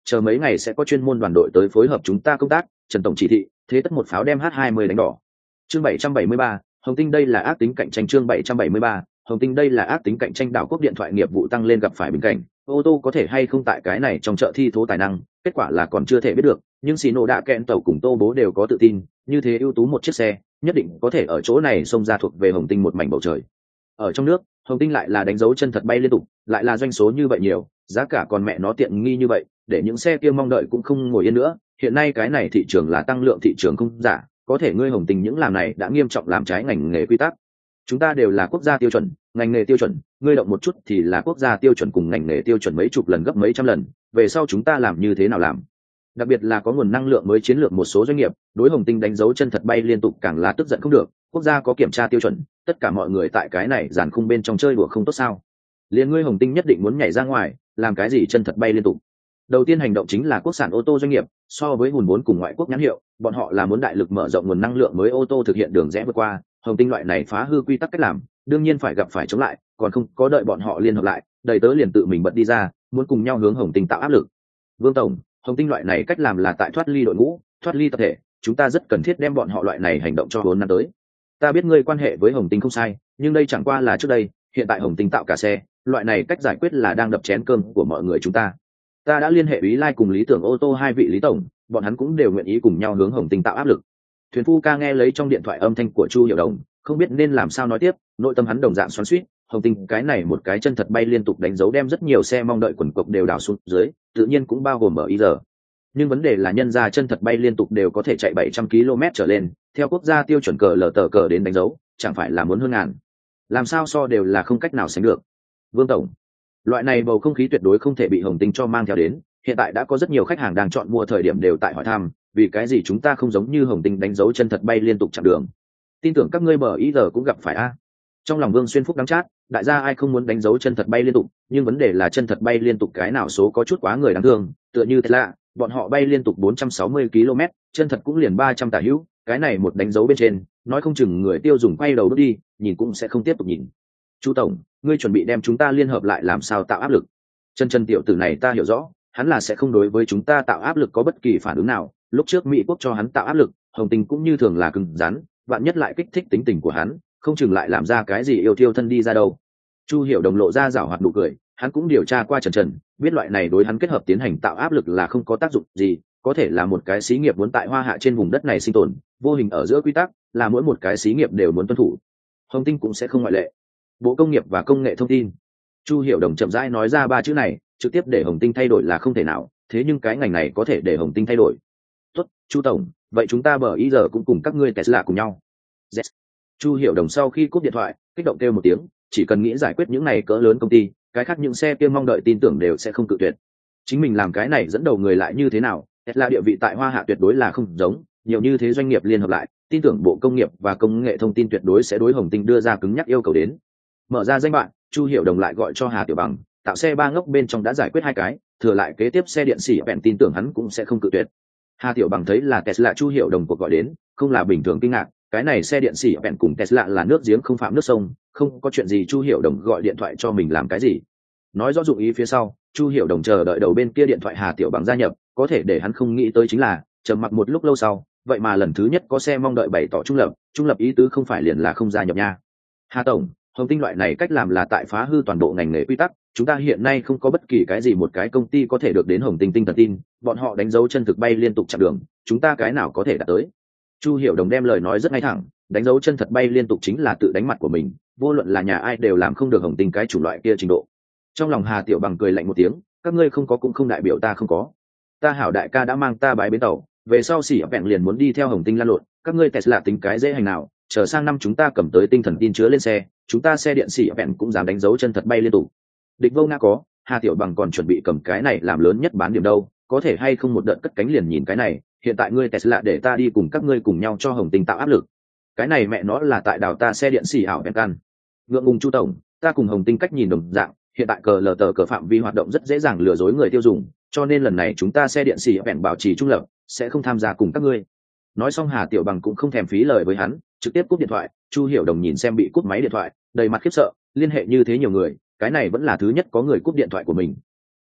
chờ mấy ngày sẽ có chuyên môn đoàn đội tới phối hợp chúng ta công tác. Trần tổng chỉ thị, thế tất một pháo đem H20 đánh đỏ. Chương 773, Hồng Tinh đây là ác tính cạnh tranh. Chương 773, Hồng Tinh đây là ác tính cạnh tranh. Đảo quốc điện thoại nghiệp vụ tăng lên gặp phải bình cảnh, ô tô có thể hay không tại cái này trong chợ thi thố tài năng, kết quả là còn chưa thể biết được, nhưng xì nổ đạ kẹn tàu cùng Tô Bố đều có tự tin, như thế ưu tú một chiếc xe, nhất định có thể ở chỗ này xông ra thuộc về Hồng Tinh một mảnh bầu trời. Ở trong nước, Hồng Tinh lại là đánh dấu chân thật bay liên tục, lại là doanh số như vậy nhiều, giá cả còn mẹ nó tiện nghi như vậy, để những xe kia mong đợi cũng không ngồi yên nữa. Hiện nay cái này thị trường là tăng lượng thị trường không giả, có thể ngươi Hồng Tinh những làm này đã nghiêm trọng làm trái ngành nghề quy tắc. Chúng ta đều là quốc gia tiêu chuẩn, ngành nghề tiêu chuẩn, ngươi động một chút thì là quốc gia tiêu chuẩn cùng ngành nghề tiêu chuẩn mấy chục lần gấp mấy trăm lần, về sau chúng ta làm như thế nào làm? Đặc biệt là có nguồn năng lượng mới chiến lược một số doanh nghiệp, đối Hồng Tinh đánh dấu chân thật bay liên tục càng là tức giận không được, quốc gia có kiểm tra tiêu chuẩn, tất cả mọi người tại cái này giàn khung bên trong chơi đùa không tốt sao? Liên ngươi Hồng Tinh nhất định muốn nhảy ra ngoài, làm cái gì chân thật bay liên tục? Đầu tiên hành động chính là quốc sản ô tô doanh nghiệp, so với hùn vốn cùng ngoại quốc nhãn hiệu, bọn họ là muốn đại lực mở rộng nguồn năng lượng mới ô tô thực hiện đường rẽ vượt qua. Hồng Tinh loại này phá hư quy tắc cách làm, đương nhiên phải gặp phải chống lại, còn không có đợi bọn họ liên hợp lại, đầy tớ liền tự mình bật đi ra, muốn cùng nhau hướng Hồng Tinh tạo áp lực. Vương tổng, Hồng Tinh loại này cách làm là tại thoát ly đội ngũ, thoát ly tập thể, chúng ta rất cần thiết đem bọn họ loại này hành động cho 4 năm tới. Ta biết ngươi quan hệ với Hồng Tinh không sai, nhưng đây chẳng qua là trước đây, hiện tại Hồng Tinh tạo cả xe, loại này cách giải quyết là đang đập chén cơm của mọi người chúng ta. Ta đã liên hệ Úy Lai cùng Lý Tưởng ô tô hai vị Lý tổng, bọn hắn cũng đều nguyện ý cùng nhau hướng Hồng Tinh tạo áp lực. Thuyền phu ca nghe lấy trong điện thoại âm thanh của Chu Hiểu Đồng, không biết nên làm sao nói tiếp, nội tâm hắn đồng dạng xoắn xuýt. Hồng Tinh cái này một cái chân thật bay liên tục đánh dấu đem rất nhiều xe mong đợi quần cộc đều đảo xuống dưới, tự nhiên cũng bao gồm ở IR. Nhưng vấn đề là nhân ra chân thật bay liên tục đều có thể chạy 700 km trở lên, theo quốc gia tiêu chuẩn cờ lờ tờ cờ đến đánh dấu, chẳng phải là muốn hơn ngàn. Làm sao so đều là không cách nào sánh được. Vương tổng, loại này bầu không khí tuyệt đối không thể bị Hồng Tinh cho mang theo đến, hiện tại đã có rất nhiều khách hàng đang chọn mua thời điểm đều tại hỏi thăm, vì cái gì chúng ta không giống như Hồng Tinh đánh dấu chân thật bay liên tục chặng đường. Tin tưởng các ngươi bờ ý giờ cũng gặp phải a. Trong lòng Vương Xuyên Phúc đắng chát, đại gia ai không muốn đánh dấu chân thật bay liên tục, nhưng vấn đề là chân thật bay liên tục cái nào số có chút quá người đáng thương, tựa như thế lạ, bọn họ bay liên tục 460 km, chân thật cũng liền 300 tả hữu, cái này một đánh dấu bên trên, nói không chừng người tiêu dùng quay đầu bước đi, nhìn cũng sẽ không tiếp tục nhìn. Chu tổng, ngươi chuẩn bị đem chúng ta liên hợp lại làm sao tạo áp lực? Chân tiểu tử này ta hiểu rõ, hắn là sẽ không đối với chúng ta tạo áp lực có bất kỳ phản ứng nào. Lúc trước Mỹ quốc cho hắn tạo áp lực, Hồng Tinh cũng như thường là cứng rắn, vạn nhất lại kích thích tính tình của hắn, không chừng lại làm ra cái gì yêu thiêu thân đi ra đâu. Chu Hiểu Đồng lộ ra giảo hoạt nụ cười, hắn cũng điều tra qua Trần, biết loại này đối hắn kết hợp tiến hành tạo áp lực là không có tác dụng gì, có thể là một cái xí nghiệp muốn tại Hoa Hạ trên vùng đất này sinh tồn, vô hình ở giữa quy tắc là mỗi một cái xí nghiệp đều muốn tuân thủ. Hồng Tinh cũng sẽ không ngoại lệ. Bộ Công nghiệp và Công nghệ Thông tin. Chu Hiểu Đồng chậm rãi nói ra 3 chữ này, trực tiếp để Hồng Tinh thay đổi là không thể nào, thế nhưng cái ngành này có thể để Hồng Tinh thay đổi. Tốt, Chu tổng, vậy chúng ta bờ ý giờ cũng cùng các ngươi Tesla cùng nhau. Yes. Chu Hiểu Đồng sau khi cúp điện thoại, kích động kêu một tiếng, chỉ cần nghĩ giải quyết những này cỡ lớn công ty, cái khác những xe kia mong đợi tin tưởng đều sẽ không cự tuyệt. Chính mình làm cái này dẫn đầu người lại như thế nào, Tesla địa vị tại Hoa Hạ tuyệt đối là không giống, nhiều như thế doanh nghiệp liên hợp lại, tin tưởng Bộ Công nghiệp và Công nghệ Thông tin tuyệt đối sẽ đối Hồng Tinh đưa ra cứng nhắc yêu cầu đến. Mở ra danh bạn, Chu Hiểu Đồng lại gọi cho Hà Tiểu Bằng, tạo xe 3 ngốc bên trong đã giải quyết 2 cái, thừa lại kế tiếp xe điện xỉ bèn tin tưởng hắn cũng sẽ không cự tuyệt. Hà Tiểu Bằng thấy là Tesla Chu Hiểu Đồng cuộc gọi đến, không là bình thường kinh ngạc, cái này xe điện xỉ bèn cùng Tesla là nước giếng không phạm nước sông, không có chuyện gì Chu Hiểu Đồng gọi điện thoại cho mình làm cái gì. Nói rõ dụng ý phía sau, Chu Hiểu Đồng chờ đợi đầu bên kia điện thoại Hà Tiểu Bằng gia nhập, có thể để hắn không nghĩ tới chính là, trầm mặc một lúc lâu sau, vậy mà lần thứ nhất có xe mong đợi bày tỏ trung lập ý tứ không phải liền là không gia nhập nha. Hà tổng, Hồng Tinh loại này cách làm là tại phá hư toàn bộ ngành nghề quy tắc, chúng ta hiện nay không có bất kỳ cái gì một cái công ty có thể được đến Hồng Tinh tinh thần tin, bọn họ đánh dấu chân thực bay liên tục chặng đường, chúng ta cái nào có thể đạt tới. Chu Hiểu Đồng đem lời nói rất ngay thẳng, đánh dấu chân thật bay liên tục chính là tự đánh mặt của mình, vô luận là nhà ai đều làm không được Hồng Tinh cái chủng loại kia trình độ. Trong lòng Hà Tiểu Bằng cười lạnh một tiếng, các ngươi không có cũng không đại biểu ta không có. Ta hảo đại ca đã mang ta bái bến tàu, về sau xỉ vẹn liền muốn đi theo Hồng Tinh lan lộn, các ngươi Tesla tính cái dễ hành nào, chờ sang năm chúng ta cầm tới tinh thần tin chứa lên xe, chúng ta xe điện xỉ vẹn cũng dám đánh dấu chân thật bay liên tục. Địch vô ngã có, Hà Tiểu Bằng còn chuẩn bị cầm cái này làm lớn nhất bán điểm đâu, có thể hay không một đợt cất cánh liền nhìn cái này, hiện tại ngươi Tesla để ta đi cùng các ngươi cùng nhau cho Hồng Tinh tạo áp lực. Cái này mẹ nó là tại đào ta xe điện xỉ ảo vẹn căn. Ngượng ngùng Chu tổng, ta cùng Hồng Tinh cách nhìn đồng dạng, hiện tại cờ lờ tờ cờ phạm vi hoạt động rất dễ dàng lừa dối người tiêu dùng, cho nên lần này chúng ta xe điện xỉ vẹn bảo trì trung lập, sẽ không tham gia cùng các ngươi. Nói xong Hà Tiểu Bằng cũng không thèm phí lời với hắn, trực tiếp cúp điện thoại. Chu Hiểu Đồng nhìn xem bị cúp máy điện thoại, đầy mặt khiếp sợ, liên hệ như thế nhiều người, cái này vẫn là thứ nhất có người cúp điện thoại của mình.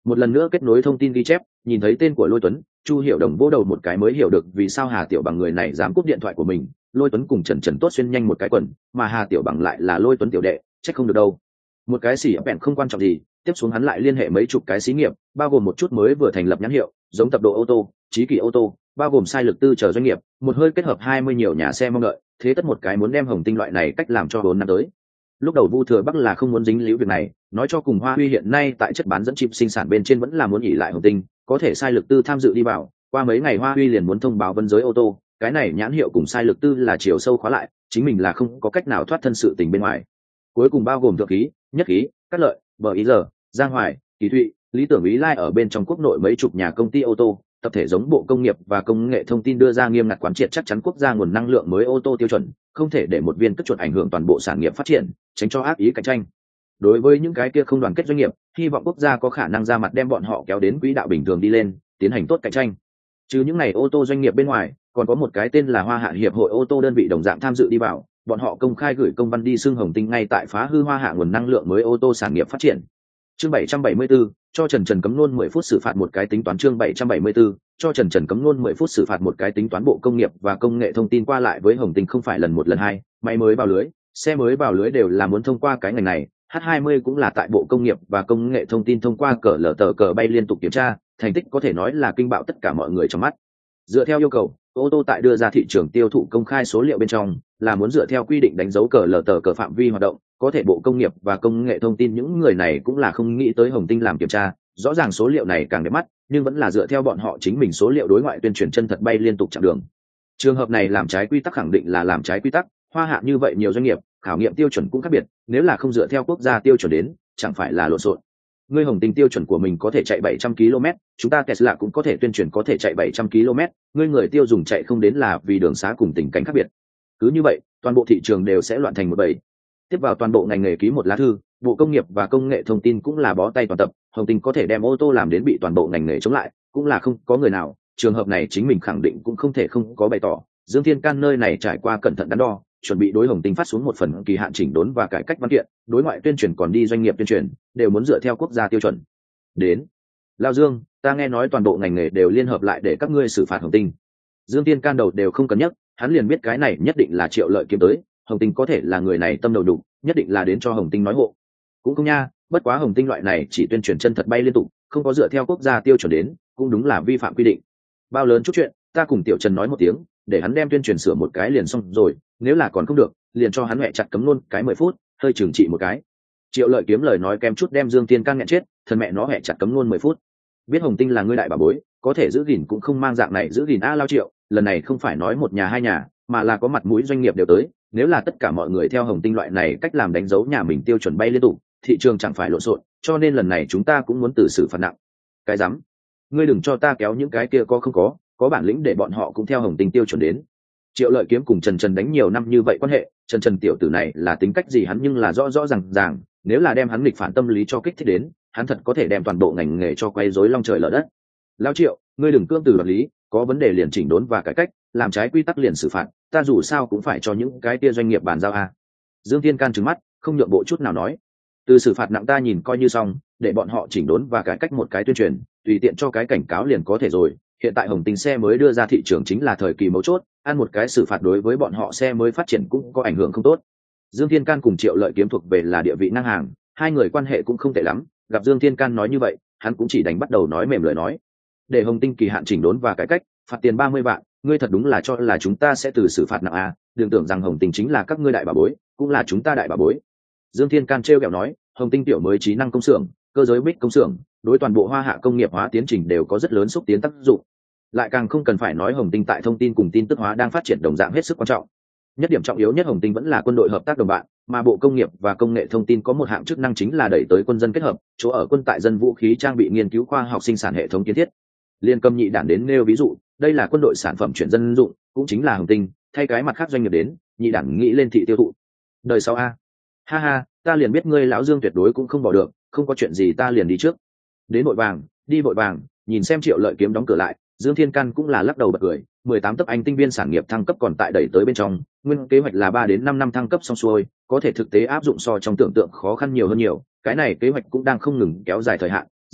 Một lần nữa kết nối thông tin ghi chép, nhìn thấy tên của Lôi Tuấn, Chu Hiểu Đồng vỗ đầu một cái mới hiểu được vì sao Hà Tiểu Bằng người này dám cúp điện thoại của mình. Lôi Tuấn cùng Trần Trần tốt xuyên nhanh một cái quần, mà Hà Tiểu Bằng lại là Lôi Tuấn tiểu đệ, chắc không được đâu. Một cái xỉ bèn không quan trọng gì, tiếp xuống hắn lại liên hệ mấy chục cái xí nghiệp, bao gồm một chút mới vừa thành lập nhãn hiệu, giống Tập Độ ô tô, Chí Kỳ ô tô, bao gồm Sai Lực Tư chờ doanh nghiệp, một hơi kết hợp 20 nhiều nhà xe mong đợi, thế tất một cái muốn đem Hồng Tinh loại này cách làm cho 4 năm tới. Lúc đầu Vu Thừa Bắc là không muốn dính líu việc này, nói cho cùng Hoa Huy hiện nay tại chất bán dẫn chip sinh sản bên trên vẫn là muốn ỉ lại Hồng Tinh, có thể Sai Lực Tư tham dự đi vào, qua mấy ngày Hoa Huy liền muốn thông báo vân giới ô tô, cái này nhãn hiệu cùng Sai Lực Tư là chiều sâu khóa lại, chính mình là không có cách nào thoát thân sự tình bên ngoài. Cuối cùng bao gồm Thượng Khí, Nhất Khí, Cát Lợi, Bờ Ý Giờ, Giang Hoài, Kỳ Thụy, Lý Tưởng Ý Lai ở bên trong quốc nội mấy chục nhà công ty ô tô, tập thể giống Bộ Công nghiệp và Công nghệ Thông tin đưa ra nghiêm ngặt quán triệt chắc chắn quốc gia nguồn năng lượng mới ô tô tiêu chuẩn, không thể để một viên cất chuột ảnh hưởng toàn bộ sản nghiệp phát triển, tránh cho ác ý cạnh tranh. Đối với những cái kia không đoàn kết doanh nghiệp, hy vọng quốc gia có khả năng ra mặt đem bọn họ kéo đến quỹ đạo bình thường đi lên, tiến hành tốt cạnh tranh. Trừ những này ô tô doanh nghiệp bên ngoài, còn có một cái tên là Hoa Hạ Hiệp hội ô tô đơn vị đồng dạng tham dự đi vào, bọn họ công khai gửi công văn đi xưng Hồng Tinh ngay tại phá hư Hoa Hạ nguồn năng lượng mới ô tô sản nghiệp phát triển. Chương 774, cho Trần Trần cấm nôn 10 phút xử phạt một cái tính toán. Chương 774, cho Trần Trần cấm nôn 10 phút xử phạt một cái tính toán. Bộ Công nghiệp và Công nghệ Thông tin qua lại với Hồng Tinh không phải lần một lần hai, máy mới vào lưới, xe mới vào lưới đều là muốn thông qua cái ngành này. H20 cũng là tại Bộ Công nghiệp và Công nghệ Thông tin thông qua cờ lở tờ cờ bay liên tục kiểm tra, thành tích có thể nói là kinh bạo tất cả mọi người trong mắt. Dựa theo yêu cầu, ô tô tại đưa ra thị trường tiêu thụ công khai số liệu bên trong là muốn dựa theo quy định đánh dấu cờ lở tờ cờ phạm vi hoạt động, có thể Bộ Công nghiệp và Công nghệ Thông tin những người này cũng là không nghĩ tới Hồng Tinh làm kiểm tra, rõ ràng số liệu này càng đẹp mắt, nhưng vẫn là dựa theo bọn họ chính mình số liệu đối ngoại tuyên truyền chân thật bay liên tục chặng đường. Trường hợp này làm trái quy tắc khẳng định là làm trái quy tắc, Hoa Hạ như vậy nhiều doanh nghiệp, khảo nghiệm tiêu chuẩn cũng khác biệt, nếu là không dựa theo quốc gia tiêu chuẩn đến, chẳng phải là lộn xộn. Ngươi Hồng Tinh tiêu chuẩn của mình có thể chạy 700 km, chúng ta Tesla cũng có thể tuyên truyền có thể chạy 700 km, ngươi người tiêu dùng chạy không đến là vì đường xá cùng tình cảnh khác biệt. Cứ như vậy, toàn bộ thị trường đều sẽ loạn thành một bầy. Tiếp vào toàn bộ ngành nghề ký một lá thư, Bộ Công nghiệp và Công nghệ Thông tin cũng là bó tay toàn tập, Hồng Tinh có thể đem ô tô làm đến bị toàn bộ ngành nghề chống lại, cũng là không có người nào, trường hợp này chính mình khẳng định cũng không thể không có bày tỏ. Dương Thiên Can nơi này trải qua cẩn thận đắn đo, chuẩn bị đối Hồng Tinh phát xuống một phần kỳ hạn chỉnh đốn và cải cách văn kiện, đối ngoại tuyên truyền còn đi doanh nghiệp tuyên truyền, đều muốn dựa theo quốc gia tiêu chuẩn. Đến, Lao Dương, ta nghe nói toàn bộ ngành nghề đều liên hợp lại để các ngươi xử phạt Hồng Tinh. Dương Thiên Can đầu đều không cần nhắc, hắn liền biết cái này nhất định là Triệu Lợi kiếm tới, Hồng Tinh có thể là người này tâm đầu đục, nhất định là đến cho Hồng Tinh nói hộ. Cũng không nha, bất quá Hồng Tinh loại này chỉ tuyên truyền chân thật bay liên tục, không có dựa theo quốc gia tiêu chuẩn đến, cũng đúng là vi phạm quy định. Bao lớn chút chuyện, ta cùng Tiểu Trần nói một tiếng, để hắn đem tuyên truyền sửa một cái liền xong rồi, nếu là còn không được, liền cho hắn mẹ chặt cấm luôn cái 10 phút, hơi trừng trị một cái. Triệu Lợi kiếm lời nói kem chút đem Dương Thiên Can nghẹn chết, thần mẹ nó mẹ chặt cấm luôn 10 phút. Biết Hồng Tinh là ngươi đại bà bối, có thể giữ gìn cũng không mang dạng này giữ gìn a Lao Triệu, lần này không phải nói một nhà hai nhà, mà là có mặt mũi doanh nghiệp đều tới, nếu là tất cả mọi người theo Hồng Tinh loại này cách làm đánh dấu nhà mình tiêu chuẩn bay liên tục, thị trường chẳng phải lộn xộn, cho nên lần này chúng ta cũng muốn từ xử phạt nặng. Cái rắm, ngươi đừng cho ta kéo những cái kia có bản lĩnh để bọn họ cũng theo Hồng Tinh tiêu chuẩn đến. Triệu Lợi kiếm cùng Trần Trần đánh nhiều năm như vậy quan hệ, Trần tiểu tử này là tính cách gì hắn nhưng là rõ rõ ràng, nếu là đem hắn nghịch phản tâm lý cho kích thích đến, hắn thật có thể đem toàn bộ ngành nghề cho quay rối long trời lở đất. Lão Triệu, ngươi đừng cương từ đoạt lý, có vấn đề liền chỉnh đốn và cải cách, làm trái quy tắc liền xử phạt, ta dù sao cũng phải cho những cái tia doanh nghiệp bàn giao a. Dương Thiên Can trừng mắt, không nhượng bộ chút nào nói, từ xử phạt nặng ta nhìn coi như xong, để bọn họ chỉnh đốn và cải cách một cái tuyên truyền, tùy tiện cho cái cảnh cáo liền có thể rồi. Hiện tại Hồng Tinh xe mới đưa ra thị trường chính là thời kỳ mấu chốt, ăn một cái xử phạt đối với bọn họ xe mới phát triển cũng có ảnh hưởng không tốt. Dương Thiên Can cùng Triệu Lợi kiếm thuộc về là địa vị ngang hàng, hai người quan hệ cũng không tệ lắm, gặp Dương Thiên Can nói như vậy, hắn cũng chỉ đánh bắt đầu nói mềm lời nói. Để Hồng Tinh kỳ hạn chỉnh đốn và cải cách, phạt tiền 30 vạn, ngươi thật đúng là cho là chúng ta sẽ từ xử phạt nặng à, đừng tưởng rằng Hồng Tinh chính là các ngươi đại bà bối, cũng là chúng ta đại bà bối. Dương Thiên Can trêu ghẹo nói, Hồng Tinh tiểu mới trí năng công xưởng, cơ giới bích công xưởng, đối toàn bộ Hoa Hạ công nghiệp hóa tiến trình đều có rất lớn xúc tiến tác dụng. Lại càng không cần phải nói Hồng Tinh tại thông tin cùng tin tức hóa đang phát triển đồng dạng hết sức quan trọng. Nhất điểm trọng yếu nhất Hồng Tinh vẫn là quân đội hợp tác đồng bạn, mà Bộ Công nghiệp và Công nghệ Thông tin có một hạng chức năng chính là đẩy tới quân dân kết hợp, chỗ ở quân tại dân vũ khí trang bị nghiên cứu khoa học sinh sản hệ thống kiến thiết. Liên cầm nhị đản đến nêu ví dụ, đây là quân đội sản phẩm chuyển dân dụng, cũng chính là Hồng Tinh, thay cái mặt khác doanh nghiệp đến, nhị đản nghĩ lên thị tiêu thụ. Đời sau a. Ha ha, ta liền biết ngươi lão Dương tuyệt đối cũng không bỏ được, không có chuyện gì ta liền đi trước. Đến vội vàng, đi vội vàng, nhìn xem Triệu Lợi kiếm đóng cửa lại, Dương Thiên Can cũng là lắc đầu bật cười, 18 tấc anh tinh viên sản nghiệp thăng cấp còn tại đẩy tới bên trong, nguyên kế hoạch là 3 đến 5 năm thăng cấp xong xuôi, có thể thực tế áp dụng so trong tưởng tượng khó khăn nhiều hơn nhiều, cái này kế hoạch cũng đang không ngừng kéo dài thời hạn,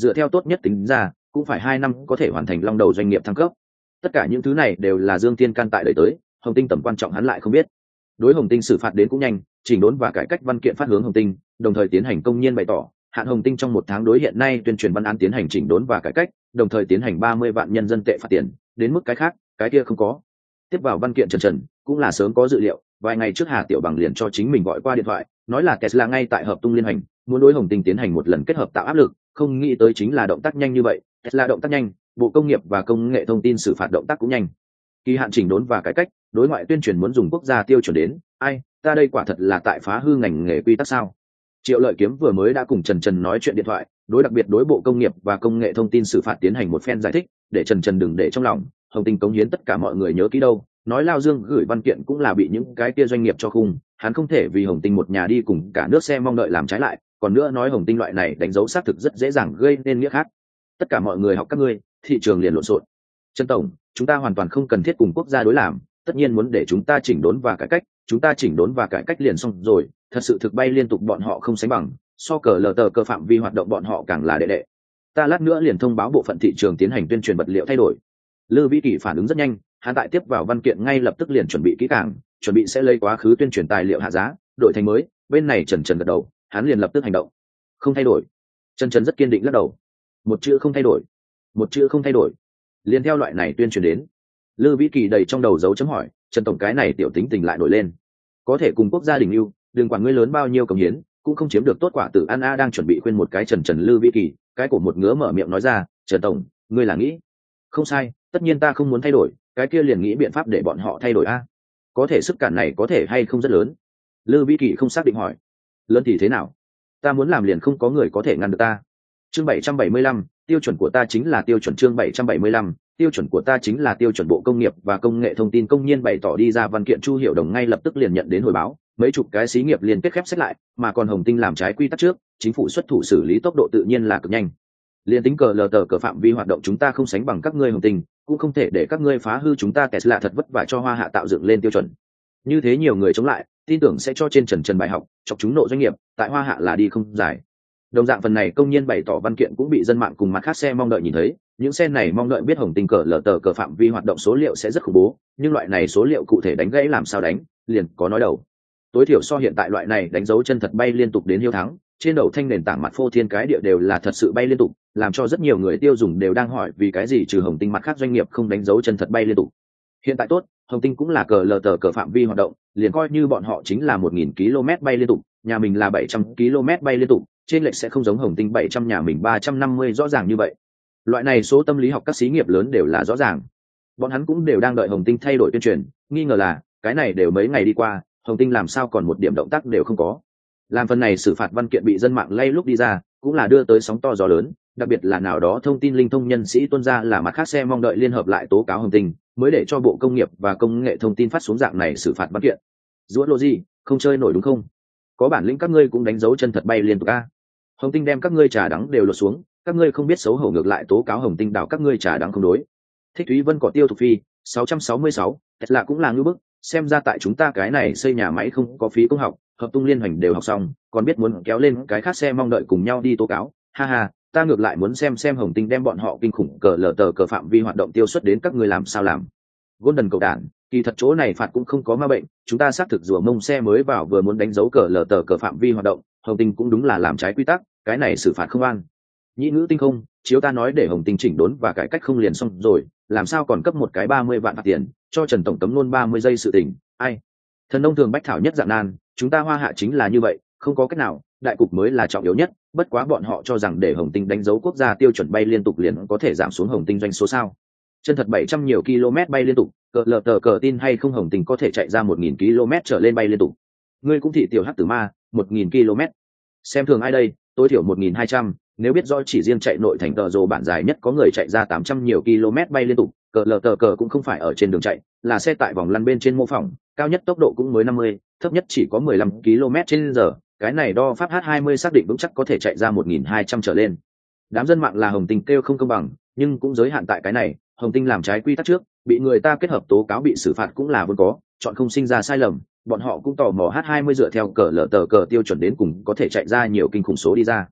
dựa theo tốt nhất tính ra cũng phải 2 năm có thể hoàn thành long đầu doanh nghiệp thăng cấp. Tất cả những thứ này đều là Dương Thiên can tại đẩy tới, Hồng Tinh tầm quan trọng hắn lại không biết. Đối Hồng Tinh xử phạt đến cũng nhanh, chỉnh đốn và cải cách văn kiện phát hướng Hồng Tinh, đồng thời tiến hành công nhiên bày tỏ hạn Hồng Tinh trong 1 tháng đối hiện nay tuyên truyền văn án tiến hành chỉnh đốn và cải cách, đồng thời tiến hành 30 vạn nhân dân tệ phạt tiền, đến mức cái khác cái kia không có. Tiếp vào văn kiện trần cũng là sớm có dự liệu, vài ngày trước Hà Tiểu Bằng liền cho chính mình gọi qua điện thoại, nói là Tesla ngay tại hợp tung liên hành, muốn đối Hồng Tinh tiến hành một lần kết hợp tạo áp lực, không nghĩ tới chính là động tác nhanh như vậy. Tesla động tác nhanh, Bộ Công nghiệp và Công nghệ Thông tin xử phạt động tác cũng nhanh. Kỳ hạn chỉnh đốn và cải cách, đối ngoại tuyên truyền muốn dùng quốc gia tiêu chuẩn đến, ai, ta đây quả thật là tại phá hư ngành nghề quy tắc sao? Triệu Lợi Kiếm vừa mới đã cùng Trần nói chuyện điện thoại, đối đặc biệt đối Bộ Công nghiệp và Công nghệ Thông tin xử phạt tiến hành một phen giải thích, để Trần đừng để trong lòng, Hồng Tinh cống hiến tất cả mọi người nhớ kỹ đâu. Nói Lao Dương gửi văn kiện cũng là bị những cái kia doanh nghiệp cho khung, hắn không thể vì Hồng Tinh một nhà đi cùng cả nước xe mong đợi làm trái lại, còn nữa nói Hồng Tinh loại này đánh dấu xác thực rất dễ dàng gây nên nghĩa khác. Tất cả mọi người học các ngươi, thị trường liền lộn xộn. Trần tổng, chúng ta hoàn toàn không cần thiết cùng quốc gia đối làm, tất nhiên muốn để chúng ta chỉnh đốn và cải cách, chúng ta chỉnh đốn và cải cách liền xong rồi, thật sự thực bay liên tục bọn họ không sánh bằng, so cờ lờ tờ cơ phạm vi hoạt động bọn họ càng là đệ đệ. Ta lát nữa liền thông báo bộ phận thị trường tiến hành tuyên truyền vật liệu thay đổi. Lư Vĩ Kỳ phản ứng rất nhanh, hắn tại tiếp vào văn kiện ngay lập tức liền chuẩn bị kỹ càng, chuẩn bị sẽ lấy quá khứ tuyên truyền tài liệu hạ giá, đổi thành mới. Bên này Trần gật đầu, hắn liền lập tức hành động. Không thay đổi. Trần rất kiên định lắc đầu. Một chữ không thay đổi. Một chữ không thay đổi. Liền theo loại này tuyên truyền đến. Lư Vĩ Kỳ đầy trong đầu dấu chấm hỏi, Trần tổng cái này tiểu tính tình lại nổi lên. Có thể cùng quốc gia đình ưu, đừng quản ngươi lớn bao nhiêu cống hiến, cũng không chiếm được tốt quả tử. An A đang chuẩn bị khuyên một cái Trần Lư Vĩ Kỳ, cái cổ một ngứa mở miệng nói ra, Trần tổng, ngươi là nghĩ? Không sai, tất nhiên ta không muốn thay đổi, cái kia liền nghĩ biện pháp để bọn họ thay đổi a. Có thể sức cản này có thể hay không rất lớn. Lư Vĩ Kỳ không xác định hỏi, lớn thì thế nào? Ta muốn làm liền không có người có thể ngăn được ta. Chương 775, tiêu chuẩn của ta chính là tiêu chuẩn. Chương 775, tiêu chuẩn của ta chính là tiêu chuẩn. Bộ Công nghiệp và Công nghệ Thông tin công nhiên bày tỏ đi ra văn kiện, Chu Hiệu Đồng ngay lập tức liền nhận đến hồi báo, mấy chục cái xí nghiệp liền kết khép xét lại, mà còn Hồng Tinh làm trái quy tắc trước, chính phủ xuất thủ xử lý tốc độ tự nhiên là cực nhanh. Liên tính cờ lờ tờ cờ phạm vi hoạt động chúng ta không sánh bằng các ngươi Hồng Tinh, cũng không thể để các ngươi phá hư chúng ta Tesla thật vất vả cho Hoa Hạ tạo dựng lên tiêu chuẩn. Như thế nhiều người chống lại, tin tưởng sẽ cho trên Trần bài học, chọc chúng nộ doanh nghiệp, tại Hoa Hạ là đi không giải. Đồng dạng phần này công nhiên bày tỏ văn kiện cũng bị dân mạng cùng mặt khác xe mong đợi nhìn thấy, những xe này mong đợi biết Hồng Tinh cờ lờ tờ cờ phạm vi hoạt động số liệu sẽ rất khủng bố, nhưng loại này số liệu cụ thể đánh gãy làm sao đánh, liền có nói đầu. Tối thiểu so hiện tại loại này đánh dấu chân thật bay liên tục đến hiếu thắng, trên đầu thanh nền tảng mặt phô thiên cái địa đều là thật sự bay liên tục, làm cho rất nhiều người tiêu dùng đều đang hỏi vì cái gì trừ Hồng Tinh mặt khác doanh nghiệp không đánh dấu chân thật bay liên tục. Hiện tại tốt, Hồng Tinh cũng là cờ lờ tờ cờ phạm vi hoạt động, liền coi như bọn họ chính là 1000 km bay liên tục, nhà mình là 700 km bay liên tục, trên lệch sẽ không giống Hồng Tinh 700 nhà mình 350 rõ ràng như vậy. Loại này số tâm lý học các xí nghiệp lớn đều là rõ ràng. Bọn hắn cũng đều đang đợi Hồng Tinh thay đổi tuyên truyền, nghi ngờ là cái này đều mấy ngày đi qua, Hồng Tinh làm sao còn một điểm động tác đều không có. Làm phần này xử phạt văn kiện bị dân mạng lay lúc đi ra, cũng là đưa tới sóng to gió lớn, đặc biệt là nào đó thông tin linh thông nhân sĩ tuân ra là mặt khác xe mong đợi liên hợp lại tố cáo Hồng Tinh, mới để cho Bộ Công nghiệp và Công nghệ Thông tin phát xuống dạng này xử phạt văn kiện. Rũa lô gì, không chơi nổi đúng không? Có bản lĩnh các ngươi cũng đánh dấu chân thật bay liên tục a. Hồng Tinh đem các ngươi trà đắng đều lột xuống, các ngươi không biết xấu hổ ngược lại tố cáo Hồng Tinh đào các ngươi trà đắng không đối. Thích Thúy Vân có Tiêu Thục Phi 666, Tesla cũng là ngư bức, xem ra tại chúng ta cái này xây nhà máy không có phí công học, hợp tung liên hoành đều học xong, còn biết muốn kéo lên cái khác xe mong đợi cùng nhau đi tố cáo. Ha ha, ta ngược lại muốn xem Hồng Tinh đem bọn họ kinh khủng cờ lờ tờ cờ phạm vi hoạt động tiêu xuất đến các ngươi làm sao làm. Golden cầu đản, kỳ thật chỗ này phạt cũng không có ma bệnh, chúng ta xác thực rùa mông xe mới vào vừa muốn đánh dấu cờ lờ tờ cờ phạm vi hoạt động, Hồng Tinh cũng đúng là làm trái quy tắc, cái này xử phạt không an. Nhĩ ngữ tinh không, chiếu ta nói để Hồng Tinh chỉnh đốn và cải cách không liền xong rồi, làm sao còn cấp một cái 30 vạn phạt tiền, cho Trần tổng cấm luôn 30 giây sự tình, ai. Thần nông thường bách thảo nhất dạng nan, chúng ta Hoa Hạ chính là như vậy, không có cách nào, đại cục mới là trọng yếu nhất, bất quá bọn họ cho rằng để Hồng Tinh đánh dấu quốc gia tiêu chuẩn bay liên tục liền có thể giảm xuống Hồng Tinh doanh số sao. Chân thật 700 nhiều km bay liên tục, cờ lờ tờ cờ tin hay không Hồng Tinh có thể chạy ra 1000 km trở lên bay liên tục. Ngươi cũng thị tiểu hắc tử ma, 1000 km. Xem thường ai đây, tối thiểu 1200, nếu biết rõ chỉ riêng chạy nội thành tờ rồ bản dài nhất có người chạy ra 800 nhiều km bay liên tục, cờ lờ tờ cờ cũng không phải ở trên đường chạy, là xe tại vòng lăn bên trên mô phỏng, cao nhất tốc độ cũng mới 50, thấp nhất chỉ có 15 km/h, cái này đo pháp H20 xác định vững chắc có thể chạy ra 1200 trở lên. Đám dân mạng là Hồng Tinh kêu không công bằng, nhưng cũng giới hạn tại cái này, Hồng Tinh làm trái quy tắc trước, bị người ta kết hợp tố cáo bị xử phạt cũng là vốn có, chọn không sinh ra sai lầm, bọn họ cũng tò mò H20 dựa theo cờ lờ tờ cờ tiêu chuẩn đến cùng có thể chạy ra nhiều kinh khủng số đi ra.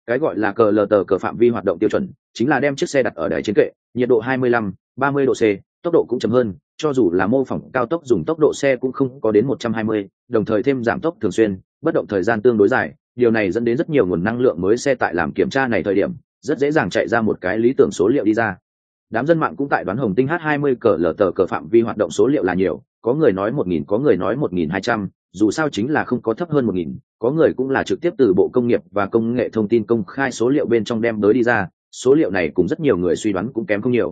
Cái gọi là cờ lờ tờ cờ phạm vi hoạt động tiêu chuẩn chính là đem chiếc xe đặt ở đài trên kệ, nhiệt độ 25, 30 độ C, tốc độ cũng chậm hơn, cho dù là mô phỏng cao tốc dùng tốc độ xe cũng không có đến 120, đồng thời thêm giảm tốc thường xuyên, bất động thời gian tương đối dài, điều này dẫn đến rất nhiều nguồn năng lượng mới xe tại làm kiểm tra này thời điểm rất dễ dàng chạy ra một cái lý tưởng số liệu đi ra. Đám dân mạng cũng tại đoán Hồng Tinh H20 cờ lờ tờ cờ phạm vi hoạt động số liệu là nhiều, có người nói 1.000, có người nói 1.200, dù sao chính là không có thấp hơn 1.000, có người cũng là trực tiếp từ Bộ Công nghiệp và Công nghệ Thông tin công khai số liệu bên trong đem tới đi ra, số liệu này cũng rất nhiều người suy đoán cũng kém không nhiều,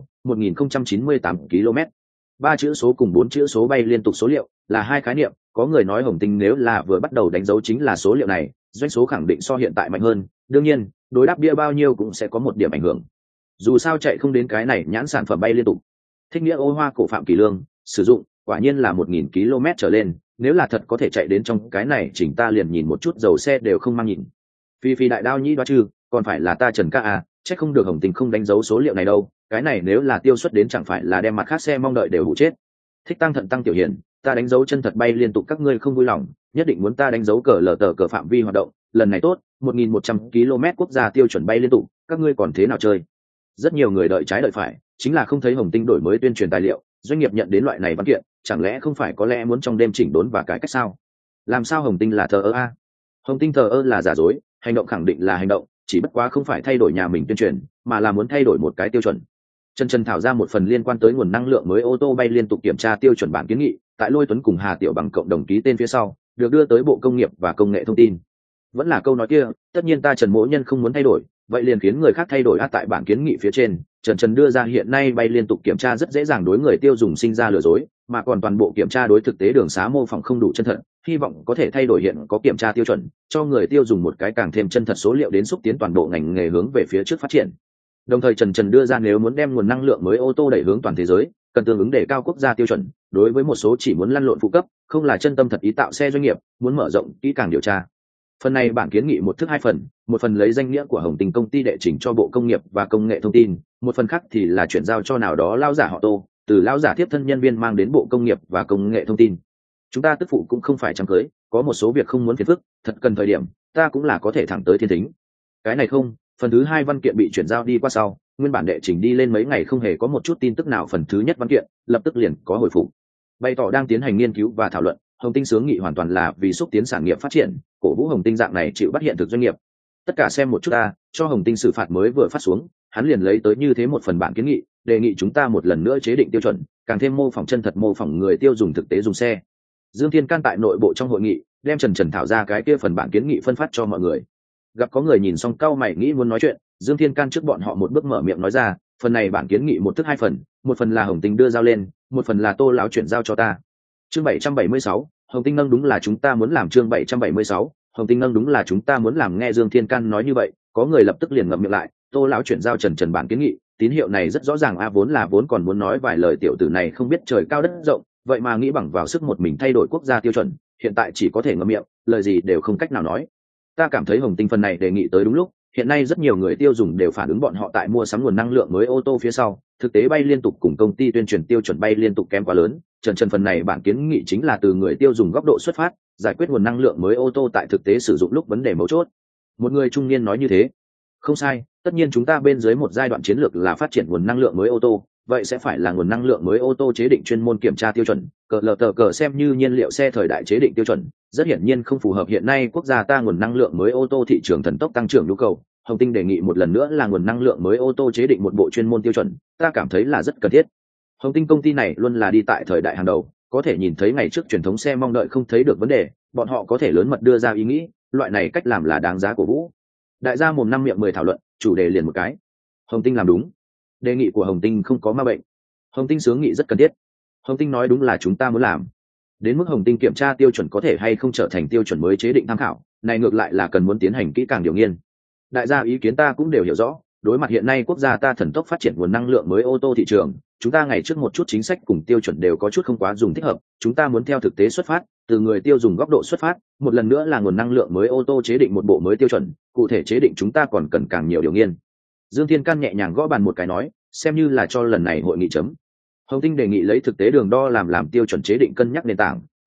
1.098 km. 3 chữ số cùng 4 chữ số bay liên tục số liệu là hai khái niệm, có người nói Hồng Tinh nếu là vừa bắt đầu đánh dấu chính là số liệu này, doanh số khẳng định so hiện tại mạnh hơn, đương nhiên, đối đáp bia bao nhiêu cũng sẽ có một điểm ảnh hưởng. Dù sao chạy không đến cái này nhãn sản phẩm bay liên tục. Thích nghĩa ô hoa cổ Phạm Kỳ Lương sử dụng quả nhiên là 1.000 km trở lên, nếu là thật có thể chạy đến trong cái này chỉnh ta liền nhìn một chút dầu xe đều không mang nhìn. Phi phi đại đao nhĩ đoá chư, còn phải là ta Trần ca à, chắc không được Hồng Tinh không đánh dấu số liệu này đâu, cái này nếu là tiêu xuất đến chẳng phải là đem mặt khác xe mong đợi đều hụ chết. Thích tăng thận tăng tiểu hiền, ta đánh dấu chân thật bay liên tục các ngươi không vui lòng, nhất định muốn ta đánh dấu cờ lờ tờ cờ phạm vi hoạt động, lần này tốt, 1.100 km quốc gia tiêu chuẩn bay liên tục, các ngươi còn thế nào chơi? Rất nhiều người đợi trái đợi phải, chính là không thấy Hồng Tinh đổi mới tuyên truyền tài liệu, doanh nghiệp nhận đến loại này văn kiện, chẳng lẽ không phải có lẽ muốn trong đêm chỉnh đốn và cải cách sao? Làm sao Hồng Tinh là thờ ơ a? Hồng Tinh thờ ơ là giả dối, hành động khẳng định là hành động, chỉ bất quá không phải thay đổi nhà mình tuyên truyền, mà là muốn thay đổi một cái tiêu chuẩn. Trần thảo ra một phần liên quan tới nguồn năng lượng mới ô tô bay liên tục kiểm tra tiêu chuẩn bản kiến nghị, tại Lôi Tuấn cùng Hà Tiểu Bằng cộng đồng ký tên phía sau, được đưa tới Bộ Công nghiệp và Công nghệ Thông tin. Vẫn là câu nói kia, tất nhiên ta Trần Mỗ Nhân không muốn thay đổi, vậy liền khiến người khác thay đổi tại bản kiến nghị phía trên. Trần đưa ra hiện nay bay liên tục kiểm tra rất dễ dàng đối người tiêu dùng sinh ra lừa dối, mà còn toàn bộ kiểm tra đối thực tế đường xá mô phỏng không đủ chân thật, hy vọng có thể thay đổi hiện có kiểm tra tiêu chuẩn, cho người tiêu dùng một cái càng thêm chân thật số liệu đến xúc tiến toàn bộ ngành nghề hướng về phía trước phát triển. Đồng thời Trần đưa ra nếu muốn đem nguồn năng lượng mới ô tô đẩy hướng toàn thế giới, cần tương ứng đề cao quốc gia tiêu chuẩn, đối với một số chỉ muốn lăn lộn phụ cấp, không là chân tâm thật ý tạo xe doanh nghiệp, muốn mở rộng kỹ càng điều tra. Phần này bản kiến nghị một thức hai phần, một phần lấy danh nghĩa của Hồng Tinh công ty đệ trình cho Bộ Công nghiệp và Công nghệ Thông tin, một phần khác thì là chuyển giao cho nào đó lao giả họ Tô, từ lao giả tiếp thân nhân viên mang đến Bộ Công nghiệp và Công nghệ Thông tin. Chúng ta tức phụ cũng không phải trắng cưới, có một số việc không muốn phiền phức, thật cần thời điểm, ta cũng là có thể thẳng tới thiên thính. Cái này không, phần thứ hai văn kiện bị chuyển giao đi qua sau, nguyên bản đệ trình đi lên mấy ngày không hề có một chút tin tức nào, phần thứ nhất văn kiện lập tức liền có hồi phục, bày tỏ đang tiến hành nghiên cứu và thảo luận. Hồng Tinh sướng nghị hoàn toàn là vì xúc tiến sản nghiệp phát triển, cổ vũ Hồng Tinh dạng này chịu bắt hiện thực doanh nghiệp. Tất cả xem một chút ta, cho Hồng Tinh xử phạt mới vừa phát xuống, hắn liền lấy tới như thế một phần bản kiến nghị, đề nghị chúng ta một lần nữa chế định tiêu chuẩn, càng thêm mô phỏng chân thật, mô phỏng người tiêu dùng thực tế dùng xe. Dương Thiên Can tại nội bộ trong hội nghị, đem Trần thảo ra cái kia phần bản kiến nghị phân phát cho mọi người. Gặp có người nhìn xong cau mày nghĩ muốn nói chuyện, Dương Thiên Can trước bọn họ một bước mở miệng nói ra, phần này bản kiến nghị một thức hai phần, một phần là Hồng Tinh đưa giao lên, một phần là Tô lão chuyển giao cho ta. Chương 776, Hồng Tinh nâng đúng là chúng ta muốn làm. Chương 776, Hồng Tinh nâng đúng là chúng ta muốn làm. Nghe Dương Thiên Can nói như vậy, có người lập tức liền ngậm miệng lại. Tô lão chuyển giao Trần bản kiến nghị, tín hiệu này rất rõ ràng a, vốn còn muốn nói vài lời, tiểu tử này không biết trời cao đất rộng, vậy mà nghĩ bằng vào sức một mình thay đổi quốc gia tiêu chuẩn, hiện tại chỉ có thể ngậm miệng, lời gì đều không cách nào nói. Ta cảm thấy Hồng Tinh phần này đề nghị tới đúng lúc, hiện nay rất nhiều người tiêu dùng đều phản ứng bọn họ tại mua sắm nguồn năng lượng mới ô tô phía sau, thực tế bay liên tục cùng công ty tuyên truyền tiêu chuẩn bay liên tục kém quá lớn. Trần phần này bản kiến nghị chính là từ người tiêu dùng góc độ xuất phát, giải quyết nguồn năng lượng mới ô tô tại thực tế sử dụng lúc vấn đề mấu chốt. Một người trung niên nói như thế. Không sai, tất nhiên chúng ta bên dưới một giai đoạn chiến lược là phát triển nguồn năng lượng mới ô tô, vậy sẽ phải là nguồn năng lượng mới ô tô chế định chuyên môn kiểm tra tiêu chuẩn, cờ xem như nhiên liệu xe thời đại chế định tiêu chuẩn, rất hiển nhiên không phù hợp hiện nay quốc gia ta nguồn năng lượng mới ô tô thị trường thần tốc tăng trưởng nhu cầu. Hồng Tinh đề nghị một lần nữa là nguồn năng lượng mới ô tô chế định một bộ chuyên môn tiêu chuẩn, ta cảm thấy là rất cần thiết. Hồng Tinh công ty này luôn là đi tại thời đại hàng đầu, có thể nhìn thấy ngày trước truyền thống xe mong đợi không thấy được vấn đề, bọn họ có thể lớn mật đưa ra ý nghĩ, loại này cách làm là đáng giá cổ vũ. Đại gia mồm năm miệng 10 thảo luận, chủ đề liền một cái. Hồng Tinh làm đúng. Đề nghị của Hồng Tinh không có ma bệnh. Hồng Tinh sướng nghị rất cần thiết. Hồng Tinh nói đúng là chúng ta muốn làm. Đến mức Hồng Tinh kiểm tra tiêu chuẩn có thể hay không trở thành tiêu chuẩn mới chế định tham khảo, này ngược lại là cần muốn tiến hành kỹ càng điều nghiên. Đại gia ý kiến ta cũng đều hiểu rõ, đối mặt hiện nay quốc gia ta thần tốc phát triển nguồn năng lượng mới ô tô thị trường, chúng ta ngày trước một chút chính sách cùng tiêu chuẩn đều có chút không quá dùng thích hợp, chúng ta muốn theo thực tế xuất phát, từ người tiêu dùng góc độ xuất phát, một lần nữa là nguồn năng lượng mới ô tô chế định một bộ mới tiêu chuẩn, cụ thể chế định chúng ta còn cần càng nhiều điều nghiên. Dương Thiên Can nhẹ nhàng gõ bàn một cái nói, xem như là cho lần này hội nghị chấm. Hồng Tinh đề nghị lấy thực tế đường đo làm tiêu chuẩn chế định cân nhắc nền tảng,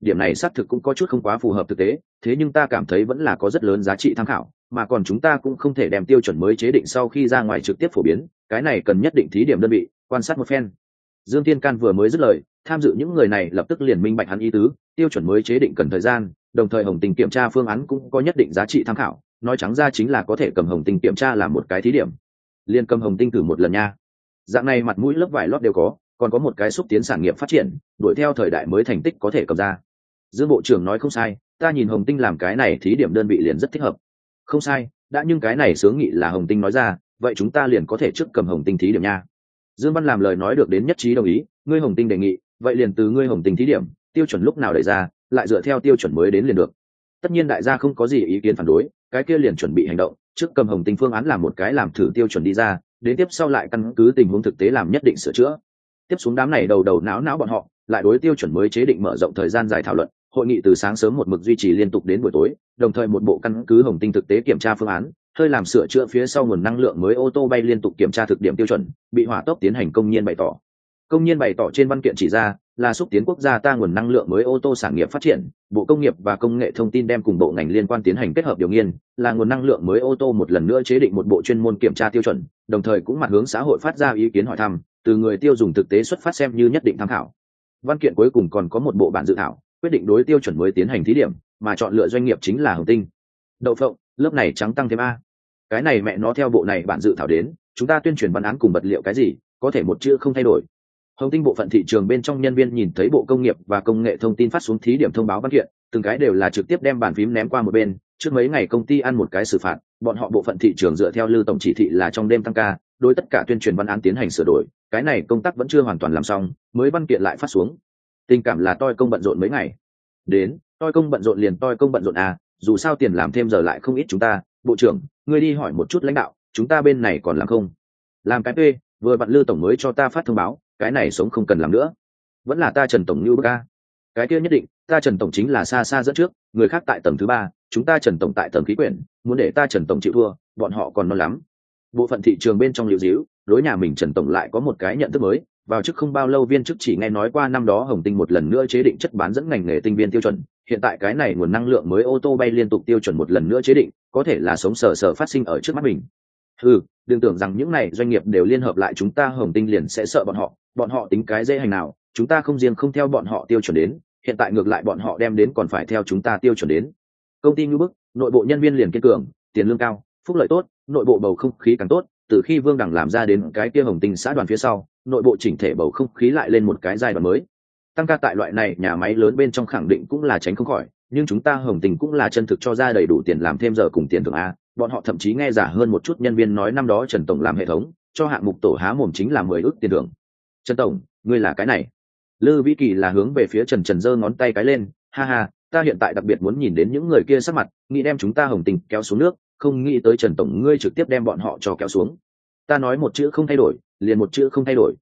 điểm này xác thực cũng có chút không quá phù hợp thực tế, thế nhưng ta cảm thấy vẫn là có rất lớn giá trị tham khảo, mà còn chúng ta cũng không thể đem tiêu chuẩn mới chế định sau khi ra ngoài trực tiếp phổ biến, cái này cần nhất định thí điểm đơn vị quan sát một phen. Dương Tiên Can vừa mới dứt lời, tham dự những người này lập tức liền minh bạch hắn ý tứ, tiêu chuẩn mới chế định cần thời gian, đồng thời Hồng Tinh kiểm tra phương án cũng có nhất định giá trị tham khảo, nói trắng ra chính là có thể cầm Hồng Tinh kiểm tra làm một cái thí điểm. Liên cầm Hồng Tinh thử một lần nha. Dạng này mặt mũi lớp vải lót đều có, còn có một cái xúc tiến sản nghiệp phát triển, đuổi theo thời đại mới thành tích có thể cầm ra. Dương bộ trưởng nói không sai, ta nhìn Hồng Tinh làm cái này thí điểm đơn vị liền rất thích hợp. Không sai, đã nhưng cái này sướng nghị là Hồng Tinh nói ra, vậy chúng ta liền có thể trước cầm Hồng Tinh thí điểm nha. Dương Văn làm lời nói được đến nhất trí đồng ý, ngươi Hồng Tinh đề nghị, vậy liền từ ngươi Hồng Tinh thí điểm, tiêu chuẩn lúc nào đẩy ra, lại dựa theo tiêu chuẩn mới đến liền được. Tất nhiên đại gia không có gì ý kiến phản đối, cái kia liền chuẩn bị hành động, trước cầm Hồng Tinh phương án làm một cái làm thử tiêu chuẩn đi ra, đến tiếp sau lại căn cứ tình huống thực tế làm nhất định sửa chữa. Tiếp xuống đám này đầu não bọn họ, lại đối tiêu chuẩn mới chế định mở rộng thời gian dài thảo luận, hội nghị từ sáng sớm một mực duy trì liên tục đến buổi tối, đồng thời một bộ căn cứ Hồng Tinh thực tế kiểm tra phương án, hơi làm sửa chữa phía sau nguồn năng lượng mới ô tô bay liên tục kiểm tra thực điểm tiêu chuẩn, bị hỏa tốc tiến hành công nhiên bày tỏ. Công nhiên bày tỏ trên văn kiện chỉ ra là xúc tiến quốc gia ta nguồn năng lượng mới ô tô sản nghiệp phát triển, Bộ Công nghiệp và Công nghệ Thông tin đem cùng bộ ngành liên quan tiến hành kết hợp điều nghiên, là nguồn năng lượng mới ô tô một lần nữa chế định một bộ chuyên môn kiểm tra tiêu chuẩn, đồng thời cũng mặt hướng xã hội phát ra ý kiến hỏi thăm, từ người tiêu dùng thực tế xuất phát xem như nhất định tham khảo. Văn kiện cuối cùng còn có một bộ bản dự thảo, quyết định đối tiêu chuẩn mới tiến hành thí điểm, mà chọn lựa doanh nghiệp chính là Hồng Tinh. Đậu phộng, lớp này trắng tăng thêm a. Cái này mẹ nó theo bộ này bản dự thảo đến, chúng ta tuyên truyền văn án cùng vật liệu cái gì, có thể một chữ không thay đổi. Hồng Tinh bộ phận thị trường bên trong nhân viên nhìn thấy Bộ Công nghiệp và Công nghệ Thông tin phát xuống thí điểm thông báo văn kiện, từng cái đều là trực tiếp đem bàn phím ném qua một bên. Trước mấy ngày công ty ăn một cái xử phạt, bọn họ bộ phận thị trường dựa theo Lư tổng chỉ thị là trong đêm tăng ca, đối tất cả tuyên truyền văn án tiến hành sửa đổi, cái này công tác vẫn chưa hoàn toàn làm xong, mới văn kiện lại phát xuống. Tình cảm là toi công bận rộn mấy ngày. Đến, toi công bận rộn liền toi công bận rộn à, dù sao tiền làm thêm giờ lại không ít chúng ta, bộ trưởng, ngươi đi hỏi một chút lãnh đạo, chúng ta bên này còn làm không? Làm cái P, vừa vặn Lư tổng mới cho ta phát thông báo, cái này sống không cần làm nữa. Vẫn là ta Trần tổng như bức a. Cái kia nhất định, ta Trần tổng chính là xa xa dẫn trước, người khác tại tầng thứ 3, chúng ta Trần tổng tại tầng khí quyển, muốn để ta Trần tổng chịu thua, bọn họ còn non lắm. Bộ phận thị trường bên trong liều díu, đối nhà mình Trần tổng lại có một cái nhận thức mới, vào chức không bao lâu viên chức chỉ nghe nói qua năm đó Hồng Tinh một lần nữa chế định chất bán dẫn ngành nghề tinh viên tiêu chuẩn, hiện tại cái này nguồn năng lượng mới ô tô bay liên tục tiêu chuẩn một lần nữa chế định, có thể là sống sờ sờ phát sinh ở trước mắt mình. Đừng tưởng rằng những này doanh nghiệp đều liên hợp lại chúng ta Hồng Tinh liền sẽ sợ bọn họ tính cái dễ hành nào, chúng ta không riêng không theo bọn họ tiêu chuẩn đến, hiện tại ngược lại bọn họ đem đến còn phải theo chúng ta tiêu chuẩn đến. Công ty như bức, nội bộ nhân viên liền kiên cường, tiền lương cao, phúc lợi tốt, nội bộ bầu không khí càng tốt, từ khi Vương Đằng làm ra đến cái kia Hồng Tinh xã đoàn phía sau, nội bộ chỉnh thể bầu không khí lại lên một cái giai đoạn mới. Tăng ca tại loại này nhà máy lớn bên trong khẳng định cũng là tránh không khỏi, nhưng chúng ta Hồng Tinh cũng là chân thực cho ra đầy đủ tiền làm thêm giờ cùng tiền thưởng a, bọn họ thậm chí nghe giả hơn một chút nhân viên nói năm đó Trần tổng làm hệ thống, cho hạng mục tổ há mồm chính là 10 ức tiền thưởng. Trần tổng, ngươi là cái này. Lư Vĩ Kỳ là hướng về phía Trần giơ ngón tay cái lên, ha ha, ta hiện tại đặc biệt muốn nhìn đến những người kia sắc mặt, nghĩ đem chúng ta Hồng Tinh kéo xuống nước, không nghĩ tới Trần tổng ngươi trực tiếp đem bọn họ cho kéo xuống. Ta nói một chữ không thay đổi, liền một chữ không thay đổi.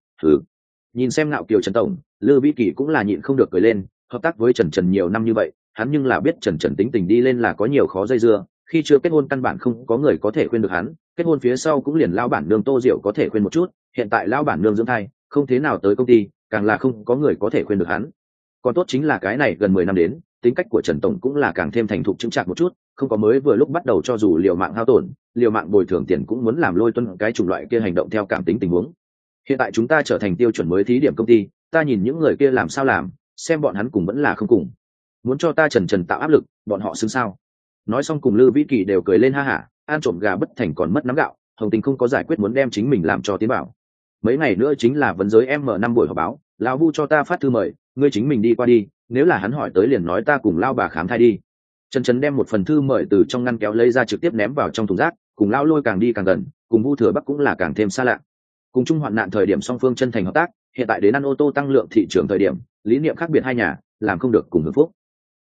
Nhìn xem ngạo kiều Trần tổng, Lư Vĩ Kỳ cũng là nhịn không được cười lên, hợp tác với Trần nhiều năm như vậy, hắn nhưng là biết Trần tính tình đi lên là có nhiều khó dây dưa, khi chưa kết hôn căn bản không có người có thể khuyên được hắn, kết hôn phía sau cũng liền lão bản nương Tô Diệu có thể khuyên một chút, hiện tại lão bản nương dưỡng thai, không thế nào tới công ty, càng là không có người có thể khuyên được hắn. Còn tốt chính là cái này gần 10 năm đến, tính cách của Trần tổng cũng là càng thêm thành thục chững chạc một chút, không có mới vừa lúc bắt đầu cho dù liều mạng hao tổn, liều mạng bồi thường tiền cũng muốn làm lôi tuân cái chủng loại kia hành động theo cảm tính tình huống. Hiện tại chúng ta trở thành tiêu chuẩn mới thí điểm công ty, ta nhìn những người kia làm sao làm, xem bọn hắn cùng vẫn là không cùng. Muốn cho ta Trần tạo áp lực, bọn họ xứng sao? Nói xong cùng Lư Vĩ Kỳ đều cười lên ha hả, ăn trộm gà bất thành còn mất nắm gạo, Hồng Tinh không có giải quyết muốn đem chính mình làm cho tiến bảo. Mấy ngày nữa chính là vấn giới M5 buổi họp báo, lão Vu cho ta phát thư mời, ngươi chính mình đi qua đi, nếu là hắn hỏi tới liền nói ta cùng lao bà khám thai đi. Trần đem một phần thư mời từ trong ngăn kéo lấy ra trực tiếp ném vào trong thùng rác, cùng lão Lôi càng đi càng gần, cùng Vu Thừa Bắc cũng là càng thêm xa lạ. Cùng chung hoạn nạn thời điểm song phương chân thành hợp tác, hiện tại đến ăn ô tô tăng lượng thị trường thời điểm, lý niệm khác biệt hai nhà, làm không được cùng hưởng phúc.